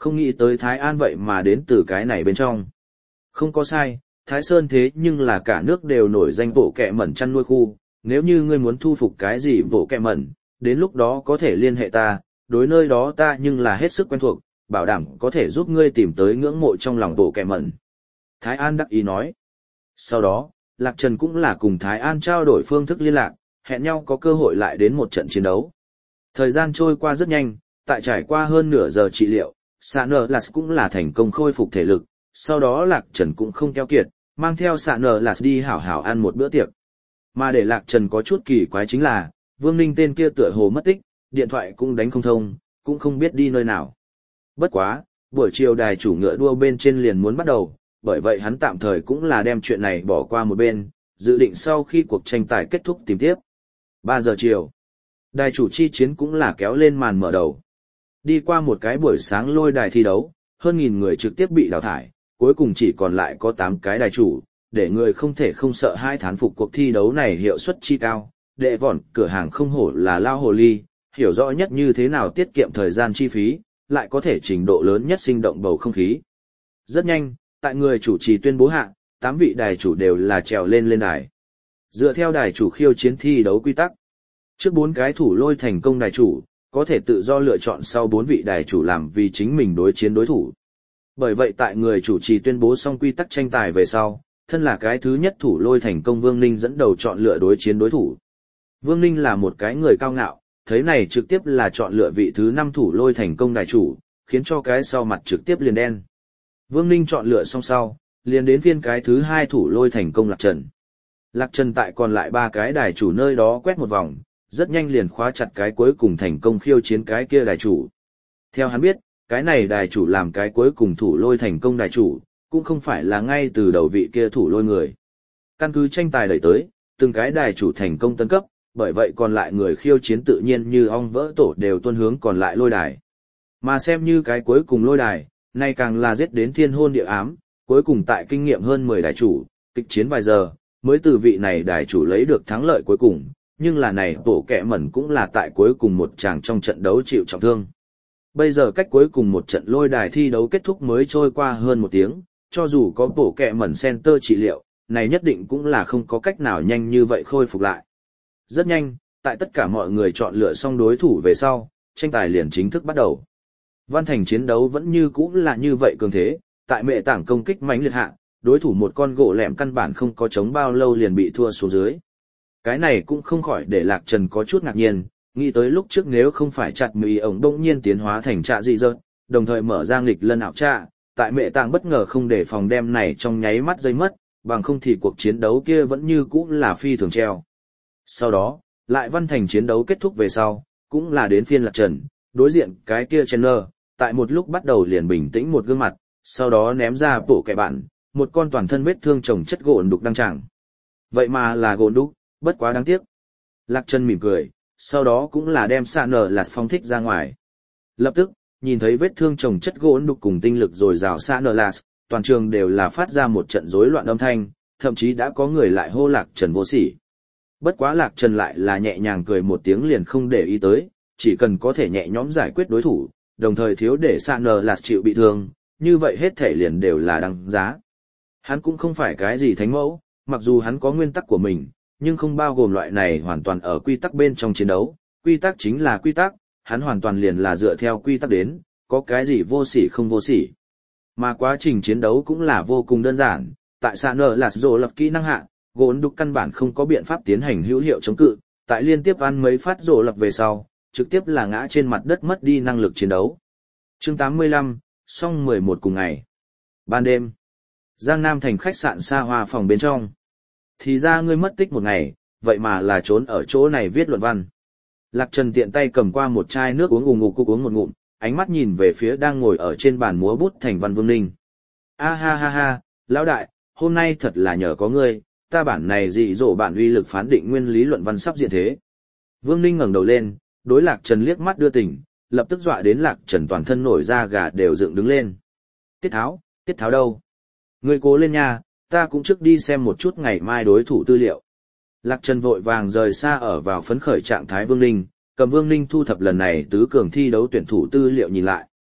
Không nghĩ tới Thái An vậy mà đến từ cái này bên trong. Không có sai, Thái Sơn thế nhưng là cả nước đều nổi danh bộ kẹ mẩn chăn nuôi khu, nếu như ngươi muốn thu phục cái gì bộ kẹ mẩn, đến lúc đó có thể liên hệ ta, đối nơi đó ta nhưng là hết sức quen thuộc, bảo đảm có thể giúp ngươi tìm tới ngưỡng mộ trong lòng bộ kẹ mẩn. Thái An đắc ý nói. Sau đó, Lạc Trần cũng là cùng Thái An trao đổi phương thức liên lạc, hẹn nhau có cơ hội lại đến một trận chiến đấu. Thời gian trôi qua rất nhanh, tại trải qua hơn nửa giờ trị liệu, Sạ Nờ Lạt cũng là thành công khôi phục thể lực, sau đó Lạc Trần cũng không keo kiệt, mang theo Sạ Nờ Lạt đi hảo hảo ăn một bữa tiệc. Mà để Lạc Trần có chút kỳ quái chính là, Vương Ninh tên kia tựa hồ mất tích, điện thoại cũng đánh không thông, cũng không biết đi nơi nào. Bất quá, buổi chiều đài chủ ngựa đua bên trên liền muốn bắt đầu, bởi vậy hắn tạm thời cũng là đem chuyện này bỏ qua một bên, dự định sau khi cuộc tranh tài kết thúc tìm tiếp. 3 giờ chiều, đài chủ chi chiến cũng là kéo lên màn mở đầu. Đi qua một cái buổi sáng lôi đài thi đấu, hơn 1000 người trực tiếp bị đào thải, cuối cùng chỉ còn lại có 8 cái đài chủ, để người không thể không sợ hai thán phục cuộc thi đấu này hiệu suất chi cao. Đệ vòn cửa hàng không hổ là lao hồ ly, hiểu rõ nhất như thế nào tiết kiệm thời gian chi phí, lại có thể trình độ lớn nhất sinh động bầu không khí. Rất nhanh, tại người chủ trì tuyên bố hạ, 8 vị đài chủ đều là trèo lên đài. Dựa theo đài chủ khiêu chiến thi đấu quy tắc, trước 4 cái thủ lôi thành công đài chủ, có thể tự do lựa chọn sau 4 vị đài chủ làm vì chính mình đối chiến đối thủ. Bởi vậy tại người chủ trì tuyên bố xong quy tắc tranh tài về sau, thân là cái thứ nhất thủ lôi thành công Vương Ninh dẫn đầu chọn lựa đối chiến đối thủ. Vương Ninh là một cái người cao ngạo, thấy này trực tiếp là chọn lựa vị thứ 5 thủ lôi thành công đài chủ, khiến cho cái sau mặt trực tiếp liền đen. Vương Ninh chọn lựa xong sau, liền đến phiên cái thứ 2 thủ lôi thành công Lạc Trần. Lạc Trần tại còn lại 3 cái đài chủ nơi đó quét một vòng, rất nhanh liền khóa chặt cái cuối cùng thành công khiêu chiến cái kia đài chủ. Theo hắn biết, cái này đài chủ làm cái cuối cùng thủ lôi thành công đài chủ, cũng không phải là ngay từ đầu vị kia thủ lôi người. Căn cứ tranh tài đẩy tới, từng cái đài chủ thành công tấn cấp, bởi vậy còn lại người khiêu chiến tự nhiên như ong vỡ tổ đều tuân hướng còn lại lôi đài. Mà xem như cái cuối cùng lôi đài, nay càng là giết đến thiên hôn địa ám, cuối cùng tại kinh nghiệm hơn 10 đài chủ, kịch chiến vài giờ, mới từ vị này đài chủ lấy được thắng lợi cuối cùng, nhưng là này bộ kẹ mẩn cũng là tại cuối cùng một chàng trong trận đấu chịu trọng thương. Bây giờ cách cuối cùng một trận lôi đài thi đấu kết thúc mới trôi qua hơn 1 tiếng, cho dù có bộ kẹ mẩn center trị liệu, này nhất định cũng là không có cách nào nhanh như vậy khôi phục lại. Rất nhanh, tại tất cả mọi người chọn lựa xong đối thủ về sau, tranh tài liền chính thức bắt đầu. Văn Thành chiến đấu vẫn như cũ là như vậy cường thế, tại mẹ tảng công kích mãnh liệt hạ, đối thủ một con gỗ lẻm căn bản không có chống bao lâu liền bị thua xuống dưới. Cái này cũng không khỏi để Lạc Trần có chút ngạc nhiên, nghĩ tới lúc trước nếu không phải chặt mì ổng đông nhiên tiến hóa thành trạ dị dợt, đồng thời mở ra nghịch lân ảo trạ, tại mẹ tảng bất ngờ không để phòng đem này trong nháy mắt dây mất, bằng không thì cuộc chiến đấu kia vẫn như cũ là phi thường treo. Sau đó, lại Văn Thành chiến đấu kết thúc về sau, cũng là đến phiên Lạc Trần, đối diện cái kia Chenner, tại một lúc bắt đầu liền bình tĩnh một gương mặt, sau đó ném ra bổ kẻ bạn, một con toàn thân vết thương chồng chất gỗ đục đăng tràng. Vậy mà là gỗ đục, bất quá đáng tiếc. Lạc Trần mỉm cười, sau đó cũng là đem Sạ Nờ Lạt phong thích ra ngoài. Lập tức, nhìn thấy vết thương chồng chất gỗ đục cùng tinh lực dồi dào Sạ Nờ Lạt, toàn trường đều là phát ra một trận rối loạn âm thanh, thậm chí đã có người lại hô Lạc Trần vô sỉ. Bất quá Lạc Trần lại là nhẹ nhàng cười một tiếng liền không để ý tới, chỉ cần có thể nhẹ nhõm giải quyết đối thủ, đồng thời thiếu để Sạ Nờ Lạt chịu bị thương, như vậy hết thể liền đều là đáng giá. Hắn cũng không phải cái gì thánh mẫu, mặc dù hắn có nguyên tắc của mình, nhưng không bao gồm loại này hoàn toàn ở quy tắc bên trong chiến đấu, quy tắc chính là quy tắc, hắn hoàn toàn liền là dựa theo quy tắc đến, có cái gì vô sỉ không vô sỉ. Mà quá trình chiến đấu cũng là vô cùng đơn giản, tại Sạ Nờ Lạt rồ lập kỹ năng hạ, gỗ đục căn bản không có biện pháp tiến hành hữu hiệu chống cự, tại liên tiếp ăn mấy phát rồ lập về sau, trực tiếp là ngã trên mặt đất mất đi năng lực chiến đấu. Chương 85, xong 11 cùng ngày. Ban đêm, Giang Nam thành khách sạn xa hoa phòng bên trong. Thì ra ngươi mất tích một ngày, vậy mà là trốn ở chỗ này viết luận văn. Lạc Trần tiện tay cầm qua một chai nước uống uống một ngụm, ánh mắt nhìn về phía đang ngồi ở trên bàn múa bút thành văn Vương Ninh. A ha ha ha, lão đại, hôm nay thật là nhờ có ngươi, ta bản này dị dỗ bản uy lực phán định nguyên lý luận văn sắp diện thế. Vương Ninh ngẩng đầu lên, đối Lạc Trần liếc mắt đưa tình, lập tức dọa đến Lạc Trần toàn thân nổi da gà đều dựng đứng lên. Tiết Tháo đâu? Ngươi cố lên nha, ta cũng trước đi xem một chút ngày mai đối thủ tư liệu. Lạc Trần vội vàng rời xa ở vào phấn khởi trạng thái Vương Ninh, cầm Vương Ninh thu thập lần này tứ cường thi đấu tuyển thủ tư liệu nhìn lại.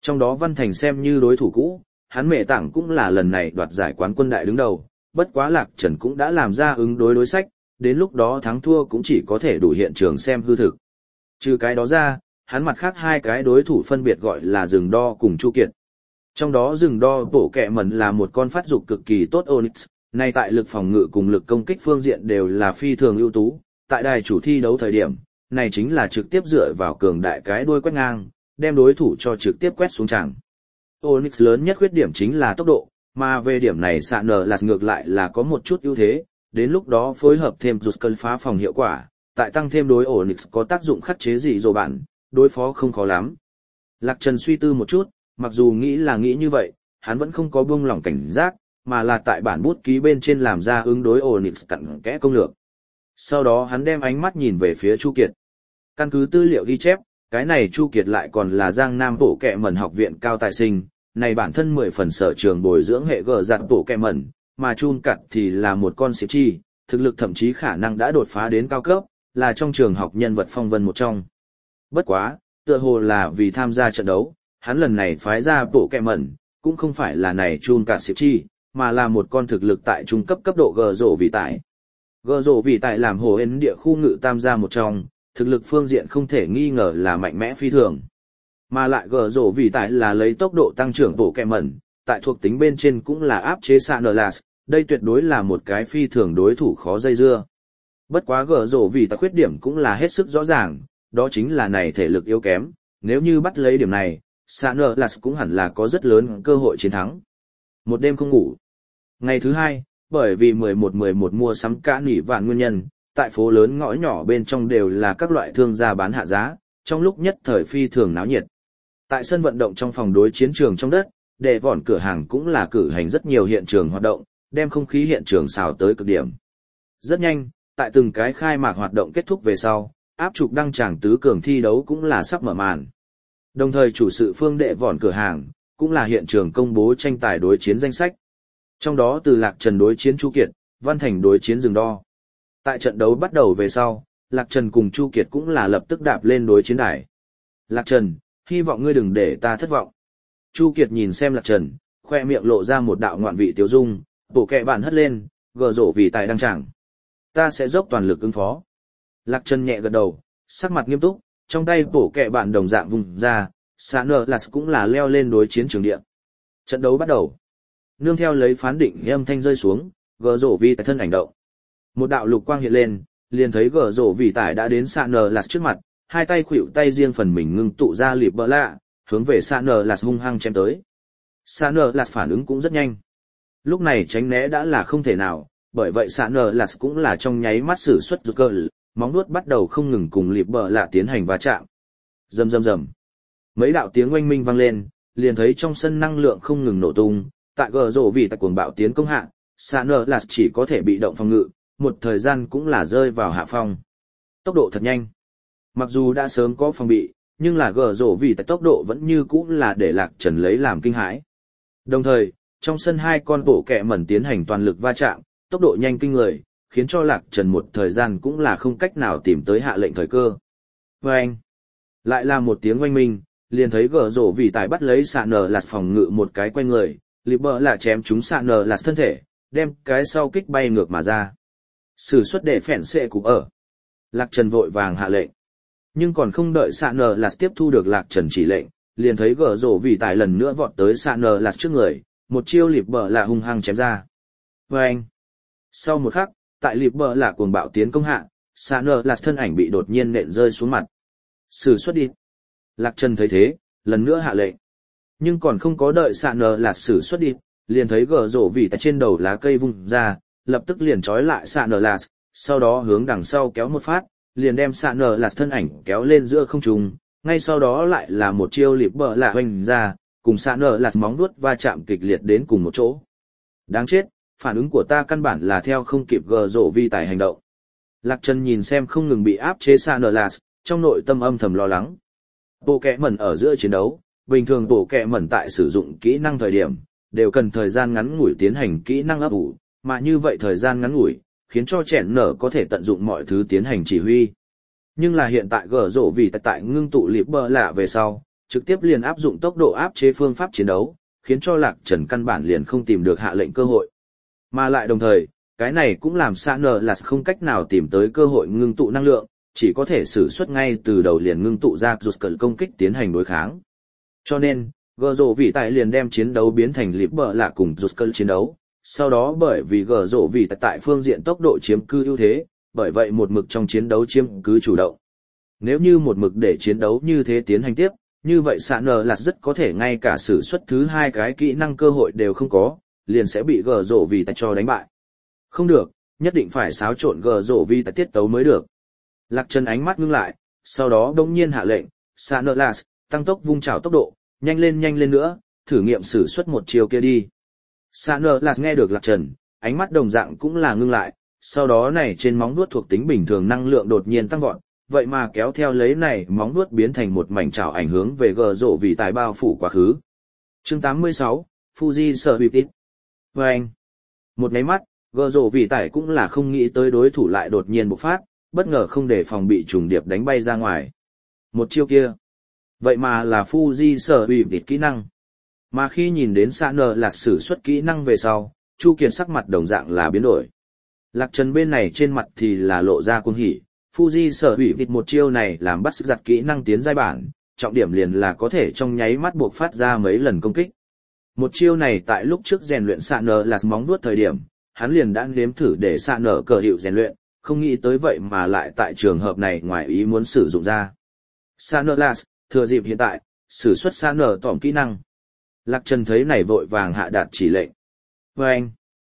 Trong đó Văn Thành xem như đối thủ cũ, hắn Mệ Tảng cũng là lần này đoạt giải quán quân đại đứng đầu, bất quá Lạc Trần cũng đã làm ra ứng đối sách, đến lúc đó thắng thua cũng chỉ có thể đủ hiện trường xem hư thực. Trừ cái đó ra, hắn mặt khác hai cái đối thủ phân biệt gọi là Rừng Đo cùng Chu Kiệt. Trong đó Rừng Đo bổ kẹ mẩn là một con phát dục cực kỳ tốt Onyx, nay tại lực phòng ngự cùng lực công kích phương diện đều là phi thường ưu tú, tại đài chủ thi đấu thời điểm, này chính là trực tiếp dựa vào cường đại cái đuôi quét ngang, đem đối thủ cho trực tiếp quét xuống chẳng. Onyx lớn nhất khuyết điểm chính là tốc độ, mà về điểm này xạ nở là ngược lại là có một chút ưu thế, đến lúc đó phối hợp thêm rụt cơn phá phòng hiệu quả, tại tăng thêm đối Onyx có tác dụng khắc chế gì rồi bạn, đối phó không khó lắm. Lạc Trần suy tư một chút, mặc dù nghĩ là nghĩ như vậy, hắn vẫn không có buông lỏng cảnh giác, mà là tại bản bút ký bên trên làm ra ứng đối Onyx cặn kẽ công lược. Sau đó hắn đem ánh mắt nhìn về phía Chu Kiệt. Căn cứ tư liệu ghi chép, cái này Chu Kiệt lại còn là Giang Nam Bổ Kẹ Mẩn học viện cao tài sinh, này bản thân 10 phần sở trường bồi dưỡng hệ gờ giặt Bổ Kẹ Mẩn, mà Chun Cặt thì là một con xịp chi, thực lực thậm chí khả năng đã đột phá đến cao cấp, là trong trường học nhân vật phong vân một trong. Bất quá, tựa hồ là vì tham gia trận đấu, hắn lần này phái ra Bổ Kẹ Mẩn, cũng không phải là này Chun Cặt xịp chi, mà là một con thực lực tại trung cấp cấp độ gờ rổ vị tại. Gờ rổ vị tại làm hồ ến địa khu ngự tam gia một trong, thực lực phương diện không thể nghi ngờ là mạnh mẽ phi thường. Mà lại gờ rổ vì tại là lấy tốc độ tăng trưởng bổ kẹ mẩn, tại thuộc tính bên trên cũng là áp chế xạ nở lạt, đây tuyệt đối là một cái phi thường đối thủ khó dây dưa. Bất quá gờ rổ vì tại khuyết điểm cũng là hết sức rõ ràng, đó chính là này thể lực yếu kém, nếu như bắt lấy điểm này, xạ nở lạt cũng hẳn là có rất lớn cơ hội chiến thắng. Một đêm không ngủ. Ngày thứ hai, bởi vì 11-11 mua sắm cả nỉ vạn nguyên nhân, tại phố lớn ngõ nhỏ bên trong đều là các loại thương gia bán hạ giá, trong lúc nhất thời phi thường náo nhiệt. Tại sân vận động trong phòng đối chiến trường trong đất, để vỏn cửa hàng cũng là cử hành rất nhiều hiện trường hoạt động, đem không khí hiện trường xào tới cực điểm. Rất nhanh, tại từng cái khai mạc hoạt động kết thúc về sau, áp trục đăng tràng tứ cường thi đấu cũng là sắp mở màn. Đồng thời chủ sự phương đệ vỏn cửa hàng, cũng là hiện trường công bố tranh tài đối chiến danh sách. Trong đó từ Lạc Trần đối chiến Chu Kiệt, Văn Thành đối chiến Rừng Đo. Tại trận đấu bắt đầu về sau, Lạc Trần cùng Chu Kiệt cũng là lập tức đạp lên đối chiến đài. Lạc Trần, hy vọng ngươi đừng để ta thất vọng. Chu Kiệt nhìn xem Lạc Trần, khoe miệng lộ ra một đạo ngoạn vị tiêu dung, bổ kẹ bạn hất lên, gờ rổ vì tài đăng tràng. Ta sẽ dốc toàn lực ứng phó. Lạc Trần nhẹ gật đầu, sắc mặt nghiêm túc, trong tay bổ kẹ bạn đồng dạng vùng ra, xạ nở lạt cũng là leo lên đối chiến trường địa. Trận đấu bắt đầu. Nương theo lấy phán định âm thanh rơi xuống, gờ rổ vì tài thân ảnh động. Một đạo lục quang hiện lên, liền thấy gờ rổ vì tải đã đến xạ nở lạt trước mặt, hai tay khuỵu tay riêng phần mình ngưng tụ ra lịp bờ lạ, hướng về xạ nở lạt hung hăng chém tới. Xạ nở lạt phản ứng cũng rất nhanh. Lúc này tránh né đã là không thể nào, bởi vậy xạ nở lạt cũng là trong nháy mắt sử xuất rụt cơ, móng nuốt bắt đầu không ngừng cùng lịp bờ lạ tiến hành va chạm. Rầm rầm rầm. Mấy đạo tiếng oanh minh vang lên, liền thấy trong sân năng lượng không ngừng nổ tung, tại gờ rổ vì tại cuồng bạo tiến công hạ, xạ nở lạt chỉ có thể bị động phòng ngự, một thời gian cũng là rơi vào hạ phong. Tốc độ thật nhanh. Mặc dù đã sớm có phòng bị, nhưng là gờ rổ vì tại tốc độ vẫn như cũ là để Lạc Trần lấy làm kinh hãi. Đồng thời, trong sân hai con bổ kẹ mẩn tiến hành toàn lực va chạm, tốc độ nhanh kinh người, khiến cho Lạc Trần một thời gian cũng là không cách nào tìm tới hạ lệnh thời cơ. Vâng! Lại là một tiếng oanh minh, liền thấy gờ rổ vì tại bắt lấy xạ nở lạt phòng ngự một cái quay người, lịp bờ là chém chúng xạ nở lạt thân thể, đem cái sau kích bay ngược mà ra. Sử xuất để phèn xệ cục ở. Lạc Trần vội vàng hạ lệnh. Nhưng còn không đợi xạ nở lạt tiếp thu được Lạc Trần chỉ lệnh, liền thấy gờ rổ vì tài lần nữa vọt tới xạ nở lạt trước người, một chiêu lịp bờ là hung hăng chém ra. Vâng! Sau một khắc, tại lịp bờ là cuồng bạo tiến công hạ, xạ nở lạt thân ảnh bị đột nhiên nện rơi xuống mặt. Sử xuất đi. Lạc Trần thấy thế, lần nữa hạ lệnh. Nhưng còn không có đợi xạ nở lạt sử xuất đi, liền thấy gờ rổ vì tài trên đầu lá cây vung ra, lập tức liền trói lại xạ nở lạt, sau đó hướng đằng sau kéo một phát, liền đem xạ nở lạt thân ảnh kéo lên giữa không trung, ngay sau đó lại là một chiêu lịp bờ lạ hoành ra, cùng xạ nở lạt móng vuốt va chạm kịch liệt đến cùng một chỗ. Đáng chết, phản ứng của ta căn bản là theo không kịp gờ rổ vi tài hành động. Lạc Trần nhìn xem không ngừng bị áp chế xạ nở lạt, trong nội tâm âm thầm lo lắng. Bộ kẹ mẩn ở giữa chiến đấu, bình thường bộ kẹ mẩn tại sử dụng kỹ năng thời điểm, đều cần thời gian ngắn ngủi tiến hành kỹ năng ấp ủ, mà như vậy thời gian ngắn ngủi, khiến cho chèn nở có thể tận dụng mọi thứ tiến hành chỉ huy. Nhưng là hiện tại gở rổ vì tại ngưng tụ liệp bờ lạ về sau, trực tiếp liền áp dụng tốc độ áp chế phương pháp chiến đấu, khiến cho Lạc Trần căn bản liền không tìm được hạ lệnh cơ hội. Mà lại đồng thời, cái này cũng làm Sa Nờ là không cách nào tìm tới cơ hội ngưng tụ năng lượng, chỉ có thể sử xuất ngay từ đầu liền ngưng tụ ra rụt cận công kích tiến hành đối kháng. Cho nên, gờ rộ vị tại liền đem chiến đấu biến thành lịp bờ lạ cùng rụt cận chiến đấu. Sau đó bởi vì gờ rộ vị tại phương diện tốc độ chiếm cư ưu thế, bởi vậy một mực trong chiến đấu chiếm cứ chủ động. Nếu như một mực để chiến đấu như thế tiến hành tiếp, như vậy Sa Nờ là rất có thể ngay cả sử xuất thứ hai cái kỹ năng cơ hội đều không có, liền sẽ bị gờ rộ vị tại cho đánh bại. Không được, nhất định phải xáo trộn gờ rộ vị tại tiết tấu mới được. Lạc Trần ánh mắt ngưng lại, sau đó đống nhiên hạ lệnh, Sa Nờ là tăng tốc vung trảo tốc độ, nhanh lên nữa, thử nghiệm sử xuất một chiều kia đi. Sa Nờ là nghe được Lạc Trần, ánh mắt đồng dạng cũng là ngưng lại, sau đó này trên móng vuốt thuộc tính bình thường năng lượng đột nhiên tăng vọt, vậy mà kéo theo lấy này móng vuốt biến thành một mảnh chảo ảnh hướng về gờ rộ vị tại bao phủ quá khứ. Chương 86, Fuji sở hữu ít. Vâng! Một nháy mắt, gờ rộ vị tại cũng là không nghĩ tới đối thủ lại đột nhiên bộc phát, bất ngờ không để phòng bị trùng điệp đánh bay ra ngoài. Một chiêu kia. Vậy mà là Fuji sở hữu ít kỹ năng. Mà khi nhìn đến Sa Nờ là sử xuất kỹ năng về sau, Chu Kiệt sắc mặt đồng dạng là biến đổi. Lạc Trần bên này trên mặt thì là lộ ra cuồng hỉ, Fuji sở hữu vịt một chiêu này làm bắt sức giặt kỹ năng tiến giai bản, trọng điểm liền là có thể trong nháy mắt buộc phát ra mấy lần công kích. Một chiêu này tại lúc trước rèn luyện Sa Nờ là móng vuốt thời điểm, hắn liền đã nếm thử để Sa Nờ cờ hiệu rèn luyện, không nghĩ tới vậy mà lại tại trường hợp này ngoài ý muốn sử dụng ra. Sa Nờ là thừa dịp hiện tại, sử xuất Sa Nờ tỏm kỹ năng. Lạc Trần thấy này vội vàng hạ đạt chỉ lệnh. Vâng!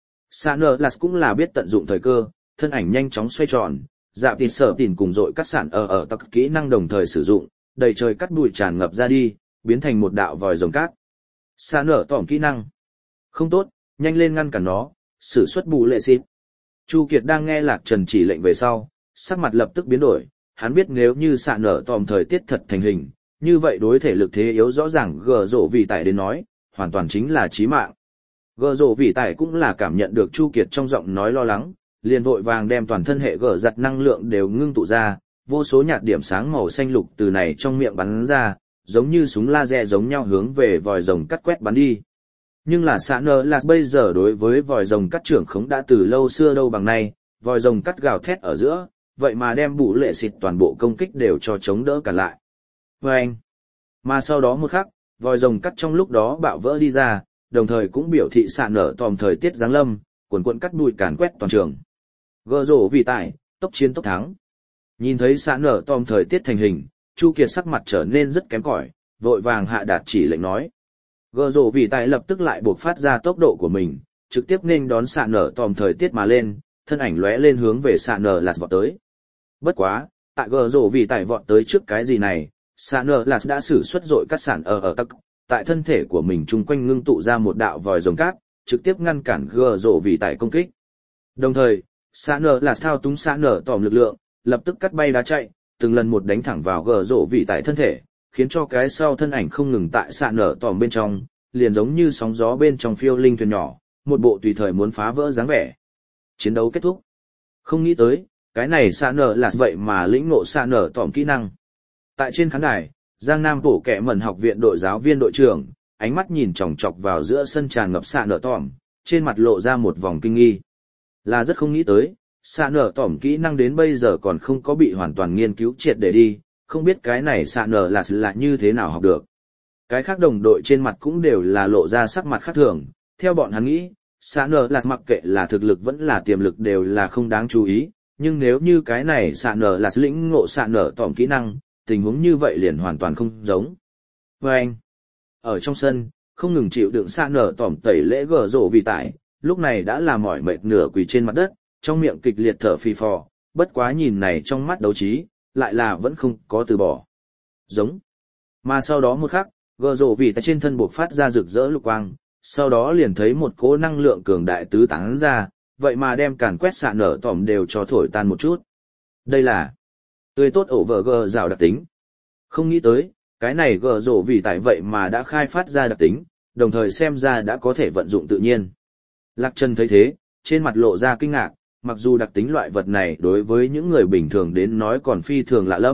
Sa Nờ là cũng là biết tận dụng thời cơ, thân ảnh nhanh chóng xoay tròn, dạp thịt sở tỉn cùng dội cắt sản ở tắc kỹ năng đồng thời sử dụng, đầy trời cắt bụi tràn ngập ra đi, biến thành một đạo vòi rồng cát. Sa Nờ tỏm kỹ năng. Không tốt, nhanh lên ngăn cản nó, sử xuất bù lệ xịt. Chu Kiệt đang nghe Lạc Trần chỉ lệnh về sau, sắc mặt lập tức biến đổi, hắn biết nếu như Sa Nờ tỏm thời tiết thật thành hình, như vậy đối thể lực thế yếu rõ ràng gờ rộ vì tại đến nói, hoàn toàn chính là chí mạng. Gờ rộ vì tại cũng là cảm nhận được Chu Kiệt trong giọng nói lo lắng, liền vội vàng đem toàn thân hệ gờ giặt năng lượng đều ngưng tụ ra, vô số nhạt điểm sáng màu xanh lục từ này trong miệng bắn ra, giống như súng laser giống nhau hướng về vòi rồng cắt quét bắn đi. Nhưng là Sa Nờ là bây giờ đối với vòi rồng cắt trưởng khống đã từ lâu xưa đâu bằng nay, vòi rồng cắt gào thét ở giữa, vậy mà đem bụ lệ xịt toàn bộ công kích đều cho chống đỡ cả lại. Vâng! Mà sau đó một khắc, vòi rồng cắt trong lúc đó bạo vỡ đi ra, đồng thời cũng biểu thị Sa Nờ tòm thời tiết giáng lâm, cuồn cuộn cắt bụi càn quét toàn trường. Gờ rộ vì tại, tốc chiến tốc thắng. Nhìn thấy Sa Nờ tòm thời tiết thành hình, Chu Kiệt sắc mặt trở nên rất kém cỏi, vội vàng hạ đạt chỉ lệnh nói. Gờ rộ vì tại lập tức lại buộc phát ra tốc độ của mình, trực tiếp nên đón Sa Nờ tòm thời tiết mà lên, thân ảnh lóe lên hướng về Sa Nờ là vọt tới. Bất quá, tại gờ rộ vì tại vọt tới trước cái gì này, Sa Nờ là đã sử xuất dội cắt sản ở tắc, tại thân thể của mình chung quanh ngưng tụ ra một đạo vòi rồng cát, trực tiếp ngăn cản gờ rộ vì tại công kích. Đồng thời, Sa Nờ là thao túng Sa Nờ tòm lực lượng, lập tức cắt bay đá chạy, từng lần một đánh thẳng vào gờ rộ vì tại thân thể, khiến cho cái sau thân ảnh không ngừng tại Sa Nờ tòm bên trong, liền giống như sóng gió bên trong phiêu linh thuyền nhỏ, một bộ tùy thời muốn phá vỡ dáng vẻ. Chiến đấu kết thúc. Không nghĩ tới, cái này Sa Nờ là vậy mà lĩnh ngộ Sa Nờ tòm kỹ năng. Tại trên khán đài, Giang Nam Bổ Kẻ Mẩn học viện đội giáo viên đội trưởng, ánh mắt nhìn chòng chọc vào giữa sân tràn ngập Sa Nờ tòm, trên mặt lộ ra một vòng kinh nghi. Là rất không nghĩ tới, Sa Nờ tòm kỹ năng đến bây giờ còn không có bị hoàn toàn nghiên cứu triệt để đi, không biết cái này Sa Nờ là như thế nào học được. Cái khác đồng đội trên mặt cũng đều là lộ ra sắc mặt khác thường, theo bọn hắn nghĩ, Sa Nờ là mặc kệ là thực lực vẫn là tiềm lực đều là không đáng chú ý, nhưng nếu như cái này Sa Nờ là lĩnh ngộ Sa Nờ tòm kỹ năng, tình huống như vậy liền hoàn toàn không giống. Và anh, ở trong sân, không ngừng chịu đựng Sa Nờ tòm tẩy lễ gờ rộ vì tại, lúc này đã là mỏi mệt nửa quỳ trên mặt đất, trong miệng kịch liệt thở phì phò, bất quá nhìn này trong mắt đấu trí, lại là vẫn không có từ bỏ. Giống. Mà sau đó một khắc, gờ rộ vì tại trên thân buộc phát ra rực rỡ lục quang, sau đó liền thấy một cỗ năng lượng cường đại tứ tán ra, vậy mà đem càn quét Sa Nờ tòm đều cho thổi tan một chút. Đây là tươi tốt ổ vợ gờ rào đặc tính. Không nghĩ tới, cái này gờ rộ vì tại vậy mà đã khai phát ra đặc tính, đồng thời xem ra đã có thể vận dụng tự nhiên. Lạc Trần thấy thế, trên mặt lộ ra kinh ngạc, mặc dù đặc tính loại vật này đối với những người bình thường đến nói còn phi thường lạ lẫm,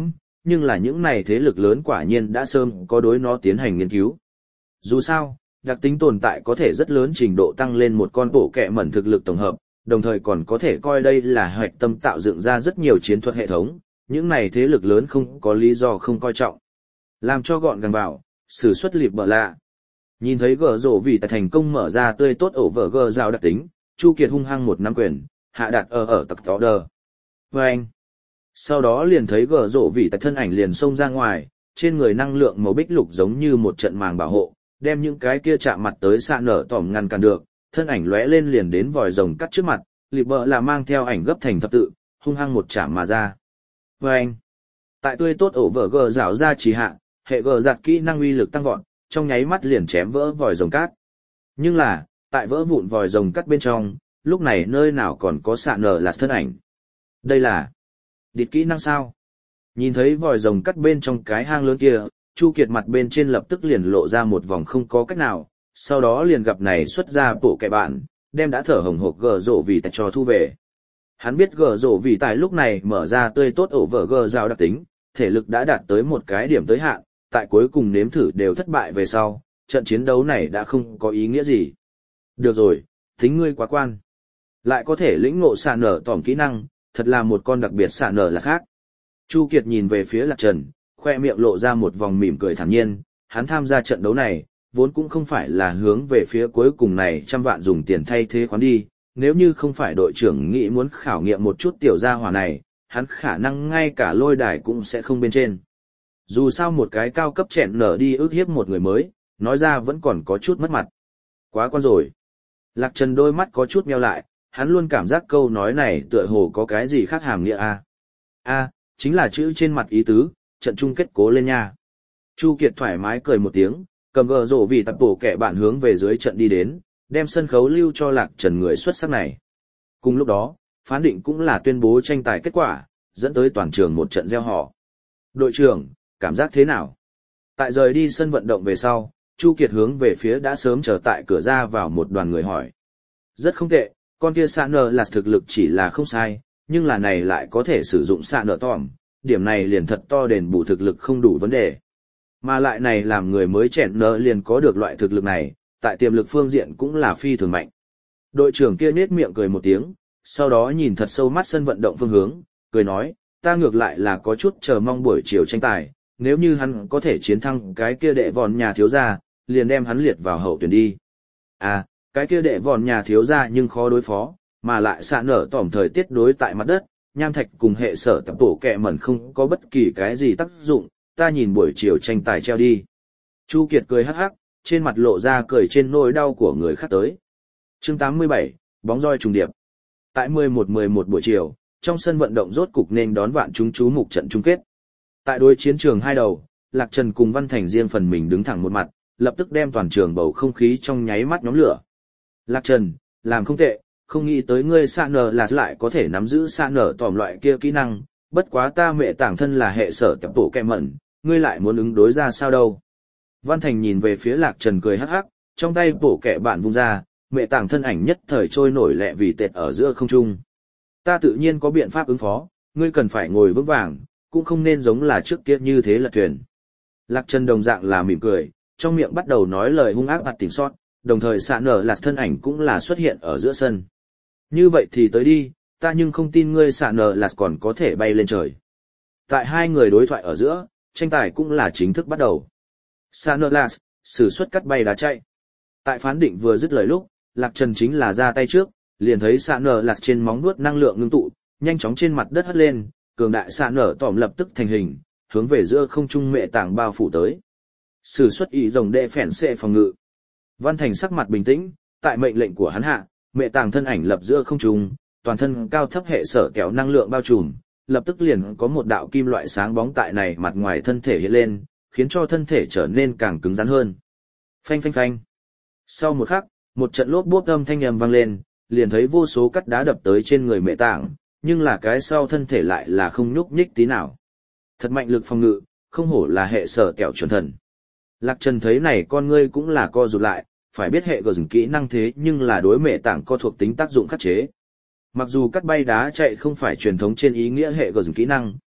nhưng là những này thế lực lớn quả nhiên đã sớm có đối nó tiến hành nghiên cứu. Dù sao, đặc tính tồn tại có thể rất lớn trình độ tăng lên một con bộ kẹ mẩn thực lực tổng hợp, đồng thời còn có thể coi đây là hoạch tâm tạo dựng ra rất nhiều chiến thuật hệ thống, những này thế lực lớn không có lý do không coi trọng. Làm cho gọn gàng vào, sử xuất liệp bờ lạ. Nhìn thấy gờ rổ vì tại thành công mở ra tươi tốt ổ vở gờ rào đặc tính, Chu Kiệt hung hăng một nắm quyền, hạ đặt ở tặc tỏ đờ. Vâng! Sau đó liền thấy gờ rổ vì tại thân ảnh liền xông ra ngoài, trên người năng lượng màu bích lục giống như một trận màng bảo hộ, đem những cái kia chạm mặt tới xạ nở tỏm ngăn cản được, thân ảnh lóe lên liền đến vòi rồng cắt trước mặt, liệp bờ là mang theo ảnh gấp thành thập tự, hung hăng một chạm mà ra. Vâng! Tại tươi tốt ổ vở gờ rào ra chỉ hạ, hệ gờ giặt kỹ năng uy lực tăng vọt, trong nháy mắt liền chém vỡ vòi rồng cát. Nhưng là, tại vỡ vụn vòi rồng cát bên trong, lúc này nơi nào còn có xạ nở là thân ảnh. Đây là địt kỹ năng sao? Nhìn thấy vòi rồng cát bên trong cái hang lớn kia, Chu Kiệt mặt bên trên lập tức liền lộ ra một vòng không có cách nào, sau đó liền gặp này xuất ra bộ kẻ bạn, đem đã thở hồng hộc gờ rổ vì tại cho thu về. Hắn biết gờ rổ vì tại lúc này mở ra tươi tốt ổ vở gờ rào đặc tính, thể lực đã đạt tới một cái điểm tới hạn, tại cuối cùng nếm thử đều thất bại về sau, trận chiến đấu này đã không có ý nghĩa gì. Được rồi, tính ngươi quá quan. Lại có thể lĩnh ngộ xạ nở tỏm kỹ năng, thật là một con đặc biệt xạ nở là khác. Chu Kiệt nhìn về phía Lạc Trần, khoe miệng lộ ra một vòng mỉm cười thản nhiên, hắn tham gia trận đấu này, vốn cũng không phải là hướng về phía cuối cùng này trăm vạn dùng tiền thay thế khoán đi, nếu như không phải đội trưởng nghĩ muốn khảo nghiệm một chút tiểu gia hỏa này, hắn khả năng ngay cả lôi đài cũng sẽ không bên trên. Dù sao một cái cao cấp chẹn nở đi ước hiếp một người mới, nói ra vẫn còn có chút mất mặt. Quá con rồi. Lạc Trần đôi mắt có chút meo lại, hắn luôn cảm giác câu nói này tựa hồ có cái gì khác hàm nghĩa a. A, chính là chữ trên mặt ý tứ, trận chung kết cố lên nha. Chu Kiệt thoải mái cười một tiếng, cầm gờ rổ vì tập bổ kẻ bạn hướng về dưới trận đi đến, đem sân khấu lưu cho Lạc Trần người xuất sắc này. Cùng lúc đó, phán định cũng là tuyên bố tranh tài kết quả, dẫn tới toàn trường một trận reo hò. Đội trưởng, cảm giác thế nào? Tại rời đi sân vận động về sau, Chu Kiệt hướng về phía đã sớm chờ tại cửa ra vào một đoàn người hỏi. Rất không tệ, con kia xạ nở là thực lực chỉ là không sai, nhưng là này lại có thể sử dụng xạ nở tòm, điểm này liền thật to đền bù thực lực không đủ vấn đề. Mà lại này làm người mới chẹn nở liền có được loại thực lực này, tại tiềm lực phương diện cũng là phi thường mạnh. Đội trưởng kia nhếch miệng cười một tiếng, sau đó nhìn thật sâu mắt sân vận động phương hướng, cười nói, ta ngược lại là có chút chờ mong buổi chiều tranh tài, nếu như hắn có thể chiến thắng cái kia đệ vòn nhà thiếu gia, liền đem hắn liệt vào hậu tuyển đi. À, cái kia đệ vòn nhà thiếu gia nhưng khó đối phó, mà lại xạ nở tỏm thời tiết đối tại mặt đất, nham thạch cùng hệ sở tập bổ kẹ mẩn không có bất kỳ cái gì tác dụng, ta nhìn buổi chiều tranh tài treo đi. Chu Kiệt cười hắc hắc, trên mặt lộ ra cười trên nỗi đau của người khác tới. Chương 87, bóng roi trùng điệp. Tại 11-11 buổi chiều, trong sân vận động rốt cục nên đón vạn chúng chú mục trận chung kết. Tại đối chiến trường hai đầu, Lạc Trần cùng Văn Thành riêng phần mình đứng thẳng một mặt, lập tức đem toàn trường bầu không khí trong nháy mắt nhóm lửa. Lạc Trần, làm không tệ, không nghĩ tới ngươi xạ nở là lại có thể nắm giữ xạ nở tòm loại kia kỹ năng, bất quá ta mẹ tảng thân là hệ sở tập tổ kẹ mẩn, ngươi lại muốn ứng đối ra sao đâu. Văn Thành nhìn về phía Lạc Trần cười hắc hắc, trong tay bổ kẹ bạn vung ra, mẹ tảng thân ảnh nhất thời trôi nổi lẹ vì tệt ở giữa không trung. Ta tự nhiên có biện pháp ứng phó, ngươi cần phải ngồi vững vàng, cũng không nên giống là trước kia như thế lật thuyền. Lạc Trần đồng dạng là mỉm cười, trong miệng bắt đầu nói lời hung ác bạt tỉnh sót, đồng thời xạ nở là thân ảnh cũng là xuất hiện ở giữa sân. Như vậy thì tới đi, ta nhưng không tin ngươi xạ nở là còn có thể bay lên trời. Tại hai người đối thoại ở giữa, tranh tài cũng là chính thức bắt đầu. Xạ nở là sử xuất cắt bay đá chạy. Tại phán định vừa dứt lời lúc, Lạc Trần chính là ra tay trước, liền thấy xạ nở là trên móng vuốt năng lượng ngưng tụ, nhanh chóng trên mặt đất hất lên, cường đại xạ nở tỏm lập tức thành hình, hướng về giữa không trung mẹ tảng bao phủ tới. Sử xuất ý rồng đệ phèn xệ phòng ngự. Văn Thành sắc mặt bình tĩnh, tại mệnh lệnh của hắn hạ, mẹ tảng thân ảnh lập giữa không trung, toàn thân cao thấp hệ sở kéo năng lượng bao trùm, lập tức liền có một đạo kim loại sáng bóng tại này mặt ngoài thân thể hiện lên, khiến cho thân thể trở nên càng cứng rắn hơn. Phanh phanh phanh. Sau một khắc, một trận lốp bốp âm thanh ầm vang lên, liền thấy vô số cắt đá đập tới trên người mẹ tảng, nhưng là cái sau thân thể lại là không nhúc nhích tí nào. Thật mạnh lực phòng ngự, không hổ là hệ sở kẹo chuẩn thần. Lạc Trần thấy này con ngươi cũng là co rụt lại, phải biết hệ gờ dừng kỹ năng thế nhưng là đối mẹ tảng có thuộc tính tác dụng khắc chế. Mặc dù cắt bay đá chạy không phải truyền thống trên ý nghĩa hệ gờ dừng kỹ năng,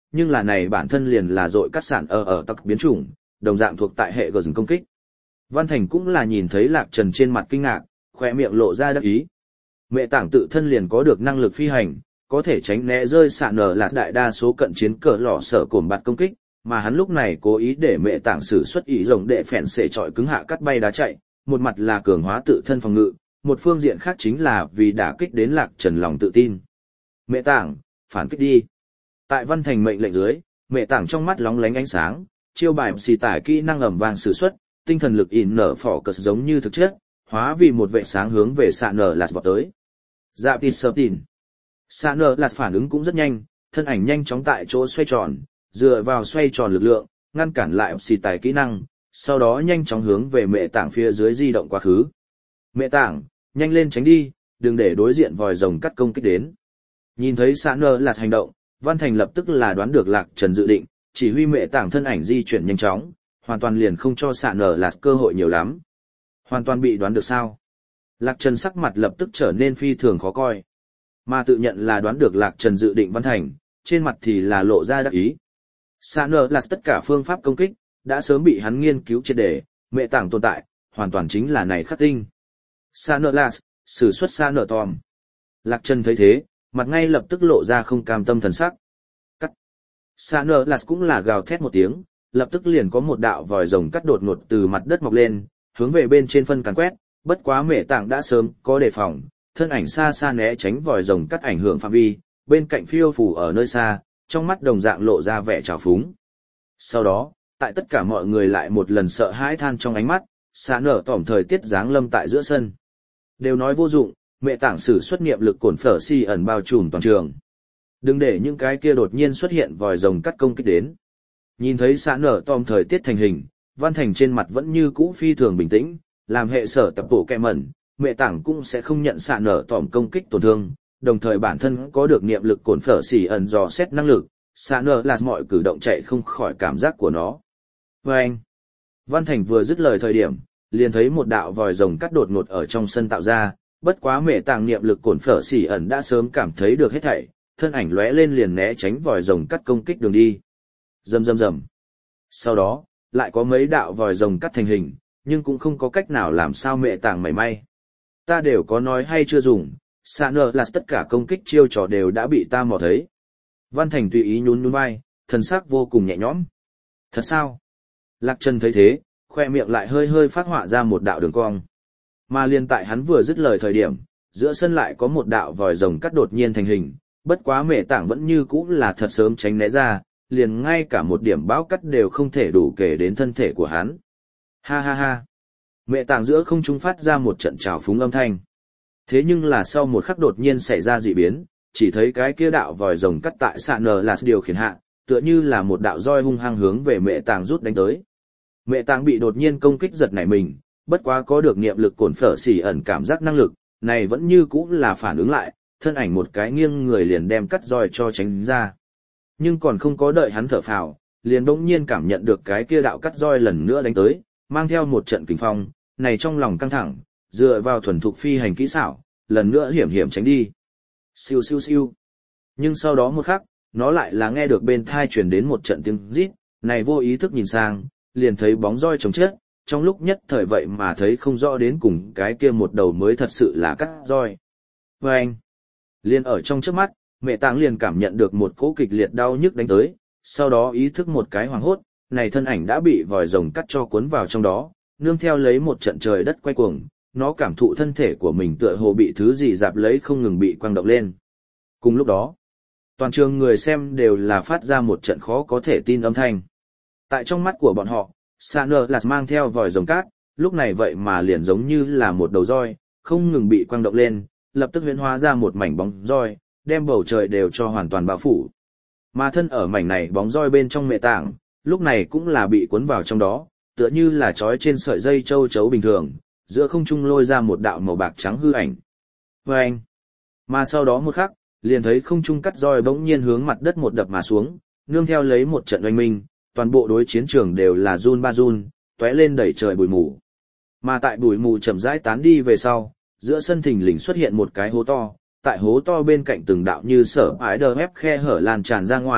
nhưng là này bản thân liền là dội cắt sản ở tắc biến chủng, đồng dạng thuộc tại hệ gờ rừng công kích. Văn Thành cũng là nhìn thấy Lạc Trần trên mặt kinh ngạc, khỏe miệng lộ ra đắc ý. Mẹ tảng tự thân liền có được năng lực phi hành, có thể tránh né rơi sạn nở là đại đa số cận chiến cỡ lọ sở cổm bạt công kích, mà hắn lúc này cố ý để mẹ tảng sử xuất ý rồng đệ phèn xệ trọi cứng hạ cắt bay đá chạy, một mặt là cường hóa tự thân phòng ngự, một phương diện khác chính là vì đả kích đến Lạc Trần lòng tự tin. Mẹ tảng, phản kích đi. Tại Văn Thành mệnh lệnh dưới, mẹ tảng trong mắt lóng lánh ánh sáng, chiêu bài xì tải kỹ năng ầm vang sử xuất, tinh thần lực ỉn nở phỏ cờ giống như thực chất, hóa vì một vệ sáng hướng về sạn nở lạt vọt tới. Dạ tịt sơ tìn. Sạn nở lạt phản ứng cũng rất nhanh, thân ảnh nhanh chóng tại chỗ xoay tròn, dựa vào xoay tròn lực lượng, ngăn cản lại xì tải kỹ năng, sau đó nhanh chóng hướng về mẹ tảng phía dưới di động quá khứ. Mẹ tảng, nhanh lên tránh đi, đừng để đối diện vòi rồng cắt công kích đến. Nhìn thấy sạn nở lạt hành động, Văn Thành lập tức là đoán được Lạc Trần dự định, chỉ huy mẹ tảng thân ảnh di chuyển nhanh chóng, hoàn toàn liền không cho sạn nở lạt cơ hội nhiều lắm. Hoàn toàn bị đoán được sao? Lạc Trần sắc mặt lập tức trở nên phi thường khó coi. Mà tự nhận là đoán được Lạc Trần dự định Văn Thành, trên mặt thì là lộ ra đắc ý. Sạn nở lạt tất cả phương pháp công kích, đã sớm bị hắn nghiên cứu triệt để, mẹ tảng tồn tại, hoàn toàn chính là này khắc tinh. Sạn nở lạt, sử xuất sạn nở tòm. Lạc Trần thấy thế, mặt ngay lập tức lộ ra không cam tâm thần sắc. Cắt. Sạn nở lạt cũng là gào thét một tiếng, lập tức liền có một đạo vòi rồng cắt đột ngột từ mặt đất mọc lên, hướng về bên trên phân càn quét, bất quá mẹ tảng đã sớm có đề phòng, thân ảnh xa xa né tránh vòi rồng cắt ảnh hưởng phạm vi, bên cạnh phiêu phù ở nơi xa, trong mắt đồng dạng lộ ra vẻ trào phúng. Sau đó, tại tất cả mọi người lại một lần sợ hãi than trong ánh mắt, sạn nở tỏm thời tiết giáng lâm tại giữa sân. Đều nói vô dụng, mẹ tảng sử xuất niệm lực cổn phở si ẩn bao trùm toàn trường. Đừng để những cái kia đột nhiên xuất hiện vòi rồng cắt công kích đến. Nhìn thấy sạn nở tòm thời tiết thành hình, Văn Thành trên mặt vẫn như cũ phi thường bình tĩnh, làm hệ sở tập bộ kẹ mẩn, mẹ tảng cũng sẽ không nhận sạn nở tòm công kích tổn thương, đồng thời bản thân có được niệm lực cổn phở xỉ ẩn dò xét năng lực, sạn nở là mọi cử động chạy không khỏi cảm giác của nó. Và anh, Văn Thành vừa dứt lời thời điểm, liền thấy một đạo vòi rồng cắt đột ngột ở trong sân tạo ra, bất quá mẹ tảng niệm lực cổn phở xỉ ẩn đã sớm cảm thấy được hết thảy, thân ảnh lóe lên liền né tránh vòi rồng cắt công kích đường đi. Rầm rầm rầm. Sau đó, lại có mấy đạo vòi rồng cắt thành hình, nhưng cũng không có cách nào làm sao mẹ tảng mảy may. Ta đều có nói hay chưa dùng, sạn nở là tất cả công kích chiêu trò đều đã bị ta mò thấy. Văn Thành tùy ý nhún nhún vai, thần sắc vô cùng nhẹ nhõm. Thật sao? Lạc Trần thấy thế, khoe miệng lại hơi hơi phát họa ra một đạo đường cong. Mà liên tại hắn vừa dứt lời thời điểm, giữa sân lại có một đạo vòi rồng cắt đột nhiên thành hình, bất quá mẹ tảng vẫn như cũ là thật sớm tránh né ra, liền ngay cả một điểm bão cắt đều không thể đủ kể đến thân thể của hắn. Ha ha ha. Mẹ tảng giữa không trung phát ra một trận trào phúng âm thanh. Thế nhưng là sau một khắc đột nhiên xảy ra dị biến, chỉ thấy cái kia đạo vòi rồng cắt tại sạn nở là điều khiển hạ, tựa như là một đạo roi hung hăng hướng về mẹ tảng rút đánh tới. Mẹ tảng bị đột nhiên công kích giật nảy mình, bất quá có được niệm lực cổn phở xỉ ẩn cảm giác năng lực, này vẫn như cũ là phản ứng lại, thân ảnh một cái nghiêng người liền đem cắt roi cho tránh ra. Nhưng còn không có đợi hắn thở phào, liền bỗng nhiên cảm nhận được cái kia đạo cắt roi lần nữa đánh tới, mang theo một trận kình phong, này trong lòng căng thẳng, dựa vào thuần thục phi hành kỹ xảo, lần nữa hiểm hiểm tránh đi. Siêu siêu siêu. Nhưng sau đó một khắc, nó lại là nghe được bên thai truyền đến một trận tiếng rít, này vô ý thức nhìn sang, liền thấy bóng roi chồng chết, trong lúc nhất thời vậy mà thấy không rõ đến cùng cái kia một đầu mới thật sự là cắt roi. Và anh, liền ở trong trước mắt, mẹ tảng liền cảm nhận được một cỗ kịch liệt đau nhức đánh tới, sau đó ý thức một cái hoảng hốt, này thân ảnh đã bị vòi rồng cắt cho cuốn vào trong đó, nương theo lấy một trận trời đất quay cuồng, nó cảm thụ thân thể của mình tựa hồ bị thứ gì dạp lấy không ngừng bị quăng động lên. Cùng lúc đó, toàn trường người xem đều là phát ra một trận khó có thể tin âm thanh. Tại trong mắt của bọn họ, sạn nở là mang theo vòi rồng cát, lúc này vậy mà liền giống như là một đầu roi, không ngừng bị quăng động lên, lập tức huyễn hóa ra một mảnh bóng roi, đem bầu trời đều cho hoàn toàn bao phủ. Mà thân ở mảnh này bóng roi bên trong mẹ tảng, lúc này cũng là bị cuốn vào trong đó, tựa như là trói trên sợi dây châu chấu bình thường, giữa không trung lôi ra một đạo màu bạc trắng hư ảnh. Và anh, mà sau đó một khắc, liền thấy không trung cắt roi bỗng nhiên hướng mặt đất một đập mà xuống, nương theo lấy một trận oanh minh, toàn bộ đối chiến trường đều là run ba run, tóe lên đẩy trời bụi mù. Mà tại bụi mù chậm rãi tán đi về sau, giữa sân thình lình xuất hiện một cái hố to, tại hố to bên cạnh từng đạo như sở ái đờ ép khe hở lan tràn ra ngoài,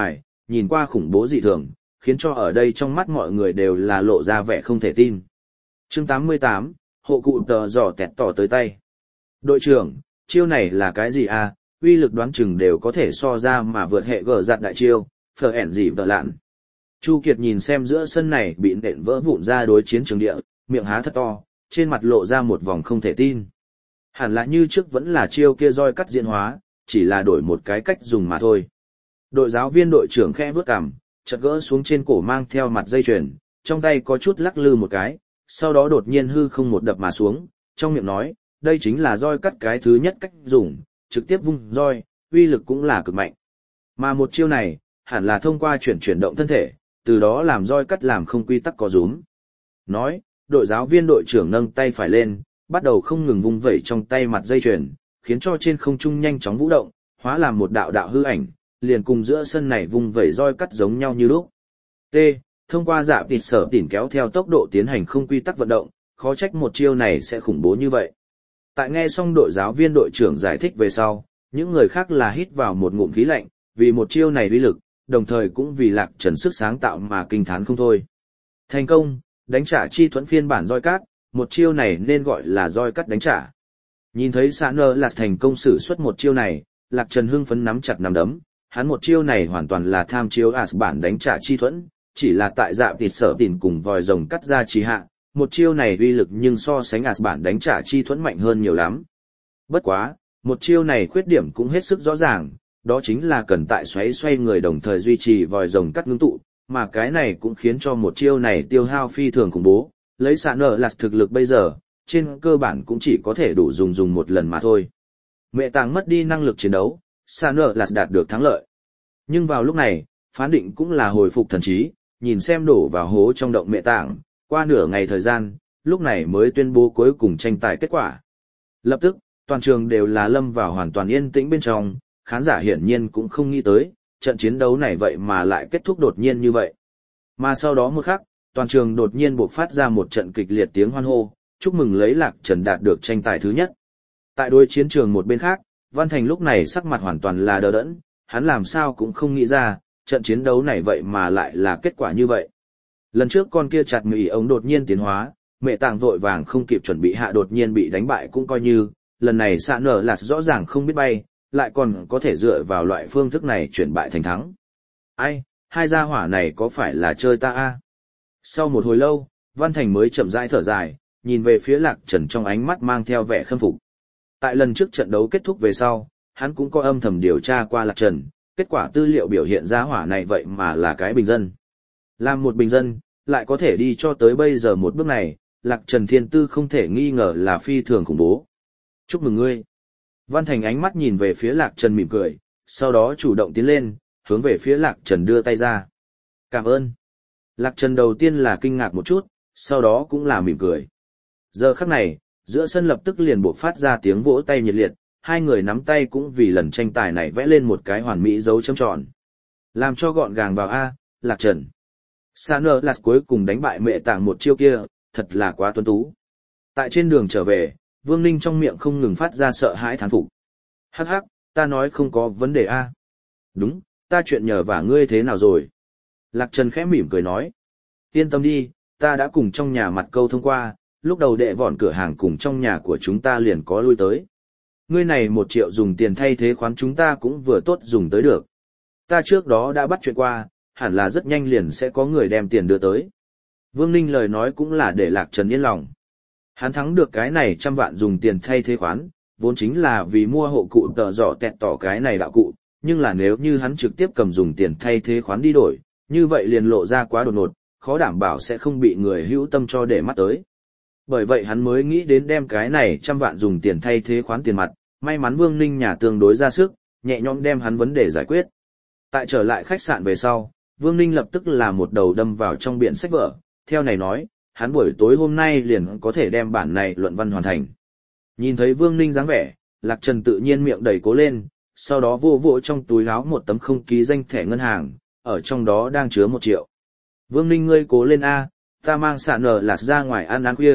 nhìn qua khủng bố dị thường, khiến cho ở đây trong mắt mọi người đều là lộ ra vẻ không thể tin. Chương 88, hộ cụ tờ giỏ tẹt tỏ tới tay. Đội trưởng, chiêu này là cái gì à, uy lực đoán chừng đều có thể so ra mà vượt hệ gở giặt đại chiêu, phở ẻn gì vợ lạn. Chu Kiệt nhìn xem giữa sân này bị nện vỡ vụn ra đối chiến trường địa, miệng há thật to, trên mặt lộ ra một vòng không thể tin. Hẳn là như trước vẫn là chiêu kia roi cắt diễn hóa, chỉ là đổi một cái cách dùng mà thôi. Đội giáo viên đội trưởng khẽ vướt cằm, chợt gỡ xuống trên cổ mang theo mặt dây chuyền, trong tay có chút lắc lư một cái, sau đó đột nhiên hư không một đập mà xuống, trong miệng nói, đây chính là roi cắt cái thứ nhất cách dùng, trực tiếp vung roi, uy lực cũng là cực mạnh. Mà một chiêu này, hẳn là thông qua chuyển động thân thể, từ đó làm roi cắt làm không quy tắc có rúm. Nói, đội giáo viên đội trưởng nâng tay phải lên, bắt đầu không ngừng vung vẩy trong tay mặt dây chuyền, khiến cho trên không trung nhanh chóng vũ động, hóa làm một đạo đạo hư ảnh, liền cùng giữa sân này vung vẩy roi cắt giống nhau như lúc. T. Thông qua dạ tịt sở tỉn kéo theo tốc độ tiến hành không quy tắc vận động, khó trách một chiêu này sẽ khủng bố như vậy. Tại nghe xong đội giáo viên đội trưởng giải thích về sau, những người khác là hít vào một ngụm khí lạnh, vì một chiêu này uy lực, đồng thời cũng vì Lạc Trần sức sáng tạo mà kinh thán không thôi. Thành công, đánh trả chi thuẫn phiên bản roi cát, một chiêu này nên gọi là roi cắt đánh trả. Nhìn thấy Sạ Nơ Lạt thành công sử xuất một chiêu này, Lạc Trần hưng phấn nắm chặt nắm đấm, hắn một chiêu này hoàn toàn là tham chiếu As bản đánh trả chi thuẫn, chỉ là tại dạ tịt sở tỉn cùng vòi rồng cắt ra trì hạ, một chiêu này uy lực nhưng so sánh As bản đánh trả chi thuẫn mạnh hơn nhiều lắm. Bất quá, một chiêu này khuyết điểm cũng hết sức rõ ràng, đó chính là cần tại xoay người đồng thời duy trì vòi rồng cắt ngưng tụ, mà cái này cũng khiến cho một chiêu này tiêu hao phi thường khủng bố, lấy Sạ Nơ Lạt thực lực bây giờ, trên cơ bản cũng chỉ có thể đủ dùng một lần mà thôi. Mẹ tàng mất đi năng lực chiến đấu, Sạ Nơ Lạt đạt được thắng lợi. Nhưng vào lúc này, phán định cũng là hồi phục thần trí, nhìn xem đổ vào hố trong động mẹ tàng, qua nửa ngày thời gian, lúc này mới tuyên bố cuối cùng tranh tài kết quả. Lập tức, toàn trường đều là lâm vào hoàn toàn yên tĩnh bên trong, khán giả hiển nhiên cũng không nghĩ tới, trận chiến đấu này vậy mà lại kết thúc đột nhiên như vậy. Mà sau đó một khắc, toàn trường đột nhiên bộc phát ra một trận kịch liệt tiếng hoan hô, chúc mừng lấy Lạc Trần đạt được tranh tài thứ nhất. Tại đối chiến trường một bên khác, Văn Thành lúc này sắc mặt hoàn toàn là đờ đẫn, hắn làm sao cũng không nghĩ ra, trận chiến đấu này vậy mà lại là kết quả như vậy. Lần trước con kia chặt mì ống đột nhiên tiến hóa, mẹ tàng vội vàng không kịp chuẩn bị hạ đột nhiên bị đánh bại cũng coi như, lần này Sạ Nơ Lạt rõ ràng không biết bay, lại còn có thể dựa vào loại phương thức này chuyển bại thành thắng. Ai, hai gia hỏa này có phải là chơi ta a? Sau một hồi lâu, Văn Thành mới chậm rãi thở dài, nhìn về phía Lạc Trần trong ánh mắt mang theo vẻ khâm phục. Tại lần trước trận đấu kết thúc về sau, hắn cũng có âm thầm điều tra qua Lạc Trần, kết quả tư liệu biểu hiện ra hỏa này vậy mà là cái bình dân. Làm một bình dân, lại có thể đi cho tới bây giờ một bước này, Lạc Trần thiên tư không thể nghi ngờ là phi thường khủng bố. Chúc mừng ngươi. Văn Thành ánh mắt nhìn về phía Lạc Trần mỉm cười, sau đó chủ động tiến lên, hướng về phía Lạc Trần đưa tay ra. Cảm ơn. Lạc Trần đầu tiên là kinh ngạc một chút, sau đó cũng là mỉm cười. Giờ khắc này, giữa sân lập tức liền buộc phát ra tiếng vỗ tay nhiệt liệt, hai người nắm tay cũng vì lần tranh tài này vẽ lên một cái hoàn mỹ dấu chấm tròn. Làm cho gọn gàng vào A, Lạc Trần. Sạ Nơ Lạt cuối cùng đánh bại mẹ tàng một chiêu kia, thật là quá tuấn tú. Tại trên đường trở về, Vương Ninh trong miệng không ngừng phát ra sợ hãi thán phục. Hắc hắc, ta nói không có vấn đề A. Đúng, ta chuyện nhờ vả ngươi thế nào rồi? Lạc Trần khẽ mỉm cười nói. Yên tâm đi, ta đã cùng trong nhà mặt câu thông qua, lúc đầu đệ vọn cửa hàng cùng trong nhà của chúng ta liền có lui tới. Ngươi này 1 triệu dùng tiền thay thế khoán chúng ta cũng vừa tốt dùng tới được. Ta trước đó đã bắt chuyện qua, hẳn là rất nhanh liền sẽ có người đem tiền đưa tới. Vương Ninh lời nói cũng là để Lạc Trần yên lòng. Hắn thắng được cái này 100 vạn dùng tiền thay thế khoán, vốn chính là vì mua hộ cụ tờ giỏ tẹt tỏ cái này đạo cụ, nhưng là nếu như hắn trực tiếp cầm dùng tiền thay thế khoán đi đổi, như vậy liền lộ ra quá đột ngột, khó đảm bảo sẽ không bị người hữu tâm cho để mắt tới. Bởi vậy hắn mới nghĩ đến đem cái này 100 vạn dùng tiền thay thế khoán tiền mặt, may mắn Vương Ninh nhà tương đối ra sức, nhẹ nhõm đem hắn vấn đề giải quyết. Tại trở lại khách sạn về sau, Vương Ninh lập tức là một đầu đâm vào trong biển sách vở, theo này nói, hắn buổi tối hôm nay liền có thể đem bản này luận văn hoàn thành. Nhìn thấy Vương Ninh dáng vẻ, Lạc Trần tự nhiên miệng đầy cố lên, sau đó vô vỗ trong túi áo một tấm không ký danh thẻ ngân hàng, ở trong đó đang chứa 1 triệu. Vương Ninh ngươi cố lên A, ta mang Sạ Nơ Lạt ra ngoài ăn khuya.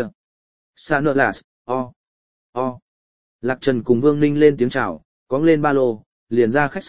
Sạ Nơ Lạt, o. Lạc Trần cùng Vương Ninh lên tiếng chào, cóng lên ba lô, liền ra khách sạn,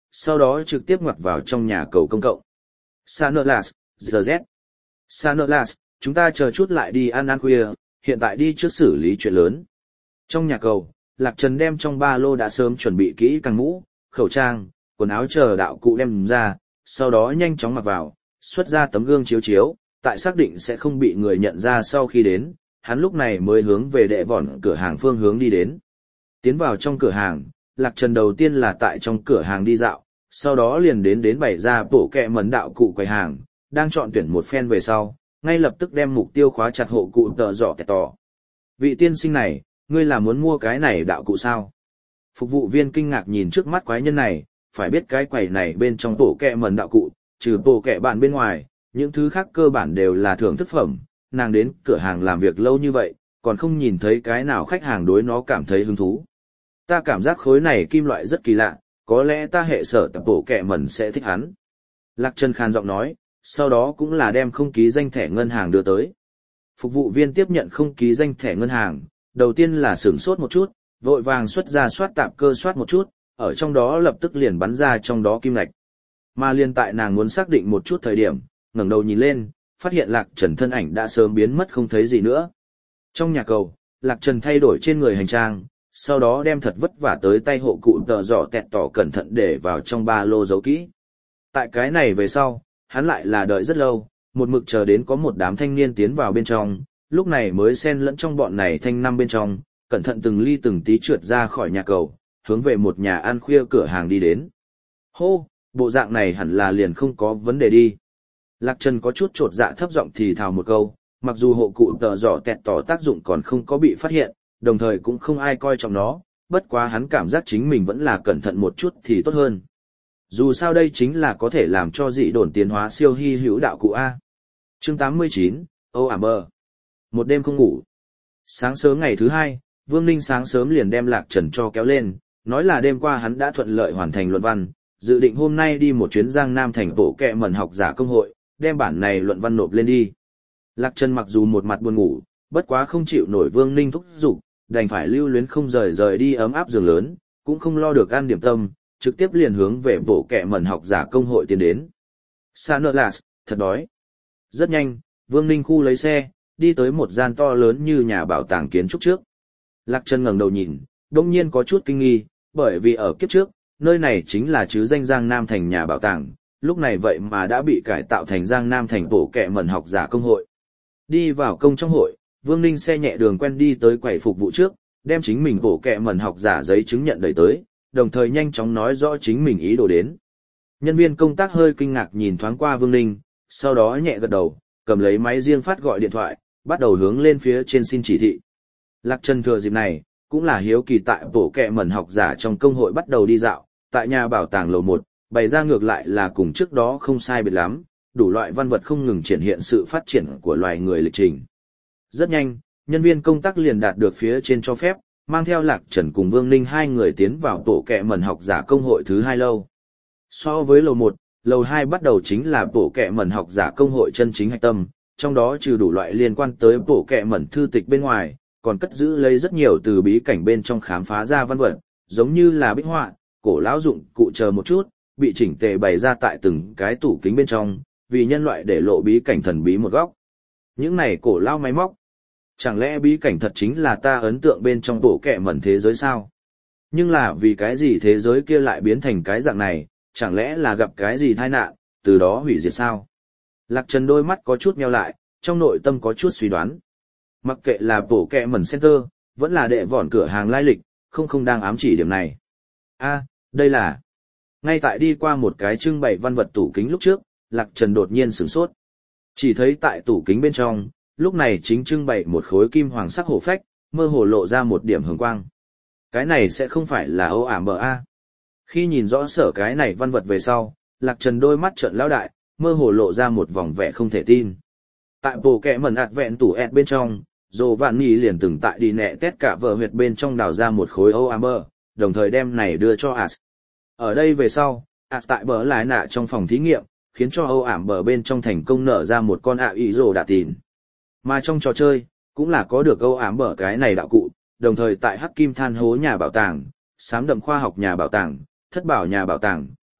sau đó trực tiếp ngoặt vào trong nhà cầu công cộng. Sanerlas, GZ. Sanerlas, chúng ta chờ chút lại đi ăn khuya, hiện tại đi trước xử lý chuyện lớn. Trong nhà cầu, Lạc Trần đem trong ba lô đã sớm chuẩn bị kỹ càng mũ, khẩu trang, quần áo chờ đạo cụ đem ra, sau đó nhanh chóng mặc vào, xuất ra tấm gương chiếu chiếu, tại xác định sẽ không bị người nhận ra sau khi đến, hắn lúc này mới hướng về đệ vỏn cửa hàng phương hướng đi đến. Tiến vào trong cửa hàng, Lạc Trần đầu tiên là tại trong cửa hàng đi dạo, sau đó liền đến bày ra bộ kẹ mẩn đạo cụ quầy hàng, đang chọn tuyển một phen về sau, ngay lập tức đem mục tiêu khóa chặt hộ cụ tờ dọ kẹt tỏ. Vị tiên sinh này, ngươi là muốn mua cái này đạo cụ sao? Phục vụ viên kinh ngạc nhìn trước mắt quái nhân này, phải biết cái quầy này bên trong bộ kẹ mẩn đạo cụ, trừ bộ kẹ bạn bên ngoài, những thứ khác cơ bản đều là thưởng thức phẩm, nàng đến cửa hàng làm việc lâu như vậy, còn không nhìn thấy cái nào khách hàng đối nó cảm thấy hứng thú. Ta cảm giác khối này kim loại rất kỳ lạ, có lẽ ta hệ sở tập bộ kẹ mẩn sẽ thích hắn. Lạc Trần khàn giọng nói, sau đó cũng là đem không ký danh thẻ ngân hàng đưa tới. Phục vụ viên tiếp nhận không ký danh thẻ ngân hàng, đầu tiên là sửng sốt một chút, vội vàng xuất ra soát tạp cơ soát một chút, ở trong đó lập tức liền bắn ra trong đó kim lạch. Mà liên tại nàng muốn xác định một chút thời điểm, ngẩng đầu nhìn lên, phát hiện Lạc Trần thân ảnh đã sớm biến mất không thấy gì nữa. Trong nhà cầu, Lạc Trần thay đổi trên người hành trang, sau đó đem thật vất vả tới tay hộ cụ tờ dọ tẹt tỏ cẩn thận để vào trong ba lô giấu kỹ. Tại cái này về sau, hắn lại là đợi rất lâu, một mực chờ đến có một đám thanh niên tiến vào bên trong, lúc này mới xen lẫn trong bọn này thanh năm bên trong, cẩn thận từng ly từng tí trượt ra khỏi nhà cầu, hướng về một nhà ăn khuya cửa hàng đi đến. Hô, bộ dạng này hẳn là liền không có vấn đề đi. Lạc Trần có chút trột dạ thấp giọng thì thào một câu, mặc dù hộ cụ tờ dọ tẹt tỏ tác dụng còn không có bị phát hiện, đồng thời cũng không ai coi trọng nó, bất quá hắn cảm giác chính mình vẫn là cẩn thận một chút thì tốt hơn. Dù sao đây chính là có thể làm cho dị đồn tiến hóa siêu hy hữu đạo cụ A. Chương 89, Âu ảm bờ. Một đêm không ngủ. Sáng sớm ngày thứ hai, Vương Ninh sáng sớm liền đem Lạc Trần cho kéo lên, nói là đêm qua hắn đã thuận lợi hoàn thành luận văn, dự định hôm nay đi một chuyến Giang Nam thành bộ kẹ mẩn học giả công hội, đem bản này luận văn nộp lên đi. Lạc Trần mặc dù một mặt buồn ngủ, bất quá không chịu nổi Vương Ninh thúc giục, đành phải lưu luyến không rời đi ấm áp giường lớn, cũng không lo được ăn điểm tâm, trực tiếp liền hướng về bộ kẹ mẩn học giả công hội tiến đến. Sanerlas, thật đói. Rất nhanh, Vương Ninh khu lấy xe, đi tới một gian to lớn như nhà bảo tàng kiến trúc trước. Lạc Trần ngẩng đầu nhìn, đông nhiên có chút kinh nghi, bởi vì ở kiếp trước, nơi này chính là chứ danh Giang Nam thành nhà bảo tàng, lúc này vậy mà đã bị cải tạo thành Giang Nam thành bộ kẹ mẩn học giả công hội. Đi vào công trong hội, Vương Ninh xe nhẹ đường quen đi tới quầy phục vụ trước, đem chính mình bộ kẹ mẩn học giả giấy chứng nhận đẩy tới, đồng thời nhanh chóng nói rõ chính mình ý đồ đến. Nhân viên công tác hơi kinh ngạc nhìn thoáng qua Vương Ninh, sau đó nhẹ gật đầu, cầm lấy máy riêng phát gọi điện thoại, bắt đầu hướng lên phía trên xin chỉ thị. Lạc Trần thừa dịp này, cũng là hiếu kỳ tại bộ kẹ mẩn học giả trong công hội bắt đầu đi dạo, tại nhà bảo tàng lầu 1, bày ra ngược lại là cùng trước đó không sai biệt lắm, đủ loại văn vật không ngừng triển hiện sự phát triển của loài người lịch trình. Rất nhanh, nhân viên công tác liền đạt được phía trên cho phép, mang theo Lạc Trần cùng Vương Ninh hai người tiến vào bộ kẹ mẩn học giả công hội thứ 2 lâu. So với lầu 1, lầu 2 bắt đầu chính là bộ kẹ mẩn học giả công hội chân chính hạch tâm, trong đó trừ đủ loại liên quan tới bộ kẹ mẩn thư tịch bên ngoài, còn cất giữ lấy rất nhiều từ bí cảnh bên trong khám phá ra văn vật, giống như là bích họa, cổ lão dụng cụ chờ một chút, bị chỉnh tề bày ra tại từng cái tủ kính bên trong, vì nhân loại để lộ bí cảnh thần bí một góc. Những này cổ lão máy móc, chẳng lẽ bí cảnh thật chính là ta ấn tượng bên trong bộ kẹ mẩn thế giới sao? Nhưng là vì cái gì thế giới kia lại biến thành cái dạng này, chẳng lẽ là gặp cái gì tai nạn, từ đó hủy diệt sao? Lạc Trần đôi mắt có chút nheo lại, trong nội tâm có chút suy đoán. Mặc kệ là bộ kẹ mẩn center, vẫn là đệ vỏn cửa hàng lai lịch, không đang ám chỉ điểm này. Đây là... Ngay tại đi qua một cái trưng bày văn vật tủ kính lúc trước, Lạc Trần đột nhiên sửng sốt. Chỉ thấy tại tủ kính bên trong, lúc này chính trưng bày một khối kim hoàng sắc hổ phách, mơ hồ lộ ra một điểm hồng quang. Cái này sẽ không phải là Âu ảm bờ A. Khi nhìn rõ sở cái này văn vật về sau, Lạc Trần đôi mắt trợn lão đại, mơ hồ lộ ra một vòng vẻ không thể tin. Tại bộ kẹ mẩn ạt vẹn tủ ẹt bên trong, Dồ Vạn Nhi liền từng tại đi nẹ tét cả vợ huyệt bên trong đào ra một khối Âu ảm bờ, đồng thời đem này đưa cho As. Ở đây về sau, As tại bờ lại nạ trong phòng thí nghiệm, khiến cho Âu ảm bờ bên trong thành công nở ra một con ý rồ đạ tìn. Mà trong trò chơi, cũng là có được Âu ảm bờ cái này đạo cụ, đồng thời tại Hắc Kim Than Hố nhà bảo tàng, Xám Đậm khoa học nhà bảo tàng, Thất Bảo nhà bảo tàng,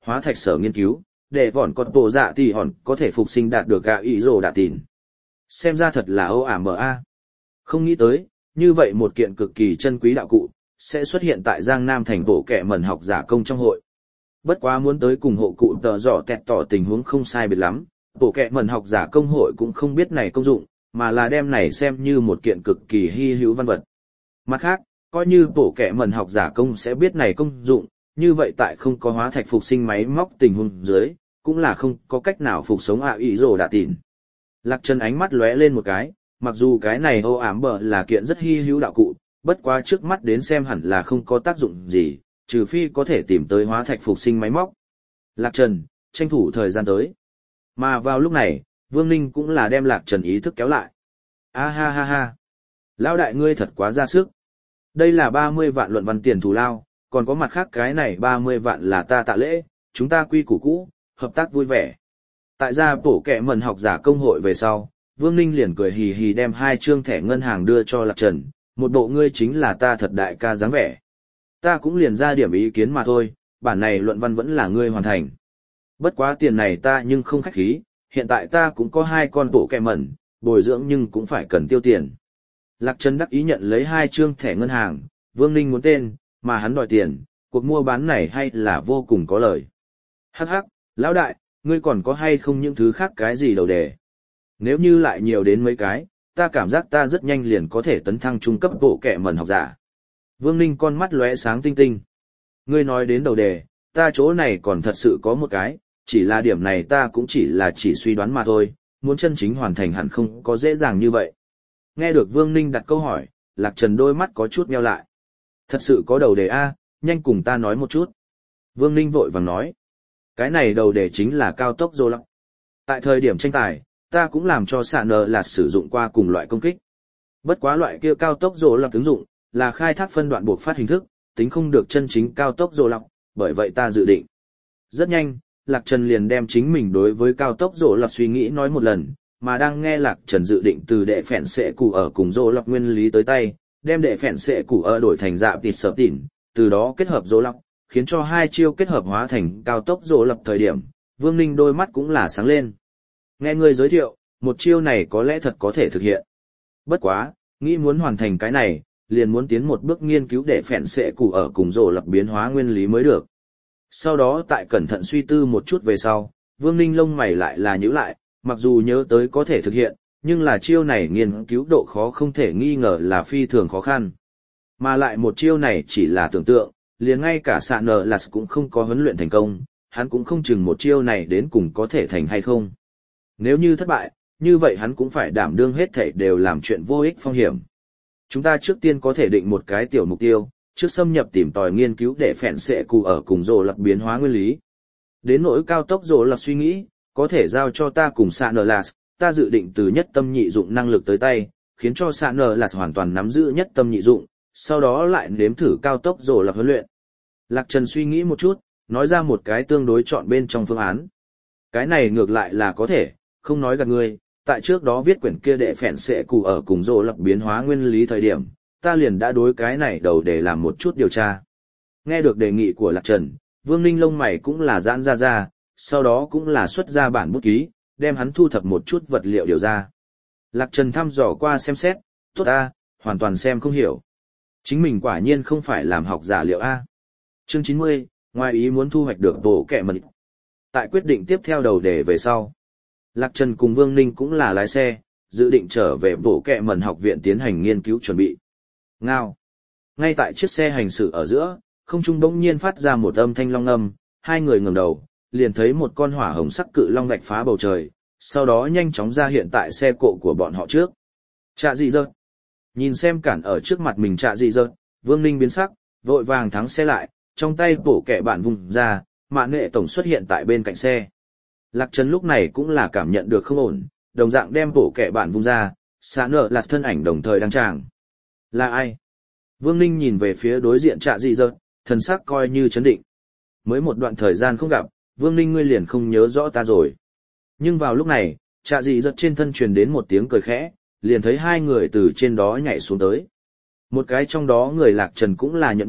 hóa thạch sở nghiên cứu, để vòn con bộ dạ thì hòn có thể phục sinh đạt được gạ ý rồ đạ tìn. Xem ra thật là âu ả mờ a. Không nghĩ tới, như vậy một kiện cực kỳ chân quý đạo cụ, sẽ xuất hiện tại Giang Nam thành bộ kẻ mẩn học giả công trong hội. Bất quá muốn tới cùng hộ cụ tờ dọ tẹt tỏ tình huống không sai biệt lắm, bộ kẻ mẩn học giả công hội cũng không biết này công dụng, mà là đem này xem như một kiện cực kỳ hy hữu văn vật. Mặt khác, coi như bộ kẻ mẩn học giả công sẽ biết này công dụng, như vậy tại không có hóa thạch phục sinh máy móc tình huống dưới, cũng là không có cách nào phục sống ạ ý rồ đạ tìn. Lạc Trần ánh mắt lóe lên một cái, mặc dù cái này âu ám bờ là kiện rất hy hữu đạo cụ, bất quá trước mắt đến xem hẳn là không có tác dụng gì, trừ phi có thể tìm tới hóa thạch phục sinh máy móc. Lạc Trần, tranh thủ thời gian tới. Mà vào lúc này, Vương Ninh cũng là đem Lạc Trần ý thức kéo lại. A ha ha ha. Lão đại ngươi thật quá ra sức. Đây là 30 vạn luận văn tiền thù lao, còn có mặt khác cái này 30 vạn là ta tạ lễ, chúng ta quy củ cũ, hợp tác vui vẻ. Tại gia bổ kẹ mần học giả công hội về sau, Vương Ninh liền cười hì hì đem 2 trương thẻ ngân hàng đưa cho Lạc Trần, một bộ ngươi chính là ta thật đại ca dáng vẻ. Ta cũng liền ra điểm ý kiến mà thôi, bản này luận văn vẫn là ngươi hoàn thành. Bất quá tiền này ta nhưng không khách khí, hiện tại ta cũng có 2 con bổ kẹ mẩn, bồi dưỡng nhưng cũng phải cần tiêu tiền. Lạc Trần đắc ý nhận lấy 2 trương thẻ ngân hàng, Vương Ninh muốn tên, mà hắn đòi tiền, cuộc mua bán này hay là vô cùng có lời. Hắc hắc, lão đại, ngươi còn có hay không những thứ khác cái gì đầu đề? Nếu như lại nhiều đến mấy cái, ta cảm giác ta rất nhanh liền có thể tấn thăng trung cấp bộ kệ mẩn học giả. Vương Ninh con mắt lóe sáng tinh tinh. Ngươi nói đến đầu đề, ta chỗ này còn thật sự có một cái, chỉ là điểm này ta cũng chỉ suy đoán mà thôi, muốn chân chính hoàn thành hẳn không có dễ dàng như vậy. Nghe được Vương Ninh đặt câu hỏi, Lạc Trần đôi mắt có chút nheo lại. Thật sự có đầu đề A, nhanh cùng ta nói một chút. Vương Ninh vội vàng nói. Cái này đầu đề chính là cao tốc rô lọc. Tại thời điểm tranh tài, ta cũng làm cho xạ nờ là sử dụng qua cùng loại công kích. Bất quá loại kia cao tốc rô lọc ứng dụng, là khai thác phân đoạn buộc phát hình thức, tính không được chân chính cao tốc rô lọc, bởi vậy ta dự định. Rất nhanh, Lạc Trần liền đem chính mình đối với cao tốc rô lọc suy nghĩ nói một lần, mà đang nghe Lạc Trần dự định từ đệ phèn sệ củ ở cùng rô lọc nguyên lý tới tay, đem đệ phèn sệ củ ở đổi thành dạ tịt sở tỉn, từ đó kết hợp rô lọc, khiến cho 2 chiêu kết hợp hóa thành cao tốc rô lọc thời điểm, Vương Ninh đôi mắt cũng là sáng lên. Nghe người giới thiệu, một chiêu này có lẽ thật có thể thực hiện. Bất quá, nghĩ muốn hoàn thành cái này, liền muốn tiến một bước nghiên cứu để phèn sệ củ ở cùng rô lọc biến hóa nguyên lý mới được. Sau đó tại cẩn thận suy tư một chút về sau, Vương Ninh lông mày lại là nhíu lại, mặc dù nhớ tới có thể thực hiện, nhưng là chiêu này nghiên cứu độ khó không thể nghi ngờ là phi thường khó khăn. Mà lại một chiêu này chỉ là tưởng tượng, liền ngay cả xạ nờ là cũng không có huấn luyện thành công, hắn cũng không chừng một chiêu này đến cùng có thể thành hay không. Nếu như thất bại, như vậy hắn cũng phải đảm đương hết thảy đều làm chuyện vô ích phong hiểm. Chúng ta trước tiên có thể định một cái tiểu mục tiêu, trước xâm nhập tìm tòi nghiên cứu để phèn sệ cụ ở cùng rồ lập biến hóa nguyên lý. Đến nỗi cao tốc rồ lập suy nghĩ, có thể giao cho ta cùng xạ nờ là, ta dự định từ nhất tâm nhị dụng năng lực tới tay, khiến cho xạ nờ là hoàn toàn nắm giữ nhất tâm nhị dụng, sau đó lại nếm thử cao tốc rồ lập huấn luyện. Lạc Trần suy nghĩ một chút, nói ra một cái tương đối chọn bên trong phương án. Cái này ngược lại là có thể, không nói gạt ngươi, tại trước đó viết quyển kia đệ phèn sệ cụ ở cùng rồ lập biến hóa nguyên lý thời điểm, ta liền đã đối cái này đầu để làm một chút điều tra. Nghe được đề nghị của Lạc Trần, Vương Ninh lông mày cũng là giãn ra, sau đó cũng là xuất ra bản bút ký, đem hắn thu thập một chút vật liệu điều ra. Lạc Trần thăm dò qua xem xét, tốt a, hoàn toàn xem không hiểu. Chính mình quả nhiên không phải làm học giả liệu A. Chương 90, ngoài ý muốn thu hoạch được bộ kẹ mật. Tại quyết định tiếp theo đầu đề về sau, Lạc Trần cùng Vương Ninh cũng là lái xe, dự định trở về bộ kẹ mẩn học viện tiến hành nghiên cứu chuẩn bị. Ngao. Ngay tại chiếc xe hành xử ở giữa, không trung bỗng nhiên phát ra một âm thanh long âm, 2 người ngẩng đầu, liền thấy một con hỏa hồng sắc cự long gạch phá bầu trời, sau đó nhanh chóng ra hiện tại xe cộ của bọn họ trước. Trạ gì rợt? Nhìn xem cản ở trước mặt mình trạ gì rợt, Vương Ninh biến sắc, vội vàng thắng xe lại, trong tay bổ kẹ bản vùng ra, mạn nghệ tổng xuất hiện tại bên cạnh xe. Lạc Trần lúc này cũng là cảm nhận được không ổn, đồng dạng đem bổ kẹ bản vùng ra, xạ nở là thân ảnh đồng thời đăng tràng. Là ai? Vương Ninh nhìn về phía đối diện trạ gì rợt, thần sắc coi như chấn định. Mới một đoạn thời gian không gặp, Vương Ninh ngươi liền không nhớ rõ ta rồi. Nhưng vào lúc này, trạ gì rợt trên thân truyền đến một tiếng cười khẽ, liền thấy 2 người từ trên đó nhảy xuống tới. Một cái trong đó người Lạc Trần cũng là nhận biết,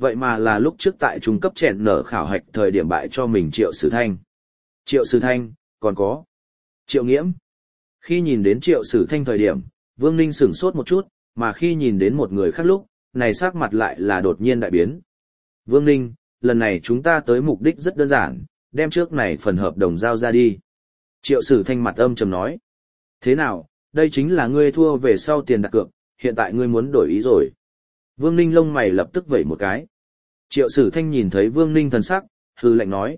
vậy mà là lúc trước tại trung cấp chèn nở khảo hạch thời điểm bại cho mình Triệu Sử Thanh. Triệu Sử Thanh, còn có Triệu Nghiễm. Khi nhìn đến Triệu Sử Thanh thời điểm, Vương Ninh sửng sốt một chút, mà khi nhìn đến một người khác lúc, này sắc mặt lại là đột nhiên đại biến. Vương Ninh, lần này chúng ta tới mục đích rất đơn giản, đem trước này phần hợp đồng giao ra đi. Triệu Sử Thanh mặt âm trầm nói. Thế nào, đây chính là ngươi thua về sau tiền đặt cược, hiện tại ngươi muốn đổi ý rồi. Vương Ninh lông mày lập tức vẩy một cái. Triệu Sử Thanh nhìn thấy Vương Ninh thần sắc, hư lạnh nói,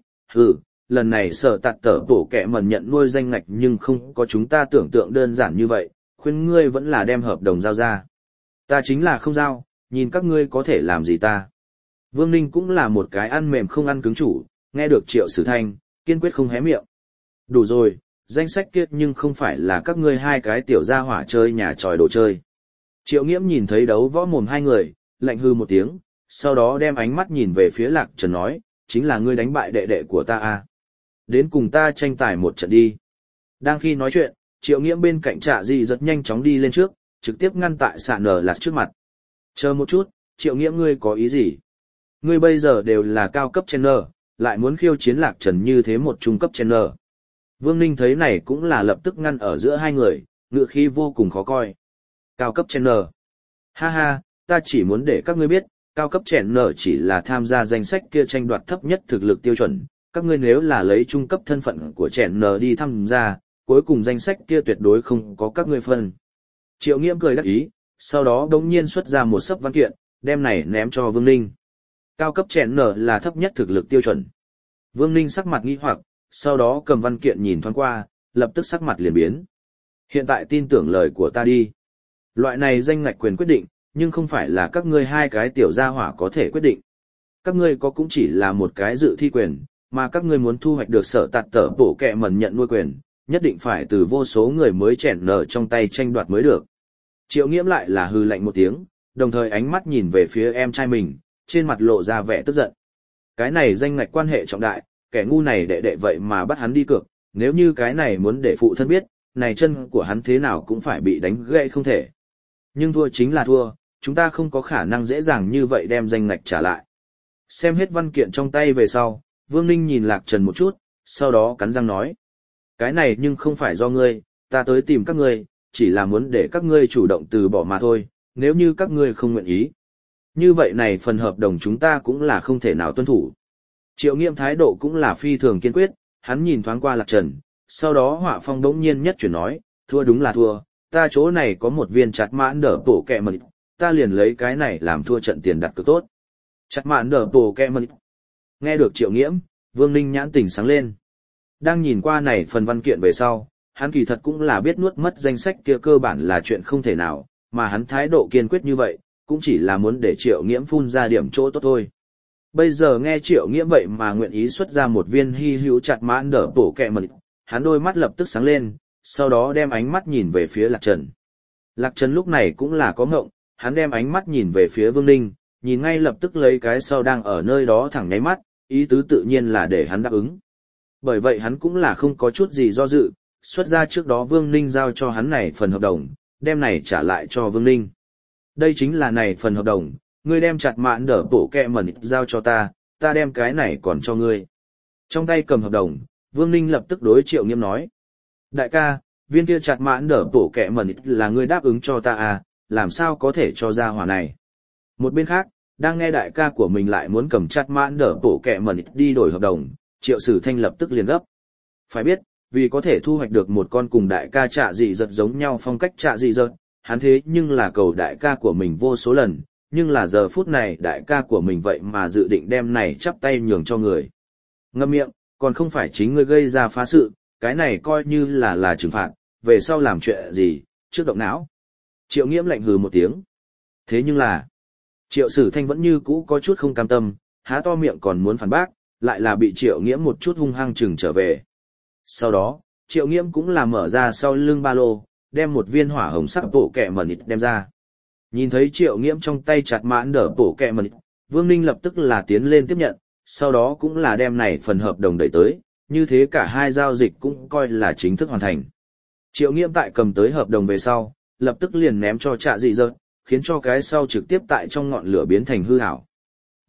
lần này sở tạt tở bổ kẹ mần nhận nuôi danh ngạch nhưng không có chúng ta tưởng tượng đơn giản như vậy, khuyên ngươi vẫn là đem hợp đồng giao ra. Ta chính là không giao, nhìn các ngươi có thể làm gì ta. Vương Ninh cũng là một cái ăn mềm không ăn cứng chủ, nghe được Triệu Sử Thanh, kiên quyết không hé miệng. Đủ rồi, danh sách kiết nhưng không phải là các ngươi hai cái tiểu gia hỏa chơi nhà tròi đồ chơi. Triệu Nghiễm nhìn thấy đấu võ mồm hai người, lạnh hư một tiếng, sau đó đem ánh mắt nhìn về phía Lạc Trần nói, chính là ngươi đánh bại đệ đệ của ta à. Đến cùng ta tranh tài một trận đi. Đang khi nói chuyện, Triệu Nghiễm bên cạnh Trạ Dị rất nhanh chóng đi lên trước, trực tiếp ngăn tại Sạ Nở Lạc trước mặt. Chờ một chút, Triệu Nghiễm ngươi có ý gì? Ngươi bây giờ đều là cao cấp trainer, lại muốn khiêu chiến Lạc Trần như thế một trung cấp trainer. Vương Ninh thấy này cũng là lập tức ngăn ở giữa hai người, ngựa khí vô cùng khó coi. Cao cấp trainer. Ha ha, ta chỉ muốn để các ngươi biết, cao cấp trainer chỉ là tham gia danh sách kia tranh đoạt thấp nhất thực lực tiêu chuẩn. Các ngươi nếu là lấy trung cấp thân phận của trainer đi tham gia, cuối cùng danh sách kia tuyệt đối không có các ngươi phân. Triệu Nghiễm cười đắc ý, sau đó đống nhiên xuất ra một xấp văn kiện, đem này ném cho Vương Ninh. Cao cấp trainer là thấp nhất thực lực tiêu chuẩn. Vương Ninh sắc mặt nghi hoặc, sau đó cầm văn kiện nhìn thoáng qua, lập tức sắc mặt liền biến. Hiện tại tin tưởng lời của ta đi. Loại này danh ngạch quyền quyết định, nhưng không phải là các ngươi hai cái tiểu gia hỏa có thể quyết định. Các ngươi có cũng chỉ là một cái dự thi quyền, mà các ngươi muốn thu hoạch được sở tạt tở bổ kẹ mần nhận nuôi quyền, nhất định phải từ vô số người mới chèn nở trong tay tranh đoạt mới được. Triệu Nghiễm lại là hư lạnh một tiếng, đồng thời ánh mắt nhìn về phía em trai mình, trên mặt lộ ra vẻ tức giận. Cái này danh ngạch quan hệ trọng đại, kẻ ngu này đệ đệ vậy mà bắt hắn đi cược, nếu như cái này muốn để phụ thân biết, này chân của hắn thế nào cũng phải bị đánh gãy không thể. Nhưng thua chính là thua, chúng ta không có khả năng dễ dàng như vậy đem danh ngạch trả lại. Xem hết văn kiện trong tay về sau, Vương Ninh nhìn Lạc Trần một chút, sau đó cắn răng nói. Cái này nhưng không phải do ngươi, ta tới tìm các ngươi, chỉ là muốn để các ngươi chủ động từ bỏ mà thôi, nếu như các ngươi không nguyện ý. Như vậy này phần hợp đồng chúng ta cũng là không thể nào tuân thủ. Triệu Nghiễm thái độ cũng là phi thường kiên quyết, hắn nhìn thoáng qua Lạc Trần, sau đó họa phong đống nhiên nhất chuyển nói, thua đúng là thua, ta chỗ này có một viên chặt mãn đỡ bổ kẹ mật, ta liền lấy cái này làm thua trận tiền đặt cược tốt. Chặt mãn đỡ bổ kẹ mật. Nghe được Triệu Nghiễm, Vương Ninh nhãn tỉnh sáng lên. Đang nhìn qua này phần văn kiện về sau, hắn kỳ thật cũng là biết nuốt mất danh sách kia cơ bản là chuyện không thể nào, mà hắn thái độ kiên quyết như vậy, cũng chỉ là muốn để Triệu Nghiễm phun ra điểm chỗ tốt thôi. Bây giờ nghe Triệu Nghiễm vậy mà nguyện ý xuất ra một viên hy hữu chặt mãn đỡ bổ kẹ mật, hắn đôi mắt lập tức sáng lên, sau đó đem ánh mắt nhìn về phía Lạc Trần. Lạc Trần lúc này cũng là có ngộng, hắn đem ánh mắt nhìn về phía Vương Ninh, nhìn ngay lập tức lấy cái sau đang ở nơi đó thẳng nháy mắt, ý tứ tự nhiên là để hắn đáp ứng. Bởi vậy hắn cũng là không có chút gì do dự, xuất ra trước đó Vương Ninh giao cho hắn này phần hợp đồng, đem này trả lại cho Vương Ninh. Đây chính là này phần hợp đồng, ngươi đem chặt mãn đỡ bổ kẹ mẩn giao cho ta, ta đem cái này còn cho ngươi. Trong tay cầm hợp đồng, Vương Ninh lập tức đối Triệu Nghiễm nói. Đại ca, viên kia chặt mãn đỡ bổ kẹ mẩn là ngươi đáp ứng cho ta à, làm sao có thể cho ra hỏa này. Một bên khác, đang nghe đại ca của mình lại muốn cầm chặt mãn đỡ bổ kẹ mẩn đi đổi hợp đồng, Triệu Sử Thanh lập tức liền gấp. Phải biết, vì có thể thu hoạch được một con cùng đại ca Trạ Dị Giật giống nhau phong cách Trạ Dị Giật, hắn thế nhưng là cầu đại ca của mình vô số lần, nhưng là giờ phút này đại ca của mình vậy mà dự định đem này chắp tay nhường cho người. Ngậm miệng, còn không phải chính ngươi gây ra phá sự, cái này coi như là trừng phạt, về sau làm chuyện gì, trước động não. Triệu Nghiễm lạnh hừ một tiếng. Thế nhưng là, Triệu Sử Thanh vẫn như cũ có chút không cam tâm, há to miệng còn muốn phản bác, lại là bị Triệu Nghiễm một chút hung hăng chừng trở về. Sau đó, Triệu Nghiễm cũng là mở ra sau lưng ba lô, đem một viên hỏa hồng sắc bộ kẹ mẩn đem ra. Nhìn thấy Triệu Nghiễm trong tay chặt mãn đỡ bổ kẹ mẩn, Vương Ninh lập tức là tiến lên tiếp nhận, sau đó cũng là đem này phần hợp đồng đẩy tới, như thế cả hai giao dịch cũng coi là chính thức hoàn thành. Triệu Nghiễm tại cầm tới hợp đồng về sau, lập tức liền ném cho Trạ Dị Giật, khiến cho cái sau trực tiếp tại trong ngọn lửa biến thành hư ảo.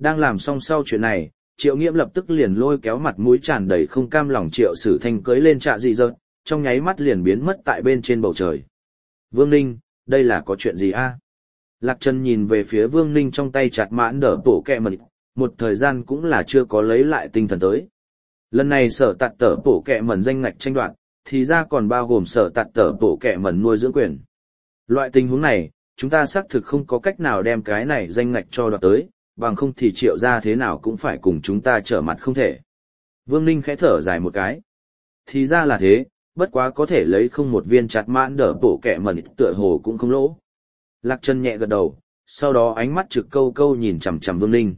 Đang làm xong sau chuyện này, Triệu Nghiễm lập tức liền lôi kéo mặt mũi tràn đầy không cam lòng Triệu Sử Thanh cưới lên trạ dị dợt, trong nháy mắt liền biến mất tại bên trên bầu trời. Vương Ninh, đây là có chuyện gì a? Lạc Trần nhìn về phía Vương Ninh trong tay chặt mãn đỡ bổ kẹ mẩn, một thời gian cũng là chưa có lấy lại tinh thần tới. Lần này sở tạt tở bổ kẹ mẩn danh ngạch tranh đoạt, thì ra còn bao gồm sở tạt tở bổ kẹ mẩn nuôi dưỡng quyền. Loại tình huống này, chúng ta xác thực không có cách nào đem cái này danh ngạch cho đoạt tới, bằng không thì Triệu ra thế nào cũng phải cùng chúng ta trở mặt không thể. Vương Ninh khẽ thở dài một cái. Thì ra là thế, bất quá có thể lấy không một viên chặt mãn đỡ bổ kẹ mẩn tựa hồ cũng không lỗ. Lạc Trần nhẹ gật đầu, sau đó ánh mắt trực câu câu nhìn chằm chằm Vương Ninh.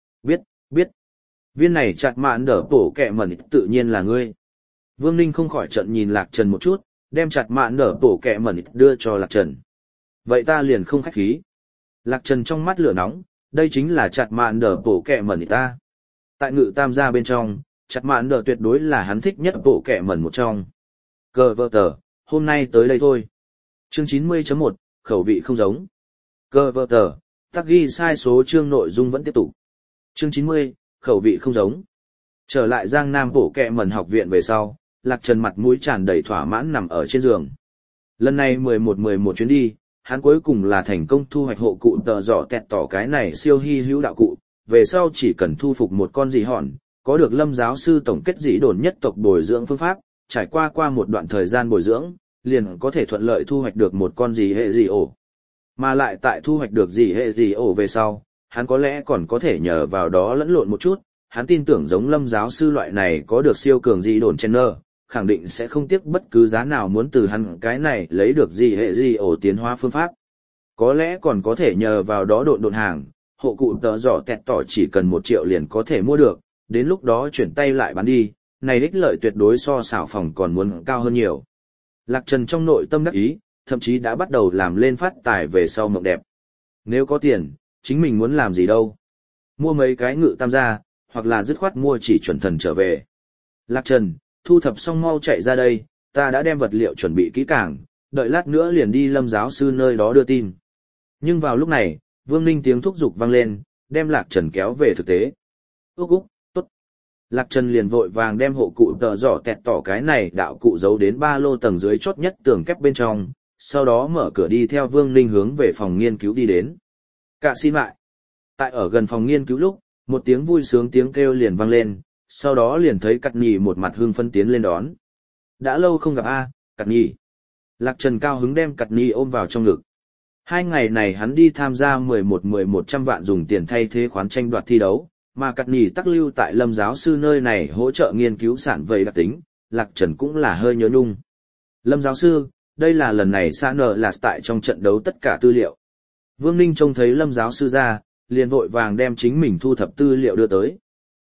Biết. Viên này chặt mãn đỡ bổ kẹ mẩn tự nhiên là ngươi. Vương Ninh không khỏi trận nhìn Lạc Trần một chút, đem chặt mãn đỡ bổ kẹ mẩn đưa cho Lạc Trần. Vậy ta liền không khách khí. Lạc Trần trong mắt lửa nóng, đây chính là chặt mãn đỡ bổ kẹ mẩn ta. Tại Ngự Tam gia bên trong, chặt mãn đỡ tuyệt đối là hắn thích nhất bổ kẹ mẩn một trong. Cờ vợ tờ, hôm nay tới đây thôi. Chương 90.1, khẩu vị không giống. Cờ vợ tờ, tắc ghi sai số chương nội dung vẫn tiếp tục. Chương 90, khẩu vị không giống. Trở lại Giang Nam bổ kẹ mẩn học viện về sau, Lạc Trần mặt mũi tràn đầy thỏa mãn nằm ở trên giường. Lần này 11 chuyến đi, hắn cuối cùng là thành công thu hoạch hộ cụ tờ giỏ tẹt tỏ cái này siêu hy hữu đạo cụ, về sau chỉ cần thu phục một con dị hòn, có được Lâm giáo sư tổng kết dị đồn nhất tộc bồi dưỡng phương pháp, trải qua một đoạn thời gian bồi dưỡng, liền có thể thuận lợi thu hoạch được một con dị hệ dị ổ. Mà lại tại thu hoạch được dị hệ dị ổ về sau, hắn có lẽ còn có thể nhờ vào đó lẫn lộn một chút, hắn tin tưởng giống Lâm giáo sư loại này có được siêu cường dị đồn chen nơ, khẳng định sẽ không tiếc bất cứ giá nào muốn từ hắn cái này lấy được dị hệ dị ổ tiến hóa phương pháp. Có lẽ còn có thể nhờ vào đó độn hàng, hộ cụ tờ giỏ tẹt tỏ chỉ cần 1 triệu liền có thể mua được, đến lúc đó chuyển tay lại bán đi, này đích lợi tuyệt đối so xảo phòng còn muốn cao hơn nhiều. Lạc Trần trong nội tâm đắc ý, thậm chí đã bắt đầu làm lên phát tài về sau mộng đẹp. Nếu có tiền, chính mình muốn làm gì đâu? Mua mấy cái Ngự Tam gia, hoặc là dứt khoát mua chỉ chuẩn thần trở về. Lạc Trần, thu thập xong mau chạy ra đây, ta đã đem vật liệu chuẩn bị kỹ càng, đợi lát nữa liền đi Lâm giáo sư nơi đó đưa tin. Nhưng vào lúc này, Vương Ninh tiếng thúc giục vang lên, đem Lạc Trần kéo về thực tế. Úc, tốt. Lạc Trần liền vội vàng đem hộ cụ tờ giỏ tẹt tỏ cái này đạo cụ giấu đến ba lô tầng dưới chốt nhất tường kép bên trong, sau đó mở cửa đi theo Vương Ninh hướng về phòng nghiên cứu đi đến. Cả xin lại. Tại ở gần phòng nghiên cứu lúc, một tiếng vui sướng tiếng kêu liền vang lên, sau đó liền thấy Cắt Nhì một mặt hưng phấn tiến lên đón. Đã lâu không gặp a, Cắt Nhì. Lạc Trần cao hứng đem Cắt Nhì ôm vào trong ngực. 2 ngày này hắn đi tham gia 11-100 vạn dùng tiền thay thế khoán tranh đoạt thi đấu, mà Cắt Nhì tắc lưu tại Lâm giáo sư nơi này hỗ trợ nghiên cứu sản vầy đặc tính, Lạc Trần cũng là hơi nhớ nhung. Lâm giáo sư, đây là lần này xã nợ là tại trong trận đấu tất cả tư liệu. Vương Ninh trông thấy Lâm giáo sư ra, liền vội vàng đem chính mình thu thập tư liệu đưa tới.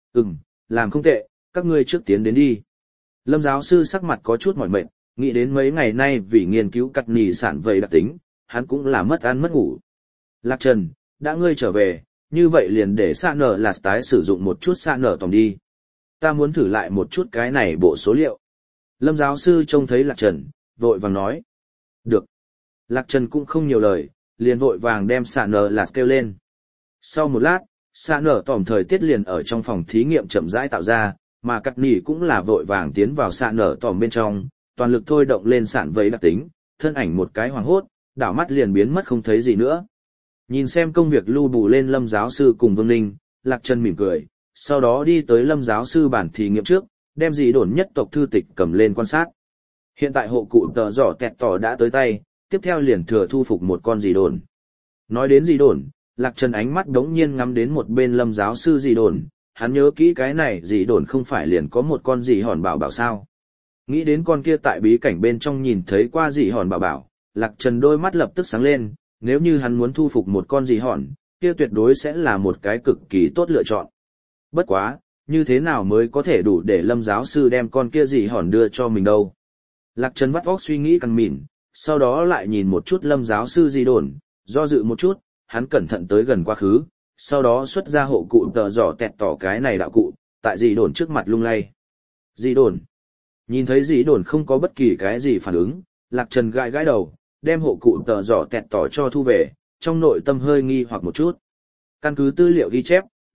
Làm không tệ, các ngươi trước tiến đến đi. Lâm giáo sư sắc mặt có chút mỏi mệt, nghĩ đến mấy ngày nay vì nghiên cứu Cắt Nhì sản vầy đặc tính, hắn cũng là mất ăn mất ngủ. Lạc Trần, đã ngươi trở về, như vậy liền để xã nở là tái sử dụng một chút xã nở tòng đi. Ta muốn thử lại một chút cái này bộ số liệu. Lâm giáo sư trông thấy Lạc Trần, vội vàng nói. Được. Lạc Trần cũng không nhiều lời, liền vội vàng đem xã nở là kêu lên. Sau một lát, xã nở tòm thời tiết liền ở trong phòng thí nghiệm chậm rãi tạo ra, mà Cắt Nhì cũng là vội vàng tiến vào xã nở tòm bên trong, toàn lực thôi động lên sản vấy đặc tính, thân ảnh một cái hoàng hốt, đảo mắt liền biến mất không thấy gì nữa. Nhìn xem công việc lưu bù lên Lâm giáo sư cùng Vương Ninh, Lạc Trần mỉm cười, sau đó đi tới Lâm giáo sư bản thí nghiệm trước, đem dị đồn nhất tộc thư tịch cầm lên quan sát. Hiện tại hộ cụ tờ giỏ tẹt tỏ đã tới tay, tiếp theo liền thừa thu phục một con dị đồn. Nói đến dị đồn, Lạc Trần ánh mắt đống nhiên ngắm đến một bên Lâm giáo sư dị đồn, hắn nhớ kỹ cái này dị đồn không phải liền có một con dị hòn bảo bảo sao. Nghĩ đến con kia tại bí cảnh bên trong nhìn thấy qua dị hòn bảo bảo, Lạc Trần đôi mắt lập tức sáng lên, nếu như hắn muốn thu phục một con dị hòn, kia tuyệt đối sẽ là một cái cực kỳ tốt lựa chọn. Bất quá, như thế nào mới có thể đủ để Lâm giáo sư đem con kia dị hòn đưa cho mình đâu. Lạc Trần vắt óc suy nghĩ cằn mịn, sau đó lại nhìn một chút Lâm giáo sư dị đồn, do dự một chút, hắn cẩn thận tới gần quá khứ, sau đó xuất ra hộ cụ tờ giỏ tẹt tỏ cái này đạo cụ, tại dị đồn trước mặt lung lay. Dị đồn. Nhìn thấy dị đồn không có bất kỳ cái gì phản ứng, Lạc Trần gãi gãi đầu, đem hộ cụ tờ giỏ tẹt tỏ cho thu về, trong nội tâm hơi nghi hoặc một chút. Căn cứ tư liệu ghi chép,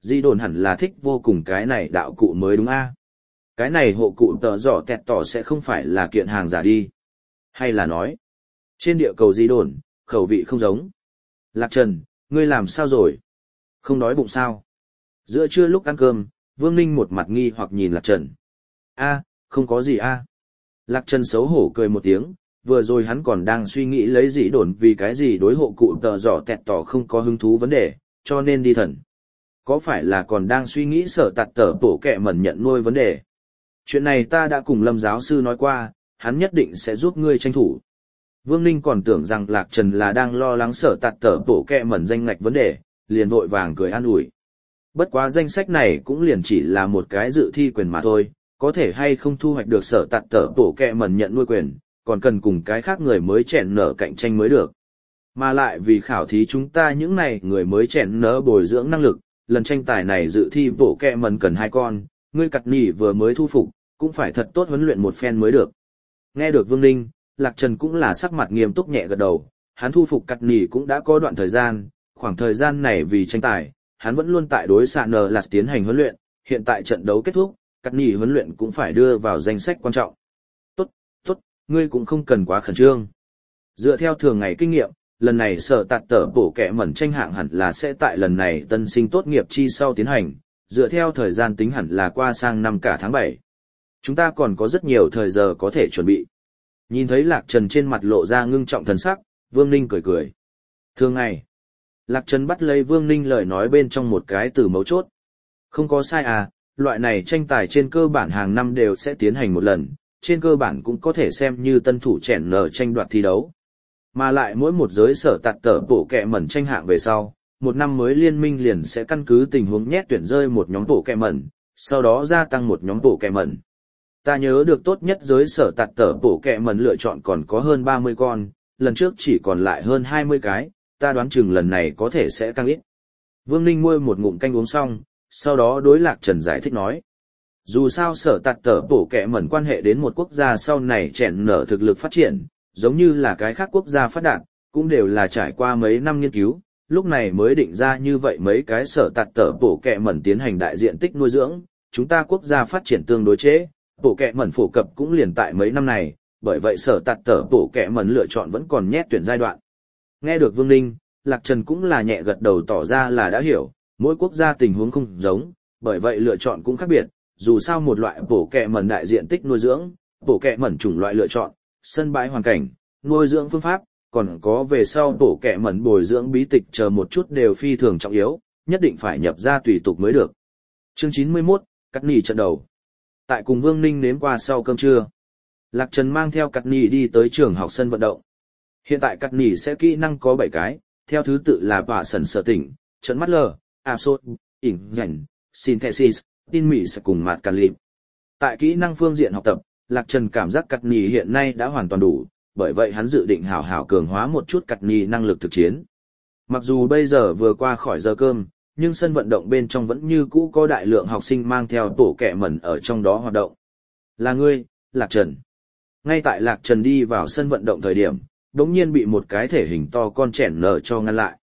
Di đồn hẳn là thích vô cùng cái này đạo cụ mới đúng a? Cái này hộ cụ tờ giỏ tẹt tỏ sẽ không phải là kiện hàng giả đi. Hay là nói, trên địa cầu Di đồn, khẩu vị không giống. Lạc Trần, ngươi làm sao rồi? Không đói bụng sao? Giữa trưa lúc ăn cơm, Vương Ninh một mặt nghi hoặc nhìn Lạc Trần. A, không có gì a. Lạc Trần xấu hổ cười một tiếng, vừa rồi hắn còn đang suy nghĩ lấy Dĩ đồn vì cái gì đối hộ cụ tờ giỏ tẹt tỏ không có hứng thú vấn đề, cho nên đi thần. Có phải là còn đang suy nghĩ sở tạt tở bổ kẹ mẩn nhận nuôi vấn đề? Chuyện này ta đã cùng Lâm giáo sư nói qua, hắn nhất định sẽ giúp ngươi tranh thủ. Vương Ninh còn tưởng rằng Lạc Trần là đang lo lắng sở tạt tở bổ kẹ mẩn danh ngạch vấn đề, liền vội vàng cười an ủi. Bất quá danh sách này cũng liền chỉ là một cái dự thi quyền mà thôi, có thể hay không thu hoạch được sở tạt tở bổ kẹ mẩn nhận nuôi quyền, còn cần cùng cái khác người mới chèn nở cạnh tranh mới được. Mà lại vì khảo thí chúng ta những này người mới chèn nở bồi dưỡng năng lực, lần tranh tài này dự thi bổ kẹ mẩn cần 2 con, ngươi cặt nỉ vừa mới thu phục, cũng phải thật tốt huấn luyện một phen mới được. Nghe được Vương Ninh, Lạc Trần cũng là sắc mặt nghiêm túc nhẹ gật đầu, hắn thu phục cặt nỉ cũng đã có đoạn thời gian, khoảng thời gian này vì tranh tài, hắn vẫn luôn tại đối xạ nờ là tiến hành huấn luyện, hiện tại trận đấu kết thúc, cắt nỉ huấn luyện cũng phải đưa vào danh sách quan trọng. Tốt, ngươi cũng không cần quá khẩn trương. Dựa theo thường ngày kinh nghiệm, lần này sở tạt tở bổ kẹ mẩn tranh hạng hẳn là sẽ tại lần này tân sinh tốt nghiệp chi sau tiến hành, dựa theo thời gian tính hẳn là qua sang năm cả tháng 7. Chúng ta còn có rất nhiều thời giờ có thể chuẩn bị. Nhìn thấy Lạc Trần trên mặt lộ ra ngưng trọng thần sắc, Vương Ninh cười cười. Thường ngày, Lạc Trần bắt lấy Vương Ninh lời nói bên trong một cái từ mấu chốt. Không có sai à, loại này tranh tài trên cơ bản hàng năm đều sẽ tiến hành một lần, trên cơ bản cũng có thể xem như tân thủ chèn nở tranh đoạt thi đấu. Mà lại mỗi một giới sở tạt tở bổ kẹ mẩn tranh hạng về sau, một năm mới liên minh liền sẽ căn cứ tình huống nhét tuyển rơi một nhóm bổ kẹ mẩn, sau đó gia tăng một nhóm bổ kẹ mẩn. Ta nhớ được tốt nhất giới sở tạt tở bổ kẹ mẩn lựa chọn còn có hơn 30 con, lần trước chỉ còn lại hơn 20 cái, ta đoán chừng lần này có thể sẽ tăng ít. Vương Ninh nguôi một ngụm canh uống xong, sau đó đối Lạc Trần giải thích nói. Dù sao sở tạt tở bổ kẹ mẩn quan hệ đến một quốc gia sau này chèn nở thực lực phát triển, giống như là cái khác quốc gia phát đạt, cũng đều là trải qua mấy năm nghiên cứu, lúc này mới định ra như vậy mấy cái sở tạt tở bổ kẹ mẩn tiến hành đại diện tích nuôi dưỡng, chúng ta quốc gia phát triển tương đối chế, bổ kẹ mẩn phổ cập cũng liền tại mấy năm này, bởi vậy sở tạt tở bổ kẹ mẩn lựa chọn vẫn còn nhét tuyển giai đoạn. Nghe được Vương Ninh, Lạc Trần cũng là nhẹ gật đầu tỏ ra là đã hiểu, mỗi quốc gia tình huống không giống, bởi vậy lựa chọn cũng khác biệt, dù sao một loại bổ kẹ mẩn đại diện tích nuôi dưỡng, bổ kẹ mẩn chủng loại lựa chọn, sân bãi hoàn cảnh, nuôi dưỡng phương pháp, còn có về sau bổ kẹ mẩn bồi dưỡng bí tịch chờ một chút đều phi thường trọng yếu, nhất định phải nhập ra tùy tục mới được. Chương 91, cắt nỉ trận đầu. Tại cùng Vương Ninh nếm qua sau cơm trưa, Lạc Trần mang theo cắt nỉ đi tới trường học sân vận động. Hiện tại cắt nỉ sẽ kỹ năng có 7 cái, theo thứ tự là bả sần sở tỉnh, trận mắt lờ, áp sốt, ỉn rảnh, synthesis, tin mị sẽ cùng mạt càn lịp. Tại kỹ năng phương diện học tập, Lạc Trần cảm giác cắt nỉ hiện nay đã hoàn toàn đủ, bởi vậy hắn dự định hảo hảo cường hóa một chút cắt nỉ năng lực thực chiến. Mặc dù bây giờ vừa qua khỏi giờ cơm, nhưng sân vận động bên trong vẫn như cũ có đại lượng học sinh mang theo tổ kẹ mẩn ở trong đó hoạt động. Là ngươi, Lạc Trần. Ngay tại Lạc Trần đi vào sân vận động thời điểm, đống nhiên bị một cái thể hình to con chẻn nở cho ngăn lại.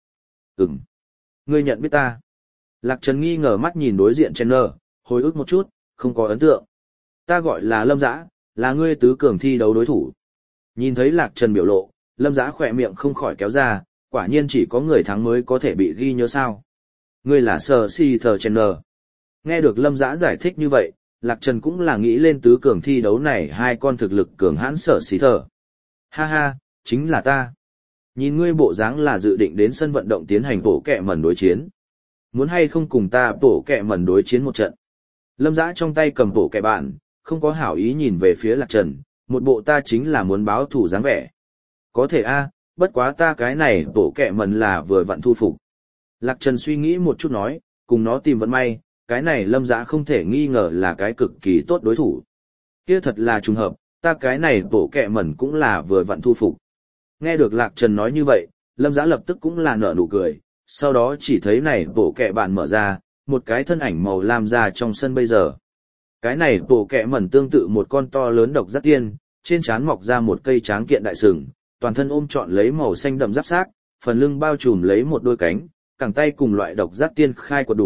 Ngươi nhận biết ta. Lạc Trần nghi ngờ mắt nhìn đối diện chẻn nở, hồi ức một chút, không có ấn tượng. Ta gọi là Lâm Dã, là ngươi tứ cường thi đấu đối thủ. Nhìn thấy Lạc Trần biểu lộ, Lâm Dã khỏe miệng không khỏi kéo ra, quả nhiên chỉ có người thắng mới có thể bị ghi nhớ sao. Ngươi là Sở Si Thờ Chèn Nở. Nghe được Lâm Dã giải thích như vậy, Lạc Trần cũng là nghĩ lên tứ cường thi đấu này 2 con thực lực cường hãn Sở Si Thờ. Ha ha, chính là ta. Nhìn ngươi bộ dáng là dự định đến sân vận động tiến hành bổ kẹ mẩn đối chiến. Muốn hay không cùng ta bổ kẹ mẩn đối chiến một trận. Lâm Dã trong tay cầm bổ kẹ bạn, không có hảo ý nhìn về phía Lạc Trần, một bộ ta chính là muốn báo thù dáng vẻ. Có thể a, bất quá ta cái này bổ kẹ mẩn là vừa vặn thu phục. Lạc Trần suy nghĩ một chút nói, cùng nó tìm vận may, cái này Lâm Dã không thể nghi ngờ là cái cực kỳ tốt đối thủ. Kia thật là trùng hợp, ta cái này bổ kẹ mẩn cũng là vừa vặn thu phục. Nghe được Lạc Trần nói như vậy, Lâm Dã lập tức cũng là nở nụ cười, sau đó chỉ thấy này bổ kẹ bạn mở ra, một cái thân ảnh màu lam ra trong sân bây giờ. Cái này bổ kẹ mẩn tương tự một con to lớn độc giác tiên, trên trán mọc ra một cây tráng kiện đại sừng, toàn thân ôm trọn lấy màu xanh đậm giáp xác, phần lưng bao trùm lấy một đôi cánh, cẳng tay cùng loại độc giác tiên khai quật đủ,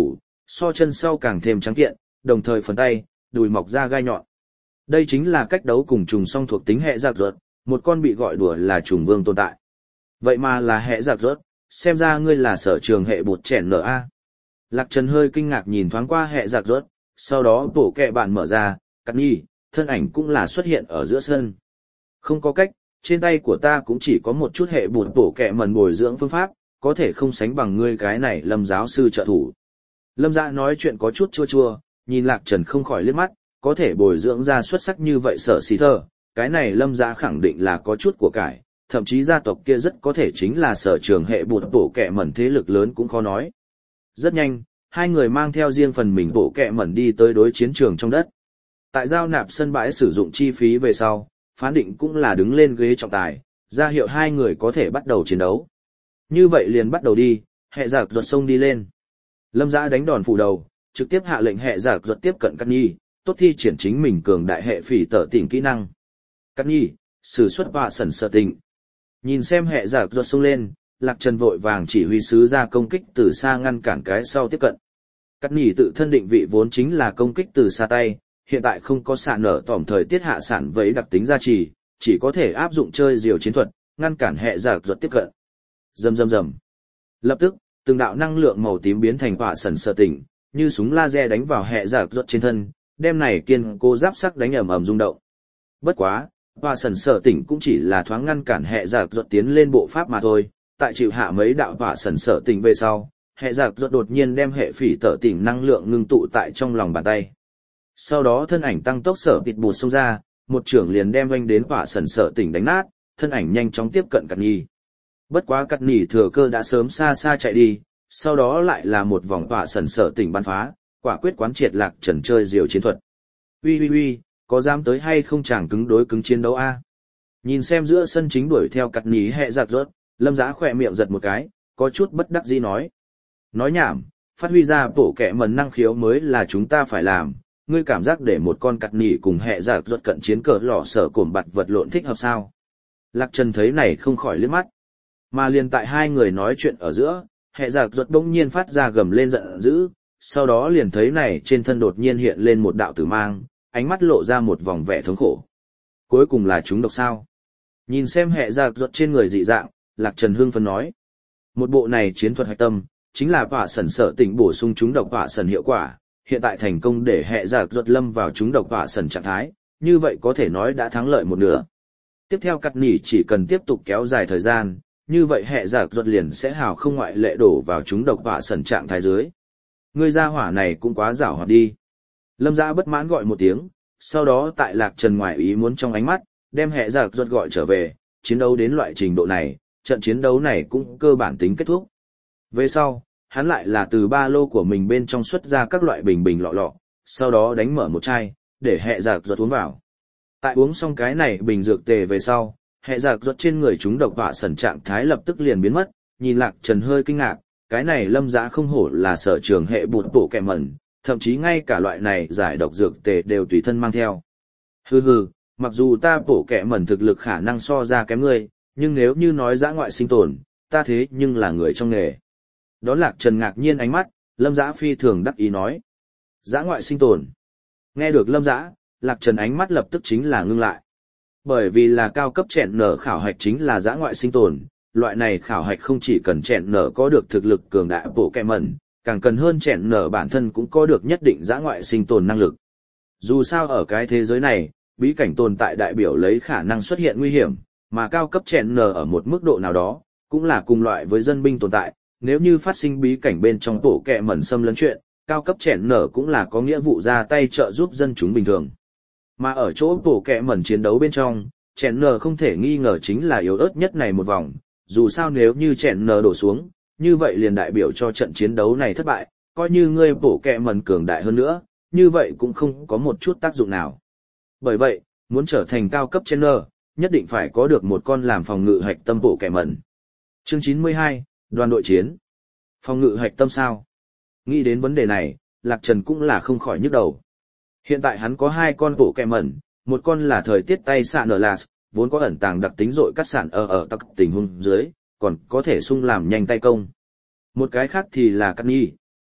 So chân sau càng thêm trắng kiện, đồng thời phần tay, đùi mọc ra gai nhọn. Đây chính là cách đấu cùng trùng song thuộc tính hệ giặc ruột, một con bị gọi đùa là trùng vương tồn tại. Vậy mà là hệ giặc ruột, xem ra ngươi là sở trường hệ bột chèn nở a. Lạc Trần hơi kinh ngạc nhìn thoáng qua hệ giặc ruột, sau đó bộ kẹ bạn mở ra, cắt nhi, thân ảnh cũng là xuất hiện ở giữa sân. Không có cách, trên tay của ta cũng chỉ có một chút hệ bột bổ kẹ mẩn bồi dưỡng phương pháp, có thể không sánh bằng ngươi cái này Lâm giáo sư trợ thủ. Lâm Dã nói chuyện có chút chua chua, nhìn Lạc Trần không khỏi liếc mắt, có thể bồi dưỡng ra xuất sắc như vậy sở xí thơ, cái này Lâm Dã khẳng định là có chút của cải, thậm chí gia tộc kia rất có thể chính là sở trường hệ bột bổ kẹ mẩn thế lực lớn cũng khó nói. Rất nhanh, hai người mang theo riêng phần mình bổ kẹ mẩn đi tới đối chiến trường trong đất. Tại giao nạp sân bãi sử dụng chi phí về sau, phán định cũng là đứng lên ghế trọng tài, ra hiệu hai người có thể bắt đầu chiến đấu. Như vậy liền bắt đầu đi, hệ giặc ruột sông đi lên. Lâm Dã đánh đòn phủ đầu, trực tiếp hạ lệnh hệ giặc ruột tiếp cận Cát Nhi, tốt thi triển chính mình cường đại hệ phỉ tở tỉnh kỹ năng. Cát Nhi, sử xuất họa sẩn sở tỉnh. Nhìn xem hệ giặc ruột sông lên, Lạc Trần vội vàng chỉ huy sứ ra công kích từ xa ngăn cản cái sau tiếp cận. Cát Nhi tự thân định vị vốn chính là công kích từ xa tay, hiện tại không có sản nở tỏm thời tiết hạ sản với đặc tính gia trì, chỉ có thể áp dụng chơi diều chiến thuật, ngăn cản hệ giặc ruột tiếp cận. Rầm rầm rầm. Lập tức, từng đạo năng lượng màu tím biến thành hỏa sẩn sở tỉnh, như súng laser đánh vào hệ giặc ruột trên thân, đem này kiên cố giáp sắc đánh ầm ầm rung động. Bất quá, hỏa sẩn sở tỉnh cũng chỉ là thoáng ngăn cản hệ giặc ruột tiến lên bộ pháp mà thôi, tại chịu hạ mấy đạo hỏa sẩn sở tỉnh về sau, hệ giặc ruột đột nhiên đem hệ phỉ tở tỉnh năng lượng ngưng tụ tại trong lòng bàn tay. Sau đó thân ảnh tăng tốc sở tịt bụt xông ra, một trưởng liền đem vanh đến hỏa sẩn sở tỉnh đánh nát, thân ảnh nhanh chóng tiếp cận Cát Nhi. Bất quá Cát Nhi thừa cơ đã sớm xa xa chạy đi, sau đó lại là một vòng hỏa sẩn sở tỉnh bắn phá, quả quyết quán triệt Lạc Trần chơi diều chiến thuật. Uy, có dám tới hay không chàng cứng đối cứng chiến đấu a? Nhìn xem giữa sân chính đuổi theo Cát Nhi hệ giặc rốt, Lâm Dã khỏe miệng giật một cái, có chút bất đắc dĩ nói. Nói nhảm, phát huy ra bộ kệ mẩn năng khiếu mới là chúng ta phải làm. Ngươi cảm giác để một con Cát Nhi cùng hệ giặc rốt cận chiến cờ lọ sở cổm bặt vật lộn thích hợp sao? Lạc Trần thấy này không khỏi liếc mắt. Mà liền tại hai người nói chuyện ở giữa, hệ giặc rốt bỗng nhiên phát ra gầm lên giận dữ, sau đó liền thấy này trên thân đột nhiên hiện lên một đạo tử mang, ánh mắt lộ ra một vòng vẻ thống khổ. Cuối cùng là chúng độc sao? Nhìn xem hệ giặc rốt trên người dị dạng, Lạc Trần hưng phấn nói. Một bộ này chiến thuật hạch tâm, chính là hỏa sẩn sở tỉnh bổ sung chúng độc hỏa sẩn hiệu quả. Hiện tại thành công để hệ giặc ruột lâm vào chúng độc hỏa sẩn trạng thái, như vậy có thể nói đã thắng lợi một nửa. Tiếp theo Cát Nhi chỉ cần tiếp tục kéo dài thời gian, như vậy hệ giặc ruột liền sẽ hào không ngoại lệ đổ vào chúng độc hỏa sẩn trạng thái dưới. Ngươi gia hỏa này cũng quá giảo hoạt đi. Lâm Dã bất mãn gọi một tiếng, sau đó tại Lạc Trần ngoài ý muốn trong ánh mắt, đem hệ giặc ruột gọi trở về, chiến đấu đến loại trình độ này, trận chiến đấu này cũng cơ bản tính kết thúc. Về sau, hắn lại là từ ba lô của mình bên trong xuất ra các loại bình lọ, sau đó đánh mở một chai, để hệ giặc ruột uống vào. Tại uống xong cái này bình dược tề về sau, hệ giặc ruột trên người chúng độc hỏa sẩn trạng thái lập tức liền biến mất, nhìn Lạc Trần hơi kinh ngạc, cái này Lâm Dã không hổ là sở trường hệ bột bổ kẹ mẩn, thậm chí ngay cả loại này giải độc dược tề đều tùy thân mang theo. Hừ, mặc dù ta bổ kẹ mẩn thực lực khả năng so ra kém ngươi, nhưng nếu như nói dã ngoại sinh tồn, ta thế nhưng là người trong nghề. Đón Lạc Trần ngạc nhiên ánh mắt, Lâm Dã phi thường đắc ý nói. Dã ngoại sinh tồn. Nghe được Lâm Dã, Lạc Trần ánh mắt lập tức chính là ngưng lại. Bởi vì là cao cấp chẹn nở khảo hạch chính là dã ngoại sinh tồn, loại này khảo hạch không chỉ cần chẹn nở có được thực lực cường đại bộ kẹ mẩn, càng cần hơn chẹn nở bản thân cũng có được nhất định dã ngoại sinh tồn năng lực. Dù sao ở cái thế giới này, bí cảnh tồn tại đại biểu lấy khả năng xuất hiện nguy hiểm, mà cao cấp chẹn nở ở một mức độ nào đó, cũng là cùng loại với dân binh tồn tại. Nếu như phát sinh bí cảnh bên trong tổ kẹ mẩn xâm lấn chuyện, cao cấp chẹn nở cũng là có nghĩa vụ ra tay trợ giúp dân chúng bình thường. Mà ở chỗ tổ kẹ mẩn chiến đấu bên trong, chẹn nở không thể nghi ngờ chính là yếu ớt nhất này một vòng, dù sao nếu như chẹn nở đổ xuống, như vậy liền đại biểu cho trận chiến đấu này thất bại, coi như ngươi tổ kẹ mẩn cường đại hơn nữa, như vậy cũng không có một chút tác dụng nào. Bởi vậy, muốn trở thành cao cấp chẹn nở, nhất định phải có được một con làm phòng ngự hạch tâm tổ kẹ mẩn. Chương 92 Đoàn đội chiến. Phòng ngự hạch tâm sao? Nghĩ đến vấn đề này, Lạc Trần cũng là không khỏi nhức đầu. Hiện tại hắn có hai con bộ kẹ mẩn, một con là thời tiết tay sạn ở Las, vốn có ẩn tàng đặc tính dội cắt sản ở tắc tình huống dưới, còn có thể sung làm nhanh tay công. Một cái khác thì là Cát Nhi,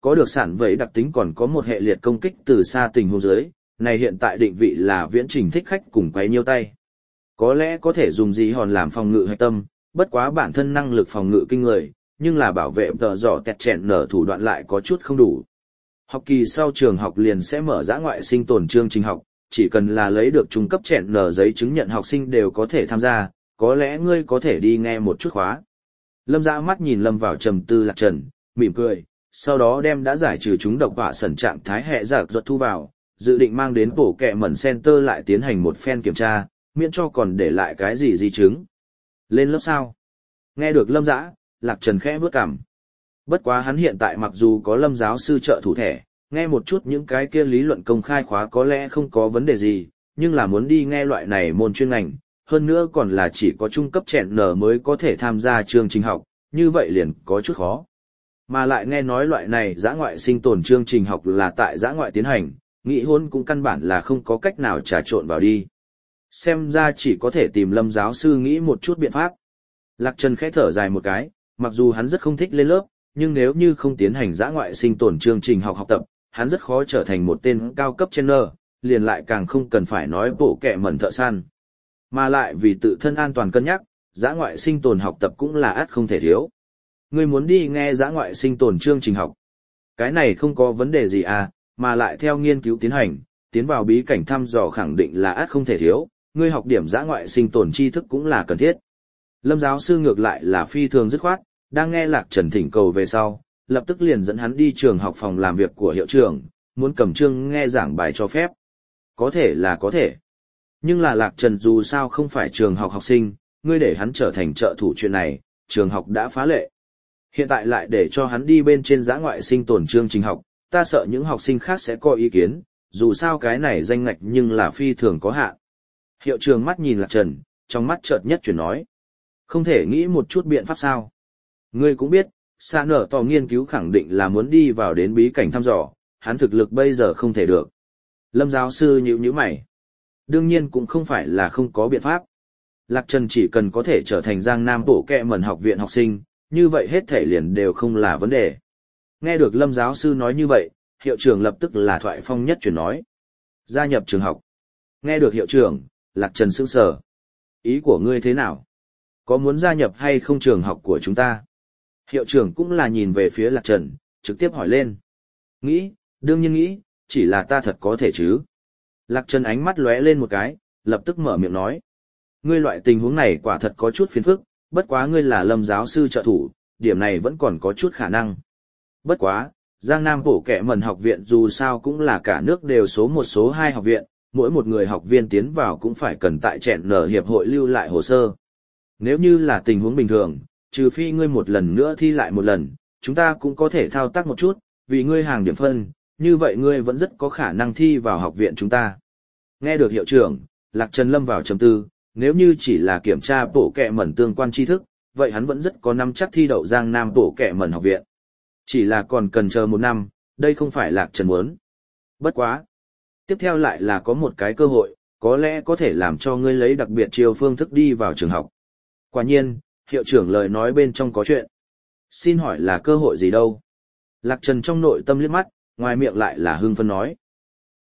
có được sản vẫy đặc tính còn có một hệ liệt công kích từ xa tình huống dưới, này hiện tại định vị là viễn trình thích khách cùng quấy nhiêu tay. Có lẽ có thể dùng gì hòn làm phòng ngự hạch tâm, bất quá bản thân năng lực phòng ngự kinh người, nhưng là bảo vệ tờ dọ tẹt chèn nở thủ đoạn lại có chút không đủ. Học kỳ sau trường học liền sẽ mở dã ngoại sinh tồn chương trình học, chỉ cần là lấy được trung cấp chèn nở giấy chứng nhận học sinh đều có thể tham gia, có lẽ ngươi có thể đi nghe một chút khóa. Lâm Dã mắt nhìn Lâm vào trầm tư Lạc Trần, mỉm cười, sau đó đem đã giải trừ chúng độc họa sẩn trạng thái hệ giặc ruột thu vào, dự định mang đến bổ kẹ mẩn center lại tiến hành một phen kiểm tra, miễn cho còn để lại cái gì di chứng. Lên lớp sao? Nghe được Lâm Dã, Lạc Trần khẽ bước cằm. Bất quá hắn hiện tại mặc dù có Lâm giáo sư trợ thủ thẻ, nghe một chút những cái kia lý luận công khai khóa có lẽ không có vấn đề gì, nhưng là muốn đi nghe loại này môn chuyên ngành, hơn nữa còn là chỉ có trung cấp chèn nở mới có thể tham gia chương trình học, như vậy liền có chút khó. Mà lại nghe nói loại này dã ngoại sinh tồn chương trình học là tại dã ngoại tiến hành, nghĩ hôn cũng căn bản là không có cách nào trà trộn vào đi. Xem ra chỉ có thể tìm Lâm giáo sư nghĩ một chút biện pháp. Lạc Trần khẽ thở dài một cái, mặc dù hắn rất không thích lên lớp, nhưng nếu như không tiến hành dã ngoại sinh tồn chương trình học tập, hắn rất khó trở thành một tên cao cấp trainer, liền lại càng không cần phải nói bộ kệ mẩn thợ săn. Mà lại vì tự thân an toàn cân nhắc, dã ngoại sinh tồn học tập cũng là ắt không thể thiếu. Ngươi muốn đi nghe dã ngoại sinh tồn chương trình học. Cái này không có vấn đề gì à, mà lại theo nghiên cứu tiến hành, tiến vào bí cảnh thăm dò khẳng định là ắt không thể thiếu, ngươi học điểm dã ngoại sinh tồn tri thức cũng là cần thiết. Lâm giáo sư ngược lại là phi thường dứt khoát, đang nghe Lạc Trần thỉnh cầu về sau, lập tức liền dẫn hắn đi trường học phòng làm việc của hiệu trưởng, muốn cầm chương nghe giảng bài cho phép. Có thể là có thể. Nhưng là Lạc Trần dù sao không phải trường học học sinh, ngươi để hắn trở thành trợ thủ chuyện này, trường học đã phá lệ. Hiện tại lại để cho hắn đi bên trên dã ngoại sinh tồn chương trình học, ta sợ những học sinh khác sẽ có ý kiến, dù sao cái này danh ngạch nhưng là phi thường có hạn. Hiệu trưởng mắt nhìn Lạc Trần, trong mắt chợt nhất chuyển nói. Không thể nghĩ một chút biện pháp sao? Ngươi cũng biết, Sa Nở Tò nghiên cứu khẳng định là muốn đi vào đến bí cảnh thăm dò, hắn thực lực bây giờ không thể được. Lâm giáo sư nhíu mày. Đương nhiên cũng không phải là không có biện pháp. Lạc Trần chỉ cần có thể trở thành Giang Nam Bộ Kệ Mẩn học viện học sinh, như vậy hết thể liền đều không là vấn đề. Nghe được Lâm giáo sư nói như vậy, hiệu trưởng lập tức là thoại phong nhất chuyển nói. Gia nhập trường học. Nghe được hiệu trưởng, Lạc Trần sững sờ. Ý của ngươi thế nào? Có muốn gia nhập hay không trường học của chúng ta? Hiệu trưởng cũng là nhìn về phía Lạc Trần, trực tiếp hỏi lên. Nghĩ, đương nhiên nghĩ, chỉ là ta thật có thể chứ. Lạc Trần ánh mắt lóe lên một cái, lập tức mở miệng nói. Ngươi loại tình huống này quả thật có chút phiền phức, bất quá ngươi là Lâm giáo sư trợ thủ, điểm này vẫn còn có chút khả năng. Bất quá, Giang Nam Bộ Kệ Mẩn học viện dù sao cũng là cả nước đều số 1 số 2 học viện, mỗi một người học viên tiến vào cũng phải cần tại chẹn nở hiệp hội lưu lại hồ sơ. Nếu như là tình huống bình thường, trừ phi ngươi một lần nữa thi lại một lần, chúng ta cũng có thể thao tác một chút, vì ngươi hàng điểm phân, như vậy ngươi vẫn rất có khả năng thi vào học viện chúng ta. Nghe được hiệu trưởng, Lạc Trần lâm vào trầm tư, nếu như chỉ là kiểm tra bộ kệ mẩn tương quan tri thức, vậy hắn vẫn rất có năm chắc thi đậu Giang Nam bộ kệ mẩn học viện. Chỉ là còn cần chờ một năm, đây không phải Lạc Trần muốn. Bất quá. Tiếp theo lại là có một cái cơ hội, có lẽ có thể làm cho ngươi lấy đặc biệt chiều phương thức đi vào trường học. Quả nhiên, hiệu trưởng lời nói bên trong có chuyện. Xin hỏi là cơ hội gì đâu? Lạc Trần trong nội tâm liếc mắt, ngoài miệng lại là hưng phấn nói.